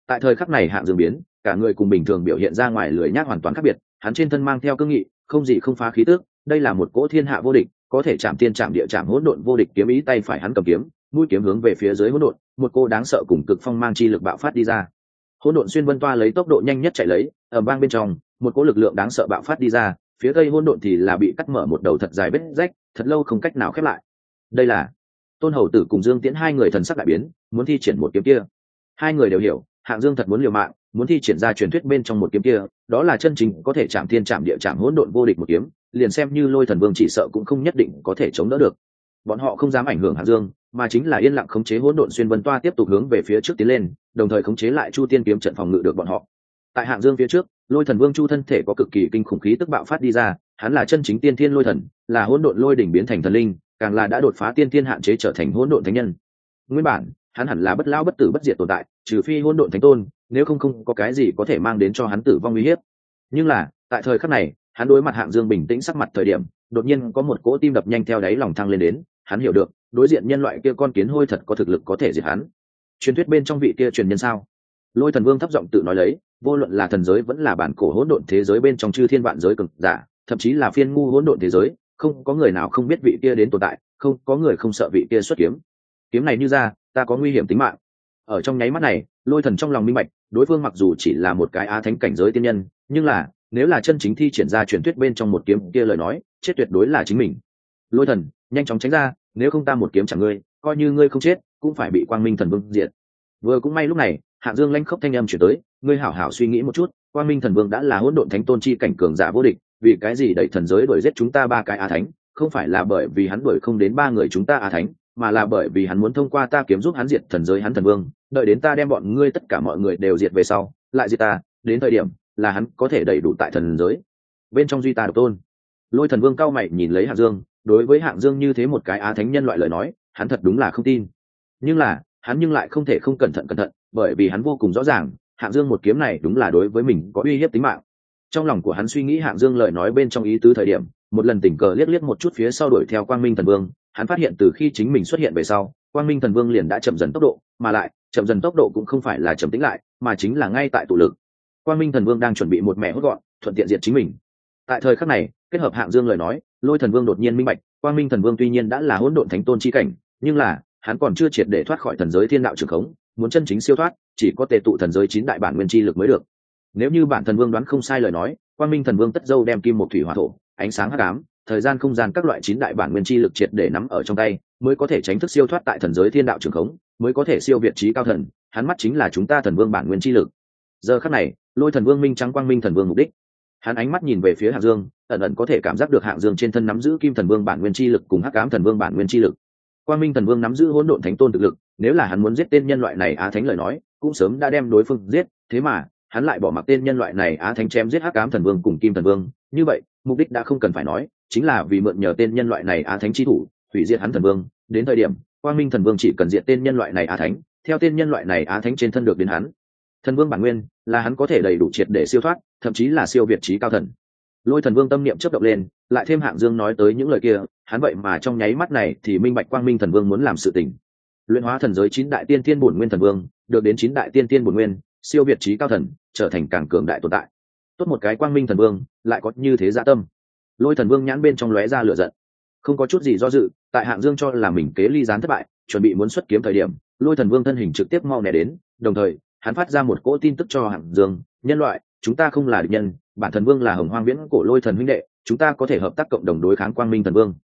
Tại thời khắc này Hạng Dương biến, cả người cùng bình thường biểu hiện ra ngoài lười nhác hoàn toàn khác biệt, hắn trên thân mang theo cương nghị, không gì không phá khí tức, đây là một cỗ thiên hạ vô địch, có thể chạm tiên chạm địa chạm hỗn độn vô địch kiếm ý, tay phải hắn cầm kiếm, mũi kiếm hướng về phía dưới hỗn độn, một cô đáng sợ cùng cực phong mang chi lực bạo phát đi ra. Hỗn độn xuyên vân toa lấy tốc độ nhanh nhất chạy lấy, ở bang bên trong, một cỗ lực lượng đáng sợ bạo phát đi ra, phía tây hỗn độn thì là bị cắt mở một đầu thật dài vết rách, thật lâu không cách nào khép lại. Đây là Tôn Hầu Tử cùng Dương Tiễn hai người thần sắc đại biến, muốn thi triển một kiếm kia. Hai người đều hiểu, Hạng Dương thật muốn liều mạng, muốn thi triển ra truyền thuyết bên trong một kiếm kia, đó là chân chính có thể chạm thiên chạm địa chạm hỗn độn vô địch một kiếm, liền xem như Lôi Thần Vương chỉ sợ cũng không nhất định có thể chống đỡ được. Bọn họ không dám ảnh hưởng Hạng Dương, mà chính là yên lặng khống chế hỗn độn xuyên vân toa tiếp tục hướng về phía trước tiến lên, đồng thời khống chế lại Chu Tiên kiếm trận phòng ngự được bọn họ. Tại Hạng Dương phía trước, Lôi Thần Vương Chu thân thể có cực kỳ kinh khủng khí tức bạo phát đi ra, hắn là chân chính tiên thiên lôi thần, là hỗn độn lôi đỉnh biến thành thần linh, càng là đã đột phá tiên thiên hạn chế trở thành hỗn độn thánh nhân. Nguyên bản, hắn hẳn là bất lão bất tử bất diệt tồn tại, trừ phi hỗn độn thánh tôn, nếu không có cái gì có thể mang đến cho hắn tử vong uy hiếp. Nhưng là, tại thời khắc này, hắn đối mặt Hạng Dương bình tĩnh sắc mặt thời điểm, đột nhiên có một cỗ tim đập nhanh theo đáy lòng thăng lên đến, hắn hiểu được, đối diện nhân loại kia con kiến hôi thật có thực lực có thể diệt hắn. Truyền thuyết bên trong vị kia truyền nhân sao? Lôi Thần Vương thấp giọng tự nói lấy, vô luận là thần giới vẫn là bản cổ hỗn độn thế giới bên trong chư thiên vạn giới cường giả, thậm chí là phiên ngu hỗn độn thế giới, không có người nào không biết vị kia đến tồn tại, không có người không sợ vị kia xuất kiếm. Kiếm này như ra, ta có nguy hiểm tính mạng. Ở trong nháy mắt này, Lôi Thần trong lòng minh bạch, đối phương mặc dù chỉ là một cái á thánh cảnh giới tiên nhân, nhưng là, nếu là chân chính thi triển ra truyền thuyết bên trong một kiếm kia lời nói, chết tuyệt đối là chính mình. Lôi Thần, nhanh chóng tránh ra, nếu không ta một kiếm chẳng ngươi, coi như ngươi không chết, cũng phải bị Quang Minh Thần Vương diệt. Vừa cũng may lúc này, Hạng Dương lanh khốc thanh âm chuyển tới, ngươi hảo hảo suy nghĩ một chút, Quang Minh Thần Vương đã là hỗn độn thánh tôn chi cảnh cường giả vô địch, vì cái gì đẩy thần giới đuổi giết chúng ta ba cái á thánh, không phải là bởi vì hắn đuổi không đến ba người chúng ta á thánh, mà là bởi vì hắn muốn thông qua ta kiếm giúp hắn diệt thần giới hắn thần vương, đợi đến ta đem bọn ngươi tất cả mọi người đều diệt về sau, lại diệt ta, đến thời điểm là hắn có thể đầy đủ tại thần giới bên trong duy ta độc tôn. Lôi Thần Vương cao mày nhìn lấy Hạng Dương, đối với Hạng Dương như thế một cái á thánh nhân loại lời nói, hắn thật đúng là không tin. Nhưng là, hắn nhưng lại không thể không cẩn thận, bởi vì hắn vô cùng rõ ràng, Hạng Dương một kiếm này đúng là đối với mình có uy hiếp tính mạng. Trong lòng của hắn suy nghĩ Hạng Dương lời nói bên trong ý tứ thời điểm, một lần tình cờ liếc một chút phía sau đuổi theo Quang Minh Thần Vương, hắn phát hiện từ khi chính mình xuất hiện về sau, Quang Minh Thần Vương liền đã chậm dần tốc độ, mà lại, chậm dần tốc độ cũng không phải là chậm tĩnh lại, mà chính là ngay tại tụ lực. Quang Minh Thần Vương đang chuẩn bị một mẹ hốt gọn, thuận tiện diệt chính mình. Tại thời khắc này, kết hợp Hạng Dương lời nói, Lôi Thần Vương đột nhiên minh bạch, Quang Minh Thần Vương tuy nhiên đã là hỗn độn thánh tôn chi cảnh, nhưng là, hắn còn chưa triệt để thoát khỏi thần giới thiên đạo trường khống, muốn chân chính siêu thoát, chỉ có tề tụ thần giới 9 đại bản nguyên chi lực mới được. Nếu như bản thần vương đoán không sai lời nói, Quang Minh Thần Vương tất dâu đem kim một thủy hỏa thổ, ánh sáng hắc ám, thời gian không gian các loại 9 đại bản nguyên chi lực triệt để nắm ở trong tay, mới có thể tránh thức siêu thoát tại thần giới thiên đạo trường khống, mới có thể siêu việt trí cao thần, hắn mắt chính là chúng ta thần vương bản nguyên chi lực. Giờ khắc này, Lôi Thần Vương minh trắng Quang Minh Thần Vương mục đích. Hắn ánh mắt nhìn về phía Hạng Dương, ẩn ẩn có thể cảm giác được Hạng Dương trên thân nắm giữ Kim Thần Vương bản nguyên chi lực cùng Hắc Ám Thần Vương bản nguyên chi lực. Quang Minh Thần Vương nắm giữ hỗn độn thánh tôn thực lực, nếu là hắn muốn giết tên nhân loại này á thánh lời nói, cũng sớm đã đem đối phương giết, thế mà, hắn lại bỏ mặc tên nhân loại này á thánh chém giết Hắc Ám Thần Vương cùng Kim Thần Vương, như vậy, mục đích đã không cần phải nói, chính là vì mượn nhờ tên nhân loại này á thánh chi thủ, hủy diệt hắn thần vương, đến thời điểm, Quang Minh Thần Vương chỉ cần diệt tên nhân loại này á thánh, theo tên nhân loại này á thánh trên thân được đến hắn. Thần Vương bản nguyên, là hắn có thể đầy đủ triệt để siêu thoát, thậm chí là siêu việt trí cao thần. Lôi Thần Vương tâm niệm chớp động lên, lại thêm Hạng Dương nói tới những lời kia, hắn vậy mà trong nháy mắt này thì minh bạch Quang Minh Thần Vương muốn làm sự tình. Luyện hóa thần giới 9 đại tiên tiên bổn nguyên thần vương, được đến 9 đại tiên tiên bổn nguyên, siêu việt trí cao thần, trở thành càng cường đại tồn tại. Tốt một cái Quang Minh Thần Vương, lại có như thế dạ tâm. Lôi Thần Vương nhãn bên trong lóe ra lửa giận, không có chút gì do dự, tại Hạng Dương cho là mình kế ly gián thất bại, chuẩn bị muốn xuất kiếm thời điểm, Lôi Thần Vương thân hình trực tiếp mau nẻ đến, đồng thời, hắn phát ra một cỗ tin tức cho Hạng Dương, nhân loại, chúng ta không là địch nhân, bản thần vương là Hồng Hoang Viễn Cổ Lôi Thần huynh đệ, chúng ta có thể hợp tác cộng đồng đối kháng Quang Minh Thần Vương.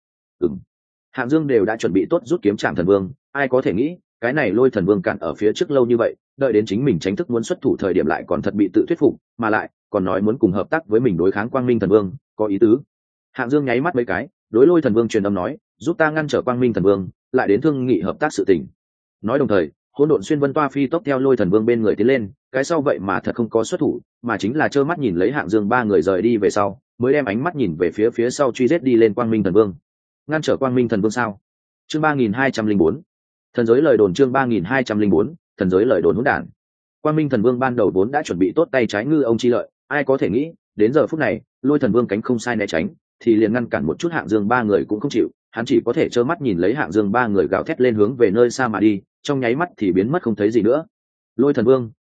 Hạng Dương đều đã chuẩn bị tốt rút kiếm chạm thần vương, ai có thể nghĩ, cái này Lôi Thần Vương cản ở phía trước lâu như vậy, đợi đến chính mình tránh thức muốn xuất thủ thời điểm lại còn thật bị tự thuyết phục, mà lại còn nói muốn cùng hợp tác với mình đối kháng Quang Minh Thần Vương, có ý tứ. Hạng Dương nháy mắt mấy cái, đối Lôi Thần Vương truyền âm nói, giúp ta ngăn trở Quang Minh Thần Vương, lại đến thương nghị hợp tác sự tình. Nói đồng thời, hỗn độn xuyên vân toa phi tốc theo Lôi Thần Vương bên người tiến lên, cái sau vậy mà thật không có xuất thủ, mà chính là trơ mắt nhìn lấy Hạng Dương ba người rời đi về sau, mới đem ánh mắt nhìn về phía sau truy giết đi lên Quang Minh Thần Vương. Ngăn trở Quang Minh Thần Vương sao? Chương 3204. Thần giới lời đồn, chương 3204, thần giới lời đồn hỗn đản. Quang Minh Thần Vương ban đầu vốn đã chuẩn bị tốt tay trái ngư ông chi lợi, ai có thể nghĩ, đến giờ phút này, Lôi Thần Vương cánh không sai né tránh, thì liền ngăn cản một chút Hạng Dương ba người cũng không chịu, hắn chỉ có thể trơ mắt nhìn lấy Hạng Dương ba người gào thét lên hướng về nơi xa mà đi, trong nháy mắt thì biến mất không thấy gì nữa. Lôi Thần Vương,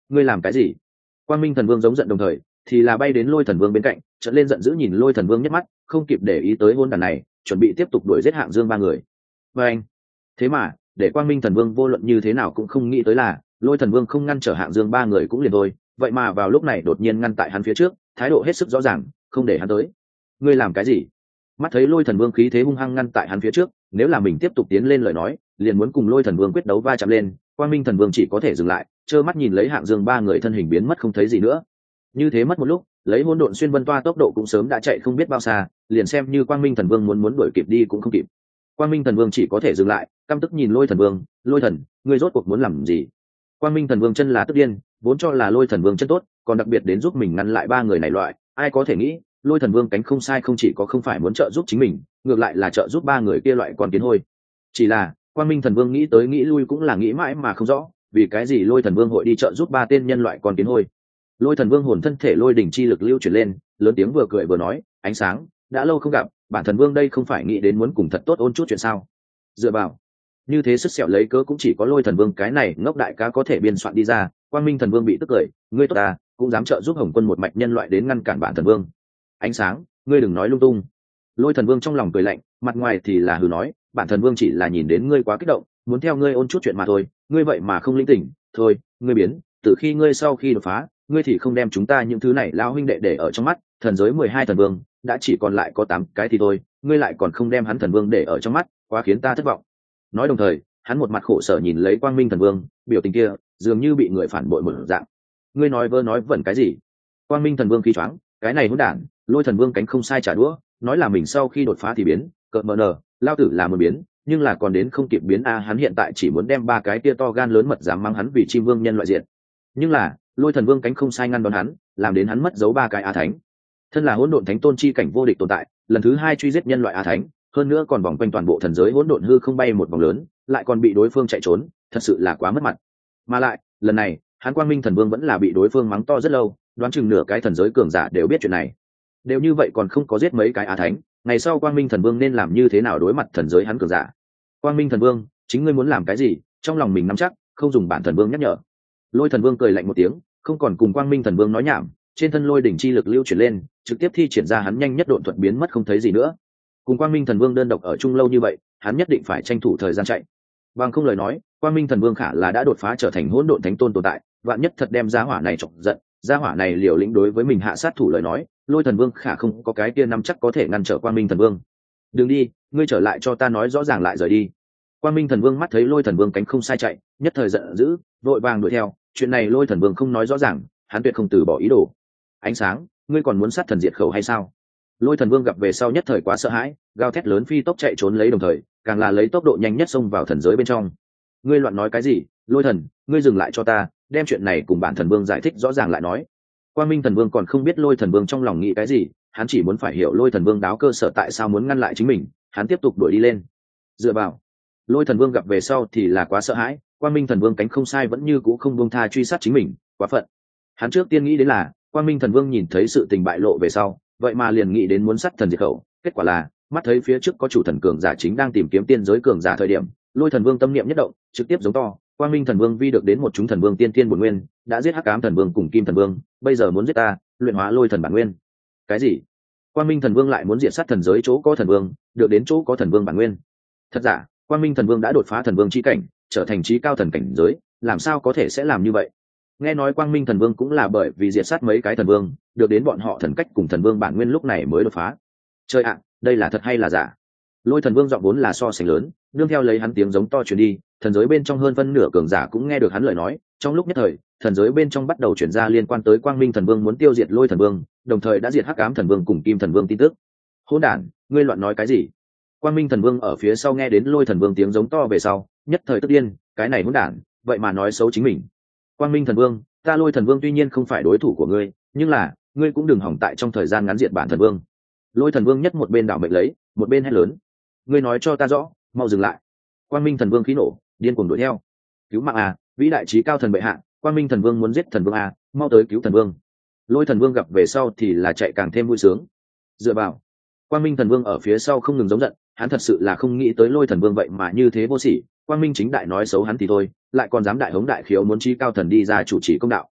ngươi làm cái gì? Quang Minh Thần Vương giống giận đồng thời thì là bay đến Lôi Thần Vương bên cạnh, trợn lên giận dữ nhìn Lôi Thần Vương nhất mắt, không kịp để ý tới hôn đàn này, chuẩn bị tiếp tục đuổi giết Hạng Dương ba người. Và anh, thế mà để Quang Minh Thần Vương vô luận như thế nào cũng không nghĩ tới là Lôi Thần Vương không ngăn trở Hạng Dương ba người cũng liền thôi, vậy mà vào lúc này đột nhiên ngăn tại hắn phía trước, thái độ hết sức rõ ràng, không để hắn tới. Ngươi làm cái gì? Mắt thấy Lôi Thần Vương khí thế hung hăng ngăn tại hắn phía trước, nếu là mình tiếp tục tiến lên lời nói, liền muốn cùng Lôi Thần Vương quyết đấu va chạm lên, Quang Minh Thần Vương chỉ có thể dừng lại, trơ mắt nhìn lấy Hạng Dương ba người thân hình biến mất không thấy gì nữa. Như thế mất một lúc, lấy hỗn độn xuyên vân toa tốc độ cũng sớm đã chạy không biết bao xa, liền xem như Quang Minh Thần Vương muốn đuổi kịp đi cũng không kịp. Quang Minh Thần Vương chỉ có thể dừng lại, căm tức nhìn Lôi Thần Vương, "Lôi Thần, ngươi rốt cuộc muốn làm gì?" Quang Minh Thần Vương chân là tức điên, vốn cho là Lôi Thần Vương chân tốt, còn đặc biệt đến giúp mình ngăn lại ba người này loại, ai có thể nghĩ, Lôi Thần Vương cánh không sai không chỉ có không phải muốn trợ giúp chính mình, ngược lại là trợ giúp ba người kia loại con kiến hôi. Chỉ là, Quang Minh Thần Vương nghĩ tới nghĩ lui cũng là nghĩ mãi mà không rõ, vì cái gì Lôi Thần Vương hội đi trợ giúp ba tên nhân loại con kiến hôi. Lôi Thần Vương hồn thân thể lôi đỉnh chi lực lưu chuyển lên, lớn tiếng vừa cười vừa nói, "Ánh sáng, đã lâu không gặp, bản thần vương đây không phải nghĩ đến muốn cùng thật tốt ôn chút chuyện sao?" Dựa vào, như thế sức sẹo lấy cớ cũng chỉ có Lôi Thần Vương cái này ngốc đại ca có thể biên soạn đi ra. Quang Minh Thần Vương bị tức cười, "Ngươi tốt à, cũng dám trợ giúp Hồng Quân một mạch nhân loại đến ngăn cản bản thần vương." "Ánh sáng, ngươi đừng nói lung tung." Lôi Thần Vương trong lòng cười lạnh, mặt ngoài thì là hừ nói, "Bản thần vương chỉ là nhìn đến ngươi quá kích động, muốn theo ngươi ôn chút chuyện mà thôi, ngươi vậy mà không linh tỉnh, thôi, ngươi biến, từ khi ngươi sau khi đột phá, ngươi thì không đem chúng ta những thứ này lao huynh đệ để ở trong mắt, thần giới 12 thần vương đã chỉ còn lại có 8 cái thì thôi, ngươi lại còn không đem hắn thần vương để ở trong mắt, quá khiến ta thất vọng." Nói đồng thời, hắn một mặt khổ sở nhìn lấy Quang Minh Thần Vương, biểu tình kia dường như bị người phản bội một dạng. "Ngươi nói vơ nói vẩn cái gì?" Quang Minh Thần Vương khí choáng, "Cái này hỗn đản, Lôi Thần Vương cánh không sai trả đũa, nói là mình sau khi đột phá thì biến, cợt mờ nở, lao tử là một biến, nhưng là còn đến không kịp biến a, hắn hiện tại chỉ muốn đem ba cái tia to gan lớn mật dám mang hắn vì chim vương nhân loại diện. Nhưng là, Lôi Thần Vương cánh không sai ngăn đón hắn, làm đến hắn mất dấu ba cái a thánh. Thân là hỗn độn thánh tôn chi cảnh vô địch tồn tại, lần thứ hai truy giết nhân loại a thánh, hơn nữa còn vòng quanh toàn bộ thần giới hỗn độn hư không bay một vòng lớn, lại còn bị đối phương chạy trốn, thật sự là quá mất mặt. Mà lại, lần này, hắn Quang Minh Thần Vương vẫn là bị đối phương mắng to rất lâu, đoán chừng nửa cái thần giới cường giả đều biết chuyện này. Đều như vậy còn không có giết mấy cái á thánh, ngày sau Quang Minh Thần Vương nên làm như thế nào đối mặt thần giới hắn cường giả? Quang Minh Thần Vương, chính ngươi muốn làm cái gì, trong lòng mình nắm chắc, không dùng bản thần vương nhắc nhở. Lôi Thần Vương cười lạnh một tiếng, không còn cùng Quang Minh Thần Vương nói nhảm, trên thân lôi đỉnh chi lực lưu chuyển lên, trực tiếp thi triển ra hắn nhanh nhất độn thuật biến mất không thấy gì nữa. Cùng Quang Minh Thần Vương đơn độc ở chung lâu như vậy, hắn nhất định phải tranh thủ thời gian chạy. Bằng không lời nói, Quang Minh Thần Vương khả là đã đột phá trở thành hỗn độn thánh tôn tồn tại, vạn nhất thật đem giá hỏa này chọc giận, giá hỏa này liều lĩnh đối với mình hạ sát thủ lời nói, Lôi Thần Vương khả không có cái kia nắm chắc có thể ngăn trở Quang Minh Thần Vương. "Đừng đi, ngươi trở lại cho ta nói rõ ràng lại rời đi." Quang Minh Thần Vương mắt thấy Lôi Thần Vương cánh không sai chạy, nhất thời giận dữ, vội vàng đuổi theo, chuyện này Lôi Thần Vương không nói rõ ràng, hắn tuyệt không từ bỏ ý đồ. "Ánh sáng, ngươi còn muốn sát thần diệt khẩu hay sao?" Lôi Thần Vương gặp về sau nhất thời quá sợ hãi, gào thét lớn phi tốc chạy trốn lấy, đồng thời càng là lấy tốc độ nhanh nhất xông vào thần giới bên trong. "Ngươi loạn nói cái gì, Lôi Thần, ngươi dừng lại cho ta, đem chuyện này cùng bản thần vương giải thích rõ ràng lại nói." Quang Minh Thần Vương còn không biết Lôi Thần Vương trong lòng nghĩ cái gì, hắn chỉ muốn phải hiểu Lôi Thần Vương đáo cơ sở tại sao muốn ngăn lại chính mình, hắn tiếp tục đuổi đi lên. Dựa vào, Lôi Thần Vương gặp về sau thì là quá sợ hãi, Quang Minh Thần Vương cánh không sai vẫn như cũ không buông tha truy sát chính mình, quá phận. Hắn trước tiên nghĩ đến là, Quang Minh Thần Vương nhìn thấy sự tình bại lộ về sau, vậy mà liền nghĩ đến muốn sát thần diệt khẩu, kết quả là, mắt thấy phía trước có chủ thần cường giả chính đang tìm kiếm tiên giới cường giả thời điểm, Lôi Thần Vương tâm niệm nhất động, trực tiếp giống to, Quang Minh Thần Vương vi được đến một chúng thần vương tiên tiên bổn nguyên, đã giết Hắc Ám Thần Vương cùng Kim Thần Vương, bây giờ muốn giết ta, luyện hóa Lôi Thần bản nguyên. Cái gì? Quang Minh Thần Vương lại muốn diệt sát thần giới chỗ có thần vương, được đến chỗ có thần vương bản nguyên. Thật giả, Quang Minh Thần Vương đã đột phá thần vương chi cảnh, trở thành chí cao thần cảnh giới, làm sao có thể sẽ làm như vậy? Nghe nói Quang Minh Thần Vương cũng là bởi vì diệt sát mấy cái thần vương, được đến bọn họ thần cách cùng thần vương bản nguyên lúc này mới đột phá. Trời ạ, đây là thật hay là giả? Lôi Thần Vương giọng vốn là so sánh lớn, nương theo lấy hắn tiếng giống to truyền đi, thần giới bên trong hơn phân nửa cường giả cũng nghe được hắn lời nói, trong lúc nhất thời, thần giới bên trong bắt đầu truyền ra liên quan tới Quang Minh Thần Vương muốn tiêu diệt Lôi Thần Vương, đồng thời đã diệt Hắc Ám Thần Vương cùng Kim Thần Vương tin tức. Hỗn đản, ngươi loạn nói cái gì? Quang Minh Thần Vương ở phía sau nghe đến Lôi Thần Vương tiếng giống to về sau, nhất thời tức điên, cái này hỗn đản, vậy mà nói xấu chính mình. Quang Minh Thần Vương, ta Lôi Thần Vương tuy nhiên không phải đối thủ của ngươi, nhưng là, ngươi cũng đừng hỏng tại trong thời gian ngắn diệt bản thần vương. Lôi Thần Vương nhất một bên đảo mệnh lấy, một bên hét lớn, ngươi nói cho ta rõ, mau dừng lại. Quang Minh Thần Vương khí nổ, điên cuồng đuổi theo. Cứu mạng à, vĩ đại chí cao thần bệ hạ, Quang Minh Thần Vương muốn giết thần vương à, mau tới cứu thần vương. Lôi Thần Vương gặp về sau thì là chạy càng thêm vui sướng. Dựa vào, Quang Minh Thần Vương ở phía sau không ngừng giống giận, hắn thật sự là không nghĩ tới Lôi Thần Vương vậy mà như thế vô sỉ, Quang Minh chính đại nói xấu hắn thì thôi, lại còn dám đại hống đại khiếu muốn chí cao thần đi ra chủ trì công đạo,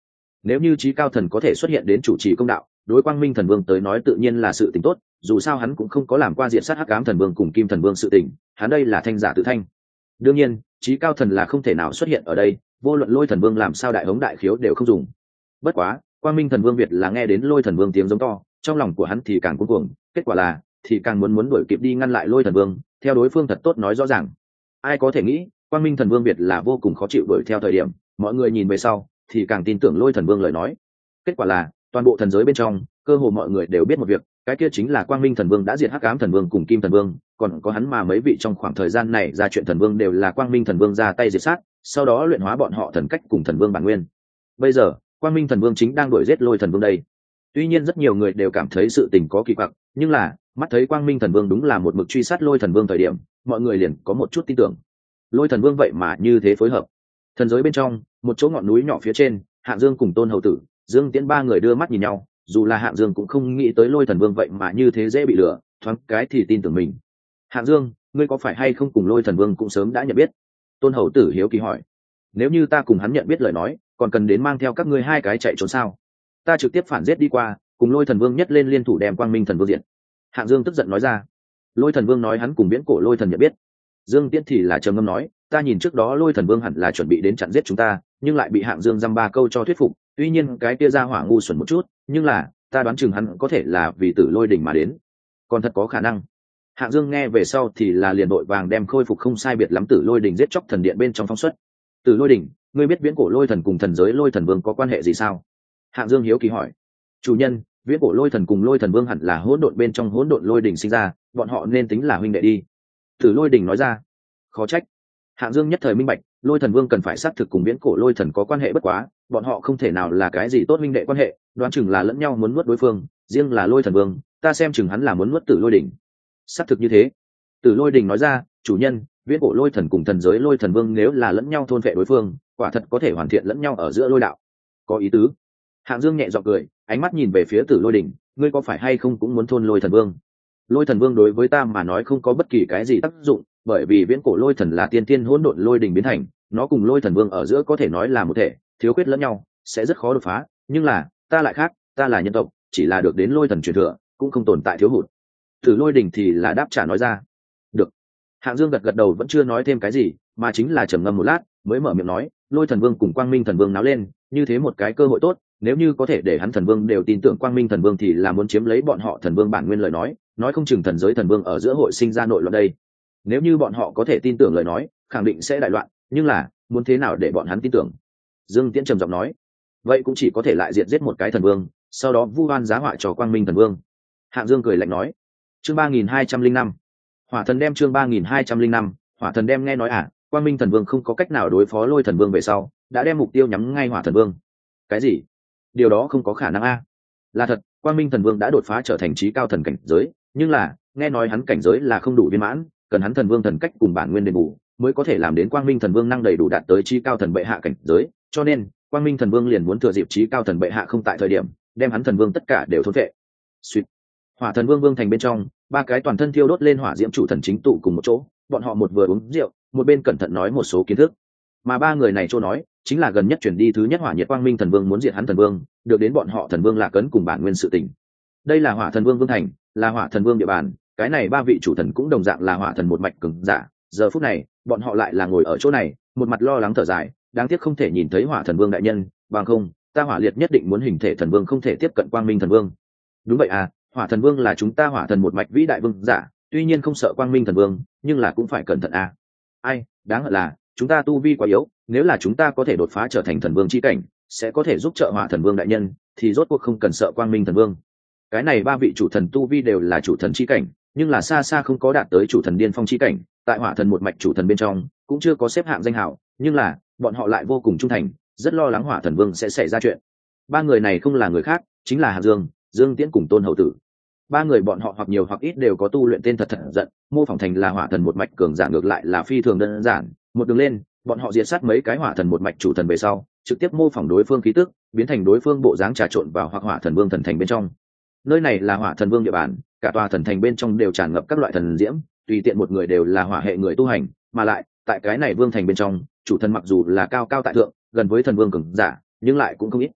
Nếu như trí cao thần có thể xuất hiện đến chủ trì công đạo, đối quang minh thần vương tới nói tự nhiên là sự tình tốt, dù sao hắn cũng không có làm qua diện sát hắc ám thần vương cùng kim thần vương sự tình, hắn đây là thanh giả tự thanh. Đương nhiên trí cao thần là không thể nào xuất hiện ở đây, vô luận lôi thần vương làm sao đại hống đại khiếu đều không dùng. Bất quá quang minh thần vương việt là nghe đến lôi thần vương tiếng giống to, trong lòng của hắn thì càng cuống cuồng, kết quả là thì càng muốn đuổi kịp đi ngăn lại lôi thần vương, theo đối phương thật tốt nói rõ ràng. Ai có thể nghĩ quang minh thần vương việt là vô cùng khó chịu đuổi theo thời điểm, mọi người nhìn về sau thì càng tin tưởng lôi thần vương lời nói. Kết quả là toàn bộ thần giới bên trong cơ hồ mọi người đều biết một việc, cái kia chính là quang minh thần vương đã diệt hắc ám thần vương cùng kim thần vương, còn có hắn mà mấy vị trong khoảng thời gian này ra chuyện thần vương đều là quang minh thần vương ra tay diệt sát, sau đó luyện hóa bọn họ thần cách cùng thần vương bản nguyên. Bây giờ quang minh thần vương chính đang đuổi giết lôi thần vương đây. Tuy nhiên rất nhiều người đều cảm thấy sự tình có kỳ quặc, nhưng là mắt thấy quang minh thần vương đúng là một mực truy sát lôi thần vương thời điểm, mọi người liền có một chút tin tưởng lôi thần vương vậy mà như thế phối hợp. Thần giới bên trong một chỗ ngọn núi nhỏ phía trên, Hạng Dương cùng Tôn Hầu Tử, Dương Tiễn ba người đưa mắt nhìn nhau, dù là Hạng Dương cũng không nghĩ tới lôi thần vương vậy mà như thế dễ bị lừa, thoáng cái thì tin tưởng mình. Hạng Dương, ngươi có phải hay không cùng lôi thần vương cũng sớm đã nhận biết? Tôn Hầu Tử hiếu kỳ hỏi. Nếu như ta cùng hắn nhận biết lời nói, còn cần đến mang theo các ngươi hai cái chạy trốn sao? Ta trực tiếp phản giết đi qua, cùng lôi thần vương nhất lên liên thủ đem quang minh thần vương diện. Hạng Dương tức giận nói ra. Lôi thần vương nói hắn cùng viễn cổ lôi thần nhận biết. Dương Tiễn thì là trầm ngâm nói, ta nhìn trước đó lôi thần vương hẳn là chuẩn bị đến chặn giết chúng ta, nhưng lại bị Hạng Dương dăm ba câu cho thuyết phục. Tuy nhiên cái kia ra hỏa ngu xuẩn một chút, nhưng là ta đoán chừng hắn có thể là vì Tử Lôi đỉnh mà đến, còn thật có khả năng. Hạng Dương nghe về sau thì là liền đội vàng đem khôi phục không sai biệt lắm Tử Lôi đỉnh giết chóc thần điện bên trong phóng xuất. Tử Lôi đỉnh, ngươi biết viễn cổ lôi thần cùng thần giới lôi thần vương có quan hệ gì sao? Hạng Dương hiếu kỳ hỏi. Chủ nhân, viễn cổ lôi thần cùng lôi thần vương hẳn là hỗn độn bên trong hỗn độn lôi đỉnh sinh ra, bọn họ nên tính là huynh đệ đi. Tử Lôi đỉnh nói ra. Khó trách. Hạng Dương nhất thời minh bạch, lôi thần vương cần phải xác thực cùng viễn cổ lôi thần có quan hệ bất quá, bọn họ không thể nào là cái gì tốt huynh đệ quan hệ, đoán chừng là lẫn nhau muốn nuốt đối phương, riêng là lôi thần vương, ta xem chừng hắn là muốn nuốt Tử Lôi đỉnh. Xác thực như thế. Tử Lôi đỉnh nói ra, chủ nhân, viễn cổ lôi thần cùng thần giới lôi thần vương nếu là lẫn nhau thôn vệ đối phương, quả thật có thể hoàn thiện lẫn nhau ở giữa lôi đạo. Có ý tứ. Hạng Dương nhẹ giọng cười, ánh mắt nhìn về phía Tử Lôi đỉnh, ngươi có phải hay không cũng muốn thôn lôi thần vương? Lôi thần vương đối với ta mà nói không có bất kỳ cái gì tác dụng, bởi vì viễn cổ lôi thần là tiên tiên hỗn độn lôi đỉnh biến thành, nó cùng lôi thần vương ở giữa có thể nói là một thể, thiếu khuyết lẫn nhau sẽ rất khó đột phá, nhưng là ta lại khác, ta là nhân tộc, chỉ là được đến lôi thần truyền thừa, cũng không tồn tại thiếu hụt. Tử Lôi đỉnh thì là đáp trả nói ra. Được. Hạng Dương gật gật đầu vẫn chưa nói thêm cái gì, mà chính là trầm ngâm một lát mới mở miệng nói, lôi thần vương cùng quang minh thần vương náo lên, như thế một cái cơ hội tốt, nếu như có thể để hắn thần vương đều tin tưởng quang minh thần vương thì là muốn chiếm lấy bọn họ thần vương bản nguyên lời nói không chừng thần giới thần vương ở giữa hội sinh ra nội loạn đây. Nếu như bọn họ có thể tin tưởng lời nói, khẳng định sẽ đại loạn, nhưng là muốn thế nào để bọn hắn tin tưởng? Dương Tiễn trầm giọng nói, vậy cũng chỉ có thể lại diệt giết một cái thần vương, sau đó vu oan giá họa cho quang minh thần vương. Hạng Dương cười lạnh nói. Chương 3205. Hỏa thần đem chương 3205, Hỏa thần đem nghe nói quang minh thần vương không có cách nào đối phó lôi thần vương về sau, đã đem mục tiêu nhắm ngay hỏa thần vương. Cái gì? Điều đó không có khả năng a. Là thật, quang minh thần vương đã đột phá trở thành trí cao thần cảnh giới, nhưng là nghe nói hắn cảnh giới là không đủ viên mãn, cần hắn thần vương thần cách cùng bản nguyên đền bù mới có thể làm đến quang minh thần vương năng đầy đủ đạt tới trí cao thần bệ hạ cảnh giới, cho nên quang minh thần vương liền muốn thừa dịp trí cao thần bệ hạ không tại thời điểm, đem hắn thần vương tất cả đều thôn vệ. Suýt. Hỏa thần vương vương thành bên trong, ba cái toàn thân thiêu đốt lên hỏa diễm chủ thần chính tụ cùng một chỗ, bọn họ một vừa uống rượu, một bên cẩn thận nói một số kiến thức. Mà ba người này chỗ nói, chính là gần nhất chuyển đi thứ nhất hỏa nhiệt quang minh thần vương muốn diệt hắn thần vương, được đến bọn họ thần vương Lạc Ấn cùng bản nguyên sự tình. Đây là hỏa thần vương vương thành, là hỏa thần vương địa bàn, cái này ba vị chủ thần cũng đồng dạng là hỏa thần một mạch cường giả, giờ phút này, bọn họ lại là ngồi ở chỗ này, một mặt lo lắng thở dài, đáng tiếc không thể nhìn thấy hỏa thần vương đại nhân, bằng không, ta hỏa liệt nhất định muốn hình thể thần vương không thể tiếp cận quang minh thần vương. Đúng vậy hỏa thần vương là chúng ta hỏa thần một mạch vĩ đại vương giả, tuy nhiên không sợ quang minh thần vương, nhưng là cũng phải cẩn thận ai đáng hận là chúng ta tu vi quá yếu, nếu là chúng ta có thể đột phá trở thành thần vương chi cảnh, sẽ có thể giúp trợ hỏa thần vương đại nhân, thì rốt cuộc không cần sợ quang minh thần vương. Cái này ba vị chủ thần tu vi đều là chủ thần chi cảnh, nhưng là xa xa không có đạt tới chủ thần điên phong chi cảnh, tại hỏa thần một mạch chủ thần bên trong cũng chưa có xếp hạng danh hào, nhưng là bọn họ lại vô cùng trung thành, rất lo lắng hỏa thần vương sẽ xảy ra chuyện. Ba người này không là người khác, chính là Hạng Dương, Dương Tiễn cùng Tôn Hầu Tử. Ba người bọn họ hoặc nhiều hoặc ít đều có tu luyện tên thật giận, mô phỏng thành là hỏa thần một mạch cường giả ngược lại là phi thường đơn giản, một đường lên, bọn họ diệt sát mấy cái hỏa thần một mạch chủ thần về sau, trực tiếp mô phỏng đối phương khí tức, biến thành đối phương bộ dáng trà trộn vào hoặc hỏa thần vương thần thành bên trong. Nơi này là hỏa thần vương địa bàn, cả tòa thần thành bên trong đều tràn ngập các loại thần diễm, tùy tiện một người đều là hỏa hệ người tu hành, mà lại tại cái này vương thành bên trong, chủ thần mặc dù là cao cao tại thượng, gần với thần vương cường giả, nhưng lại cũng không ít.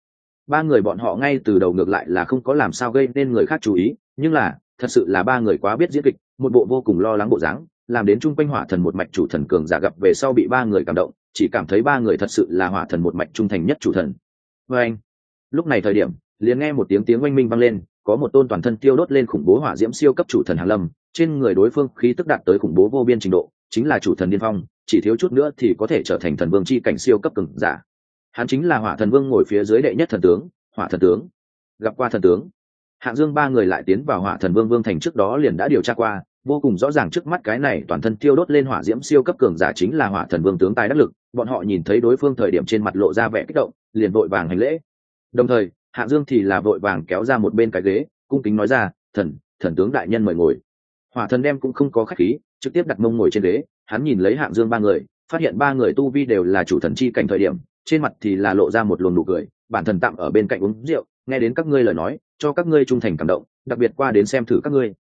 ba người bọn họ ngay từ đầu ngược lại là không có làm sao gây nên người khác chú ý, nhưng là thật sự là ba người quá biết diễn kịch, một bộ vô cùng lo lắng bộ dáng, làm đến chung quanh hỏa thần một mạch chủ thần cường giả gặp về sau bị ba người cảm động, chỉ cảm thấy ba người thật sự là hỏa thần một mạch trung thành nhất chủ thần. Và anh, lúc này thời điểm liền nghe một tiếng oanh minh vang lên, có một tôn toàn thân tiêu đốt lên khủng bố hỏa diễm siêu cấp chủ thần hàng lâm, trên người đối phương khí tức đạt tới khủng bố vô biên trình độ, chính là chủ thần điên phong, chỉ thiếu chút nữa thì có thể trở thành thần vương chi cảnh siêu cấp cường giả. Hắn chính là hỏa thần vương ngồi phía dưới đệ nhất thần tướng, hỏa thần tướng. Gặp qua thần tướng, Hạng Dương ba người lại tiến vào hỏa thần vương vương thành trước đó liền đã điều tra qua, vô cùng rõ ràng trước mắt cái này toàn thân tiêu đốt lên hỏa diễm siêu cấp cường giả chính là hỏa thần vương tướng tài đắc lực. Bọn họ nhìn thấy đối phương thời điểm trên mặt lộ ra vẻ kích động, liền vội vàng hành lễ. Đồng thời Hạng Dương thì là vội vàng kéo ra một bên cái ghế, cung kính nói ra, thần tướng đại nhân mời ngồi. Hỏa thần đem cũng không có khách khí, trực tiếp đặt mông ngồi trên ghế. Hắn nhìn lấy Hạng Dương ba người, phát hiện ba người tu vi đều là chủ thần chi cảnh thời điểm, trên mặt thì là lộ ra một luồng nụ cười. Bản thần tạm ở bên cạnh uống rượu, nghe đến các ngươi lời nói, cho các ngươi trung thành cảm động, đặc biệt qua đến xem thử các ngươi.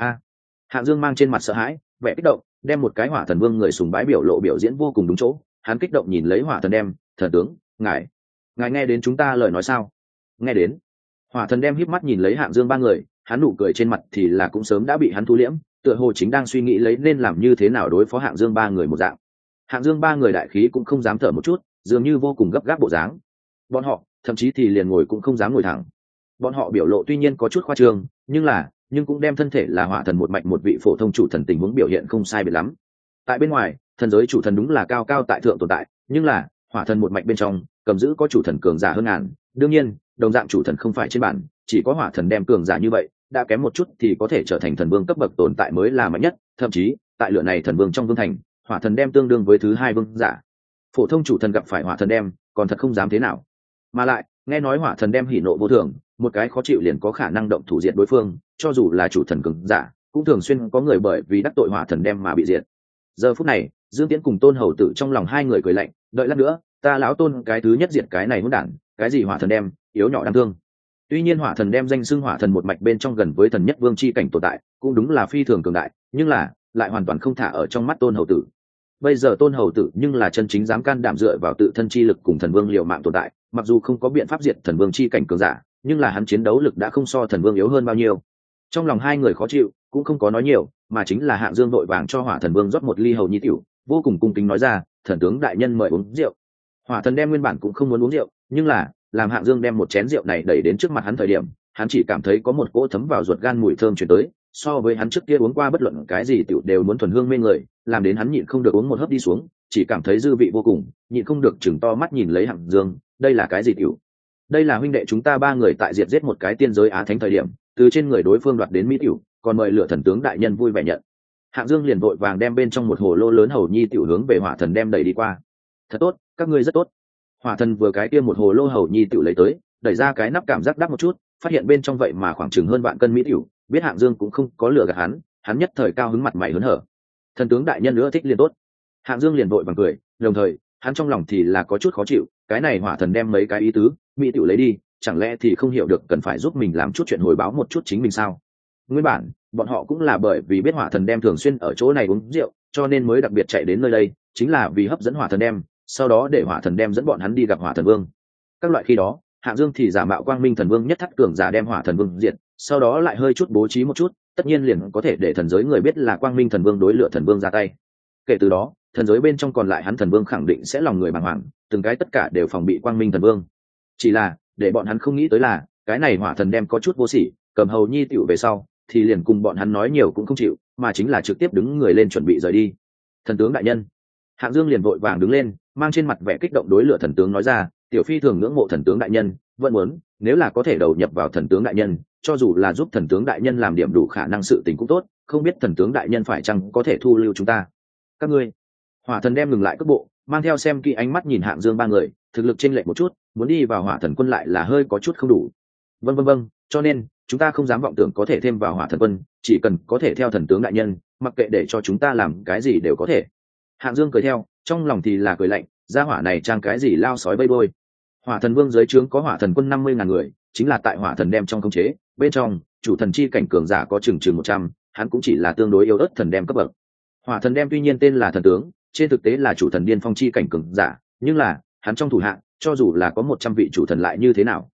Hạng Dương mang trên mặt sợ hãi, vẻ kích động, đem một cái hỏa thần vương người sùng bái biểu lộ biểu diễn vô cùng đúng chỗ. Hắn kích động nhìn lấy hỏa thần đem, thần tướng, ngài nghe đến chúng ta lời nói sao? Nghe đến. Hỏa thần đem híp mắt nhìn lấy Hạng Dương ba người, hắn nụ cười trên mặt thì là cũng sớm đã bị hắn thu liễm, tựa hồ chính đang suy nghĩ lấy nên làm như thế nào đối phó Hạng Dương ba người một dạng. Hạng Dương ba người đại khí cũng không dám thở một chút, dường như vô cùng gấp gáp bộ dáng. Bọn họ thậm chí thì liền ngồi cũng không dám ngồi thẳng. Bọn họ biểu lộ tuy nhiên có chút khoa trương, nhưng cũng đem thân thể là hỏa thần một mạch một vị phổ thông chủ thần tình huống biểu hiện không sai biệt lắm. Tại bên ngoài, thần giới chủ thần đúng là cao cao tại thượng tồn tại, nhưng là hỏa thần một mạch bên trong cầm giữ có chủ thần cường giả hơn ngàn. Đương nhiên, đồng dạng chủ thần không phải trên bản, chỉ có hỏa thần đem cường giả như vậy, đã kém một chút thì có thể trở thành thần vương cấp bậc tồn tại mới là mạnh nhất. Thậm chí tại lựa này thần vương trong vương thành, hỏa thần đem tương đương với thứ hai vương giả. Phổ thông chủ thần gặp phải hỏa thần đem, còn thật không dám thế nào. Mà lại nghe nói hỏa thần đem hỉ nộ vô thường, một cái khó chịu liền có khả năng động thủ diệt đối phương, cho dù là chủ thần cường giả cũng thường xuyên có người bởi vì đắc tội hỏa thần đem mà bị diệt. Giờ phút này Dương Tiễn cùng Tôn Hầu Tử trong lòng hai người cười lạnh, đợi lát nữa ta lão Tôn cái thứ nhất diệt cái này hỗn đản, cái gì hỏa thần đem yếu nhỏ đáng thương. Tuy nhiên hỏa thần đem danh xưng hỏa thần một mạch bên trong gần với thần nhất vương chi cảnh tồn tại, cũng đúng là phi thường cường đại, nhưng là lại hoàn toàn không thả ở trong mắt Tôn Hầu Tử. Bây giờ Tôn Hầu Tử nhưng là chân chính dám can đảm dựa vào tự thân chi lực cùng thần vương liều mạng tồn tại, mặc dù không có biện pháp diệt thần vương chi cảnh cường giả, nhưng là hắn chiến đấu lực đã không so thần vương yếu hơn bao nhiêu. Trong lòng hai người khó chịu, cũng không có nói nhiều, mà chính là Hạng Dương vội vàng cho hỏa thần vương rót một ly hầu nhi tiểu, vô cùng cung kính nói ra, thần tướng đại nhân mời uống rượu. Hỏa thần đem nguyên bản cũng không muốn uống rượu, nhưng là làm Hạng Dương đem một chén rượu này đẩy đến trước mặt hắn thời điểm, hắn chỉ cảm thấy có một cỗ thấm vào ruột gan mùi thơm truyền tới, so với hắn trước kia uống qua bất luận cái gì tiểu đều muốn thuần hương mê người, làm đến hắn nhịn không được uống một hớp đi xuống, chỉ cảm thấy dư vị vô cùng, nhịn không được chừng to mắt nhìn lấy Hạng Dương, đây là cái gì tiểu? Đây là huynh đệ chúng ta ba người tại diệt giết một cái tiên giới á thánh thời điểm, từ trên người đối phương đoạt đến mỹ tiểu, còn mời lựa thần tướng đại nhân vui vẻ nhận. Hạng Dương liền vội vàng đem bên trong một hồ lô lớn hầu nhi tiểu hướng về hỏa thần đem đẩy đi qua. Thật tốt, các ngươi rất tốt. Hỏa thần vừa cái kia một hồ lô hầu nhi tiểu lấy tới, đẩy ra cái nắp cảm giác đắt một chút, phát hiện bên trong vậy mà khoảng chừng hơn vạn cân mỹ tiểu, biết Hạng Dương cũng không có lừa gạt hắn nhất thời cao hứng mặt mày hớn hở. Thần tướng đại nhân nữa thích liền tốt. Hạng Dương liền vội vàng cười, đồng thời hắn trong lòng thì là có chút khó chịu, cái này hỏa thần đem mấy cái ý tứ, mỹ tiểu lấy đi, chẳng lẽ thì không hiểu được cần phải giúp mình làm chút chuyện hồi báo một chút chính mình sao? Nguyên bản bọn họ cũng là bởi vì biết hỏa thần đem thường xuyên ở chỗ này uống rượu, cho nên mới đặc biệt chạy đến nơi đây, chính là vì hấp dẫn hỏa thần đem, sau đó để hỏa thần đem dẫn bọn hắn đi gặp hỏa thần vương. Các loại khi đó Hạng Dương thì giả mạo quang minh thần vương nhất thắt cường giả đem hỏa thần vương diệt, sau đó lại hơi chút bố trí một chút, tất nhiên liền có thể để thần giới người biết là quang minh thần vương đối lựa thần vương ra tay. Kể từ đó thần giới bên trong còn lại hắn thần vương khẳng định sẽ lòng người bàng hoàng, từng cái tất cả đều phòng bị quang minh thần vương. Chỉ là để bọn hắn không nghĩ tới là cái này hỏa thần đem có chút vô sỉ, cầm hầu nhi tiểu về sau thì liền cùng bọn hắn nói nhiều cũng không chịu, mà chính là trực tiếp đứng người lên chuẩn bị rời đi. Thần tướng đại nhân. Hạng Dương liền vội vàng đứng lên, mang trên mặt vẻ kích động đối lựa thần tướng nói ra, tiểu phi thường ngưỡng mộ thần tướng đại nhân, vẫn muốn nếu là có thể đầu nhập vào thần tướng đại nhân, cho dù là giúp thần tướng đại nhân làm điểm đủ khả năng sự tình cũng tốt, không biết thần tướng đại nhân phải chăng có thể thu lưu chúng ta. Các ngươi. Hỏa thần đem ngừng lại cước bộ, mang theo xem kỹ ánh mắt nhìn Hạng Dương ba người, thực lực chênh lệch một chút, muốn đi vào hỏa thần quân lại là hơi có chút không đủ. Vâng, cho nên chúng ta không dám vọng tưởng có thể thêm vào hỏa thần quân, chỉ cần có thể theo thần tướng đại nhân, mặc kệ để cho chúng ta làm cái gì đều có thể. Hạng Dương cười theo, trong lòng thì là cười lạnh, gia hỏa này trang cái gì lao sói vây đôi. Hỏa thần vương dưới trướng có hỏa thần quân 50.000 người, chính là tại hỏa thần đem trong khống chế, bên trong chủ thần chi cảnh cường giả có chừng 100, hắn cũng chỉ là tương đối yếu ớt thần đem cấp bậc. Hỏa thần đem tuy nhiên tên là thần tướng, trên thực tế là chủ thần điên phong chi cảnh cường giả, nhưng là hắn trong thủ hạng cho dù là có 100 vị chủ thần lại như thế nào?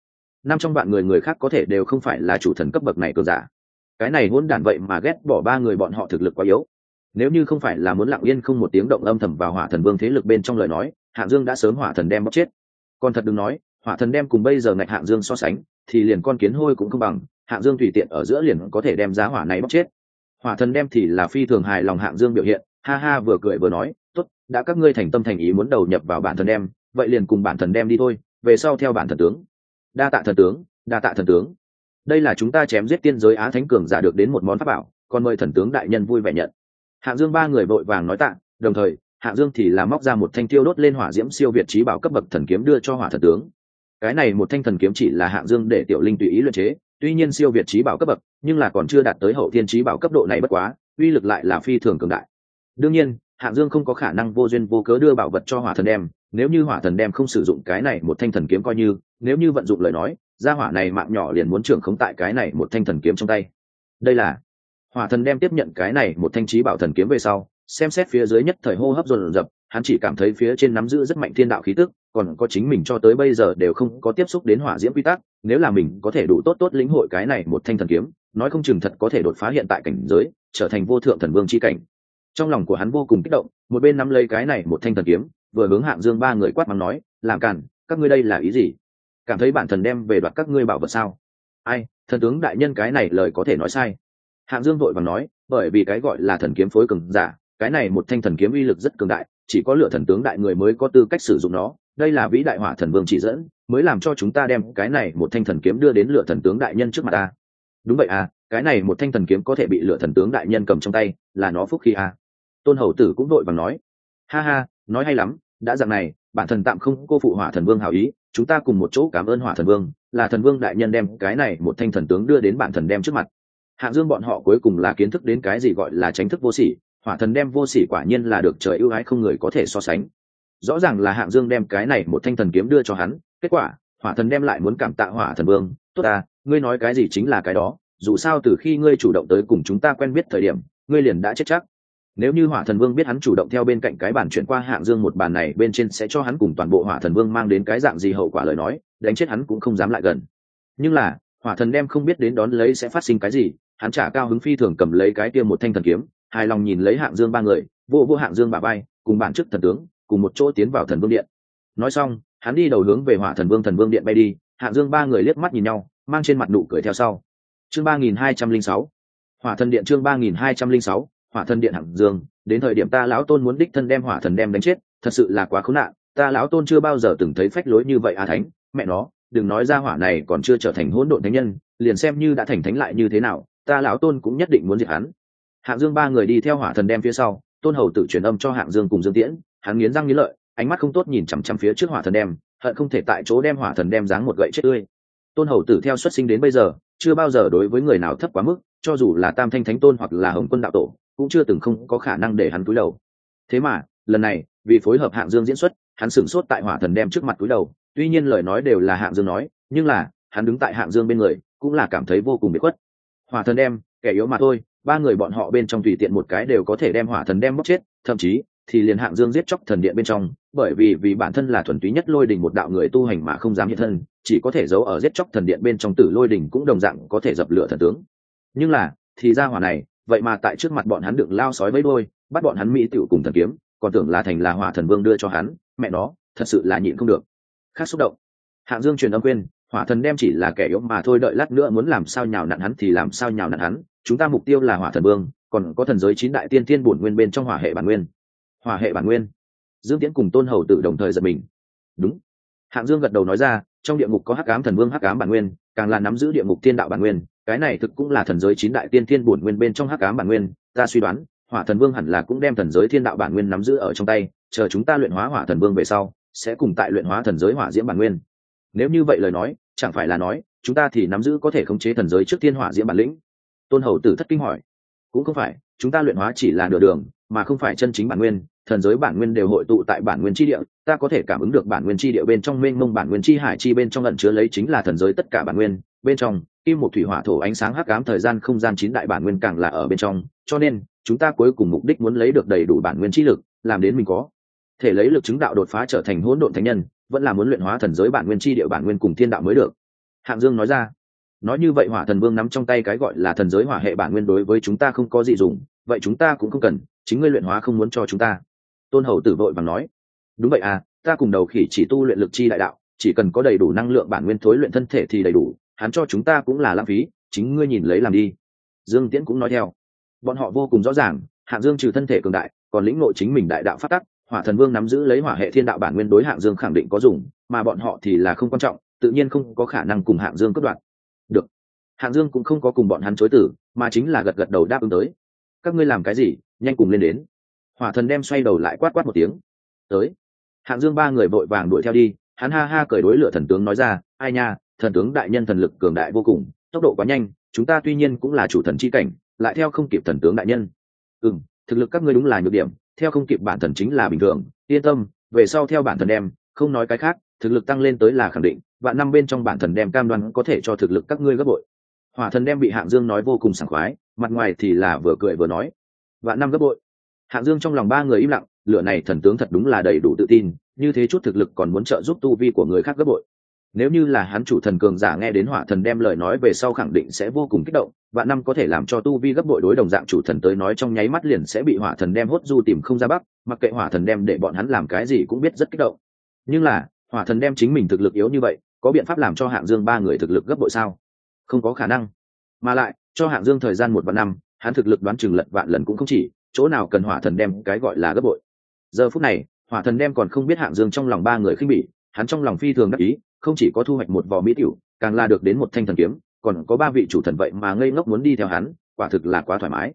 năm trong vạn người người khác có thể đều không phải là chủ thần cấp bậc này cường giả. Cái này hỗn đản vậy mà ghét bỏ ba người bọn họ thực lực quá yếu. Nếu như không phải là muốn lặng yên không một tiếng động âm thầm vào hỏa thần vương thế lực bên trong lời nói, Hạng Dương đã sớm hỏa thần đem bóc chết. Còn thật đừng nói, hỏa thần đem cùng bây giờ ngạch Hạng Dương so sánh, thì liền con kiến hôi cũng không bằng. Hạng Dương tùy tiện ở giữa liền có thể đem giá hỏa này bóc chết. Hỏa thần đem thì là phi thường hài lòng Hạng Dương biểu hiện, ha ha vừa cười vừa nói, tốt, đã các ngươi thành tâm thành ý muốn đầu nhập vào bản thần đem, vậy liền cùng bản thần đem đi thôi, về sau theo bản thần tướng. Đa tạ thần tướng, đa tạ thần tướng. Đây là chúng ta chém giết tiên giới á thánh cường giả được đến một món pháp bảo, còn mời thần tướng đại nhân vui vẻ nhận. Hạng Dương ba người vội vàng nói tạ, đồng thời Hạng Dương thì là móc ra một thanh tiêu đốt lên hỏa diễm siêu việt chí bảo cấp bậc thần kiếm đưa cho hỏa thần tướng. Cái này một thanh thần kiếm chỉ là Hạng Dương để tiểu linh tùy ý luyện chế, tuy nhiên siêu việt chí bảo cấp bậc, nhưng là còn chưa đạt tới hậu thiên chí bảo cấp độ này bất quá, uy lực lại là phi thường cường đại. Đương nhiên, Hạng Dương không có khả năng vô duyên vô cớ đưa bảo vật cho hỏa thần đem, nếu như hỏa thần đem không sử dụng cái này một thanh thần kiếm coi như, nếu như vận dụng lời nói, gia hỏa này mạng nhỏ liền muốn trưởng khống tại cái này một thanh thần kiếm trong tay. Đây là hỏa thần đem tiếp nhận cái này một thanh chí bảo thần kiếm về sau, xem xét phía dưới nhất thời hô hấp dồn dập, hắn chỉ cảm thấy phía trên nắm giữ rất mạnh thiên đạo khí tức, còn có chính mình cho tới bây giờ đều không có tiếp xúc đến hỏa diễm quy tắc, nếu là mình có thể đủ tốt tốt lĩnh hội cái này một thanh thần kiếm, nói không chừng thật có thể đột phá hiện tại cảnh giới, trở thành vô thượng thần vương chi cảnh. Trong lòng của hắn vô cùng kích động, một bên nắm lấy cái này một thanh thần kiếm, vừa hướng Hạng Dương ba người quát mắng nói, làm càn, các ngươi đây là ý gì? Cảm thấy bản thần đem về đoạt các ngươi bảo vật sao? Ai, thần tướng đại nhân cái này lời có thể nói sai. Hạng Dương vội vàng nói, bởi vì cái gọi là thần kiếm phối cường giả, cái này một thanh thần kiếm uy lực rất cường đại, chỉ có lựa thần tướng đại người mới có tư cách sử dụng nó, đây là vĩ đại hỏa thần vương chỉ dẫn, mới làm cho chúng ta đem cái này một thanh thần kiếm đưa đến lựa thần tướng đại nhân trước mặt ta. Đúng vậy à, cái này một thanh thần kiếm có thể bị lựa thần tướng đại nhân cầm trong tay, là nó phúc khí à. Tôn Hầu Tử cũng vội vàng nói, ha ha, nói hay lắm, đã dạng này, bản thần tạm không cô phụ hỏa thần vương hảo ý, chúng ta cùng một chỗ cảm ơn hỏa thần vương, là thần vương đại nhân đem cái này một thanh thần tướng đưa đến bản thần đem trước mặt. Hạng Dương bọn họ cuối cùng là kiến thức đến cái gì gọi là tránh thức vô sỉ, hỏa thần đem vô sỉ quả nhiên là được trời ưu ái không người có thể so sánh. Rõ ràng là Hạng Dương đem cái này một thanh thần kiếm đưa cho hắn, kết quả hỏa thần đem lại muốn cảm tạ hỏa thần vương, tốt à, ngươi nói cái gì chính là cái đó, dù sao từ khi ngươi chủ động tới cùng chúng ta quen biết thời điểm, ngươi liền đã chết chắc. Nếu như hỏa thần vương biết hắn chủ động theo bên cạnh cái bàn chuyển qua Hạng Dương một bàn này bên trên sẽ cho hắn cùng toàn bộ hỏa thần vương mang đến cái dạng gì hậu quả lời nói, đánh chết hắn cũng không dám lại gần. Nhưng là hỏa thần đem không biết đến đón lấy sẽ phát sinh cái gì, hắn chả cao hứng phi thường cầm lấy cái kia một thanh thần kiếm, hài lòng nhìn lấy Hạng Dương ba người, vô Hạng Dương bả vai, cùng bản chức thần tướng cùng một chỗ tiến vào thần vương điện. Nói xong hắn đi đầu hướng về hỏa thần vương điện bay đi. Hạng Dương ba người liếc mắt nhìn nhau, mang trên mặt nụ cười theo sau. Chương 3206 hỏa thần điện. Chương 3206 hỏa thần điện. Hạng Dương, đến thời điểm ta lão tôn muốn đích thân đem hỏa thần đem đánh chết, thật sự là quá khốn nạn, ta lão tôn chưa bao giờ từng thấy phách lối như vậy à. Thánh mẹ nó, đừng nói ra hỏa này còn chưa trở thành hỗn độn thánh nhân, liền xem như đã thành thánh lại như thế nào, ta lão tôn cũng nhất định muốn diệt hắn. Hạng Dương ba người đi theo hỏa thần đem phía sau, Tôn Hầu Tử truyền âm cho Hạng Dương cùng Dương Tiễn, hắn nghiến răng nghiến lợi, ánh mắt không tốt nhìn chằm chằm phía trước hỏa thần đem, hận không thể tại chỗ đem hỏa thần đem giáng một gậy chết tươi. Tôn Hầu Tử theo xuất sinh đến bây giờ, chưa bao giờ đối với người nào thấp quá mức, cho dù là Tam Thanh Thánh Tôn hoặc là Hồng Quân đạo tổ, cũng chưa từng không có khả năng để hắn cúi đầu. Thế mà, lần này, vì phối hợp Hạng Dương diễn xuất, hắn sửng sốt tại hỏa thần đem trước mặt cúi đầu, tuy nhiên lời nói đều là Hạng Dương nói, nhưng là, hắn đứng tại Hạng Dương bên người, cũng là cảm thấy vô cùng bị khuất. Hỏa thần đem, kẻ yếu mà thôi, ba người bọn họ bên trong tùy tiện một cái đều có thể đem hỏa thần đem bóc chết, thậm chí thì liền Hạng Dương giết chóc thần điện bên trong, bởi vì bản thân là thuần túy nhất lôi đình một đạo người tu hành mà không dám hiện thân, chỉ có thể giấu ở giết chóc thần điện bên trong tử lôi đình cũng đồng dạng có thể dập lửa thần tướng. Nhưng là, thì ra hỏa này, vậy mà tại trước mặt bọn hắn đựng lao sói với đôi, bắt bọn hắn mỹ tiểu cùng thần kiếm, còn tưởng là thành là hỏa thần vương đưa cho hắn, mẹ nó, thật sự là nhịn không được. Khác xúc động. Hạng Dương truyền âm khuyên, hỏa thần đem chỉ là kẻ yếu mà thôi, đợi lát nữa muốn làm sao nhào nặn hắn thì làm sao nhào nặn hắn, chúng ta mục tiêu là hỏa thần vương, còn có thần giới 9 đại tiên thiên bổn nguyên bên trong hỏa hệ bản nguyên. Hỏa hệ bản nguyên? Dương Tiễn cùng Tôn Hầu Tử đồng thời giật mình. Đúng. Hạng Dương gật đầu nói ra, trong địa ngục có hắc ám thần vương hắc ám bản nguyên, càng là nắm giữ địa ngục thiên đạo bản nguyên, cái này thực cũng là thần giới 9 đại tiên thiên bổn nguyên bên trong hắc ám bản nguyên, ta suy đoán, hỏa thần vương hẳn là cũng đem thần giới thiên đạo bản nguyên nắm giữ ở trong tay, chờ chúng ta luyện hóa hỏa thần vương về sau, sẽ cùng tại luyện hóa thần giới hỏa diễm bản nguyên. Nếu như vậy lời nói, chẳng phải là nói, chúng ta thì nắm giữ có thể khống chế thần giới trước thiên hỏa diễm bản lĩnh? Tôn Hầu Tử thất kinh hỏi. Cũng không phải, chúng ta luyện hóa chỉ là nửa đường, mà không phải chân chính bản nguyên, thần giới bản nguyên đều hội tụ tại bản nguyên chi địa, ta có thể cảm ứng được bản nguyên chi địa bên trong mênh mông bản nguyên chi hải chi bên trong ẩn chứa lấy chính là thần giới tất cả bản nguyên, bên trong kim một thủy hỏa thổ ánh sáng hắc ám thời gian không gian 9 đại bản nguyên càng là ở bên trong, cho nên chúng ta cuối cùng mục đích muốn lấy được đầy đủ bản nguyên chi lực, làm đến mình có thể lấy lực chứng đạo đột phá trở thành hỗn độn thánh nhân, vẫn là muốn luyện hóa thần giới bản nguyên chi địa bản nguyên cùng thiên đạo mới được. Hạng Dương nói ra. Nói như vậy hỏa thần vương nắm trong tay cái gọi là thần giới hỏa hệ bản nguyên đối với chúng ta không có gì dùng, vậy chúng ta cũng không cần, chính ngươi luyện hóa không muốn cho chúng ta. Tôn Hầu Tử vội vàng nói. Đúng vậy à, ta cùng đầu khỉ chỉ tu luyện lực chi đại đạo, chỉ cần có đầy đủ năng lượng bản nguyên thối luyện thân thể thì đầy đủ, hắn cho chúng ta cũng là lãng phí, chính ngươi nhìn lấy làm đi. Dương Tiễn cũng nói theo. Bọn họ vô cùng rõ ràng, Hạng Dương trừ thân thể cường đại, còn lĩnh ngộ chính mình đại đạo phát tắc, hỏa thần vương nắm giữ lấy hỏa hệ thiên đạo bản nguyên đối Hạng Dương khẳng định có dùng, mà bọn họ thì là không quan trọng, tự nhiên không có khả năng cùng Hạng Dương cướp đoạt. Được. Hạng Dương cũng không có cùng bọn hắn chối từ, mà chính là gật gật đầu đáp ứng tới. Các ngươi làm cái gì, nhanh cùng lên đến. Hỏa thần đem xoay đầu lại quát quát một tiếng. Tới. Hạng Dương ba người vội vàng đuổi theo đi, hắn ha ha cười đối lửa thần tướng nói ra, ai nha, thần tướng đại nhân thần lực cường đại vô cùng, tốc độ quá nhanh, chúng ta tuy nhiên cũng là chủ thần chi cảnh, lại theo không kịp thần tướng đại nhân. Thực lực các ngươi đúng là nhược điểm, theo không kịp bản thần chính là bình thường, yên tâm, về sau theo bản thần đem, không nói cái khác, thực lực tăng lên tới là khẳng định, vạn năm bên trong bản thần đem cam đoan có thể cho thực lực các ngươi gấp bội. Hỏa thần đem bị Hạng Dương nói vô cùng sảng khoái, mặt ngoài thì là vừa cười vừa nói, vạn năm gấp bội. Hạng Dương trong lòng ba người im lặng, lửa này thần tướng thật đúng là đầy đủ tự tin, như thế chút thực lực còn muốn trợ giúp tu vi của người khác gấp bội. Nếu như là hắn chủ thần cường giả nghe đến hỏa thần đem lời nói về sau khẳng định sẽ vô cùng kích động, vạn năm có thể làm cho tu vi gấp bội đối đồng dạng chủ thần tới nói trong nháy mắt liền sẽ bị hỏa thần đem hốt du tìm không ra bắc, mặc kệ hỏa thần đem để bọn hắn làm cái gì cũng biết rất kích động. Nhưng là, hỏa thần đem chính mình thực lực yếu như vậy, có biện pháp làm cho Hạng Dương ba người thực lực gấp bội sao? Không có khả năng. Mà lại, cho Hạng Dương thời gian 1 vạn năm, hắn thực lực đoán chừng lật vạn lần cũng không chỉ, chỗ nào cần hỏa thần đem cái gọi là gấp bội. Giờ phút này, hỏa thần đem còn không biết Hạng Dương trong lòng ba người khinh bỉ, hắn trong lòng phi thường đắc ý, không chỉ có thu hoạch một vò mỹ tiểu, càng là được đến một thanh thần kiếm, còn có 3 vị chủ thần vậy mà ngây ngốc muốn đi theo hắn, quả thực là quá thoải mái.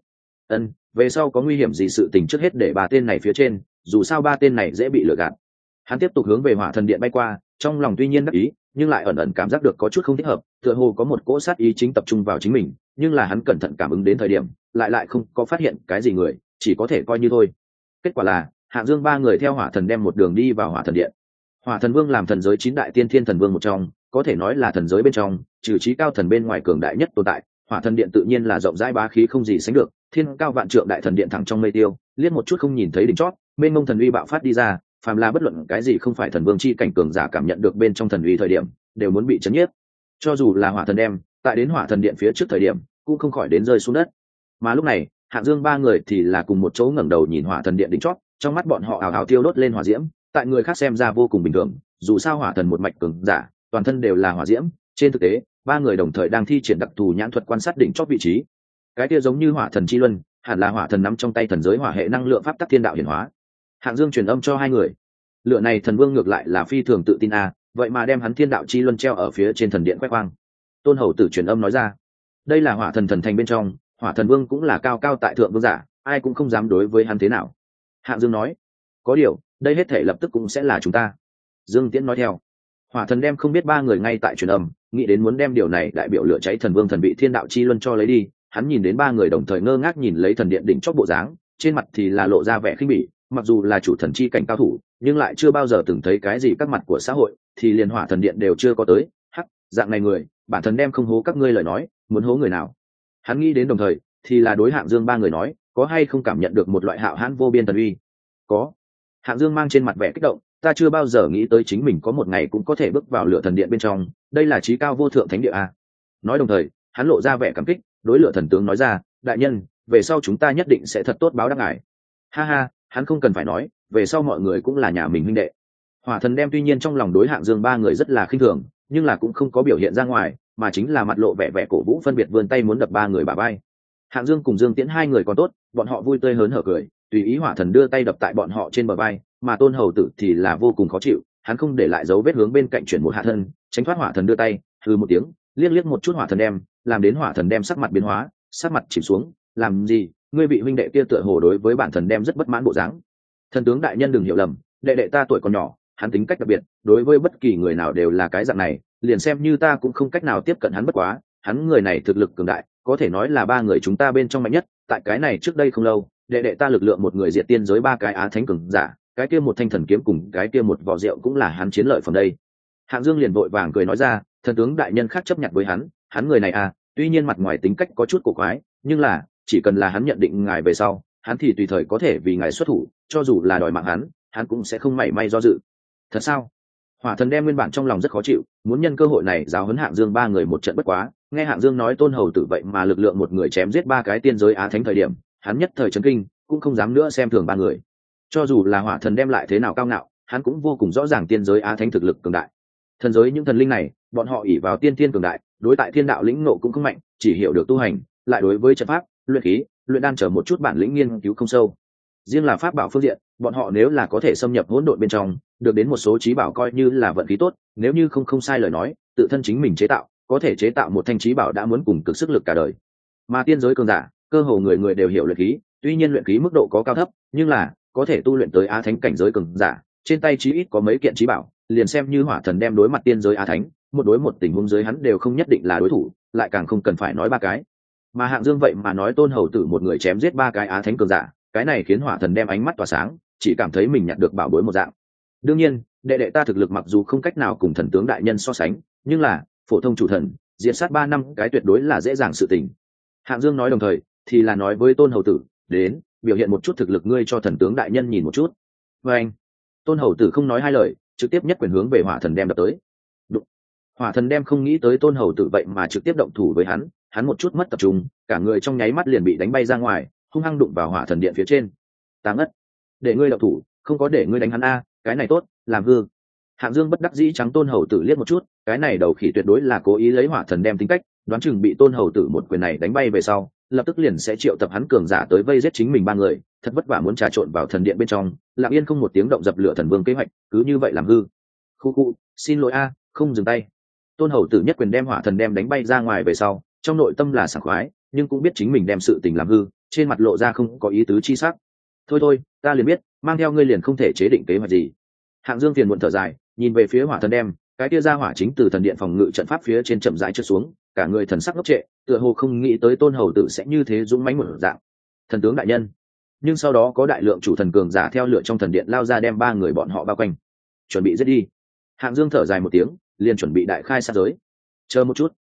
Về sau có nguy hiểm gì sự tình trước hết để 3 tên này phía trên, dù sao 3 tên này dễ bị lừa gạt. Hắn tiếp tục hướng về hỏa thần điện bay qua, trong lòng tuy nhiên đắc ý, nhưng lại ẩn ẩn cảm giác được có chút không thích hợp, tựa hồ có một cỗ sát ý chính tập trung vào chính mình, nhưng là hắn cẩn thận cảm ứng đến thời điểm, lại không có phát hiện cái gì người, chỉ có thể coi như thôi. Kết quả là, Hạng Dương ba người theo hỏa thần đem một đường đi vào hỏa thần điện. Hỏa thần vương làm thần giới 9 đại tiên thiên thần vương một trong, có thể nói là thần giới bên trong, trừ trí cao thần bên ngoài cường đại nhất tồn tại. Hỏa thần điện tự nhiên là rộng rãi bá khí không gì sánh được, thiên cao vạn trượng đại thần điện thẳng trong mây tiêu, liếc một chút không nhìn thấy đỉnh chót, mênh mông thần uy bạo phát đi ra, phàm là bất luận cái gì không phải thần vương chi cảnh cường giả cảm nhận được bên trong thần uy thời điểm, đều muốn bị chấn nhiếp. Cho dù là hỏa thần đem, tại đến hỏa thần điện phía trước thời điểm, cũng không khỏi đến rơi xuống đất. Mà lúc này, Hạng Dương ba người thì là cùng một chỗ ngẩng đầu nhìn hỏa thần điện đỉnh chót, trong mắt bọn họ ào ào thiêu đốt lên hỏa diễm, tại người khác xem ra vô cùng bình thường, dù sao hỏa thần một mạch cường giả, toàn thân đều là hỏa diễm, trên thực tế, 3 người đồng thời đang thi triển đặc thù nhãn thuật quan sát đỉnh chót vị trí. Cái kia giống như hỏa thần chi luân, hẳn là hỏa thần nắm trong tay thần giới hỏa hệ năng lượng pháp tắc thiên đạo hiển hóa. Hạng Dương truyền âm cho 2 người. Lựa này thần vương ngược lại là phi thường tự tin vậy mà đem hắn thiên đạo chi luân treo ở phía trên thần điện quét quang. Tôn Hầu Tử truyền âm nói ra, đây là hỏa thần thần thành bên trong, hỏa thần vương cũng là cao cao tại thượng vương giả, ai cũng không dám đối với hắn thế nào. Hạng Dương nói, có điều, đây hết thể lập tức cũng sẽ là chúng ta. Dương Tiễn nói theo. Hỏa thần đem không biết 3 người ngay tại truyền âm, nghĩ đến muốn đem điều này đại biểu lửa cháy thần vương thần bị thiên đạo chi luân cho lấy đi. Hắn nhìn đến 3 người đồng thời ngơ ngác nhìn lấy thần điện đỉnh chót bộ dáng, trên mặt thì là lộ ra vẻ khinh bỉ. Mặc dù là chủ thần chi cảnh cao thủ, nhưng lại chưa bao giờ từng thấy cái gì các mặt của xã hội, thì liền hỏa thần điện đều chưa có tới. Hắc, dạng này người, bản thân đem không hố các ngươi lời nói, muốn hố người nào? Hắn nghĩ đến đồng thời, thì là đối Hạng Dương 3 người nói, có hay không cảm nhận được một loại hạo hãn vô biên thần uy? Có. Hạng Dương mang trên mặt vẻ kích động, ta chưa bao giờ nghĩ tới chính mình có một ngày cũng có thể bước vào lửa thần điện bên trong, đây là chí cao vô thượng thánh địa Nói đồng thời, hắn lộ ra vẻ cảm kích, đối lửa thần tướng nói ra, đại nhân, về sau chúng ta nhất định sẽ thật tốt báo đáp ngài. Ha ha, hắn không cần phải nói, về sau mọi người cũng là nhà mình huynh đệ. Hỏa thần đem tuy nhiên trong lòng đối Hạng Dương 3 người rất là khinh thường, nhưng là cũng không có biểu hiện ra ngoài, mà chính là mặt lộ vẻ vẻ cổ vũ phân biệt vươn tay muốn đập 3 người bả vai. Hạng Dương cùng Dương Tiễn 2 người còn tốt, bọn họ vui tươi hớn hở cười, tùy ý hỏa thần đưa tay đập tại bọn họ trên bờ vai, mà Tôn Hầu Tử thì là vô cùng khó chịu, hắn không để lại dấu vết hướng bên cạnh chuyển một hạ thân, tránh thoát hỏa thần đưa tay, hừ một tiếng, liếc một chút hỏa thần đem, làm đến hỏa thần đem sắc mặt biến hóa, sắc mặt chìm xuống, làm gì, ngươi bị huynh đệ kia tựa hồ đối với bản thần đem rất bất mãn bộ dáng. Thần tướng đại nhân đừng hiểu lầm, đệ đệ ta tuổi còn nhỏ, hắn tính cách đặc biệt, đối với bất kỳ người nào đều là cái dạng này, liền xem như ta cũng không cách nào tiếp cận hắn bất quá, hắn người này thực lực cường đại, có thể nói là 3 người chúng ta bên trong mạnh nhất, tại cái này trước đây không lâu, đệ đệ ta lực lượng một người diệt tiên giới 3 cái á thánh cường giả, cái kia một thanh thần kiếm cùng cái kia một vò rượu cũng là hắn chiến lợi phẩm đây. Hạng Dương liền vội vàng cười nói ra, thần tướng đại nhân khác chấp nhận với hắn người này tuy nhiên mặt ngoài tính cách có chút cổ quái, nhưng là chỉ cần là hắn nhận định ngài về sau, hắn thì tùy thời có thể vì ngài xuất thủ, cho dù là đòi mạng hắn cũng sẽ không mảy may do dự. Thật sao? Hỏa thần đem nguyên bản trong lòng rất khó chịu, muốn nhân cơ hội này giáo huấn Hạng Dương ba người một trận, bất quá nghe Hạng Dương nói Tôn Hầu Tử vậy mà lực lượng một người chém giết ba cái tiên giới á thánh thời điểm, hắn nhất thời chấn kinh, cũng không dám nữa xem thường ba người. Cho dù là hỏa thần đem lại thế nào cao ngạo, hắn cũng vô cùng rõ ràng tiên giới á thánh thực lực cường đại. Thần giới những thần linh này, bọn họ ỷ vào tiên cường đại, đối tại thiên đạo lĩnh ngộ cũng không mạnh, chỉ hiểu được tu hành, lại đối với trận pháp, luyện khí, luyện đan trở một chút bản lĩnh nghiên cứu không sâu. Riêng là pháp bảo phương diện, bọn họ nếu là có thể xâm nhập hỗn độn bên trong, được đến một số trí bảo coi như là vận khí tốt, nếu như không sai lời nói, tự thân chính mình chế tạo, có thể chế tạo một thanh trí bảo đã muốn cùng cực sức lực cả đời. Mà tiên giới cường giả, cơ hồ người người đều hiểu luyện khí, tuy nhiên luyện khí mức độ có cao thấp, nhưng là có thể tu luyện tới á thánh cảnh giới cường giả, trên tay chí ít có mấy kiện trí bảo, liền xem như hỏa thần đem đối mặt tiên giới á thánh, một đối một tình huống giới hắn đều không nhất định là đối thủ, lại càng không cần phải nói ba cái. Mà Hạng Dương vậy mà nói Tôn Hầu Tử một người chém giết ba cái á thánh cường giả, cái này khiến hỏa thần đem ánh mắt tỏa sáng, chỉ cảm thấy mình nhặt được bảo bối một dạng. Đương nhiên, đệ đệ ta thực lực mặc dù không cách nào cùng thần tướng đại nhân so sánh, nhưng là phổ thông chủ thần diệt sát 3 năm cái tuyệt đối là dễ dàng sự tình. Hạng Dương nói đồng thời thì là nói với Tôn Hầu Tử, đến biểu hiện một chút thực lực ngươi cho thần tướng đại nhân nhìn một chút. Và anh, Tôn Hầu Tử không nói hai lời, trực tiếp nhất quyền hướng về hỏa thần đem đập tới. Đụng. Hỏa thần đem không nghĩ tới Tôn Hầu Tử vậy mà trực tiếp động thủ với hắn một chút mất tập trung, cả người trong nháy mắt liền bị đánh bay ra ngoài, hung hăng đụng vào hỏa thần điện phía trên. Táng ất, để ngươi động thủ, không có để ngươi đánh hắn a, cái này tốt, làm hư. Hạng Dương bất đắc dĩ trắng Tôn Hầu Tử liếc một chút, cái này đầu khỉ tuyệt đối là cố ý lấy hỏa thần đem tính cách, đoán chừng bị Tôn Hầu Tử một quyền này đánh bay về sau, lập tức liền sẽ triệu tập hắn cường giả tới vây giết chính mình ba người, thật vất vả muốn trà trộn vào thần điện bên trong, lặng yên không một tiếng động dập lửa thần vương kế hoạch, cứ như vậy làm hư. Khu, xin lỗi a, không dừng tay. Tôn Hầu Tử nhất quyền đem hỏa thần đem đánh bay ra ngoài về sau, trong nội tâm là sảng khoái, nhưng cũng biết chính mình đem sự tình làm hư, trên mặt lộ ra không có ý tứ chi sắc. Thôi, ta liền biết, mang theo ngươi liền không thể chế định kế hoạch gì. Hạng Dương phiền muộn thở dài, nhìn về phía hỏa thần đem, cái kia ra hỏa chính từ thần điện phòng ngự trận pháp phía trên chậm rãi trượt xuống, cả người thần sắc ngốc trệ, tựa hồ không nghĩ tới Tôn Hầu Tử sẽ như thế dũng mãnh một dạng. Thần tướng đại nhân. Nhưng sau đó có đại lượng chủ thần cường giả theo lửa trong thần điện lao ra đem ba người bọn họ bao quanh, chuẩn bị giết đi. Hạng Dương thở dài một tiếng, liền chuẩn bị đại khai sát giới. Chờ một chút,